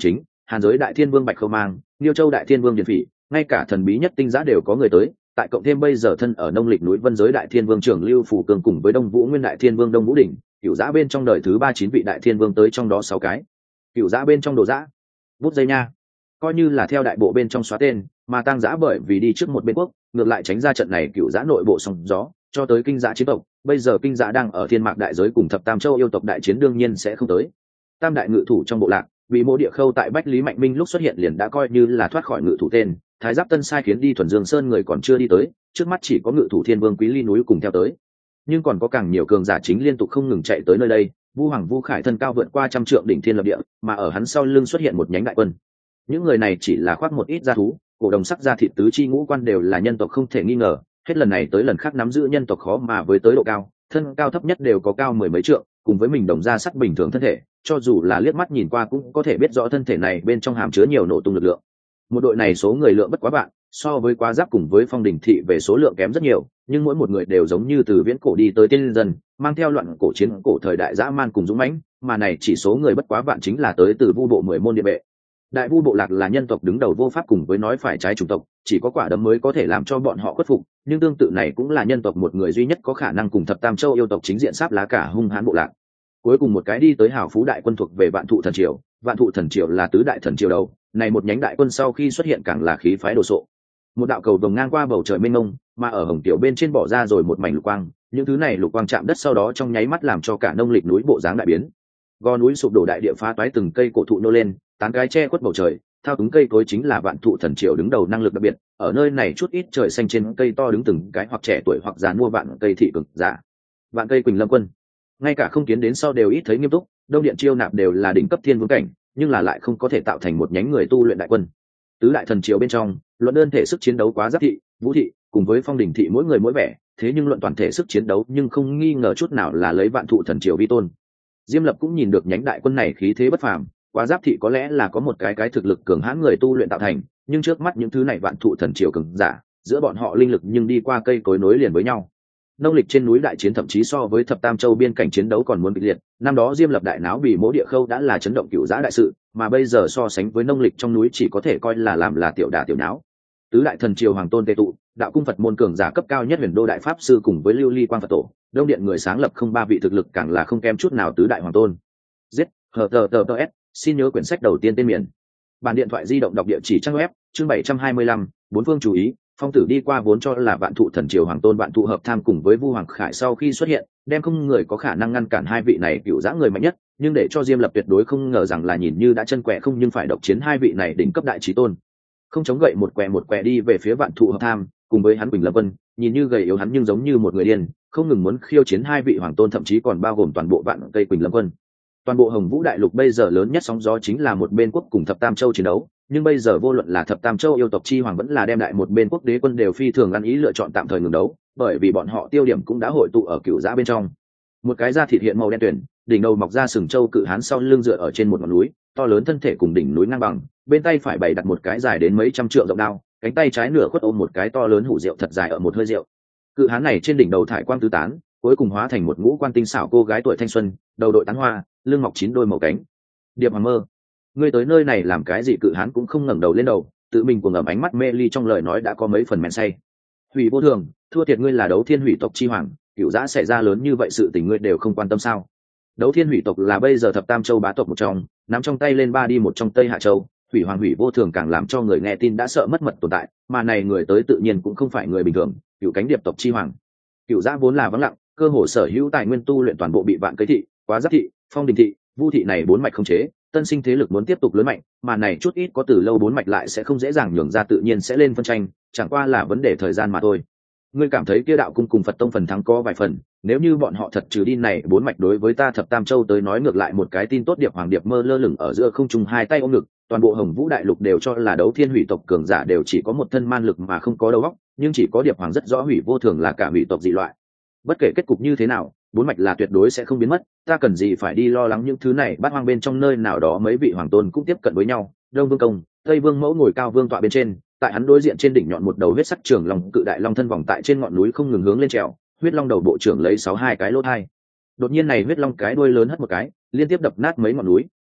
Hàn Giới Đại Thiên Vương Bạch Khâu Mang, Liêu Châu Đại Thiên Vương Điền Phỉ, ngay cả thần bí nhất tinh giã đều có người tới, tại cộng thêm bây giờ thân ở nông lịch núi Vân Giới Đại Thiên Vương trưởng Lưu Phủ Cường cùng với Đông Vũ Nguyên Đại Thiên Vương Đông Vũ Đỉnh, cựu giã bên trong đời thứ 39 vị Đại Thiên Vương tới trong đó 6 cái. Cựu giã bên trong đồ giã, bút dây nha, coi như là theo đại bộ bên trong xóa tên, mà tăng giã bởi vì đi trước một bên quốc, ngược lại tránh ra trận này cựu giã nội bộ sóng gió, cho tới kinh giã chiến tộc, bây giờ kinh giã đang ở thiên mạc đại giới cùng thập tam châu yêu tộc đại chiến đương nhiên sẽ không tới. Tam đại ngự thủ trong bộ lạc, vì Mộ Địa Khâu tại Bách Lý Mạnh Minh lúc xuất hiện liền đã coi như là thoát khỏi ngự thủ tên, Thái Giáp Tân sai khiến đi Thuần Dương Sơn người còn chưa đi tới, trước mắt chỉ có ngự thủ Thiên Vương Quý Ly núi cùng theo tới. Nhưng còn có càng nhiều cường giả chính liên tục không ngừng chạy tới nơi đây, Vu Hoàng Vu Khải thân cao vượt qua 100 trượng đỉnh thiên lập địa, mà ở hắn sau lưng xuất hiện một nhánh đại quân. Những người này chỉ là khoác một ít da thú, cổ đồng sắc da thịt tứ chi ngũ quan đều là nhân tộc không thể nghi ngờ, hết lần này tới lần khác nắm giữ nhân tộc khó mà với tới độ cao, thân cao thấp nhất đều có cao mười mấy trượng, cùng với mình đồng da sắt bình thường thân thể, cho dù là liếc mắt nhìn qua cũng có thể biết rõ thân thể này bên trong hàm chứa nhiều nổ tung lực lượng. Một đội này số người lượng bất quá bạn, so với Quá Giáp cùng với Phong Đình thị về số lượng kém rất nhiều, nhưng mỗi một người đều giống như từ viễn cổ đi tới tiên dân, mang theo loạn cổ chiến cổ thời đại dã man cùng dũng mãnh, mà này chỉ số người bất quá vạn chính là tới từ Vu bộ 10 môn địa vệ. Đại Vu bộ lạc là nhân tộc đứng đầu vô pháp cùng với nói phải trái chủng tộc, chỉ có quả đấm mới có thể làm cho bọn họ khuất phục, nhưng tương tự này cũng là nhân tộc một người duy nhất có khả năng cùng thập tam châu yêu tộc chính diện sáp lá cả hung hãn bộ lạc. Cuối cùng một cái đi tới hào phú đại quân thuộc về Vạn Thụ Thần Triều, Vạn Thụ Thần Triều là tứ đại thần triều đầu, này một nhánh đại quân sau khi xuất hiện càng là khí phái đồ sộ. Một đạo cầu vồng ngang qua bầu trời mênh mông, mà ở hồng tiểu bên trên bỏ ra rồi một mảnh lục quang, những thứ này lục quang chạm đất sau đó trong nháy mắt làm cho cả nông lịch núi bộ dáng đại biến. Gò núi sụp đổ, đại địa phá toái, từng cây cổ thụ nô lên, tán cái che khuất bầu trời, thao túng cây cối chính là Vạn Thụ Thần Triều đứng đầu năng lực đặc biệt, ở nơi này chút ít trời xanh trên cây to đứng từng cái hoặc trẻ tuổi hoặc già mua vạn cây thị cực giả. Vạn cây Quỳnh Lâm quân, ngay cả không kiến đến sau đều ít thấy nghiêm túc, đông điện chiêu nạp đều là đỉnh cấp thiên vương cảnh, nhưng là lại không có thể tạo thành một nhánh người tu luyện đại quân. Tứ đại thần triều bên trong, luận đơn thể sức chiến đấu Quá Giáp thị, Vũ thị cùng với Phong Đình thị mỗi người mỗi vẻ, thế nhưng luận toàn thể sức chiến đấu nhưng không nghi ngờ chút nào là lấy Vạn Thụ Thần Triều vi tôn. Diêm Lập cũng nhìn được nhánh đại quân này khí thế bất phàm, Quá Giáp thị có lẽ là có một cái thực lực cường hãn người tu luyện tạo thành, nhưng trước mắt những thứ này Vạn Thụ Thần Triều cường giả, giữa bọn họ linh lực nhưng đi qua cây cối nối liền với nhau. Nông lịch trên núi đại chiến thậm chí so với thập tam châu biên cảnh chiến đấu còn muốn kịch liệt, năm đó Diêm Lập đại náo Bỉ Mỗ Địa Khâu đã là chấn động cửu giã đại sự, mà bây giờ so sánh với nông lịch trong núi chỉ có thể coi là làm là tiểu đả tiểu nháo. Tứ đại thần triều hoàng tôn tề tụ, đạo cung Phật môn cường giả cấp cao nhất Huyền Đô đại pháp sư cùng với Lưu Ly Quang Phật tổ, Đông điện người sáng lập không ba vị thực lực càng là không kém chút nào tứ đại hoàng tôn. Giết, https, xin nhớ quyển sách đầu tiên tên miền. Bản điện thoại di động đọc địa chỉ trang web, chương 725, bốn phương chú ý. Phong tử đi qua vốn cho là Vạn Thụ Thần Triều hoàng tôn Vạn Thụ Hợp Tham cùng với Vu Hoàng Khải sau khi xuất hiện, đem không người có khả năng ngăn cản hai vị này cựu dã người mạnh nhất, nhưng để cho Diêm Lập tuyệt đối không ngờ rằng là nhìn như đã chân quẹ không nhưng phải độc chiến hai vị này đỉnh cấp đại chí tôn. Không chống gậy một quẹ đi về phía Vạn Thụ Hợp Tham, cùng với hắn Quỳnh Lâm Vân, nhìn như gầy yếu hắn nhưng giống như một người điên, không ngừng muốn khiêu chiến hai vị hoàng tôn, thậm chí còn bao gồm toàn bộ vạn cây Quỳnh Lâm Vân. Toàn bộ Hồng Vũ đại lục bây giờ lớn nhất sóng gió chính là một bên quốc cùng thập tam châu chiến đấu, nhưng bây giờ vô luận là thập tam châu yêu tộc chi hoàng vẫn là đem đại một bên quốc đế quân đều phi thường ăn ý lựa chọn tạm thời ngừng đấu, bởi vì bọn họ tiêu điểm cũng đã hội tụ ở cựu giã bên trong. Một cái da thịt hiện màu đen tuyển, đỉnh đầu mọc ra sừng châu cự hán sau lưng dựa ở trên một ngọn núi, to lớn thân thể cùng đỉnh núi ngang bằng, bên tay phải bày đặt một cái dài đến mấy trăm trượng rộng đao, cánh tay trái nửa khuất ôm một cái to lớn hũ rượu thật dài ở một hơi rượu. Cự hán này trên đỉnh đầu thải quang tứ tán, cuối cùng hóa thành một ngũ quan tinh xảo cô gái tuổi thanh xuân, đầu đội tán hoa, lưng mọc 9 đôi màu cánh. Điệp Hoàng Mơ, ngươi tới nơi này làm cái gì? Cự hán cũng không ngẩng đầu lên đầu, tự mình cuồng ngầm ánh mắt mê ly trong lời nói đã có mấy phần men say. Hủy Vô Thường, thua thiệt ngươi là Đấu Thiên Hủy tộc chi hoàng, cửu giã xảy ra lớn như vậy sự tình ngươi đều không quan tâm sao? Đấu Thiên Hủy tộc là bây giờ thập tam châu bá tộc một trong, nắm trong tay lên ba đi một trong Tây Hạ châu, Hủy Hoàng Hủy Vô Thường càng làm cho người nghe tin đã sợ mất mật tồn tại, mà này người tới tự nhiên cũng không phải người bình thường, cửu cánh điệp tộc chi hoàng. Cửu giã vốn là vắng lặng, cơ hồ sở hữu tài nguyên tu luyện toàn bộ bị Vạn Cây thị, Quá Giáp thị, Phong Đình thị, Vu thị này bốn mạch không chế, tân sinh thế lực muốn tiếp tục lớn mạnh, mà này chút ít có từ lâu bốn mạch lại sẽ không dễ dàng nhường ra, tự nhiên sẽ lên phân tranh, chẳng qua là vấn đề thời gian mà thôi. Ngươi cảm thấy kia đạo cung cùng Phật tông phần thắng có vài phần, nếu như bọn họ thật trừ đi này bốn mạch, đối với ta thập tam châu tới nói ngược lại một cái tin tốt. Điệp Hoàng Điệp Mơ lơ lửng ở giữa không trung, hai tay ôm ngực, toàn bộ Hồng Vũ đại lục đều cho là Đấu Thiên Hủy tộc cường giả đều chỉ có một thân man lực mà không có đầu óc, nhưng chỉ có Điệp Hoàng rất rõ Hủy Vô Thường là cả hủy tộc dị loại. Bất kể kết cục như thế nào, bốn mạch là tuyệt đối sẽ không biến mất, ta cần gì phải đi lo lắng những thứ này. Bát hoang bên trong nơi nào đó mấy vị hoàng tôn cũng tiếp cận với nhau, Đông Vương Công, Tây Vương Mẫu ngồi cao vương tọa bên trên, tại hắn đối diện trên đỉnh nhọn một đầu huyết sắc trường long cự đại long thân vòng tại trên ngọn núi không ngừng hướng lên trèo, huyết long đầu bộ trưởng lấy 62 cái lỗ thai. Đột nhiên này huyết long cái đuôi lớn hất một cái, liên tiếp đập nát mấy ngọn núi,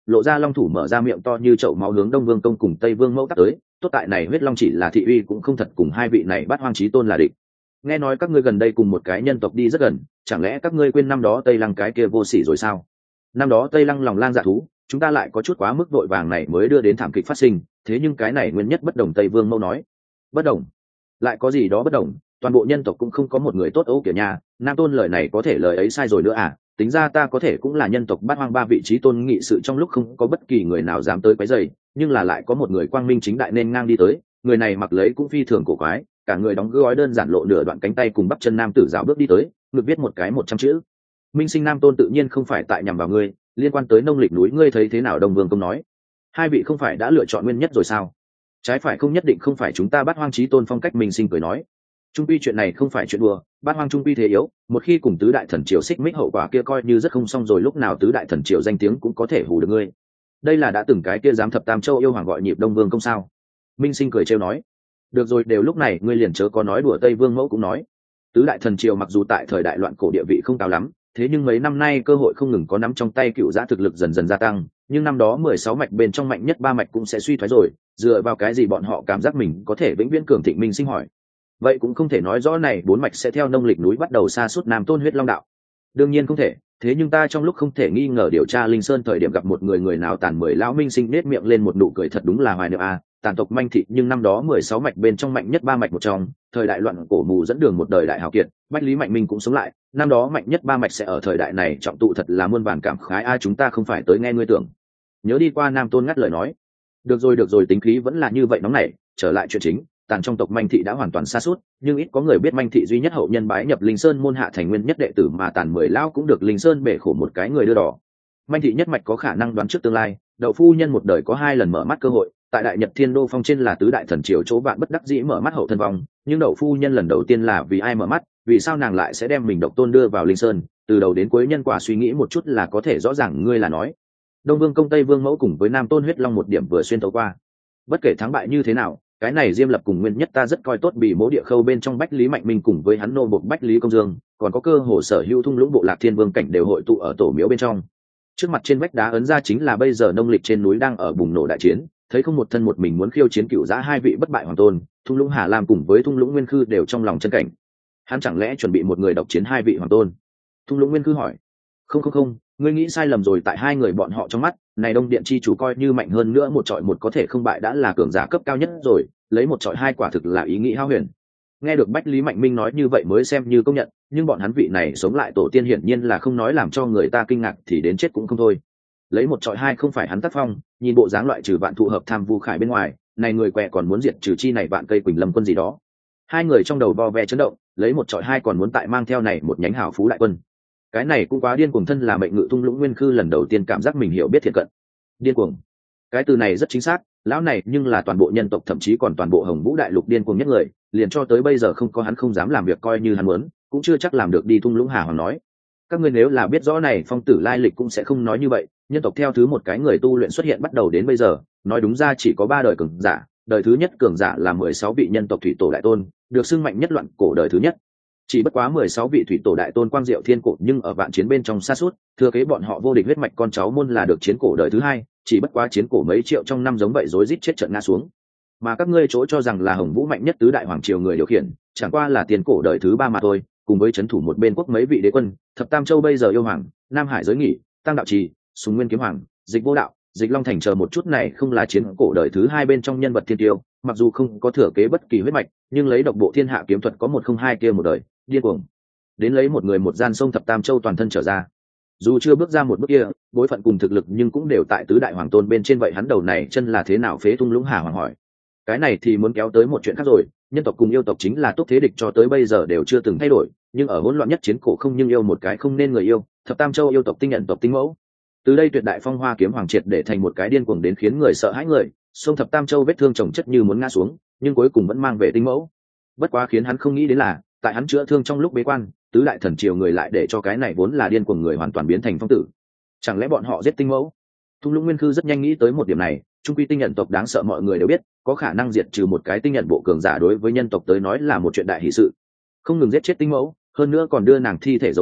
lộ ra long thủ mở ra miệng to như chậu máu hướng Đông Vương công cùng Tây Vương mẫu tắt tới. Tốt tại này huyết long chỉ là thị uy cũng không thật cùng hai vị này Bát Hoang Chí Tôn là địch. Nghe nói các ngươi gần đây cùng một cái nhân tộc đi rất gần, chẳng lẽ các ngươi quên năm đó Tây Lăng cái kia vô sỉ rồi sao? Năm đó Tây Lăng lòng lang dạ thú, chúng ta lại có chút quá mức vội vàng này mới đưa đến thảm kịch phát sinh, thế nhưng cái này nguyên nhất bất đồng. Tây Vương mẫu nói. Bất đồng? Lại có gì đó bất đồng? Toàn bộ nhân tộc cũng không có một người tốt ấu kiểu nhà. Nam Tôn lời này có thể lời ấy sai rồi nữa à? Tính ra ta có thể cũng là nhân tộc Bát Hoang ba vị trí tôn nghị sự trong lúc không có bất kỳ người nào dám tới quấy rầy, nhưng là lại có một người quang minh chính đại nên ngang đi tới. Người này mặc lấy cũng phi thường cổ quái, cả người đóng gói đơn giản lộ nửa đoạn cánh tay cùng bắp chân nam tử dạo bước đi tới, ngực viết một cái 100 chữ. Minh Sinh Nam Tôn tự nhiên không phải tại nhằm vào ngươi, liên quan tới nông lịch núi ngươi thấy thế nào? Đông Vương công nói. Hai vị không phải đã lựa chọn nguyên nhất rồi sao? Trái phải không nhất định không phải chúng ta Bát Hoang Chí Tôn phong cách. Minh Sinh cười nói. Trung quy chuyện này không phải chuyện đùa, Bát Hoang trung quy thế yếu, một khi cùng tứ đại thần triều xích mích hậu quả kia coi như rất không xong rồi, lúc nào tứ đại thần triều danh tiếng cũng có thể hù được ngươi. Đây là đã từng cái kia dám thập tam châu yêu hoàng gọi nhịp Đông Vương công sao? Minh Sinh cười trêu nói. Được rồi, đều lúc này ngươi liền chớ có nói đùa. Tây Vương mẫu cũng nói. Tứ đại thần triều mặc dù tại thời đại loạn cổ địa vị không cao lắm, thế nhưng mấy năm nay cơ hội không ngừng có nắm trong tay, cựu giã thực lực dần dần gia tăng, nhưng năm đó 16 mạch bên trong mạnh nhất 3 mạch cũng sẽ suy thoái rồi, dựa vào cái gì bọn họ cảm giác mình có thể vĩnh viễn cường thịnh? Minh Sinh hỏi. Vậy cũng không thể nói rõ này 4 mạch sẽ theo nông lịch núi bắt đầu sa sút Nam Tôn huyết long đạo. Đương nhiên không thể, thế nhưng ta trong lúc không thể nghi ngờ điều tra Linh Sơn thời điểm gặp một người nào tàn 10 lão. Minh Sinh nết miệng lên một nụ cười, thật đúng là hoài niệm à, tàn tộc manh thị nhưng năm đó 16 mạch bên trong mạnh nhất 3 mạch một trong, thời đại loạn cổ mù dẫn đường một đời đại hào kiệt, Bách Lý Mạnh Minh cũng sống lại, năm đó mạnh nhất 3 mạch sẽ ở thời đại này trọng tụ, thật là muôn vàn cảm khái a. Chúng ta không phải tới nghe ngươi tưởng nhớ đi qua. Nam Tôn ngắt lời nói. Được rồi, tính khí vẫn là như vậy nóng nảy, trở lại chuyện chính. Tàn trong tộc manh thị đã hoàn toàn sa sút, nhưng ít có người biết manh thị duy nhất hậu nhân bái nhập Linh Sơn môn hạ thành nguyên nhất đệ tử, mà tàn 10 lão cũng được Linh Sơn bể khổ một cái người đưa đỏ. Manh thị nhất mạch có khả năng đoán trước tương lai, Đậu phu nhân một đời có 2 lần mở mắt cơ hội, tại đại Nhật Thiên Đô phong trên là tứ đại thần triều chỗ bạn bất đắc dĩ mở mắt hậu thân vong, nhưng Đậu phu nhân lần đầu tiên là vì ai mở mắt, vì sao nàng lại sẽ đem mình độc tôn đưa vào Linh Sơn, từ đầu đến cuối nhân quả suy nghĩ một chút là có thể rõ ràng. Ngươi là nói Đông Vương công Tây Vương mẫu cùng với Nam Tôn huyết long một điểm vừa xuyên thấu qua. Bất kể thắng bại như thế nào, cái này Diêm Lập cùng nguyên nhất ta rất coi tốt, bị Mỗ Địa Khâu bên trong Bách Lý Mạnh Minh cùng với hắn nô bộc Bách Lý Công Dương, còn có cơ hồ sở hữu thung lũng bộ lạc Thiên Vương cảnh đều hội tụ ở tổ miếu bên trong. Trước mặt trên vách đá ấn ra chính là bây giờ nông lịch trên núi đang ở bùng nổ đại chiến, thấy không một thân một mình muốn khiêu chiến cựu giã 2 vị bất bại hoàng tôn, thung lũng Hà Lam cùng với thung lũng Nguyên Khư đều trong lòng chân cảnh. Hắn chẳng lẽ chuẩn bị một người độc chiến 2 vị hoàng tôn? Thung lũng Nguyên Khư hỏi. Không, ngươi nghĩ sai lầm rồi, tại 2 người bọn họ trong mắt, này Đông Điện chi chủ coi như mạnh hơn nữa một trọi một có thể không bại đã là cường giả cấp cao nhất rồi, lấy một trọi 2 quả thực là ý nghĩ hao huyền. Nghe được Bách Lý Mạnh Minh nói như vậy mới xem như công nhận, nhưng bọn hắn vị này sống lại tổ tiên hiển nhiên là không nói làm cho người ta kinh ngạc thì đến chết cũng không thôi. Lấy một trọi 2 không phải hắn tác phong, nhìn bộ dáng loại trừ vạn thụ hợp tham vu khải bên ngoài, này người quẹ còn muốn diệt trừ chi này vạn cây Quỳnh Lâm quân gì đó. 2 người trong đầu vo ve chấn động, lấy một trọi 2 còn muốn tại mang theo này một nhánh hào phú đại quân. Cái này cũng quá điên cuồng. Thân là mệnh ngự thung lũng Nguyên Khư lần đầu tiên cảm giác mình hiểu biết thiệt cận. Điên cuồng, cái từ này rất chính xác, lão này nhưng là toàn bộ nhân tộc thậm chí còn toàn bộ Hồng Vũ đại lục điên cuồng nhất người, liền cho tới bây giờ không có hắn không dám làm việc, coi như hắn muốn cũng chưa chắc làm được. Đi thung lũng Hà Hoàng nói. Các ngươi nếu là biết rõ này phong tử lai lịch cũng sẽ không nói như vậy. Nhân tộc theo thứ một cái người tu luyện xuất hiện bắt đầu đến bây giờ, nói đúng ra chỉ có 3 đời cường giả. Đời thứ nhất cường giả là 16 vị nhân tộc thủy tổ đại tôn, được xưng mạnh nhất loạn cổ đời thứ nhất. Chỉ bất quá 16 vị thủy tổ đại tôn quang diệu thiên cổ, nhưng ở vạn chiến bên trong sa sút, thừa kế bọn họ vô địch huyết mạch con cháu môn là được chiến cổ đời thứ 2, chỉ bất quá chiến cổ mấy triệu trong năm giống vậy rối rít chết trận ngã xuống. Mà các ngươi chỗ cho rằng là Hồng Vũ mạnh nhất tứ đại hoàng triều người điều khiển, chẳng qua là tiền cổ đời thứ 3 mà thôi, cùng với trấn thủ một bên quốc mấy vị đế quân, thập tam châu bây giờ yêu hoàng, Nam Hải giới nghỉ, Tăng đạo trì, Sùng Nguyên kiếm hoàng, Dịch vô đạo, Dịch Long thành chờ một chút này không là chiến cổ đời thứ 2 bên trong nhân vật thiên tiêu, mặc dù không có thừa kế bất kỳ huyết mạch, nhưng lấy độc bộ thiên hạ kiếm thuật có 102 kia một đời, điên cuồng đến lấy một người một gian sông thập tam châu toàn thân trở ra. Dù chưa bước ra một bước kia, bối phận cùng thực lực nhưng cũng đều tại tứ đại hoàng tôn bên trên. Vậy hắn đầu này chân là thế nào? Phế thung lũng Hà Hoàng hỏi. Cái này thì muốn kéo tới một chuyện khác rồi. Nhân tộc cùng yêu tộc chính là túc thế địch cho tới bây giờ đều chưa từng thay đổi, nhưng ở hỗn loạn nhất chiến cổ không nhưng yêu một cái không nên người yêu, thập tam châu yêu tộc tinh nhận tộc tinh mẫu. Từ đây tuyệt đại phong hoa kiếm hoàng triệt để thành một cái điên cuồng đến khiến người sợ hãi người, sông thập tam châu vết thương chồng chất như muốn ngã xuống, nhưng cuối cùng vẫn mang về tinh mẫu. Bất quá khiến hắn không nghĩ đến là, tại hắn chữa thương trong lúc bế quan, tứ đại thần triều người lại để cho cái này vốn là điên cuồng người hoàn toàn biến thành phong tử. Chẳng lẽ bọn họ giết tinh mẫu? Thung lũng Nguyên Khư rất nhanh nghĩ tới một điểm này. Trung quy tinh nhận tộc đáng sợ, mọi người đều biết, có khả năng diệt trừ một cái tinh nhận bộ cường giả đối với nhân tộc tới nói là một chuyện đại hỷ sự. Không ngừng giết chết tinh mẫu, hơn nữa còn đưa nàng thi thể giấu đi,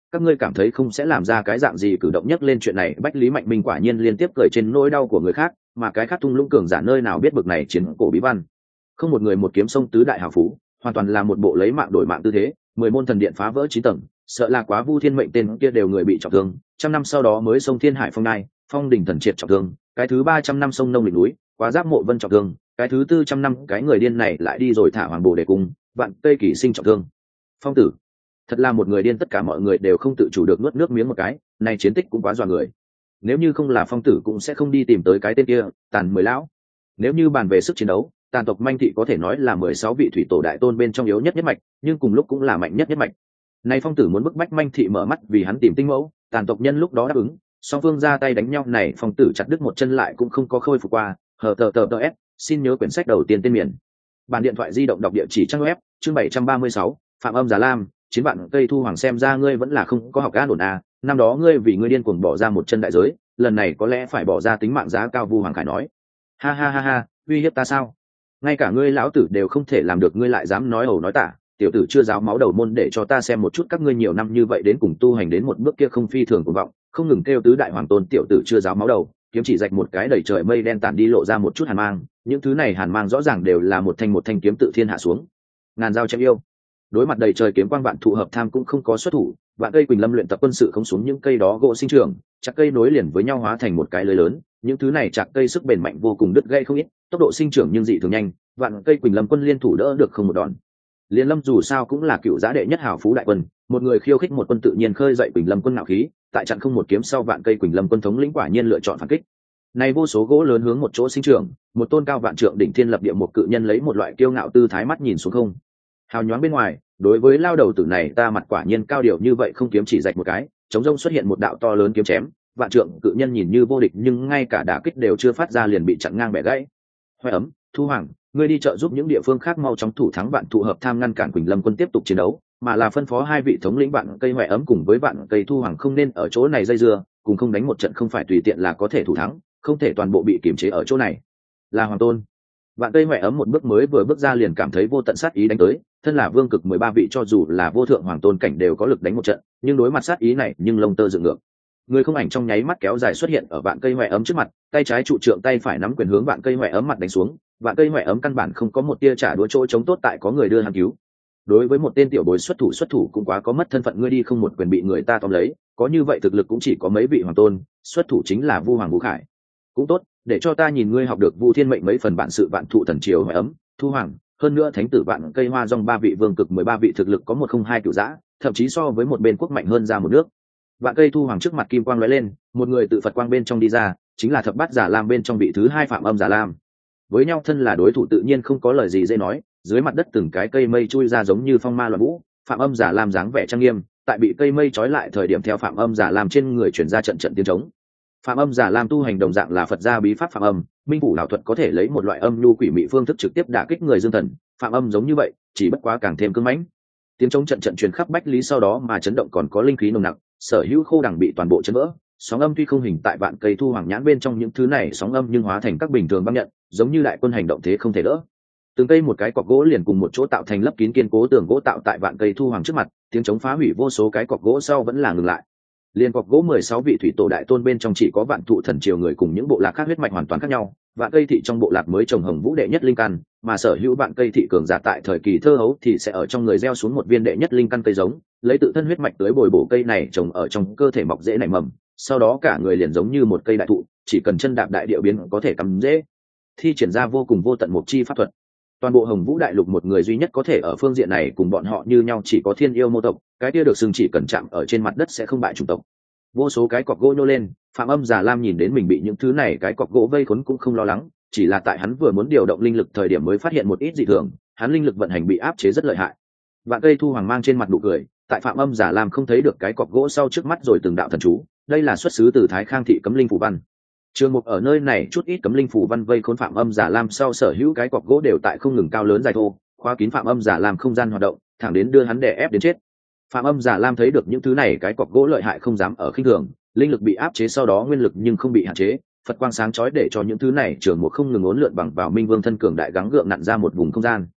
các ngươi cảm thấy không sẽ làm ra cái dạng gì cử động nhất lên chuyện này. Bách Lý Mạnh Minh quả nhiên liên tiếp cười trên nỗi đau của người khác, mà cái khác thung lũng cường giả nơi nào biết bực này chiến cổ bí văn. Không một người một kiếm sông tứ đại hào phú, hoàn toàn là một bộ lấy mạng đổi mạng tư thế. 10 môn thần điện phá vỡ 9 tầng, sợ là quá Vu Thiên Mệnh tên kia đều người bị trọng thương, trăm năm sau đó mới sông Thiên Hải Phong Nai, Phong Đỉnh Thần Triệt trọng thương, cái thứ 300 năm sông Nông Lịch núi, quá Giáp Mộ Vân trọng thương, cái thứ 400 năm cái người điên này lại đi rồi thả Hoàng Bồ Đề cung, Vạn Cây Kỳ Sinh trọng thương. Phong tử, thật là một người điên, tất cả mọi người đều không tự chủ được nuốt nước miếng một cái, này chiến tích cũng quá dọa người. Nếu như không là Phong tử cũng sẽ không đi tìm tới cái tên kia, Tàn Mười lão. Nếu như bàn về sức chiến đấu, Tàn tộc Manh thị có thể nói là 16 vị thủy tổ đại tôn bên trong yếu nhất nhất mạch, nhưng cùng lúc cũng là mạnh nhất nhất mạch. Này Phong tử muốn bức bách Manh thị mở mắt vì hắn tìm tinh mẫu, Tàn tộc nhân lúc đó đáp ứng, song phương ra tay đánh nhau, này Phong tử chặt đứt một chân lại cũng không có khôi phục qua. HTTPS, xin nhớ quyển sách đầu tiên tên miền. Bản điện thoại di động đọc địa chỉ trang web, chương 736, Phạm Âm Già Lam, chiến bạn cây thu hoàng, xem ra ngươi vẫn là không có học an ổn à, năm đó ngươi vì ngươi điên cuồng bỏ ra một chân đại giới, lần này có lẽ phải bỏ ra tính mạng giá cao. Vu Hoàng Khải nói. Ha ha ha ha, uy hiếp ta sao? Ngay cả ngươi lão tử đều không thể làm được, ngươi lại dám nói ẩu nói tả. Tiểu tử chưa giáo máu đầu môn, để cho ta xem một chút các ngươi nhiều năm như vậy đến cùng tu hành đến một bước kia không phi thường cuồng vọng, không ngừng kêu tứ đại hoàng tôn. Tiểu tử chưa giáo máu đầu, kiếm chỉ rạch một cái đầy trời mây đen tản đi, lộ ra một chút hàn mang, những thứ này hàn mang rõ ràng đều là một thanh kiếm tự thiên hạ xuống, ngàn dao chém yêu. Đối mặt đầy trời kiếm quang, Vạn Thụ Hợp Tham cũng không có xuất thủ. Vạn Cây Quỳnh Lâm luyện tập quân sự không xuống những cây đó gỗ sinh trưởng, chặt cây nối liền với nhau hóa thành một cái lưới lớn, những thứ này chặt cây sức bền mạnh vô cùng, đứt gãy không ít, tốc độ sinh trưởng nhưng dị thường nhanh. Vạn Cây Quỳnh Lâm quân liên thủ đỡ được không một đòn. Liên Lâm dù sao cũng là cựu giá đệ nhất hảo phú đại quân, một người khiêu khích một quân tự nhiên khơi dậy Quỳnh Lâm quân nạo khí, tại chặn không một kiếm sau, Vạn Cây Quỳnh Lâm quân thống lĩnh quả nhiên lựa chọn phản kích. Này vô số gỗ lớn hướng một chỗ sinh trưởng, một tôn cao vạn trượng đỉnh thiên lập địa một cự nhân lấy một loại kiêu ngạo tư thái mắt nhìn xuống không. Hào nhoáng bên ngoài, đối với lao đầu tử này ta mặt quả nhiên cao điều như vậy, không kiếm chỉ rạch một cái, chống rông xuất hiện một đạo to lớn kiếm chém, vạn trượng cự nhân nhìn như vô địch nhưng ngay cả đả kích đều chưa phát ra liền bị chặn ngang bẻ gãy. Hoài Ấm, Thu Hoàng, ngươi đi trợ giúp những địa phương khác mau chóng thủ thắng Vạn Thụ Hợp Tham, ngăn cản Quỳnh Lâm quân tiếp tục chiến đấu, mà là phân phó hai vị thống lĩnh Vạn Cây Hoài Ấm cùng với Vạn Cây Thu Hoàng không nên ở chỗ này dây dưa, cùng không đánh một trận không phải tùy tiện là có thể thủ thắng, không thể toàn bộ bị kiềm chế ở chỗ này. Là Hoàng tôn. Vạn Cây Hoài Ấm một bước mới vừa bước ra liền cảm thấy vô tận sát ý đánh tới, thân là vương cực 13 vị cho dù là vô thượng hoàng tôn cảnh đều có lực đánh một trận, nhưng đối mặt sát ý này nhưng lông tơ dựng ngược. Người không ảnh trong nháy mắt kéo dài xuất hiện ở Vạn Cây Hoài Ấm trước mặt, tay trái trụ trượng, tay phải nắm quyền hướng Vạn Cây Hoài Ấm mặt đánh xuống. Vạn Cây Hoài Ấm căn bản không có một tia trả đũa chỗ chống tốt, tại có người đưa hắn cứu. Đối với một tên tiểu bối xuất thủ cũng quá có mất thân phận, ngươi đi không một quyền bị người ta tóm lấy, có như vậy thực lực cũng chỉ có mấy vị hoàng tôn, xuất thủ chính là Vu Hoàng Vu Khải. Cũng tốt, để cho ta nhìn ngươi học được Vu Thiên Mệnh mấy phần bản sự. Vạn Thụ Thần Triều Hoài Ấm, Thu Hoàng, hơn nữa thánh tử Vạn Cây Hoa Dòng 3 vị vương cực 13 vị thực lực có 102 cửu dã, thậm chí so với một bên quốc mạnh hơn ra một nước. Vạn Cây Thu Hoàng trước mặt kim quang lóe lên, một người tự Phật quang bên trong đi ra, chính là Thập Bát Giả Lam bên trong vị thứ 2 Phạm Âm Giả Lam. Với nhau thân là đối thủ tự nhiên không có lời gì dễ nói, dưới mặt đất từng cái cây mây chui ra giống như phong ma loạn vũ. Phạm Âm Giả Lam dáng vẻ trang nghiêm, tại bị cây mây trói lại thời điểm theo Phạm Âm Giả Lam trên người truyền ra trận trận tiếng trống. Phạm Âm Giả Lam tu hành đồng dạng là Phật gia bí pháp Phạm Âm, minh phủ đạo thuật có thể lấy một loại âm nhu quỷ mị phương thức trực tiếp đả kích người dương thần. Phạm Âm giống như vậy, chỉ bất quá càng thêm cứng mãnh. Tiếng trống trận trận truyền khắp Bách Lý, sau đó mà chấn động còn có linh khí nồng nặc, sở hữu khô đằng bị toàn bộ chấn vỡ. Sóng âm tuy không hình tại Vạn Cây Thu Hoàng nhãn bên trong những thứ này sóng âm, nhưng hóa thành các bình thường băng nhận, giống như đại quân hành động thế không thể đỡ. Từng cây một cái cọc gỗ liền cùng một chỗ tạo thành lấp kín kiên cố tường gỗ tạo tại Vạn Cây Thu Hoàng trước mặt, tiếng trống phá hủy vô số cái cọc gỗ sau vẫn là ngừng lại. Liên cọc gỗ 16 vị thủy tổ đại tôn bên trong chỉ có Vạn Thụ Thần Triều người cùng những bộ lạc khác huyết mạch hoàn toàn khác nhau. Vạn Cây thị trong bộ lạc mới trồng Hồng Vũ đệ nhất linh căn, mà sở hữu Vạn Cây thị cường giả tại thời kỳ thơ hấu thì sẽ ở trong người gieo xuống một viên đệ nhất linh căn cây giống, lấy tự thân huyết mạch tưới bồi bổ cây này, trồng ở trong cơ thể mọc rễ nảy mầm, sau đó cả người liền giống như một cây đại thụ, chỉ cần chân đạp đại địa biến có thể cắm rễ, thi triển ra vô cùng vô tận mục chi pháp thuật. Toàn bộ Hồng Vũ đại lục một người duy nhất có thể ở phương diện này cùng bọn họ như nhau chỉ có Thiên Yêu Mô tộc, cái kia được xưng chỉ cần chạm ở trên mặt đất sẽ không bại chủng tộc. Vô số cái cọc gỗ nhô lên, Phạm Âm Giả Lam nhìn đến mình bị những thứ này cái cọc gỗ vây khốn cũng không lo lắng, chỉ là tại hắn vừa muốn điều động linh lực thời điểm mới phát hiện một ít dị thường, hắn linh lực vận hành bị áp chế rất lợi hại. Vạn Cây Thu Hoàng mang trên mặt nụ cười, tại Phạm Âm Giả Lam không thấy được cái cọc gỗ sau trước mắt rồi từng đạo thần chú, đây là xuất xứ từ Thái Khang thị cấm linh phù văn. Trường mục ở nơi này chút ít cấm linh phù văn vây khốn Phạm Âm Giả Lam sau, sở hữu cái cọc gỗ đều tại không ngừng cao lớn dài thô, khóa kín Phạm Âm Giả Lam không gian hoạt động, thẳng đến đưa hắn đè ép đến chết. Phạm Âm Giả Lam thấy được những thứ này cái cọc gỗ lợi hại không dám ở khinh thường, linh lực bị áp chế sau đó nguyên lực nhưng không bị hạn chế, Phật quang sáng chói để cho những thứ này trường mục không ngừng uốn lượn bằng vào Minh Vương thân cường đại gắng gượng nặn ra một vùng không gian.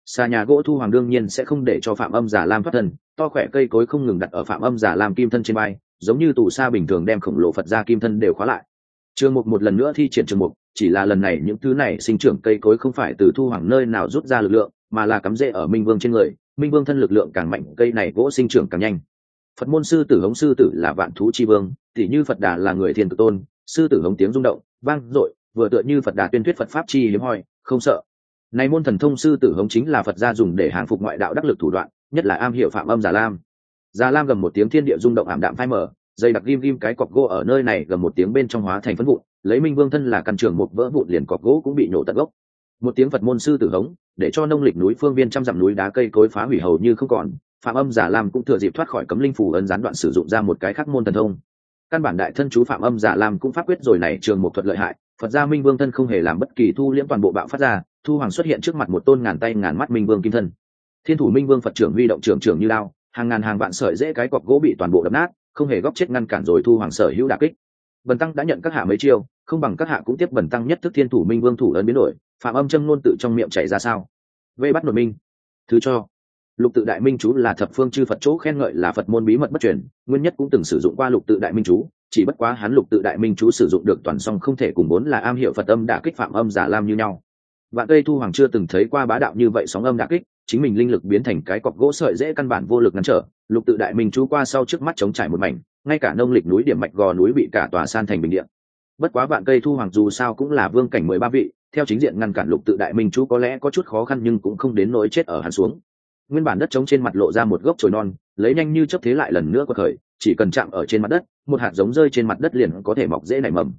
Xà nhà gỗ thu hoàng đương nhiên sẽ không để cho Phạm Âm Giả Lam thoát thân, to khỏe cây cối không ngừng đặt ở Phạm Âm Giả Lam kim thân trên vai, giống như tù sa bình thường đem khổng lồ Phật gia kim thân đều khóa lại. Trường mục một lần nữa thi triển trường mục, chỉ là lần này những thứ này sinh trưởng cây cối không phải từ thu hoàng nơi nào rút ra lực lượng, mà là cắm rễ ở Minh Vương trên người. Minh Vương thân lực lượng càng mạnh, cây này gỗ sinh trưởng càng nhanh. Phật môn sư tử hống sư tử là vạn thú chi vương, tỷ như Phật Đà là người thiên cực tôn, sư tử hống tiếng rung động, vang dội, vừa tựa như Phật Đà tuyên thuyết Phật pháp chi hiếm hoi, không sợ. Này môn thần thông sư tử hống chính là Phật gia dùng để hàng phục ngoại đạo đắc lực thủ đoạn, nhất là am hiểu Phạm Âm Giả Lam. Giả Lam gầm một tiếng, thiên địa rung động ảm đạm phai mờ, dây đặc ghim ghim cái cọc gỗ ở nơi này gầm một tiếng bên trong hóa thành phấn vụn, lấy Minh Vương thân là căn trường một vỡ vụn, liền cọc gỗ cũng bị nổ tận gốc. Một tiếng Phật môn sư tử hống, để cho nông lịch núi phương viên trăm dặm núi đá cây cối phá hủy hầu như không còn. Phạm Âm Giả Lam cũng thừa dịp thoát khỏi cấm linh phủ ấn gián đoạn sử dụng ra một cái khác môn thần thông. Căn bản đại thân chú Phạm Âm Giả Lam cũng pháp quyết rồi này trường một thuật lợi hại, Phật gia Minh Vương thân không hề làm bất kỳ thu liễm, toàn bộ bạo phát ra, thu hoàng xuất hiện trước mặt một tôn ngàn tay ngàn mắt Minh Vương kim thân. Thiên thủ Minh Vương Phật trưởng huy động trưởng như lao, hàng ngàn hàng vạn sợi dễ cái cọc gỗ bị toàn bộ đập nát, không hề góc chết ngăn cản rồi thu hoàng sở hữu đả kích. Bần tăng đã nhận các hạ mấy chiêu, không bằng các hạ cũng tiếp bần tăng nhất thức thiên thủ Minh Vương thủ ấn biến đổi. Phạm Âm châm ngôn tự trong miệng chảy ra sao? Vây bắt nội minh, thứ cho. Lục tự đại minh chú là thập phương chư Phật chỗ khen ngợi là Phật môn bí mật bất truyền, nguyên nhất cũng từng sử dụng qua lục tự đại minh chú, chỉ bất quá hắn lục tự đại minh chú sử dụng được toàn song không thể cùng vốn là am hiểu Phật âm đả kích Phạm Âm Giả Lam như nhau. Vạn cây thu hoàng chưa từng thấy qua bá đạo như vậy sóng âm đả kích, chính mình linh lực biến thành cái cọc gỗ sợi dễ căn bản vô lực ngăn trở, lục tự đại minh chú qua sau trước mắt chống trải một mảnh, ngay cả nông lịch núi điểm mạch gò núi bị cả tòa san thành bình địa. Bất quá vạn cây thu hoàng dù sao cũng là vương cảnh 13 vị, theo chính diện ngăn cản lục tự đại minh chú có lẽ có chút khó khăn, nhưng cũng không đến nỗi chết ở hắn xuống. Nguyên bản đất trống trên mặt lộ ra một gốc chồi non, lấy nhanh như chớp thế lại lần nữa quật khởi, chỉ cần chạm ở trên mặt đất, một hạt giống rơi trên mặt đất liền có thể mọc dễ nảy mầm.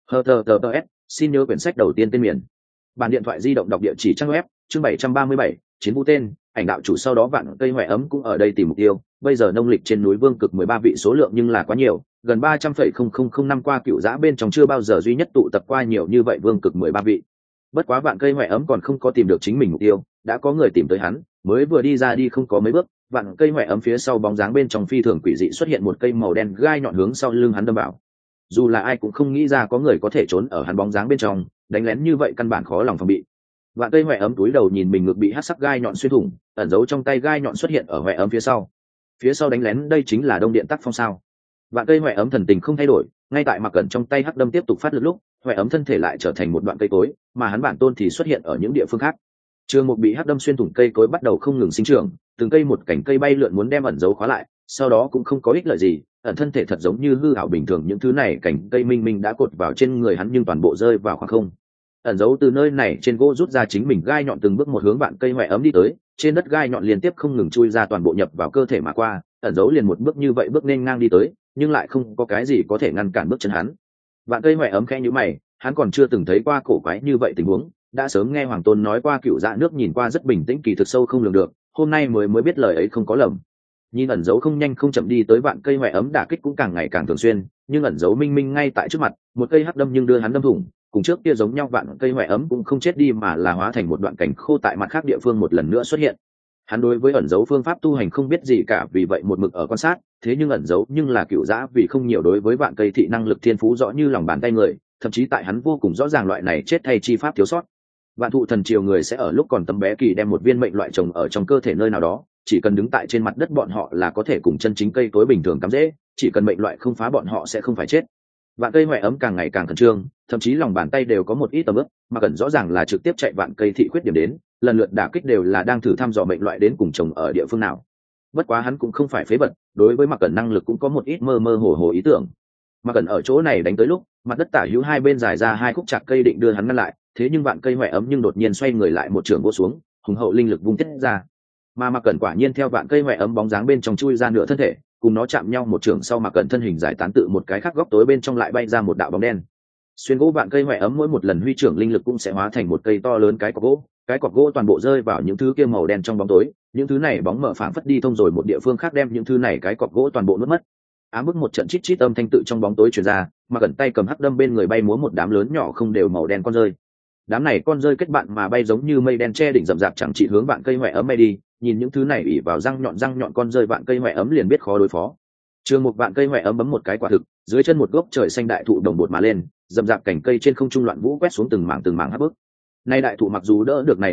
https xin nhớ quyển sách đầu tiên tên miền. Bản điện thoại di động đọc địa chỉ trang web, chương 737, chiến vũ tên, ảnh đạo chủ. Sau đó vạn cây hoè ấm cũng ở đây tìm mục tiêu. Bây giờ nông lịch trên núi vương cực 13 vị số lượng nhưng là quá nhiều, gần 300,000 năm qua cựu giã bên trong chưa bao giờ duy nhất tụ tập qua nhiều như vậy vương cực 13 vị. Bất quá vạn cây hoè ấm còn không có tìm được chính mình mục tiêu, đã có người tìm tới hắn, mới vừa đi ra đi không có mấy bước, vạn cây hoè ấm phía sau bóng dáng bên trong phi thường quỷ dị xuất hiện một cây màu đen gai nhọn hướng sau lưng hắn đâm vào. Dù là ai cũng không nghĩ ra có người có thể trốn ở hắn bóng dáng bên trong, đánh lén như vậy căn bản khó lòng phòng bị. Vạn cây hoè ấm túi đầu nhìn mình ngực bị hắc sắc gai nhọn xuyên thủng, ẩn giấu trong tay gai nhọn xuất hiện ở hoè ấm phía sau đánh lén, đây chính là Đông Điện Tắc Phong sao? Vạn cây hoè ấm thần tình không thay đổi, ngay tại Mặc Cẩn trong tay hắc đâm tiếp tục phát lực lúc, hoè ấm thân thể lại trở thành một đoạn cây cối, mà hắn bản tôn thì xuất hiện ở những địa phương khác. Trường một bị hắc đâm xuyên thủng cây cối bắt đầu không ngừng sinh trưởng, từng cây một cành cây bay lượn muốn đem ẩn giấu khóa lại, sau đó cũng không có ích lợi gì, ẩn thân thể thật giống như hư ảo bình thường, những thứ này cành cây minh minh đã cột vào trên người hắn nhưng toàn bộ rơi vào khoảng không. Ẩn giấu từ nơi này trên gỗ rút ra chính mình gai nhọn từng bước một hướng vạn cây hoè ấm đi tới, trên đất gai nhọn liên tiếp không ngừng chui ra toàn bộ nhập vào cơ thể mà qua, ẩn giấu liền một bước như vậy bước nên ngang đi tới, nhưng lại không có cái gì có thể ngăn cản bước chân hắn. Vạn cây hoè ấm khẽ nhíu mày, hắn còn chưa từng thấy qua cổ quái như vậy tình huống, đã sớm nghe Hoàng Tôn nói qua cựu dạ nước nhìn qua rất bình tĩnh kỳ thực sâu không lường được, hôm nay mới biết lời ấy không có lầm. Nhìn ẩn giấu không nhanh không chậm đi tới vạn cây hoè ấm đả kích cũng càng ngày càng thường xuyên, nhưng ẩn giấu minh minh ngay tại trước mặt, một cây hắc đâm nhưng đưa hắn đâm thủng, cùng trước kia giống nhau, vạn cây hoè ấm cũng không chết đi mà là hóa thành một đoạn cảnh khô tại mặt khác địa phương một lần nữa xuất hiện. Hắn đối với ẩn giấu phương pháp tu hành không biết gì cả, vì vậy một mực ở quan sát, thế nhưng ẩn giấu nhưng là cựu dã vì không nhiều đối với vạn cây thị năng lực thiên phú rõ như lòng bàn tay người, thậm chí tại hắn vô cùng rõ ràng loại này chết thay chi pháp thiếu sót. Vạn thụ thần triều người sẽ ở lúc còn tấm bé kỳ đem một viên mệnh loại trồng ở trong cơ thể nơi nào đó, chỉ cần đứng tại trên mặt đất bọn họ là có thể cùng chân chính cây cối bình thường cắm rễ, chỉ cần mệnh loại không phá bọn họ sẽ không phải chết. Vạn cây hoè ấm càng ngày càng khẩn trương, thậm chí lòng bàn tay đều có một ít tầm ướp, mà cần rõ ràng là trực tiếp chạy vạn cây thị khuyết điểm đến, lần lượt đả kích đều là đang thử thăm dò mệnh loại đến cùng trồng ở địa phương nào. Bất quá hắn cũng không phải phế vật, đối với Mặc Cẩn năng lực cũng có một ít mơ mơ hồ hồ ý tưởng. Mặc Cẩn ở chỗ này đánh tới lúc, mặt đất tả hữu hai bên dài ra hai khúc chạc cây định đưa hắn ngăn lại, thế nhưng vạn cây hoè ấm nhưng đột nhiên xoay người lại một trường vô xuống, hùng hậu linh lực vung tiết ra. Mà Mặc Cẩn quả nhiên theo vạn cây hoè ấm bóng dáng bên trong chui ra nửa thân thể, cùng nó chạm nhau một trường sau Mặc Cẩn thân hình giải tán tự một cái khác góc tối bên trong lại bay ra một đạo bóng đen. Xuyên gỗ vạn cây hoè ấm mỗi một lần huy trưởng linh lực cũng sẽ hóa thành một cây to lớn cái cọc gỗ toàn bộ rơi vào những thứ kia màu đen trong bóng tối, những thứ này bóng mở phảng phất đi thông rồi một địa phương khác đem những thứ này cái cọc gỗ toàn bộ nuốt mất. Ám bức một trận chít chít âm thanh tự trong bóng tối truyền ra, mà Cẩn tay cầm hắc đâm bên người bay múa một đám lớn nhỏ không đều màu đen con rơi. Đám này con rơi kết bạn mà bay giống như mây đen che đỉnh rậm rạp chẳng chỉ hướng vạn cây hoè ấm bay đi, nhìn những thứ này ỉ vào răng nhọn con rơi vạn cây hoè ấm liền biết khó đối phó. Trường một vạn cây hoè ấm bấm một cái quả thực, dưới chân một gốc trời xanh đại thụ đồng bột mà lên, rậm rạp cành cây trên không trung loạn vũ quét xuống từng mảng hấp bức. Nay đại thụ mặc dù đỡ được này ám bức,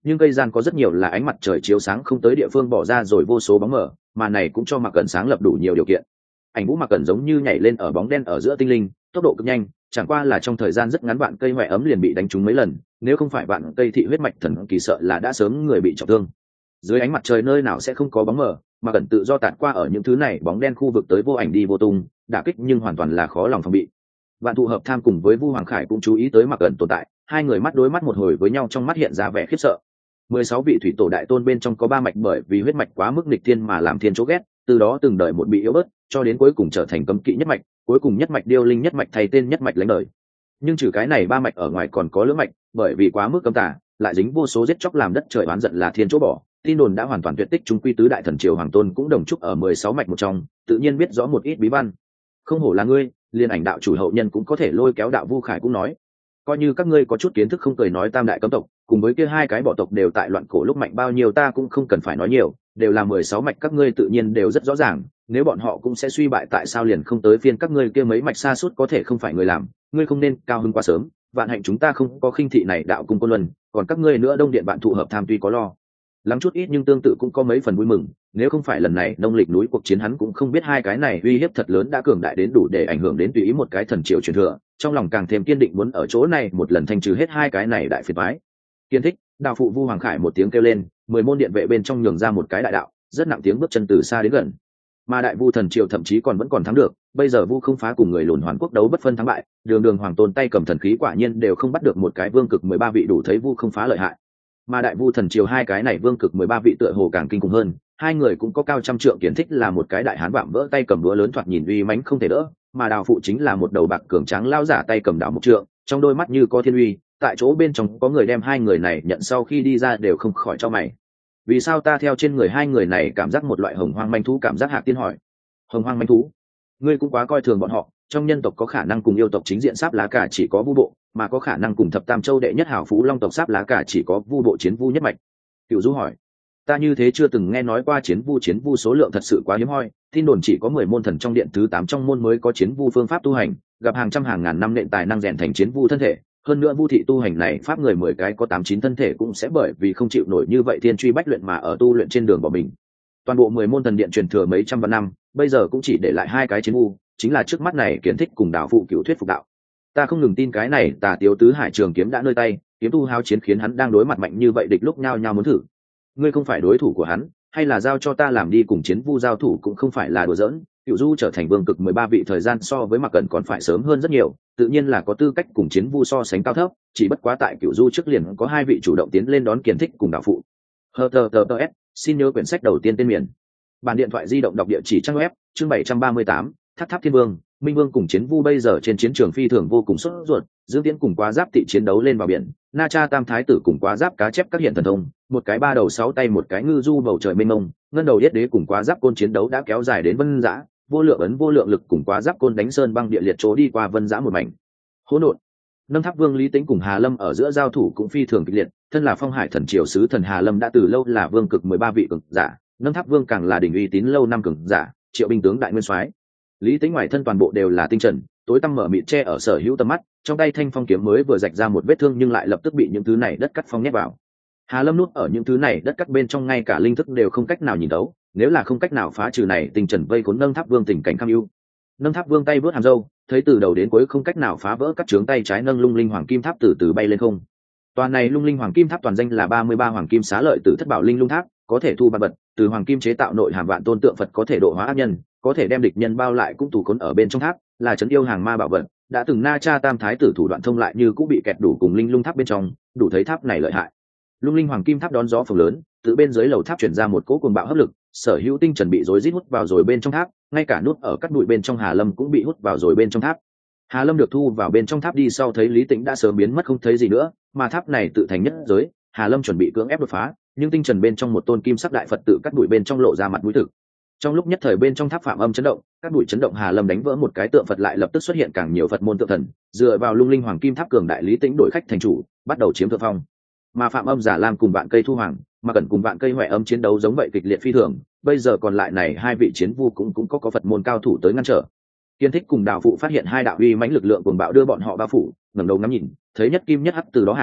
nhưng cây gian có rất nhiều là ánh mặt trời chiếu sáng không tới địa phương bỏ ra rồi vô số bóng mờ, mà này cũng cho Mạc Cẩn sáng lập đủ nhiều điều kiện. Ảnh vũ Mạc Cẩn giống như nhảy lên ở bóng đen ở giữa tinh linh, tốc độ cực nhanh, chẳng qua là trong thời gian rất ngắn bạn cây hoại ấm liền bị đánh trúng mấy lần, nếu không phải bạn cây thị huyết mạch thần kỳ sợ là đã sớm người bị trọng thương. Dưới ánh mặt trời nơi nào sẽ không có bóng mờ, Mạc Cẩn tự do tạt qua ở những thứ này bóng đen khu vực tới vô ảnh đi vô tung, đả kích nhưng hoàn toàn là khó lòng phòng bị. Vạn tụ hợp tham cùng với Vu Hoàng Khải cũng chú ý tới Mạc Cẩn tồn tại, hai người mắt đối mắt một hồi với nhau, trong mắt hiện ra vẻ khiếp sợ. 16 vị thủy tổ đại tôn bên trong có 3 mạch bởi vì huyết mạch quá mức nghịch thiên mà làm thiên chỗ ghét, từ đó từng đời một bị yếu bớt, cho đến cuối cùng trở thành cấm kỵ nhất mạch, cuối cùng nhất mạch điêu linh nhất mạch thay tên nhất mạch lãnh đời. Nhưng trừ cái này 3 mạch ở ngoài còn có lưỡng mạch, bởi vì quá mức cấm tà, lại dính vô số giết chóc làm đất trời oán giận là thiên chỗ bỏ. Tin đồn đã hoàn toàn tuyệt tích, trung quy tứ đại thần triều hoàng tôn cũng đồng trúc ở 16 mạch một trong, tự nhiên biết rõ một ít bí văn. Không hổ là ngươi, liên ảnh đạo chủ hậu nhân cũng có thể lôi kéo đạo Vu Khải cũng nói, coi như các ngươi có chút kiến thức không cười nói tam đại cấm tộc cùng với kia hai cái bỏ tộc đều tại loạn cổ lúc mạnh bao nhiêu ta cũng không cần phải nói nhiều, đều là 16 mạch, các ngươi tự nhiên đều rất rõ ràng, nếu bọn họ cũng sẽ suy bại tại sao liền không tới phiên các ngươi kia mấy mạch xa suốt có thể không phải người làm, ngươi không nên cao hứng quá sớm, vạn hạnh chúng ta không có khinh thị này đạo cung Côn Luân, còn các ngươi nữa Đông Điện bạn tụ hợp tham tuy có lo lắng chút ít nhưng tương tự cũng có mấy phần vui mừng, nếu không phải lần này nông lịch núi cuộc chiến hắn cũng không biết hai cái này uy hiếp thật lớn đã cường đại đến đủ để ảnh hưởng đến tùy ý một cái thần triều truyền thừa, trong lòng càng thêm kiên định muốn ở chỗ này một lần thanh trừ hết hai cái này đại phiền toái. Kiên thích, đạo phụ Vu Hoàng Khải một tiếng kêu lên, 10 môn điện vệ bên trong nhường ra một cái đại đạo, rất nặng tiếng bước chân từ xa đến gần. Mà đại Vu thần triều thậm chí vẫn còn thắng được, bây giờ Vu không phá cùng người lùn Hoàn Quốc đấu bất phân thắng bại, đường đường hoàng tôn tay cầm thần khí quả nhiên đều không bắt được một cái vương cực 13 vị, đủ thấy Vu không phá lợi hại. Mà đại Vu thần triều hai cái này vương cực 13 vị tựa hồ càng kinh khủng hơn, hai người cũng có cao trăm trượng, Kiến thích là một cái đại hán vạm vỡ tay cầm đũa lớn thoạt nhìn uy mãnh không thể đỡ, mà đào phụ chính là một đầu bạc cường tráng lao giả tay cầm đào một trượng, trong đôi mắt như có thiên uy, tại chỗ bên trong có người đem hai người này nhận sau khi đi ra đều không khỏi cho mày. Vì sao ta theo trên người hai người này cảm giác một loại hồng hoang manh thú cảm giác? Hạc Tiên hỏi. Hồng hoang manh thú? Ngươi cũng quá coi thường bọn họ, trong nhân tộc có khả năng cùng yêu tộc chính diện sáp lá cả chỉ có Vu bộ, mà có khả năng cùng thập tam châu đệ nhất hảo phú long tộc sáp lá cả chỉ có Vu bộ chiến Vu nhất mạch. Cửu Du hỏi. Ta như thế chưa từng nghe nói qua chiến Vu số lượng thật sự quá hiếm hoi, tin đồn chỉ có 10 môn thần trong điện thứ 8 trong môn mới có chiến Vu phương pháp tu hành, gặp hàng trăm hàng ngàn năm nện tài năng rèn thành chiến Vu thân thể, hơn nữa Vu thị tu hành này pháp người 10 cái có 8-9 thân thể cũng sẽ bởi vì không chịu nổi như vậy thiên truy bách luyện mà ở tu luyện trên đường bỏ mình. Toàn bộ 10 môn thần điện truyền thừa mấy trăm vạn năm, bây giờ cũng chỉ để lại hai cái chiến Vu, chính là trước mắt này Kiến thích cùng đạo phụ Cửu thuyết phục đạo. Ta không ngừng tin cái này Tà Tiếu tứ hải trường kiếm đã nơi tay, kiếm tu hao chiến khiến hắn đang đối mặt mạnh như vậy địch lúc nhao nhao muốn thử. Ngươi không phải đối thủ của hắn, hay là giao cho ta làm đi, cùng chiến Vu giao thủ cũng không phải là đùa giỡn. Cửu Du trở thành vương cực 13 vị thời gian so với Mạc Cẩn còn phải sớm hơn rất nhiều, tự nhiên là có tư cách cùng chiến Vu so sánh cao thấp, chỉ bất quá tại Cửu Du trước liền có hai vị chủ động tiến lên đón Kiến thích cùng đạo phụ. HTTPS, xin nhớ quyển sách đầu tiên tên miền. Bản điện thoại di động đọc địa chỉ trang web, chương 738, Tháp Tháp Thiên Vương, Minh Vương cùng chiến Vu bây giờ trên chiến trường phi thường vô cùng sốt ruột, Dương Tiễn cùng Quá Giáp tị chiến đấu lên vào biển, Na Cha Tam Thái tử cùng Quá Giáp cá chép các hiện thần thông, một cái ba đầu sáu tay một cái ngư du bầu trời mênh mông, Ngân Đầu Yết Đế cùng Quá Giáp côn chiến đấu đã kéo dài đến Vân Dã, vô lượng ấn vô lượng lực cùng Quá Giáp côn đánh sơn băng địa liệt chỗ đi qua Vân Dã một mảnh hỗn độn. Nâng Tháp Vương Lý Tĩnh cùng Hà Lâm ở giữa giao thủ cũng phi thường kịch liệt, thân là Phong Hải thần triều sứ thần Hà Lâm đã từ lâu là vương cực 13 vị cường giả, Nâng Tháp Vương càng là đỉnh uy tín lâu năm cường giả, Triệu binh tướng đại nguyên soái. Lý Tĩnh ngoài thân toàn bộ đều là tinh trần, tối tăm mở mịt che ở sở hữu tầm mắt, trong tay thanh phong kiếm mới vừa rạch ra một vết thương nhưng lại lập tức bị những thứ này đất cắt phong nhét vào. Hà Lâm nuốt ở những thứ này đất cắt bên trong, ngay cả linh thức đều không cách nào nhìn thấu, nếu là không cách nào phá trừ này tinh trần vây khốn Nâng Tháp Vương tình cảnh cam ưu. Nâng Tháp Vương tay vớt hàm râu, thấy từ đầu đến cuối không cách nào phá vỡ các trướng tay trái nâng lung linh hoàng kim tháp từ từ bay lên không. Toàn này lung linh hoàng kim tháp toàn danh là 33 hoàng kim xá lợi tử thất bảo linh lung tháp, có thể thu vạn vật, từ hoàng kim chế tạo nội hàm vạn tôn tượng Phật, có thể độ hóa ác nhân, có thể đem địch nhân bao lại cũng tù khốn ở bên trong tháp, là trấn yêu hàng ma bảo vật. Đã từng Na Cha Tam Thái tử thủ đoạn thông lại như cũng bị kẹt đủ cùng linh lung tháp bên trong, đủ thấy tháp này lợi hại. Lung linh hoàng kim tháp đón gió phồng lớn, từ bên dưới lầu tháp truyền ra một cỗ cuồng bạo hấp lực, sở hữu tinh trần bị rối rít hút vào rồi bên trong tháp, ngay cả nút ở các bụi bên trong Hà Lâm cũng bị hút vào rồi bên trong tháp. Hà Lâm được thu vào bên trong tháp đi sau thấy Lý Tĩnh đã sớm biến mất không thấy gì nữa, mà tháp này tự thành nhất giới, Hà Lâm chuẩn bị cưỡng ép đột phá, nhưng tinh trần bên trong một tôn kim sắc đại Phật tự cắt bụi bên trong lộ ra mặt mũi thực. Trong lúc nhất thời bên trong tháp phạm âm chấn động, các bụi chấn động, Hà Lâm đánh vỡ một cái tượng Phật lại lập tức xuất hiện càng nhiều Phật môn tượng thần, dựa vào lung linh hoàng kim tháp cường đại, Lý Tĩnh đổi khách thành chủ, bắt đầu chiếm thượng phong. Mà phạm âm giả lam cùng vạn cây thu hoàng, mà cần cùng vạn cây hoại âm chiến đấu giống vậy kịch liệt phi thường, bây giờ còn lại này hai vị chiến Vu cũng có Phật môn cao thủ tới ngăn trở. Kiên thích cùng đạo phụ phát hiện hai đạo uy mãnh lực lượng cuồng bạo đưa bọn họ bao phủ, ngẩng đầu ngắm nhìn, thấy nhất kim nhất hắc từ đó hàng,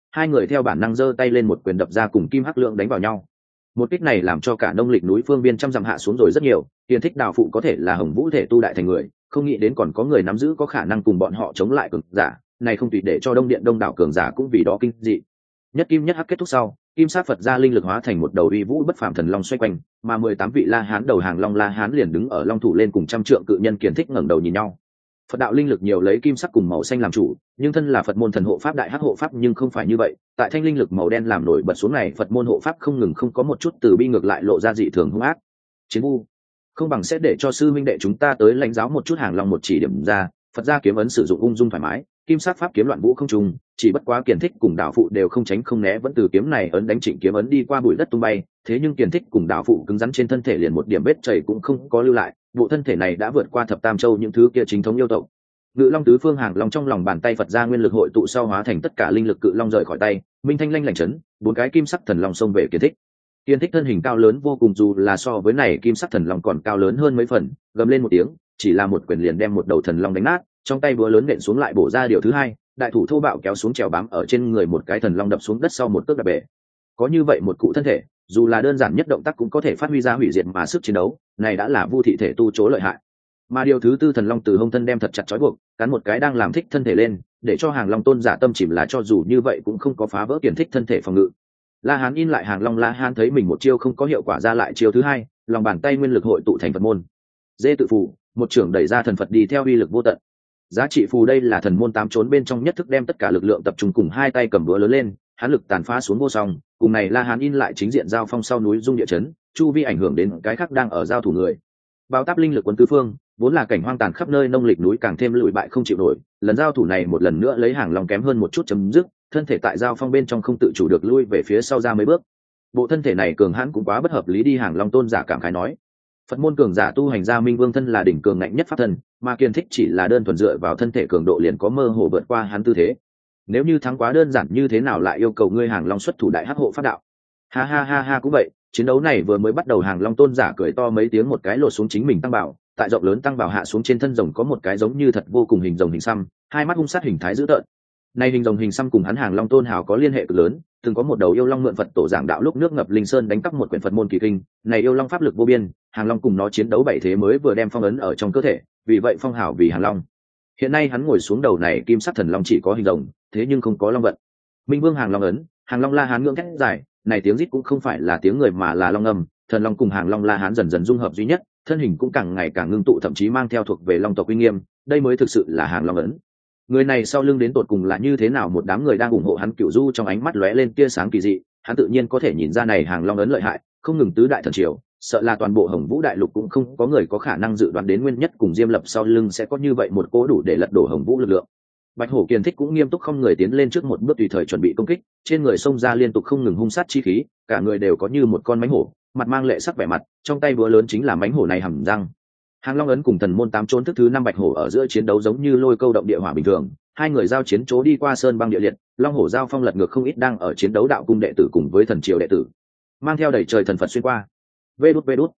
hai người theo bản năng giơ tay lên một quyền đập ra cùng Kim Hắc Lượng đánh vào nhau. Một kích này làm cho cả nông lịch núi phương biên trăm dặm hạ xuống rồi rất nhiều. Kiên Thích Đào Phụ có thể là Hồng Vũ thể tu đại thành người, không nghĩ đến còn có người nắm giữ có khả năng cùng bọn họ chống lại cường giả, này không tùy để cho Đông Điện đông đảo cường giả cũng vì đó kinh dị. Nhất kim nhất hắc kết thúc sau, kim sát Phật ra linh lực hóa thành một đầu uy vũ bất phàm thần long xoay quanh, mà 18 vị La Hán đầu hàng long La Hán liền đứng ở long thủ lên cùng trăm trượng cự nhân Kiên Thích ngẩng đầu nhìn nhau. Phật đạo linh lực nhiều lấy kim sắc cùng màu xanh làm chủ, nhưng thân là Phật môn thần hộ pháp đại hắc hộ pháp nhưng không phải như vậy. Tại thanh linh lực màu đen làm nổi bật xuống này, Phật môn hộ pháp không ngừng không có một chút từ bi, ngược lại lộ ra dị thường hung ác. Chiến vu, không bằng sẽ để cho sư minh đệ chúng ta tới lãnh giáo một chút. Hàng long một chỉ điểm ra, Phật gia kiếm ấn sử dụng ung dung thoải mái, kim sắc pháp kiếm loạn vũ không trùng, chỉ bất quá Kiền Thích cùng Đạo Phụ đều không tránh không né, vẫn từ kiếm này ấn đánh Trịnh kiếm ấn đi qua bụi đất tung bay. Thế nhưng Kiền Thích cùng Đạo Phụ cứng rắn trên thân thể liền một điểm vết chảy cũng không có lưu lại, bộ thân thể này đã vượt qua thập tam châu những thứ kia chính thống yêu tộc. Ngự long tứ phương hàng long trong lòng bàn tay Phật gia nguyên lực hội tụ sau hóa thành tất cả linh lực cự long rời khỏi tay, minh thanh lanh lảnh chấn, bốn cái kim sắc thần long xông về Kiền Thích. Kiên Thích thân hình cao lớn vô cùng, dù là so với này kim sắc thần long còn cao lớn hơn mấy phần, gầm lên một tiếng, chỉ là một quyền liền đem một đầu thần long đánh nát, trong tay búa lớn nện xuống lại bổ ra điều thứ hai, đại thủ thô bạo kéo xuống trèo bám ở trên người một cái thần long đập xuống đất sau một cước đạp bể. Có như vậy một cụ thân thể, dù là đơn giản nhất động tác cũng có thể phát huy ra hủy diệt mà sức chiến đấu, này đã là Vu thị thể tu chỗ lợi hại. Mà điều thứ tư thần long từ hông thân đem thật chặt trói buộc, cắn một cái đang làm thích thân thể lên, để cho hàng long tôn giả tâm chìm, là cho dù như vậy cũng không có phá vỡ Kiền Thích thân thể phòng ngự. La Hán in lại hàng long La Hán thấy mình một chiêu không có hiệu quả ra lại chiêu thứ hai, lòng bàn tay nguyên lực hội tụ thành Phật môn dê tự phù, một trưởng đẩy ra thần Phật đi theo uy lực vô tận. Giá trị phù đây là thần môn tám trốn bên trong nhất thức, đem tất cả lực lượng tập trung cùng hai tay cầm búa lớn lên, hán lực tàn phá xuống vô song. Cùng này La Hán in lại chính diện giao phong sau núi dung địa chấn, chu vi ảnh hưởng đến cái khác đang ở giao thủ người. Bao táp linh lực quân tứ phương, vốn là cảnh hoang tàn khắp nơi nông lịch núi càng thêm lụi bại không chịu nổi. Lần giao thủ này một lần nữa lấy hàng long kém hơn một chút chấm dứt, thân thể tại giao phong bên trong không tự chủ được lui về phía sau ra mấy bước. Bộ thân thể này cường hãn cũng quá bất hợp lý đi, hàng long tôn giả cảm khái nói. Phật môn cường giả tu hành gia Minh Vương thân là đỉnh cường ngạnh nhất pháp thân, mà Kiền Thích chỉ là đơn thuần dựa vào thân thể cường độ liền có mơ hồ vượt qua hắn tư thế. Nếu như thắng quá đơn giản như thế nào lại yêu cầu ngươi hàng long xuất thủ đại hắc hộ pháp đạo? Ha ha ha ha, cũng vậy. Chiến đấu này vừa mới bắt đầu, hàng long tôn giả cười to mấy tiếng, một cái lột xuống chính mình tăng bảo, tại rộng lớn tăng bảo hạ xuống trên thân rồng có một cái giống như thật vô cùng hình rồng hình xăm, hai mắt hung sát hình thái dữ tợn. Này hình rồng hình xăm cùng hắn hàng long tôn hào có liên hệ cực lớn, từng có một đầu yêu long mượn Phật tổ giảng đạo lúc nước ngập linh sơn đánh cắp một quyển Phật môn kỳ kinh, này yêu long pháp lực vô biên, hàng long cùng nó chiến đấu bảy thế mới vừa đem phong ấn ở trong cơ thể, vì vậy phong hào vì hàng long. Hiện nay hắn ngồi xuống đầu này kim sắc thần long chỉ có hình rồng, thế nhưng không có long vận. Minh Vương hàng long ấn, hàng long La Hán ngưỡng thét dài, này tiếng rít cũng không phải là tiếng người mà là long âm, thần long cùng hàng long La Hán dần dần dung hợp duy nhất, thân hình cũng càng ngày càng ngưng tụ, thậm chí mang theo thuộc về long tộc uy nghiêm, đây mới thực sự là hàng long ấn. Người này sau lưng đến tột cùng là như thế nào? Một đám người đang ủng hộ hắn Cửu Du trong ánh mắt lóe lên tia sáng kỳ dị, hắn tự nhiên có thể nhìn ra này hàng long ấn lợi hại, không ngừng tứ đại thần triều, sợ là toàn bộ Hồng Vũ đại lục cũng không có người có khả năng dự đoán đến Nguyên Nhất cùng Diêm Lập sau lưng sẽ có như vậy một cố đủ để lật đổ Hồng Vũ lực lượng. Bạch Hổ Kiền Thích cũng nghiêm túc không người tiến lên trước một bước, tùy thời chuẩn bị công kích, trên người xông ra liên tục không ngừng hung sát chi khí, cả người đều có như một con mãnh hổ, mặt mang lệ sắc vẻ mặt, trong tay búa lớn chính là mãnh hổ này hầm răng. Hàng long ấn cùng thần môn tám trốn thức thứ năm Bạch Hổ ở giữa chiến đấu giống như lôi câu động địa hỏa bình thường, hai người giao chiến chỗ đi qua sơn băng địa liệt, long hổ giao phong lật ngược không ít đang ở chiến đấu đạo cung đệ tử cùng với thần triều đệ tử, mang theo đầy trời thần Phật xuyên qua. Vê đút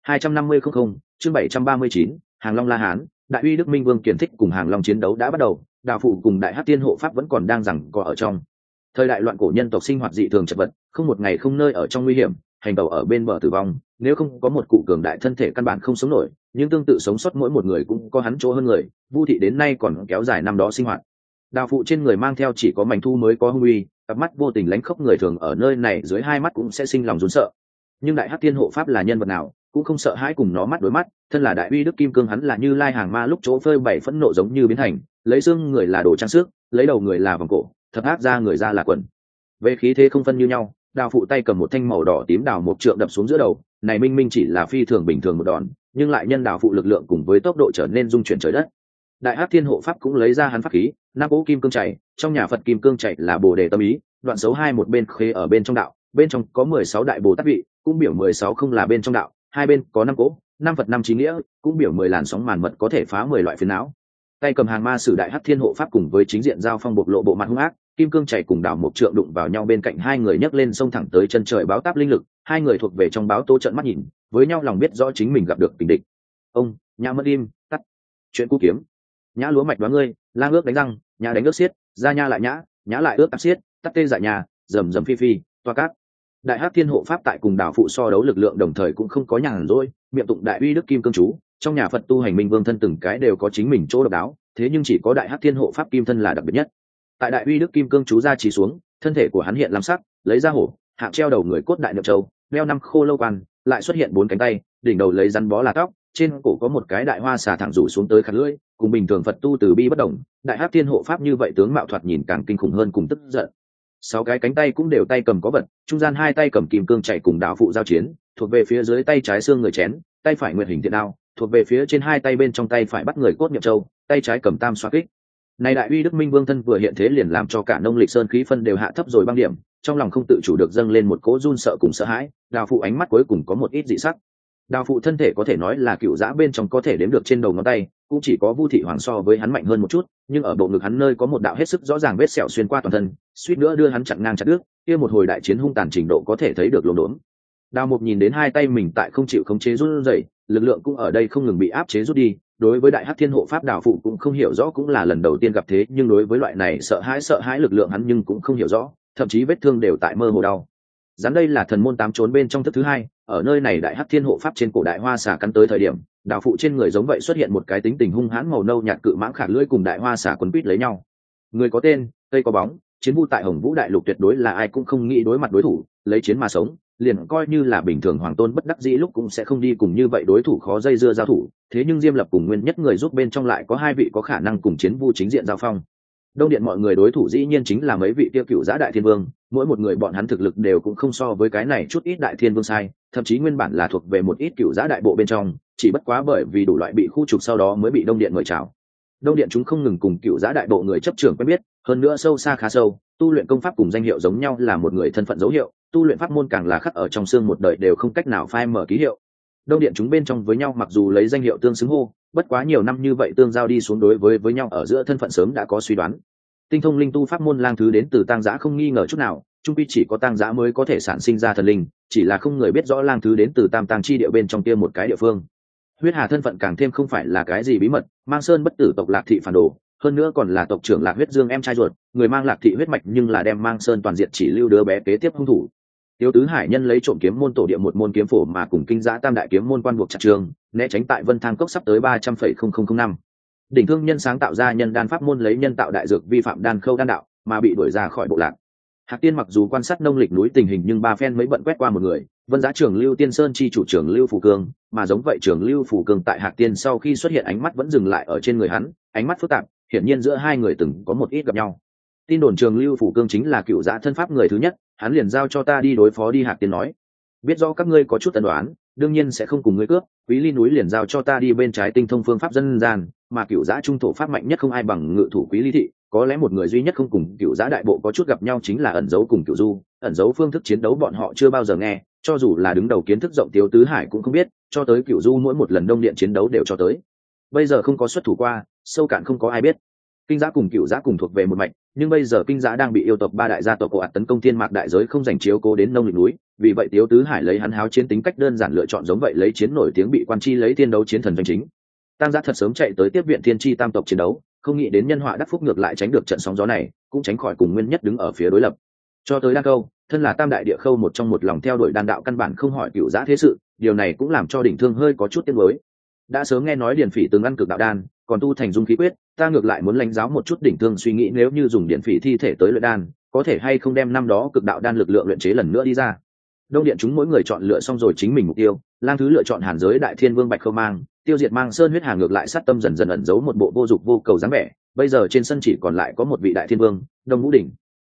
250 chương 739, hàng long La Hán, đại uy Đức Minh Vương Kiền Thích cùng hàng long chiến đấu đã bắt đầu, đạo phụ cùng đại hắc tiên hộ pháp vẫn còn đang giằng co ở trong. Thời đại loạn cổ nhân tộc sinh hoạt dị thường chật vật, không một ngày không nơi ở trong nguy hiểm, hành tẩu ở bên bờ tử vong, nếu không có một cụ cường đại thân thể căn bản không sống nổi, nhưng tương tự sống sót mỗi một người cũng có hắn chỗ hơn người. Vu thị đến nay còn kéo dài năm đó sinh hoạt. Đạo phụ trên người mang theo chỉ có mảnh thu mới có hung uy, cặp mắt vô tình lánh khóc, người thường ở nơi này dưới hai mắt cũng sẽ sinh lòng run sợ. Nhưng đại hắc tiên hộ pháp là nhân vật nào cũng không sợ hãi cùng nó mắt đối mắt, thân là đại uy Đức Kim Cương, hắn là Như Lai hàng ma lúc chỗ phơi bày phẫn nộ giống như biến thành, lấy xương người là đồ trang sức, lấy đầu người là vòng cổ, thập ác ra người ra là quần. Về khí thế không phân như nhau, đạo phụ tay cầm một thanh màu đỏ tím đào một trượng đập xuống giữa đầu, này minh minh chỉ là phi thường bình thường một đòn, nhưng lại nhân đạo phụ lực lượng cùng với tốc độ trở nên dung chuyển trời đất. Đại hắc thiên hộ pháp cũng lấy ra hắn pháp khí, nam cỗ kim cương chạy, trong nhà Phật kim cương chạy là bồ đề tâm ý, đoạn xấu hai một bên khế ở bên trong đạo, bên trong có 16 đại bồ tát vị, cũng biểu 16 không là bên trong đạo, hai bên có năm cỗ, năm Phật năm trí nghĩa, cũng biểu 10 làn sóng màn mật có thể phá 10 loại phiền não. Tay cầm hàng ma sử đại hắc thiên hộ pháp cùng với chính diện giao phong bộc lộ bộ mặt hung ác, kim cương chạy cùng đảo một trượng đụng vào nhau, bên cạnh hai người nhấc lên sông thẳng tới chân trời báo táp linh lực, hai người thuộc về trong báo tố trận mắt nhìn với nhau, lòng biết rõ chính mình gặp được tình địch. Ông nhã mất im tắt chuyện cũ kiếm, nhã lúa mạch đoán ngươi, lang ước đánh răng, nhã đánh ước xiết, ra nha lại nhã, nhã lại ước áp xiết, tắc tê dại nhà, rầm rầm phi phi, toa cát. Đại hắc thiên hộ pháp tại cùng đào phụ so đấu lực lượng đồng thời cũng không có nhàn rỗi, miệng tụng đại uy đức kim cương chú, trong nhà Phật tu hành minh vương thân từng cái đều có chính mình chỗ độc đáo, thế nhưng chỉ có đại hắc thiên hộ pháp kim thân là đặc biệt nhất. Tại đại uy đức kim cương chú ra chỉ xuống, thân thể của hắn hiện lam sắc, lấy ra hổ, hạng treo đầu người cốt đại niệm châu, đeo năm khô lâu quan, lại xuất hiện 4 cánh tay, đỉnh đầu lấy rắn bó là tóc, trên cổ có một cái đại hoa xà thẳng rủ xuống tới khăn lưỡi, cùng bình thường Phật tu từ bi bất động, đại hắc thiên hộ pháp như vậy tướng mạo thoạt nhìn càng kinh khủng hơn cùng tức giận. 6 cái cánh tay cũng đều tay cầm có vật, trung gian 2 tay cầm kim cương chạy cùng đạo phụ giao chiến, thuộc về phía dưới tay trái xương người chén, tay phải nguyệt hình thiện đao, thuộc về phía trên 2 tay bên trong tay phải bắt người cốt niệm châu, tay trái cầm tam xoa kích. Này đại uy đức minh vương thân vừa hiện thế liền làm cho cả nông lịch sơn khí phân đều hạ thấp rồi băng điểm, trong lòng không tự chủ được dâng lên một cỗ run sợ cùng sợ hãi. Đào phụ ánh mắt cuối cùng có một ít dị sắc. Đào phụ thân thể có thể nói là cựu giã bên trong có thể đếm được trên đầu ngón tay, cũng chỉ có Vu thị hoàng so với hắn mạnh hơn một chút, nhưng ở bộ ngực hắn nơi có một đạo hết sức rõ ràng vết sẹo xuyên qua toàn thân, suýt nữa đưa hắn chặn ngang chặt đứt. Kia một hồi đại chiến hung tàn trình độ có thể thấy được lồn đốn. Đào Mục nhìn đến 2 tay mình tại không chịu khống chế run rẩy, lực lượng cũng ở đây không ngừng bị áp chế rút đi. Đối với đại hắc thiên hộ pháp đào phụ cũng không hiểu rõ, cũng là lần đầu tiên gặp thế, nhưng đối với loại này sợ hãi lực lượng hắn nhưng cũng không hiểu rõ, thậm chí vết thương đều tại mơ hồ đau. Rắn đây là thần môn 8 trốn bên trong thức thứ 2, ở nơi này đại hắc thiên hộ pháp trên cổ đại hoa xà cắn tới thời điểm, đào phụ trên người giống vậy xuất hiện một cái tính tình hung hãn màu nâu nhạt cự mãng khả lưỡi cùng đại hoa xà quấn quýt lấy nhau. Người có tên, cây có bóng, chiến vu tại Hồng Vũ đại lục tuyệt đối là ai cũng không nghĩ đối mặt đối thủ, lấy chiến mà sống, liền coi như là bình thường hoàng tôn bất đắc dĩ lúc cũng sẽ không đi cùng như vậy đối thủ khó dây dưa giao thủ, thế nhưng Diêm Lập cùng Nguyên Nhất người giúp bên trong lại có 2 vị có khả năng cùng chiến vu chính diện giao phong. Đông điện mọi người đối thủ dĩ nhiên chính là mấy vị tiêu cựu giã đại thiên vương, mỗi một người bọn hắn thực lực đều cũng không so với cái này chút ít đại thiên vương sai, thậm chí nguyên bản là thuộc về một ít cựu giã đại bộ bên trong, chỉ bất quá bởi vì đủ loại bị khu trục sau đó mới bị đông điện mời chào. Đông điện chúng không ngừng cùng cựu giã đại bộ người chấp trưởng quen biết, hơn nữa sâu xa khá sâu, tu luyện công pháp cùng danh hiệu giống nhau là một người thân phận dấu hiệu, tu luyện pháp môn càng là khắc ở trong xương một đời đều không cách nào phai mở ký hiệu. Đông điện chúng bên trong với nhau mặc dù lấy danh hiệu tương xứng hô, bất quá nhiều năm như vậy tương giao đi xuống đối với nhau ở giữa thân phận sớm đã có suy đoán. Tinh thông linh tu pháp môn lang thứ đến từ tang giã không nghi ngờ chút nào, chung quy chỉ có tang giã mới có thể sản sinh ra thần linh, chỉ là không người biết rõ lang thứ đến từ tam tang chi địa bên trong kia một cái địa phương. Huyết Hà thân phận càng thêm không phải là cái gì bí mật, Mang Sơn bất tử tộc Lạc thị phản đồ, hơn nữa còn là tộc trưởng Lạc Huyết Dương em trai ruột, người mang Lạc thị huyết mạch nhưng là đem Mang Sơn toàn diện chỉ lưu đứa bé kế tiếp hung thủ. Tiêu Tứ Hải nhân lấy trộm kiếm môn tổ địa một môn kiếm phổ mà cùng kinh giã tam đại kiếm môn quan buộc chặt trường, né tránh tại Vân Thang cốc sắp tới 300,0005. Đỉnh Thương nhân sáng tạo ra nhân đan pháp môn lấy nhân tạo đại dược vi phạm đan khâu đan đạo, mà bị đuổi ra khỏi bộ lạc. Hạc Tiên mặc dù quan sát nông lịch núi tình hình nhưng ba phen mới bận quét qua một người, Vân Giá trưởng Lưu Tiên Sơn chi chủ trưởng Lưu Phủ Cương, mà giống vậy trưởng Lưu Phủ Cương tại Hạc Tiên sau khi xuất hiện ánh mắt vẫn dừng lại ở trên người hắn, ánh mắt phức tạp, hiển nhiên giữa hai người từng có một ít gặp nhau. Tin đồn trưởng Lưu Phủ Cương chính là cựu giã thân pháp người thứ nhất, hắn liền giao cho ta đi đối phó đi. Hạc Tiên nói, biết rõ các ngươi có chút ân đoán, đương nhiên sẽ không cùng ngươi cướp, Quý Ly núi liền giao cho ta đi bên trái tinh thông phương pháp dân gian, mà cựu giã trung thổ pháp mạnh nhất không ai bằng ngự thủ Quý Ly thị, có lẽ một người duy nhất không cùng cựu giã đại bộ có chút gặp nhau chính là ẩn dấu cùng cựu du, ẩn dấu phương thức chiến đấu bọn họ chưa bao giờ nghe, cho dù là đứng đầu kiến thức rộng Tiếu Tứ Hải cũng không biết, cho tới cựu du mỗi một lần đông điện chiến đấu đều cho tới bây giờ không có xuất thủ qua, sâu cạn không có ai biết. Kinh giã cùng cựu giã cùng thuộc về một mạch, nhưng bây giờ kinh giã đang bị yêu tộc ba đại gia tộc ồ ạt tấn công thiên mạc đại giới không dành chiếu cố đến nông lịch núi, vì vậy Tiếu Tứ Hải lấy hắn háo chiến tính cách đơn giản lựa chọn giống vậy lấy chiến nổi tiếng bị quan chi lấy thiên đấu chiến thần doanh chính. Tam giã thật sớm chạy tới tiếp viện thiên chi tam tộc chiến đấu, không nghĩ đến nhân họa đắc phúc ngược lại tránh được trận sóng gió này, cũng tránh khỏi cùng Nguyên Nhất đứng ở phía đối lập. Cho tới Đan Câu, thân là tam đại địa khâu một trong một lòng theo đuổi đan đạo căn bản không hỏi cựu giã thế sự, điều này cũng làm cho Đỉnh Thương hơi có chút tiếc nuối. Đã sớm nghe nói Điền Phỉ từng ăn cực đạo đan, còn tu thành dung khí quyết, ta ngược lại muốn lãnh giáo một chút. Đỉnh Thương suy nghĩ nếu như dùng Điền Phỉ thi thể tới luyện đan, có thể hay không đem năm đó cực đạo đan lực lượng luyện chế lần nữa đi ra. Đông điện chúng mỗi người chọn lựa xong rồi chính mình mục tiêu, Lang Thứ lựa chọn Hàn Giới đại thiên vương Bạch Khâu Mang, tiêu diệt Mang Sơn huyết hà ngược lại sát tâm dần dần ẩn giấu một bộ vô dục vô cầu dáng vẻ. Bây giờ trên sân chỉ còn lại có một vị đại thiên vương, Đông Vũ Đỉnh.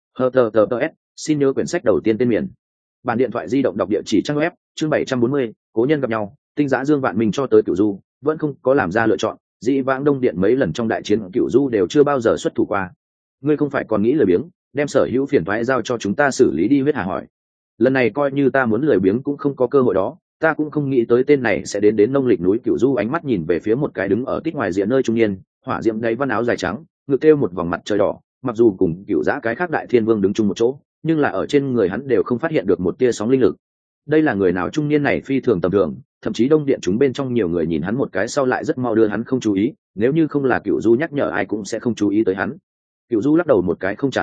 HTTPS, xin nhớ quyển sách đầu tiên tên miền. Bản điện thoại di động đọc địa chỉ trang web, chương 740, cố nhân gặp nhau, tinh giã Dương Vạn Minh cho tới Cửu Du, vẫn không có làm ra lựa chọn. Dĩ vãng Đông điện mấy lần trong đại chiến Cửu Du đều chưa bao giờ xuất thủ qua. Ngươi không phải còn nghĩ lười biếng, đem sở hữu phiền toái giao cho chúng ta xử lý đi. Huyết Hà hỏi. Lần này coi như ta muốn lười biếng cũng không có cơ hội đó, ta cũng không nghĩ tới tên này sẽ đến nông lịch núi Cửu Du. Ánh mắt nhìn về phía một cái đứng ở tít ngoài diện nơi trung niên, hỏa diệm đáy văn áo dài trắng, ngực kêu một vòng mặt trời đỏ, mặc dù cùng Cửu giã cái khác đại thiên vương đứng chung một chỗ, nhưng là ở trên người hắn đều không phát hiện được một tia sóng linh lực. Đây là người nào? Trung niên này phi thường tầm thường, thậm chí đông điện chúng bên trong nhiều người nhìn hắn một cái sau lại rất mau đưa hắn không chú ý, nếu như không là Cửu Du nhắc nhở ai cũng sẽ không chú ý tới hắn. Cửu Du lắc đầu một cái không trả lời,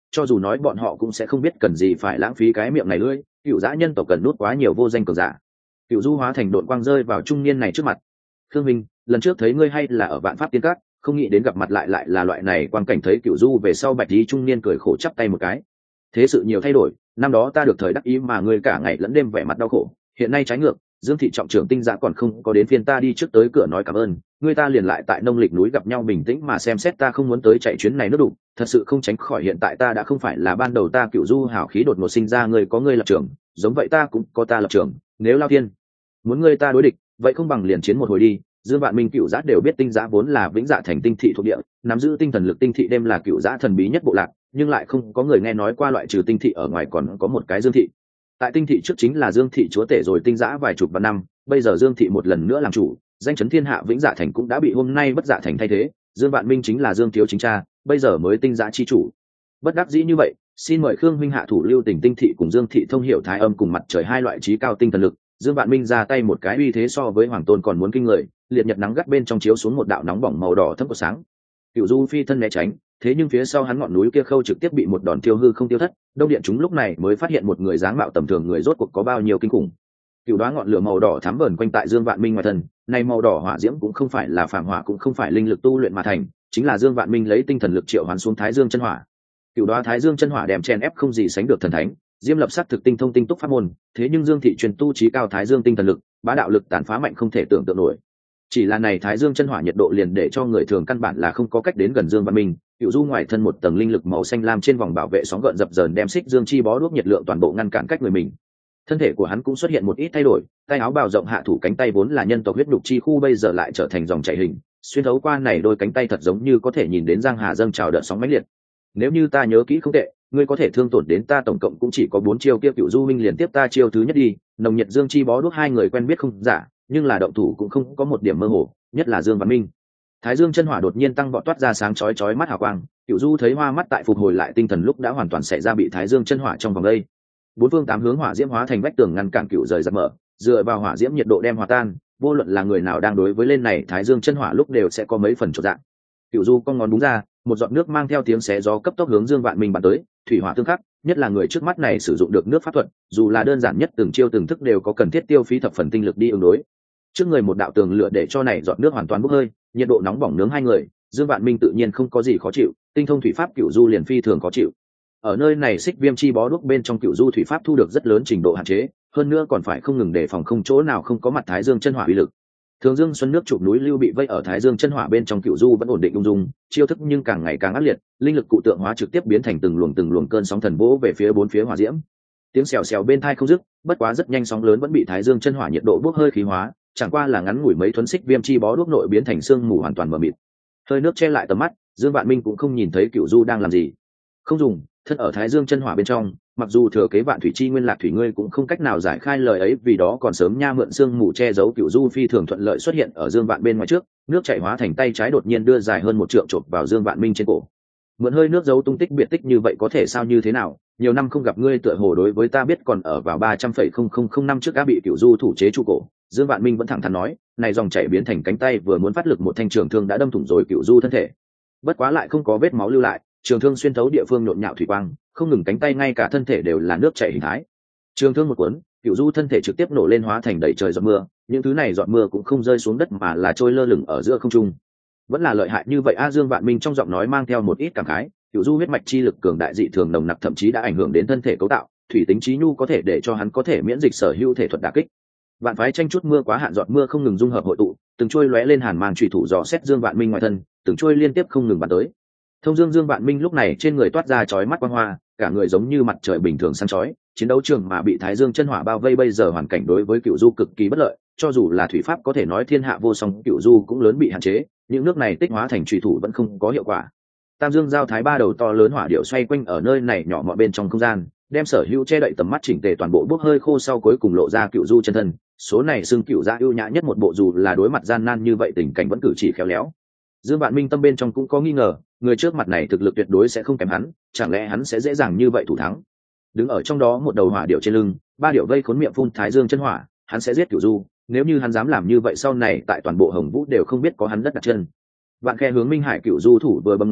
cho dù nói bọn họ cũng sẽ không biết cần gì phải lãng phí cái miệng này lưỡi. Cựu dã nhân tộc cần nút quá nhiều vô danh cường giả. Cựu du hóa thành đội quang rơi vào trung niên này trước mặt. Khương Minh, lần trước thấy ngươi hay là ở Vạn Pháp Tiên Các, không nghĩ đến gặp mặt lại là loại này. Quang cảnh thấy Cựu du về sau, bạch lý trung niên cười khổ chắp tay một cái. Thế sự nhiều thay đổi, năm đó ta được thời đắc ý mà ngươi cả ngày lẫn đêm vẻ mặt đau khổ, hiện nay trái ngược, Dương thị trọng trưởng tinh giã còn không có đến phiên ta đi trước tới cửa nói cảm ơn, ngươi ta liền lại tại nông lịch núi gặp nhau bình tĩnh mà xem xét, ta không muốn tới chạy chuyến này nước đục, thật sự không tránh khỏi hiện tại ta đã không phải là ban đầu ta. Cựu du hào khí đột ngột sinh ra, ngươi có ngươi lập trường, giống vậy ta cũng có ta lập trường, nếu Lao Thiên muốn ngươi ta đối địch, vậy không bằng liền chiến một hồi đi. Dương Vạn Minh Cựu Giã đều biết tinh giã vốn là vĩnh dạ thành tinh thị thuộc địa, nắm giữ tinh thần lực. Tinh thị đêm là Cựu Giã thần bí nhất bộ lạc, nhưng lại không có người nghe nói qua loại trừ tinh thị ở ngoài còn có một cái Dương thị. Tại tinh thị trước chính là Dương thị chúa tể rồi tinh giã vài chục vạn năm, bây giờ Dương thị một lần nữa làm chủ, danh chấn thiên hạ vĩnh dạ thành cũng đã bị hôm nay bất dạ thành thay thế. Dương Vạn Minh chính là Dương thiếu chính cha, bây giờ mới tinh giã chi chủ. Bất đắc dĩ như vậy, xin mời Khương huynh hạ thủ lưu tình. Tinh thị cùng Dương thị thông hiểu thái âm cùng mặt trời hai loại trí cao tinh thần lực. Dương Vạn Minh ra tay một cái uy thế so với hoàng tôn còn muốn kinh người, liệt nhật nắng gắt bên trong chiếu xuống một đạo nóng bỏng màu đỏ thấm của sáng. Cựu du phi thân né tránh, thế nhưng phía sau hắn ngọn núi kia khâu trực tiếp bị một đòn tiêu hư không tiêu thất. Đông điện chúng lúc này mới phát hiện một người dáng mạo tầm thường người rốt cuộc có bao nhiêu kinh khủng. Cựu đoá ngọn lửa màu đỏ thắm vờn quanh tại Dương Vạn Minh ngoài thân, này màu đỏ hỏa diễm cũng không phải là phàm hỏa, cũng không phải linh lực tu luyện mà thành, chính là Dương Vạn Minh lấy tinh thần lực triệu hoán xuống Thái Dương chân hỏa. Cựu đoá Thái Dương chân hỏa đem chen ép không gì sánh được thần thánh, diêm lập sắc thực tinh thông tinh túc pháp môn, thế nhưng Dương thị truyền tu trí cao Thái Dương tinh thần lực, bá đạo lực tàn phá mạnh không thể tưởng tượng nổi. Chỉ là này Thái Dương chân hỏa nhiệt độ liền để cho người thường căn bản là không có cách đến gần Dương Vạn Minh. Cựu du ngoài thân một tầng linh lực màu xanh lam trên vòng bảo vệ sóng gợn dập dờn, đem xích dương chi bó đuốc nhiệt lượng toàn bộ ngăn cản cách người mình. Thân thể của hắn cũng xuất hiện một ít thay đổi, tay áo bào rộng hạ thủ cánh tay vốn là nhân tộc huyết đục chi khu bây giờ lại trở thành dòng chảy hình, xuyên thấu qua này đôi cánh tay thật giống như có thể nhìn đến giang hà dâng trào đợt sóng mãnh liệt. Nếu như ta nhớ kỹ không tệ, ngươi có thể thương tổn đến ta tổng cộng cũng chỉ có 4 chiêu kia. Cựu du minh liền tiếp ta chiêu thứ nhất đi. Nồng nhiệt dương chi bó đuốc hai người quen biết không giả, nhưng là động thủ cũng không có một điểm mơ hồ, nhất là Dương Vạn Minh. Thái Dương chân hỏa đột nhiên tăng vọt toát ra sáng chói chói mắt hào quang, Cựu du thấy hoa mắt, tại phục hồi lại tinh thần lúc đã hoàn toàn xảy ra bị Thái Dương chân hỏa trong vòng đây. Bốn phương tám hướng hỏa diễm hóa thành vách tường ngăn cản Cựu rời giật mở, dựa vào hỏa diễm nhiệt độ đem hòa tan, vô luận là người nào đang đối với lên này Thái Dương chân hỏa lúc đều sẽ có mấy phần chột dạ. Cựu du con ngón đúng ra, một giọt nước mang theo tiếng xé gió cấp tốc hướng Dương Vạn Minh bắn tới. Thủy hỏa tương khắc, nhất là người trước mắt này sử dụng được nước pháp thuật, dù là đơn giản nhất từng chiêu từng thức đều có cần thiết tiêu phí thập phần tinh lực đi ứng đối. Trước người một đạo tường lửa để cho này giọt nước hoàn toàn bốc hơi, nhiệt độ nóng bỏng nướng hai người. Dương Vạn Minh tự nhiên không có gì khó chịu, tinh thông thủy pháp Cựu du liền phi thường khó chịu. Ở nơi này xích viêm chi bó đuốc bên trong, Cựu du thủy pháp thu được rất lớn trình độ hạn chế, hơn nữa còn phải không ngừng đề phòng không chỗ nào không có mặt Thái Dương chân hỏa uy lực. Thường Dương xuân nước chụp núi lưu bị vây ở Thái Dương chân hỏa bên trong, Cựu du vẫn ổn định ung dung, chiêu thức nhưng càng ngày càng ác liệt, linh lực cụ tượng hóa trực tiếp biến thành từng luồng cơn sóng thần vỗ về phía bốn phía hỏa diễm. Tiếng xèo xèo bên tai không dứt, bất quá rất nhanh sóng lớn vẫn bị Thái Dương chân hỏa nhiệt độ bốc hơi khí hóa, chẳng qua là ngắn ngủi mấy thuấn xích viêm chi bó đuốc nội biến thành sương mù hoàn toàn mờ mịt. Hơi nước che lại tầm mắt, Dương Vạn Minh cũng không nhìn thấy Cựu du đang làm gì. Không dùng, thân ở Thái Dương chân hỏa bên trong, mặc dù thừa kế Vạn thủy chi nguyên Lạc thủy ngươi cũng không cách nào giải khai lời ấy, vì đó còn sớm nha. Mượn sương mù che giấu, Cựu du phi thường thuận lợi xuất hiện ở Dương Vạn bên ngoài trước, nước chảy hóa thành tay trái đột nhiên đưa dài hơn 1 trượng chộp vào Dương Vạn Minh trên cổ. Mượn hơi nước giấu tung tích biệt tích như vậy có thể sao như thế nào? Nhiều năm không gặp ngươi, tựa hồ đối với ta biết còn ở vào 300,000 năm trước đã bị Cựu du thủ chế trụ cổ. Dương Vạn Minh vẫn thẳng thắn nói, này dòng chảy biến thành cánh tay vừa muốn phát lực, một thanh trường thương đã đâm thủng rồi Cựu du thân thể. Bất quá lại không có vết máu lưu lại, trường thương xuyên thấu địa phương nhộn nhạo thủy quang, không ngừng cánh tay ngay cả thân thể đều là nước chảy hình thái. Trường thương một cuốn, Cựu du thân thể trực tiếp nổ lên hóa thành đầy trời giọt mưa, những thứ này giọt mưa cũng không rơi xuống đất mà là trôi lơ lửng ở giữa không trung. Vẫn là lợi hại như vậy a. Dương Vạn Minh trong giọng nói mang theo một ít cảm khái, Cựu du huyết mạch chi lực cường đại dị thường nồng nặc, thậm chí đã ảnh hưởng đến thân thể cấu tạo, thủy tính trí nhu có thể để cho hắn có thể miễn dịch sở hữu thể thuật đả kích. Vạn phái tranh chút mưa quá hạn, giọt mưa không ngừng dung hợp hội tụ, từng trôi lóe lên hàn mang chủy thủ dò xét Dương Vạn Minh ngoài thân, từng trôi liên tiếp không ngừng bắn tới. Thông Dương Vạn Minh lúc này trên người toát ra chói mắt quang hoa, cả người giống như mặt trời bình thường sáng chói. Chiến đấu trường mà bị Thái Dương chân hỏa bao vây, bây giờ hoàn cảnh đối với Cựu du cực kỳ bất lợi, cho dù là thủy pháp có thể nói thiên hạ vô song, Cựu du cũng lớn bị hạn chế, những nước này tích hóa thành chủy thủ vẫn không có hiệu quả. Tam Dương giao thái ba đầu to lớn hỏa điệu xoay quanh ở nơi này nhỏ mọn bên trong không gian, đem sở hữu che đậy tầm mắt chỉnh tề toàn bộ bốc hơi khô, sau cuối cùng lộ ra Cựu du chân thân. Số này xưng Cựu gia ưu nhã nhất một bộ, dù là đối mặt gian nan như vậy tình cảnh vẫn cử chỉ khéo léo. Dương Vạn Minh tâm bên trong cũng có nghi ngờ, người trước mặt này thực lực tuyệt đối sẽ không kém hắn, chẳng lẽ hắn sẽ dễ dàng như vậy thủ thắng? Đứng ở trong đó một đầu hỏa điệu trên lưng, 3 điệu vây khốn miệng phun Thái Dương chân hỏa, hắn sẽ giết Cựu du. Nếu như hắn dám làm như vậy, sau này tại toàn bộ Hồng Vũ đều không biết có hắn đất đặt chân. Vạn Khe hướng Minh Hải Cựu du thủ vừa bấm ngón tay,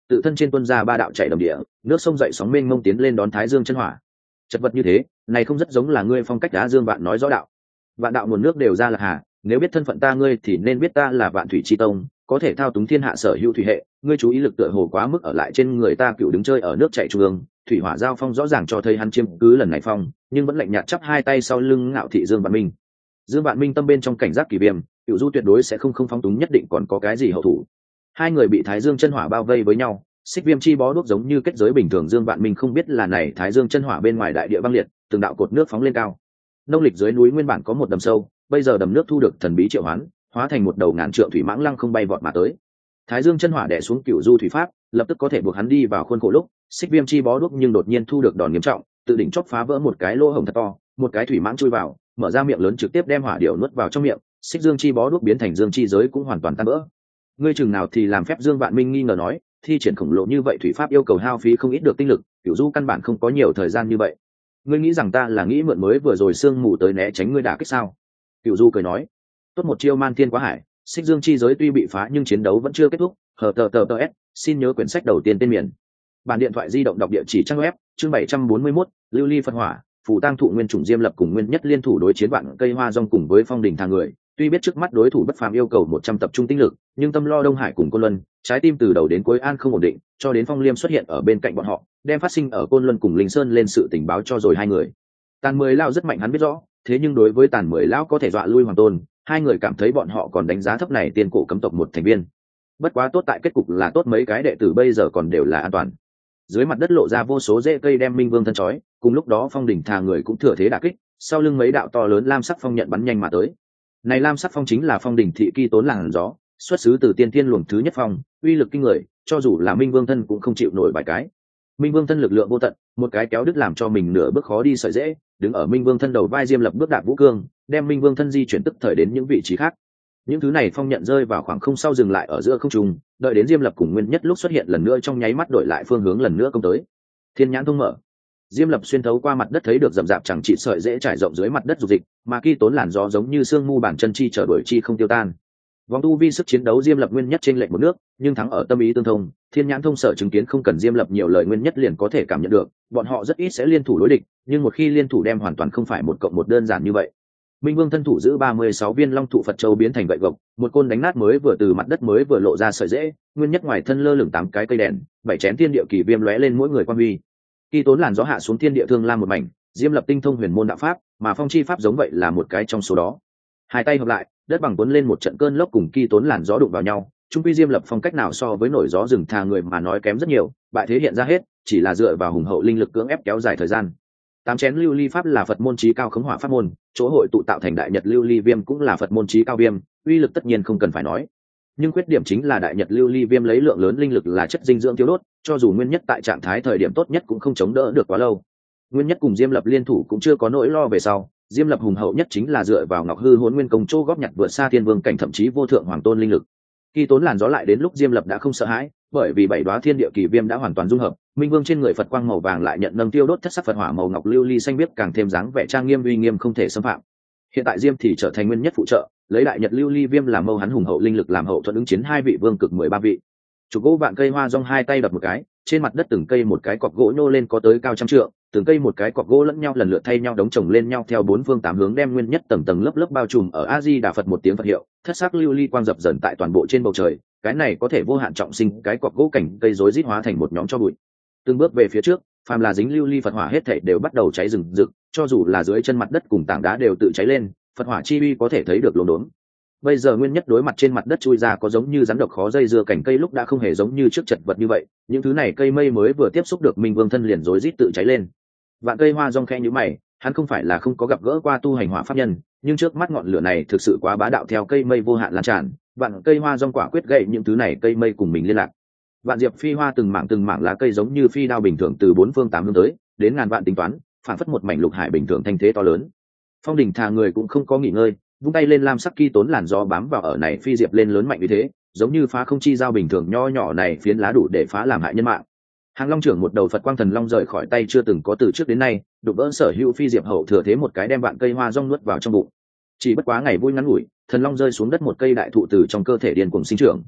tự thân trên tuân ra ba đạo chảy đầm địa, nước sông dậy sóng mênh mông tiến lên đón thái dương chân hỏa. Chật vật như thế, này không rất giống là ngươi phong cách Á Dương Vạn nói rõ đạo. Vạn đạo nguồn nước đều ra là hà, nếu biết thân phận ta ngươi thì nên biết ta là Vạn Thủy Chi Tông, có thể thao túng thiên hạ sở hữu thủy hệ, ngươi chú ý lực tựa hồ quá mức ở lại trên người ta, cựu đứng chơi ở nước chảy trung ương, thủy hỏa giao phong rõ ràng cho thấy hắn chiếm cứ lần này phong, nhưng vẫn lạnh nhạt chắp hai tay sau lưng ngạo thị Dương Vạn Minh. Dương Vạn Minh tâm bên trong cảnh giác kỳ viêm, cựu du tuyệt đối sẽ không phóng túng, nhất định còn có cái gì hậu thủ. Hai người bị Thái Dương chân hỏa bao vây với nhau, xích viêm chi bó đuốc giống như kết giới bình thường. Dương Vạn Minh không biết là này Thái Dương chân hỏa bên ngoài đại địa băng liệt, từng đạo cột nước phóng lên cao. Nông lịch dưới núi nguyên bản có một đầm sâu, bây giờ đầm nước thu được thần bí triệu hoán, hóa thành một đầu ngàn trượng thủy mãng lăng không bay vọt mà tới. Thái Dương chân hỏa đè xuống cựu du thủy pháp, lập tức có thể buộc hắn đi vào khuôn khổ lúc xích viêm chi bó đuốc nhưng đột nhiên thu được đòn nghiêm trọng, tự đỉnh chóp phá vỡ một cái lỗ hổng thật to, một cái thủy mãng chui vào, mở ra miệng lớn trực tiếp đem hỏa điểu nuốt vào trong miệng. Xích dương chi bó đuốc biến thành dương chi giới cũng hoàn toàn tan vỡ. Ngươi chừng nào thì làm phép? Dương Vạn Minh nghi ngờ nói, thi triển khổng lồ như vậy thủy pháp yêu cầu hao phí không ít được tinh lực, cửu du căn bản không có nhiều thời gian như vậy. Ngươi nghĩ rằng ta là nghĩ mượn mới vừa rồi sương mù tới né tránh ngươi đả kích sao? Cửu du cười nói, tốt một chiêu man thiên quá hải. Xích dương chi giới tuy bị phá nhưng chiến đấu vẫn chưa kết thúc. HTTPS, xin nhớ quyển sách đầu tiên tên miền. Bản điện thoại di động đọc địa chỉ trang web, chương 741, lưu ly Phật hỏa, phù tang thụ nguyên chủng Diêm Lập cùng Nguyên Nhất liên thủ đối chiến Vạn Cây Hoa Dong cùng với Phong Đình Thang người. Tuy biết trước mắt đối thủ bất phàm yêu cầu 100 tập trung tinh lực, nhưng tâm lo Đông Hải cùng Côn Luân, trái tim từ đầu đến cuối an không ổn định, cho đến Phong Liêm xuất hiện ở bên cạnh bọn họ, đem phát sinh ở Côn Luân cùng Linh Sơn lên sự tình báo cho rồi hai người. Tàn Mười Lão rất mạnh hắn biết rõ, thế nhưng đối với Tàn Mười Lão có thể dọa lui Hoàng Tôn, hai người cảm thấy bọn họ còn đánh giá thấp này tiên cổ cấm tộc một thành viên. Bất quá tốt tại kết cục là tốt, mấy cái đệ tử bây giờ còn đều là an toàn. Dưới mặt đất lộ ra vô số rễ cây đem Minh Vương thân trói, cùng lúc đó Phong Đỉnh Thà người cũng thừa thế đả kích, sau lưng mấy đạo to lớn lam sắc phong nhận bắn nhanh mà tới. Này lam sắc phong chính là Phong Đỉnh thị Kỳ Tốn làn gió, xuất xứ từ tiên thiên luồng thứ nhất phong, uy lực kinh người, cho dù là Minh Vương thân cũng không chịu nổi vài cái. Minh Vương thân lực lượng vô tận, một cái kéo đứt làm cho mình nửa bước khó đi sợi dễ, đứng ở Minh Vương thân đầu vai Diêm Lập bước đạp vũ cương, đem Minh Vương thân di chuyển tức thời đến những vị trí khác. Những thứ này phong nhận rơi vào khoảng không sau dừng lại ở giữa không trung, đợi đến Diêm Lập cùng Nguyên Nhất lúc xuất hiện lần nữa trong nháy mắt đổi lại phương hướng lần nữa công tới. Thiên nhãn thông mở, Diêm Lập xuyên thấu qua mặt đất thấy được rậm rạp chẳng trị sợi dễ trải rộng dưới mặt đất dục dịch, mà Kỳ Tốn làn gió giống như sương mu bàn chân chi trở đuổi chi không tiêu tan. Vòng tu vi sức chiến đấu Diêm Lập Nguyên Nhất trên lệnh một nước, nhưng thắng ở tâm ý tương thông. Thiên nhãn thông sở chứng kiến không cần Diêm Lập nhiều lời, Nguyên Nhất liền có thể cảm nhận được, bọn họ rất ít sẽ liên thủ đối địch, nhưng một khi liên thủ đem hoàn toàn không phải một cộng một đơn giản như vậy. Minh Vương thân thủ giữ 36 viên long thụ Phật châu biến thành gậy gộc, một côn đánh nát mới vừa từ mặt đất mới vừa lộ ra sợi rễ. Nguyên Nhất ngoài thân lơ lửng 8 cái cây đèn, 7 chén thiên địa kỳ viêm lóe lên mỗi người quan huy. Kỳ Tốn làn gió hạ xuống thiên địa thương lam một mảnh, Diêm Lập tinh thông huyền môn đạo pháp, mà phong chi pháp giống vậy là một cái trong số đó. Hai tay hợp lại, đất bằng cuốn lên một trận cơn lốc, cùng Kỳ Tốn làn gió đụng vào nhau. Trung quy Diêm Lập phong cách nào so với nổi gió rừng Thà người mà nói kém rất nhiều, bại thế hiện ra hết, chỉ là dựa vào hùng hậu linh lực cưỡng ép kéo dài thời gian. 8 chén lưu ly pháp là Phật môn chí cao khống hỏa pháp môn, chỗ hội tụ tạo thành đại nhật lưu ly viêm cũng là Phật môn chí cao viêm, uy lực tất nhiên không cần phải nói. Nhưng khuyết điểm chính là đại nhật lưu ly viêm lấy lượng lớn linh lực là chất dinh dưỡng tiêu đốt, cho dù Nguyên Nhất tại trạng thái thời điểm tốt nhất cũng không chống đỡ được quá lâu. Nguyên Nhất cùng Diêm Lập liên thủ cũng chưa có nỗi lo về sau, Diêm Lập hùng hậu nhất chính là dựa vào Ngọc Hư Hỗn Nguyên công chỗ góp nhặt vượt xa Thiên Vương cảnh thậm chí vô thượng hoàng tôn linh lực. Kỳ Tốn làn gió lại đến lúc Diêm Lập đã không sợ hãi, bởi vì 7 đóa thiên địa kỳ viêm đã hoàn toàn dung hợp, Minh Vương trên người Phật quang màu vàng lại nhận nâng tiêu đốt thất sắc Phật hỏa màu ngọc lưu ly xanh biếc càng thêm dáng vẻ trang nghiêm uy nghiêm không thể xâm phạm. Hiện tại Diêm thì trở thành Nguyên Nhất phụ trợ, lấy đại nhật lưu ly viêm làm mâu hắn hùng hậu linh lực làm hậu thuận ứng chiến hai vị vương cực 13 vị. Chụp gỗ Vạn Cây Hoa Dong hai tay đập một cái, trên mặt đất từng cây một cái cọc gỗ nhô lên có tới cao trăm trượng, từng cây một cái cọc gỗ lẫn nhau lần lượt thay nhau đống chồng lên nhau theo bốn phương tám hướng đem Nguyên Nhất tầng tầng lớp lớp bao trùm ở. A Di Đà Phật một tiếng Phật hiệu, thất sắc lưu ly quang dập dần tại toàn bộ trên bầu trời, cái này có thể vô hạn trọng sinh, cái cọc gỗ cảnh cây rối rít hóa thành một nhóm cho bụi. Từng bước về phía trước, phàm là dính lưu ly Phật hỏa hết thảy đều bắt đầu cháy rừng rực, cho dù là dưới chân mặt đất cùng tảng đá đều tự cháy lên, Phật hỏa chi uy có thể thấy được lốm đốm. Bây giờ Nguyên Nhất đối mặt trên mặt đất chui ra có giống như rắn độc khó dây dưa cảnh cây lúc đã không hề giống như trước chật vật như vậy, những thứ này cây mây mới vừa tiếp xúc được Minh Vương thân liền rối rít tự cháy lên. Vạn Cây Hoa Dong khẽ nhíu mày, hắn không phải là không có gặp gỡ qua tu hành hỏa pháp nhân, nhưng trước mắt ngọn lửa này thực sự quá bá đạo, theo cây mây vô hạn lan tràn, Vạn Cây Hoa Dong quả quyết gậy những thứ này cây mây cùng mình liên lạc. Vạn diệp phi hoa từng mảng lá cây giống như phi đao bình thường từ bốn phương tám hướng tới, đến ngàn vạn tính toán, phản phất một mảnh lục hải bình thường thanh thế to lớn. Phong Đỉnh Thà người cũng không có nghỉ ngơi, vung tay lên lam sắc Kỳ Tốn làn gió bám vào ở này phi diệp lên lớn mạnh như thế, giống như phá không chi dao bình thường nho nhỏ này phiến lá đủ để phá làm hại nhân mạng. Hàng Long trưởng một đầu Phật quang thần long rời khỏi tay chưa từng có từ trước đến nay, đụng vỡ sở hữu phi diệp hậu thừa thế một cái đem Vạn Cây Hoa Dong nuốt vào trong bụng. Chỉ bất quá ngày vui ngắn ngủi, thần long rơi xuống đất, một cây đại thụ từ trong cơ thể điên cuồng sinh trưởng.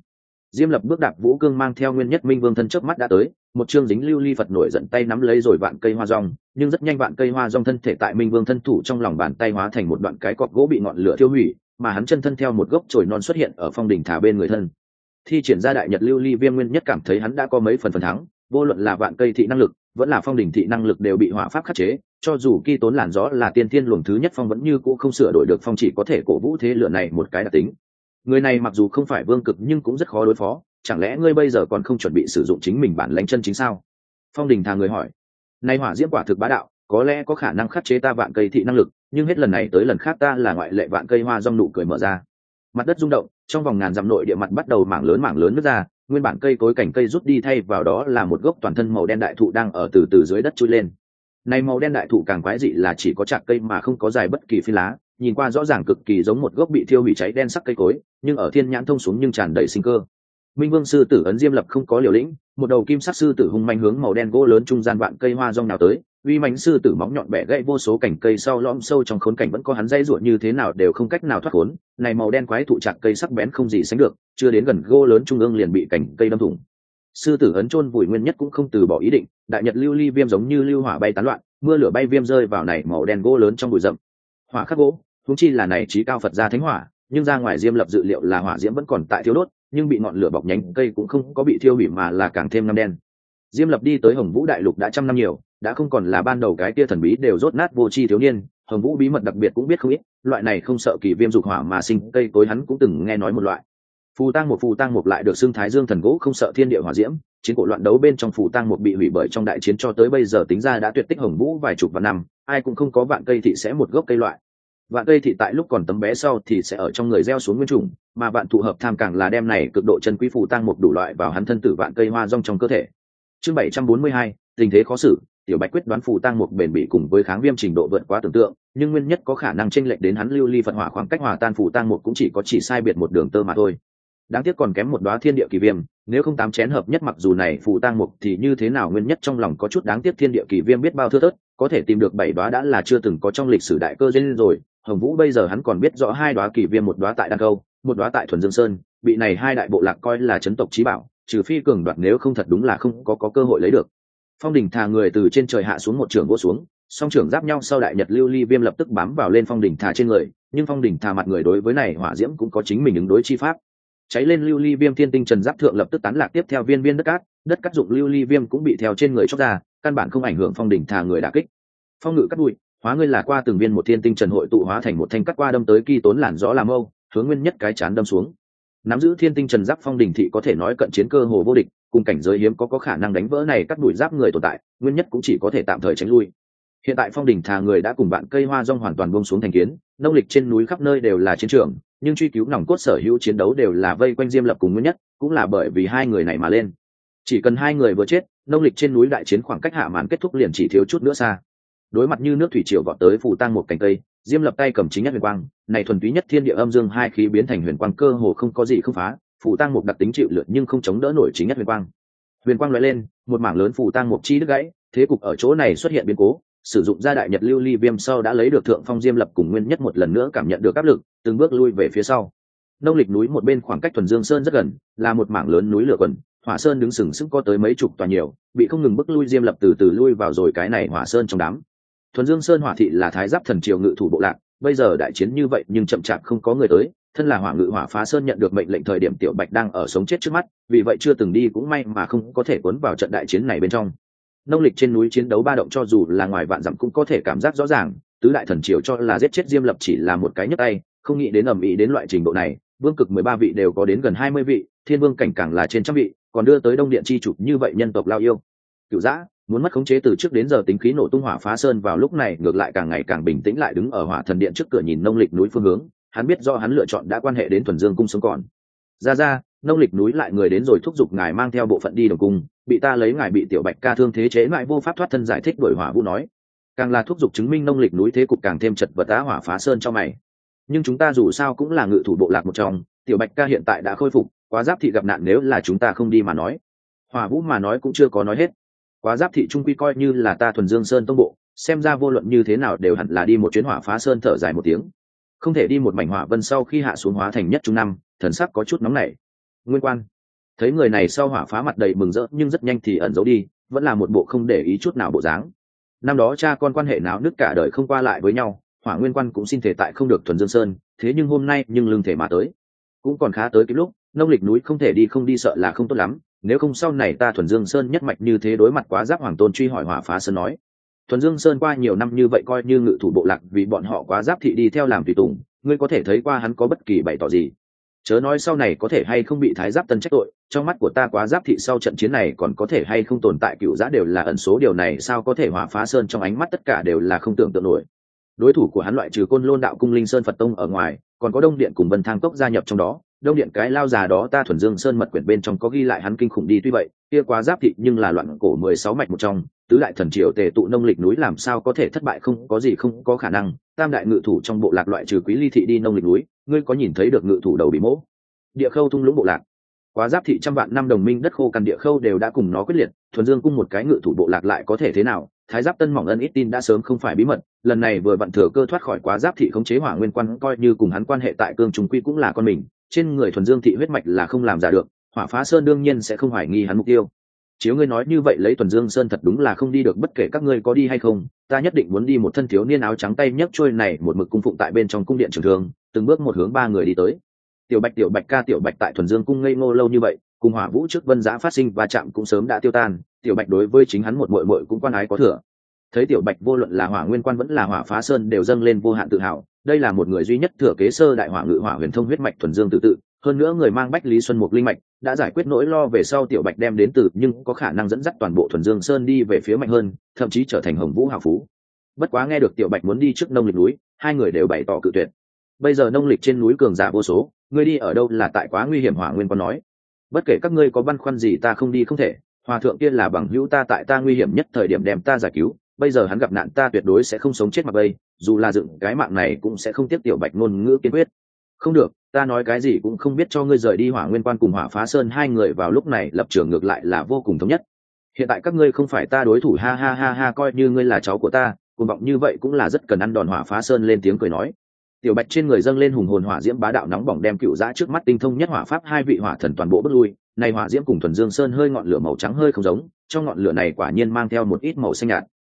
Diêm Lập bước đạp vũ cương mang theo Nguyên Nhất Minh Vương thân chớp mắt đã tới, một chương dính lưu ly Phật nổi giận tay nắm lấy rồi vạn cây hoa rong, nhưng rất nhanh vạn cây hoa rong thân thể tại Minh Vương thân thủ trong lòng bàn tay hóa thành một đoạn cái cọc gỗ bị ngọn lửa thiêu hủy, mà hắn chân thân theo một gốc chồi non xuất hiện ở Phong Đỉnh Thả bên người thân. Thi triển ra đại nhật lưu ly viêm, Nguyên Nhất cảm thấy hắn đã có mấy phần thắng, vô luận là vạn cây thị năng lực, vẫn là Phong Đỉnh thị năng lực đều bị hỏa pháp khắc chế, cho dù Kỳ Tốn làn gió là tiên thiên luồng thứ nhất phong vẫn như cũ không sửa đổi được phong, chỉ có thể cổ vũ thế lửa này một cái đặc tính. Người này mặc dù không phải vương cực nhưng cũng rất khó đối phó, chẳng lẽ ngươi bây giờ còn không chuẩn bị sử dụng chính mình bản lãnh chân chính sao? Phong Đình Thà người hỏi. Nay hỏa diễm quả thực bá đạo, có lẽ có khả năng khắc chế ta vạn cây thị năng lực, nhưng hết lần này tới lần khác ta là ngoại lệ. Vạn cây hoa rong nụ cười mở ra, mặt đất rung động, trong vòng ngàn dặm nội địa mặt bắt đầu mảng lớn nứt ra, nguyên bản cây cối cành cây rút đi, thay vào đó là một gốc toàn thân màu đen đại thụ đang ở từ từ dưới đất chui lên. Này màu đen đại thụ càng quái dị là chỉ có chạc cây mà không có dài bất kỳ phi lá, nhìn qua rõ ràng cực kỳ giống một gốc bị thiêu hủy cháy đen sắc cây cối, nhưng ở thiên nhãn thông xuống nhưng tràn đầy sinh cơ. Minh Vương sư tử ấn Diêm Lập không có liều lĩnh, một đầu kim sắc sư tử hung manh hướng màu đen gỗ lớn trung gian vạn cây hoa rong nào tới, uy mãnh sư tử móng nhọn bẻ gãy vô số cành cây, sau lõm sâu trong khốn cảnh vẫn có hắn dây ruột như thế nào đều không cách nào thoát khốn. Này màu đen quái thụ chặt cây sắc bén không gì sánh được, chưa đến gần gỗ lớn trung ương liền bị cành cây đâm thủng. Sư tử ấn chôn vùi Nguyên Nhất cũng không từ bỏ ý định, đại nhật lưu ly viêm giống như lưu hỏa bay tán loạn, mưa lửa bay viêm rơi vào này màu đen gỗ lớn trong bụi rậm. Hỏa khắc gỗ, huống chi là này chí cao Phật gia thánh hỏa, nhưng ra ngoài Diêm Lập dự liệu là hỏa diễm vẫn còn tại thiêu đốt, nhưng bị ngọn lửa bọc nhánh cây cũng không có bị thiêu hủy mà là càng thêm ngăm đen. Diêm Lập đi tới Hồng Vũ đại lục đã trăm năm nhiều, đã không còn là ban đầu cái kia thần bí đều rốt nát vô tri thiếu niên, Hồng Vũ bí mật đặc biệt cũng biết không ít, loại này không sợ kỳ viêm dục hỏa mà sinh cây cối hắn cũng từng nghe nói một loại. Phù tang một lại được xưng Thái Dương thần gỗ, không sợ thiên địa hỏa diễm, chiến cổ loạn đấu bên trong phù tang một bị hủy bởi trong đại chiến cho tới bây giờ tính ra đã tuyệt tích Hồng Vũ vài chục vạn năm, ai cũng không có vạn cây thị sẽ một gốc cây loại. Vạn cây thị tại lúc còn tấm bé sau thì sẽ ở trong người gieo xuống nguyên trùng, mà vạn thụ hợp tham càng là đem này cực độ chân quý phù tang một đủ loại vào hắn thân tử vạn cây hoa rong trong cơ thể. Chương 742, tình thế khó xử, Tiểu Bạch quyết đoán phù tang một bền bỉ cùng với kháng viêm trình độ vượt quá tưởng tượng, nhưng nguyên nhất có khả năng chênh lệch đến hắn lưu ly Phật hỏa khoảng cách hòa tan phù tang một cũng chỉ sai biệt một đường tơ mà thôi. Đáng tiếc còn kém một đóa thiên địa kỳ viêm, nếu không tám chén hợp nhất mặc dù này phù tang mục thì như thế nào, nguyên nhất trong lòng có chút đáng tiếc thiên địa kỳ viêm biết bao thưa thớt, có thể tìm được 7 đóa đã là chưa từng có trong lịch sử đại cơ duyên rồi. Hồng Vũ bây giờ hắn còn biết rõ 2 đóa kỳ viêm, một đóa tại Đan Câu, một đóa tại Thuần Dương Sơn, bị này hai đại bộ lạc coi là chấn tộc chí bảo, trừ phi cường đoạt nếu không thật đúng là không có cơ hội lấy được. Phong Đỉnh Thà người từ trên trời hạ xuống một trường vỗ xuống, song trưởng giáp nhau sau đại nhật lưu ly viêm lập tức bám vào lên Phong Đỉnh Thà trên người, nhưng Phong Đỉnh Thà mặt người đối với này hỏa diễm cũng có chính mình ứng đối chi pháp. Cháy lên lưu ly viêm thiên tinh trần giáp thượng lập tức tán lạc, tiếp theo viên viên đất cát dụng lưu ly viêm cũng bị theo trên người chóc ra, căn bản không ảnh hưởng Phong Đỉnh Thà người đả kích. Phong ngự cắt bụi, hóa ngươi là qua từng viên một thiên tinh trần hội tụ hóa thành một thanh cắt qua đâm tới Kỳ Tốn làn gió làm âu, hướng nguyên nhất cái chán đâm xuống. Nắm giữ thiên tinh trần giáp Phong Đỉnh thị có thể nói cận chiến cơ hồ vô địch, cùng cảnh giới hiếm có khả năng đánh vỡ này cắt đuổi giáp người tồn tại, nguyên nhất cũng chỉ có thể tạm thời tránh lui. Hiện tại Phong Đỉnh Thà người đã cùng bạn cây hoa rong hoàn toàn buông xuống thành kiến, nông lịch trên núi khắp nơi đều là chiến trường, nhưng truy cứu nòng cốt sở hữu chiến đấu đều là vây quanh Diêm Lập cùng Nguyên Nhất, cũng là bởi vì hai người này mà lên. Chỉ cần hai người vừa chết, nông lịch trên núi đại chiến khoảng cách hạ màn kết thúc liền chỉ thiếu chút nữa xa. Đối mặt như nước thủy triều vọt tới phù tang một cành cây, Diêm Lập tay cầm chính nhất huyền quang, này thuần túy nhất thiên địa âm dương hai khí biến thành huyền quang cơ hồ không có gì không phá, phù tang một đặc tính chịu lượt nhưng không chống đỡ nổi chính nhất huyền quang. Huyền quang lóe lên, một mảng lớn phù tang một chi đứt gãy, thế cục ở chỗ này xuất hiện biến cố. Sử dụng ra đại nhật lưu ly viêm sau đã lấy được thượng phong, Diêm Lập cùng Nguyên Nhất một lần nữa cảm nhận được áp lực, từng bước lui về phía sau. Nông lịch núi một bên khoảng cách Thuần Dương Sơn rất gần, là một mảng lớn núi lửa quần, hỏa sơn đứng sừng sững có tới mấy chục tòa nhiều, bị không ngừng bức lui Diêm Lập từ từ lui vào rồi cái này hỏa sơn trong đám. Thuần Dương Sơn hỏa thị là thái giáp thần triều ngự thủ bộ lạc, bây giờ đại chiến như vậy nhưng chậm chạp không có người tới, thân là hỏa ngự hỏa phá sơn nhận được mệnh lệnh thời điểm Tiểu Bạch đang ở sống chết trước mắt, vì vậy chưa từng đi cũng may mà không có thể cuốn vào trận đại chiến này bên trong. Nông lịch trên núi chiến đấu ba động cho dù là ngoài vạn dặm cũng có thể cảm giác rõ ràng, tứ đại thần triều cho là giết chết Diêm Lập chỉ là một cái nhấc tay, không nghĩ đến ầm ĩ đến loại trình độ này, vương cực 13 vị đều có đến gần 20 vị, thiên vương cảnh càng là trên trăm vị, còn đưa tới Đông Điện chi chủ như vậy nhân tộc lao yêu. Cửu Dã muốn mất khống chế từ trước đến giờ tính khí nổ tung hỏa phá sơn vào lúc này ngược lại càng ngày càng bình tĩnh, lại đứng ở hỏa thần điện trước cửa nhìn nông lịch núi phương hướng, hắn biết do hắn lựa chọn đã quan hệ đến Thuần Dương cung sống còn. Ra, nông lịch núi lại người đến rồi, thúc giục ngài mang theo bộ phận đi Đồng cung, bị ta lấy ngài bị Tiểu Bạch ca thương thế chế lại vô pháp thoát thân, giải thích đổi Hỏa Vũ nói. Càng là thúc giục chứng minh nông lịch núi thế cục càng thêm chật vật, á hỏa phá sơn cho mày. Nhưng chúng ta dù sao cũng là ngự thủ bộ lạc một trong, Tiểu Bạch ca hiện tại đã khôi phục, Quá Giáp thị gặp nạn nếu là chúng ta không đi mà nói. Hỏa Vũ mà nói cũng chưa có nói hết. Quá Giáp thị trung quy coi như là ta Thuần Dương Sơn tông bộ, xem ra vô luận như thế nào đều hẳn là đi một chuyến hỏa phá sơn, thở dài một tiếng. Không thể đi một mảnh hỏa vân sau khi hạ xuống hóa thành nhất trung năm, thần sắc có chút nóng nảy. Nguyên Quan, Thấy người này sau hỏa phá mặt đầy mừng rỡ nhưng rất nhanh thì ẩn giấu đi, vẫn là một bộ không để ý chút nào bộ dáng. Năm đó cha con quan hệ náo nứt cả đời không qua lại với nhau, Hỏa Nguyên Quan cũng xin thể tại không được thuần dương sơn, thế nhưng hôm nay nhưng lưng thể mà tới, cũng còn khá tới cái lúc nông lịch núi không thể đi không đi sợ là không tốt lắm, nếu không sau này ta thuần dương sơn nhất mạch như thế đối mặt quá giáp hoàng tôn truy hỏi. Hỏa Phá Sơn nói, thuần dương sơn qua nhiều năm như vậy coi như ngự thủ bộ lạc vì bọn họ quá giáp thị đi theo làm tùy tùng, ngươi có thể thấy qua hắn có bất kỳ bày tỏ gì? Chớ nói sau này có thể hay không bị thái giáp tân trách tội, trong mắt của ta quá giáp thị sau trận chiến này còn có thể hay không tồn tại cựu giã đều là ẩn số, điều này sao có thể? Hỏa Phá Sơn trong ánh mắt tất cả đều là không tưởng tượng nổi. Đối thủ của hắn loại trừ Côn Lôn đạo cung Linh Sơn Phật tông ở ngoài, còn có Đông Điện cùng Vân Thang cốc gia nhập trong đó. Đông Điện cái lao già đó ta thuần dương sơn mật quyển bên trong có ghi lại hắn kinh khủng đi, tuy vậy kia quá giáp thị nhưng là loạn cổ 16 mạch một trong, tứ đại thần triều tề tụ nông lịch núi làm sao có thể thất bại? Không có gì không có khả năng, tam đại ngự thủ trong bộ lạc loại trừ Quý Ly thị đi nông lịch núi, ngươi có nhìn thấy được ngự thủ đầu bị mỗ Địa Khâu thung lũng bộ lạc? Quá giáp thị trăm vạn năm đồng minh đất khô cằn Địa Khâu đều đã cùng nó quyết liệt, thuần dương cung một cái ngự thủ bộ lạc lại có thể thế nào? Thái giáp tân mỏng ân ít tin đã sớm không phải bí mật, lần này vừa vặn thừa cơ thoát khỏi quá giáp thị khống chế. Hỏa Nguyên Quan coi như cùng hắn quan hệ tại cương trung quy cũng là con mình, trên người thuần dương thị huyết mạch là không làm giả được, Hỏa Phá Sơn đương nhiên sẽ không hoài nghi hắn mục tiêu. Chiếu ngươi nói như vậy lấy thuần dương sơn thật đúng là không đi được, bất kể các ngươi có đi hay không, ta nhất định muốn đi. Một thân thiếu niên áo trắng tay nhấc chuôi này một mực cung phụng tại bên trong cung điện trường thương, từng bước một hướng ba người đi tới. Tiểu Bạch ca, Tiểu Bạch tại thuần dương cung ngây ngô lâu như vậy, cùng Hỏa Vũ trước Vân Giã phát sinh va chạm cũng sớm đã tiêu tan, Tiểu Bạch đối với chính hắn một muội muội cũng quan ái có thừa. Thấy Tiểu Bạch vô luận là Hỏa Nguyên Quan vẫn là Hỏa Phá Sơn đều dâng lên vô hạn tự hào, đây là một người duy nhất thừa kế sơ đại hỏa ngự hỏa huyền thông huyết mạch thuần dương tự tự, hơn nữa người mang Bách Lý Xuân Mục linh mạch, đã giải quyết nỗi lo về sau. Tiểu Bạch đem đến từ nhưng có khả năng dẫn dắt toàn bộ thuần dương sơn đi về phía mạnh hơn, thậm chí trở thành Hồng Vũ hào phú. Bất quá nghe được Tiểu Bạch muốn đi trước nông lịch núi, hai người đều bày tỏ cự tuyệt. Bây giờ nông lịch trên núi cường giả vô số, ngươi đi ở đâu là tại quá nguy hiểm. Hỏa Nguyên Quan nói, bất kể các ngươi có băn khoăn gì ta không đi không thể, hòa thượng kia là bằng hữu ta, tại ta nguy hiểm nhất thời điểm đem ta giải cứu, bây giờ hắn gặp nạn ta tuyệt đối sẽ không sống chết mặc bây, dù là dựng cái mạng này cũng sẽ không tiếp. Tiểu Bạch ngôn ngữ kiên quyết, không được, ta nói cái gì cũng không biết cho ngươi rời đi. Hỏa Nguyên Quan cùng Hỏa Phá Sơn hai người vào lúc này lập trường ngược lại là vô cùng thống nhất. Hiện tại các ngươi không phải ta đối thủ, ha ha ha ha, coi như ngươi là cháu của ta, cuồng vọng như vậy cũng là rất cần ăn đòn. Hỏa Phá Sơn lên tiếng cười nói. Tiểu Bạch trên người dâng lên hùng hồn hỏa diễm bá đạo nóng bỏng, đem cựu giã trước mắt tinh thông nhất hỏa pháp hai vị hỏa thần toàn bộ bước lui. Này hỏa diễm cùng thuần dương sơn hơi ngọn lửa màu trắng hơi không giống, trong ngọn lửa này quả nhiên mang theo một ít màu xanh nhạt.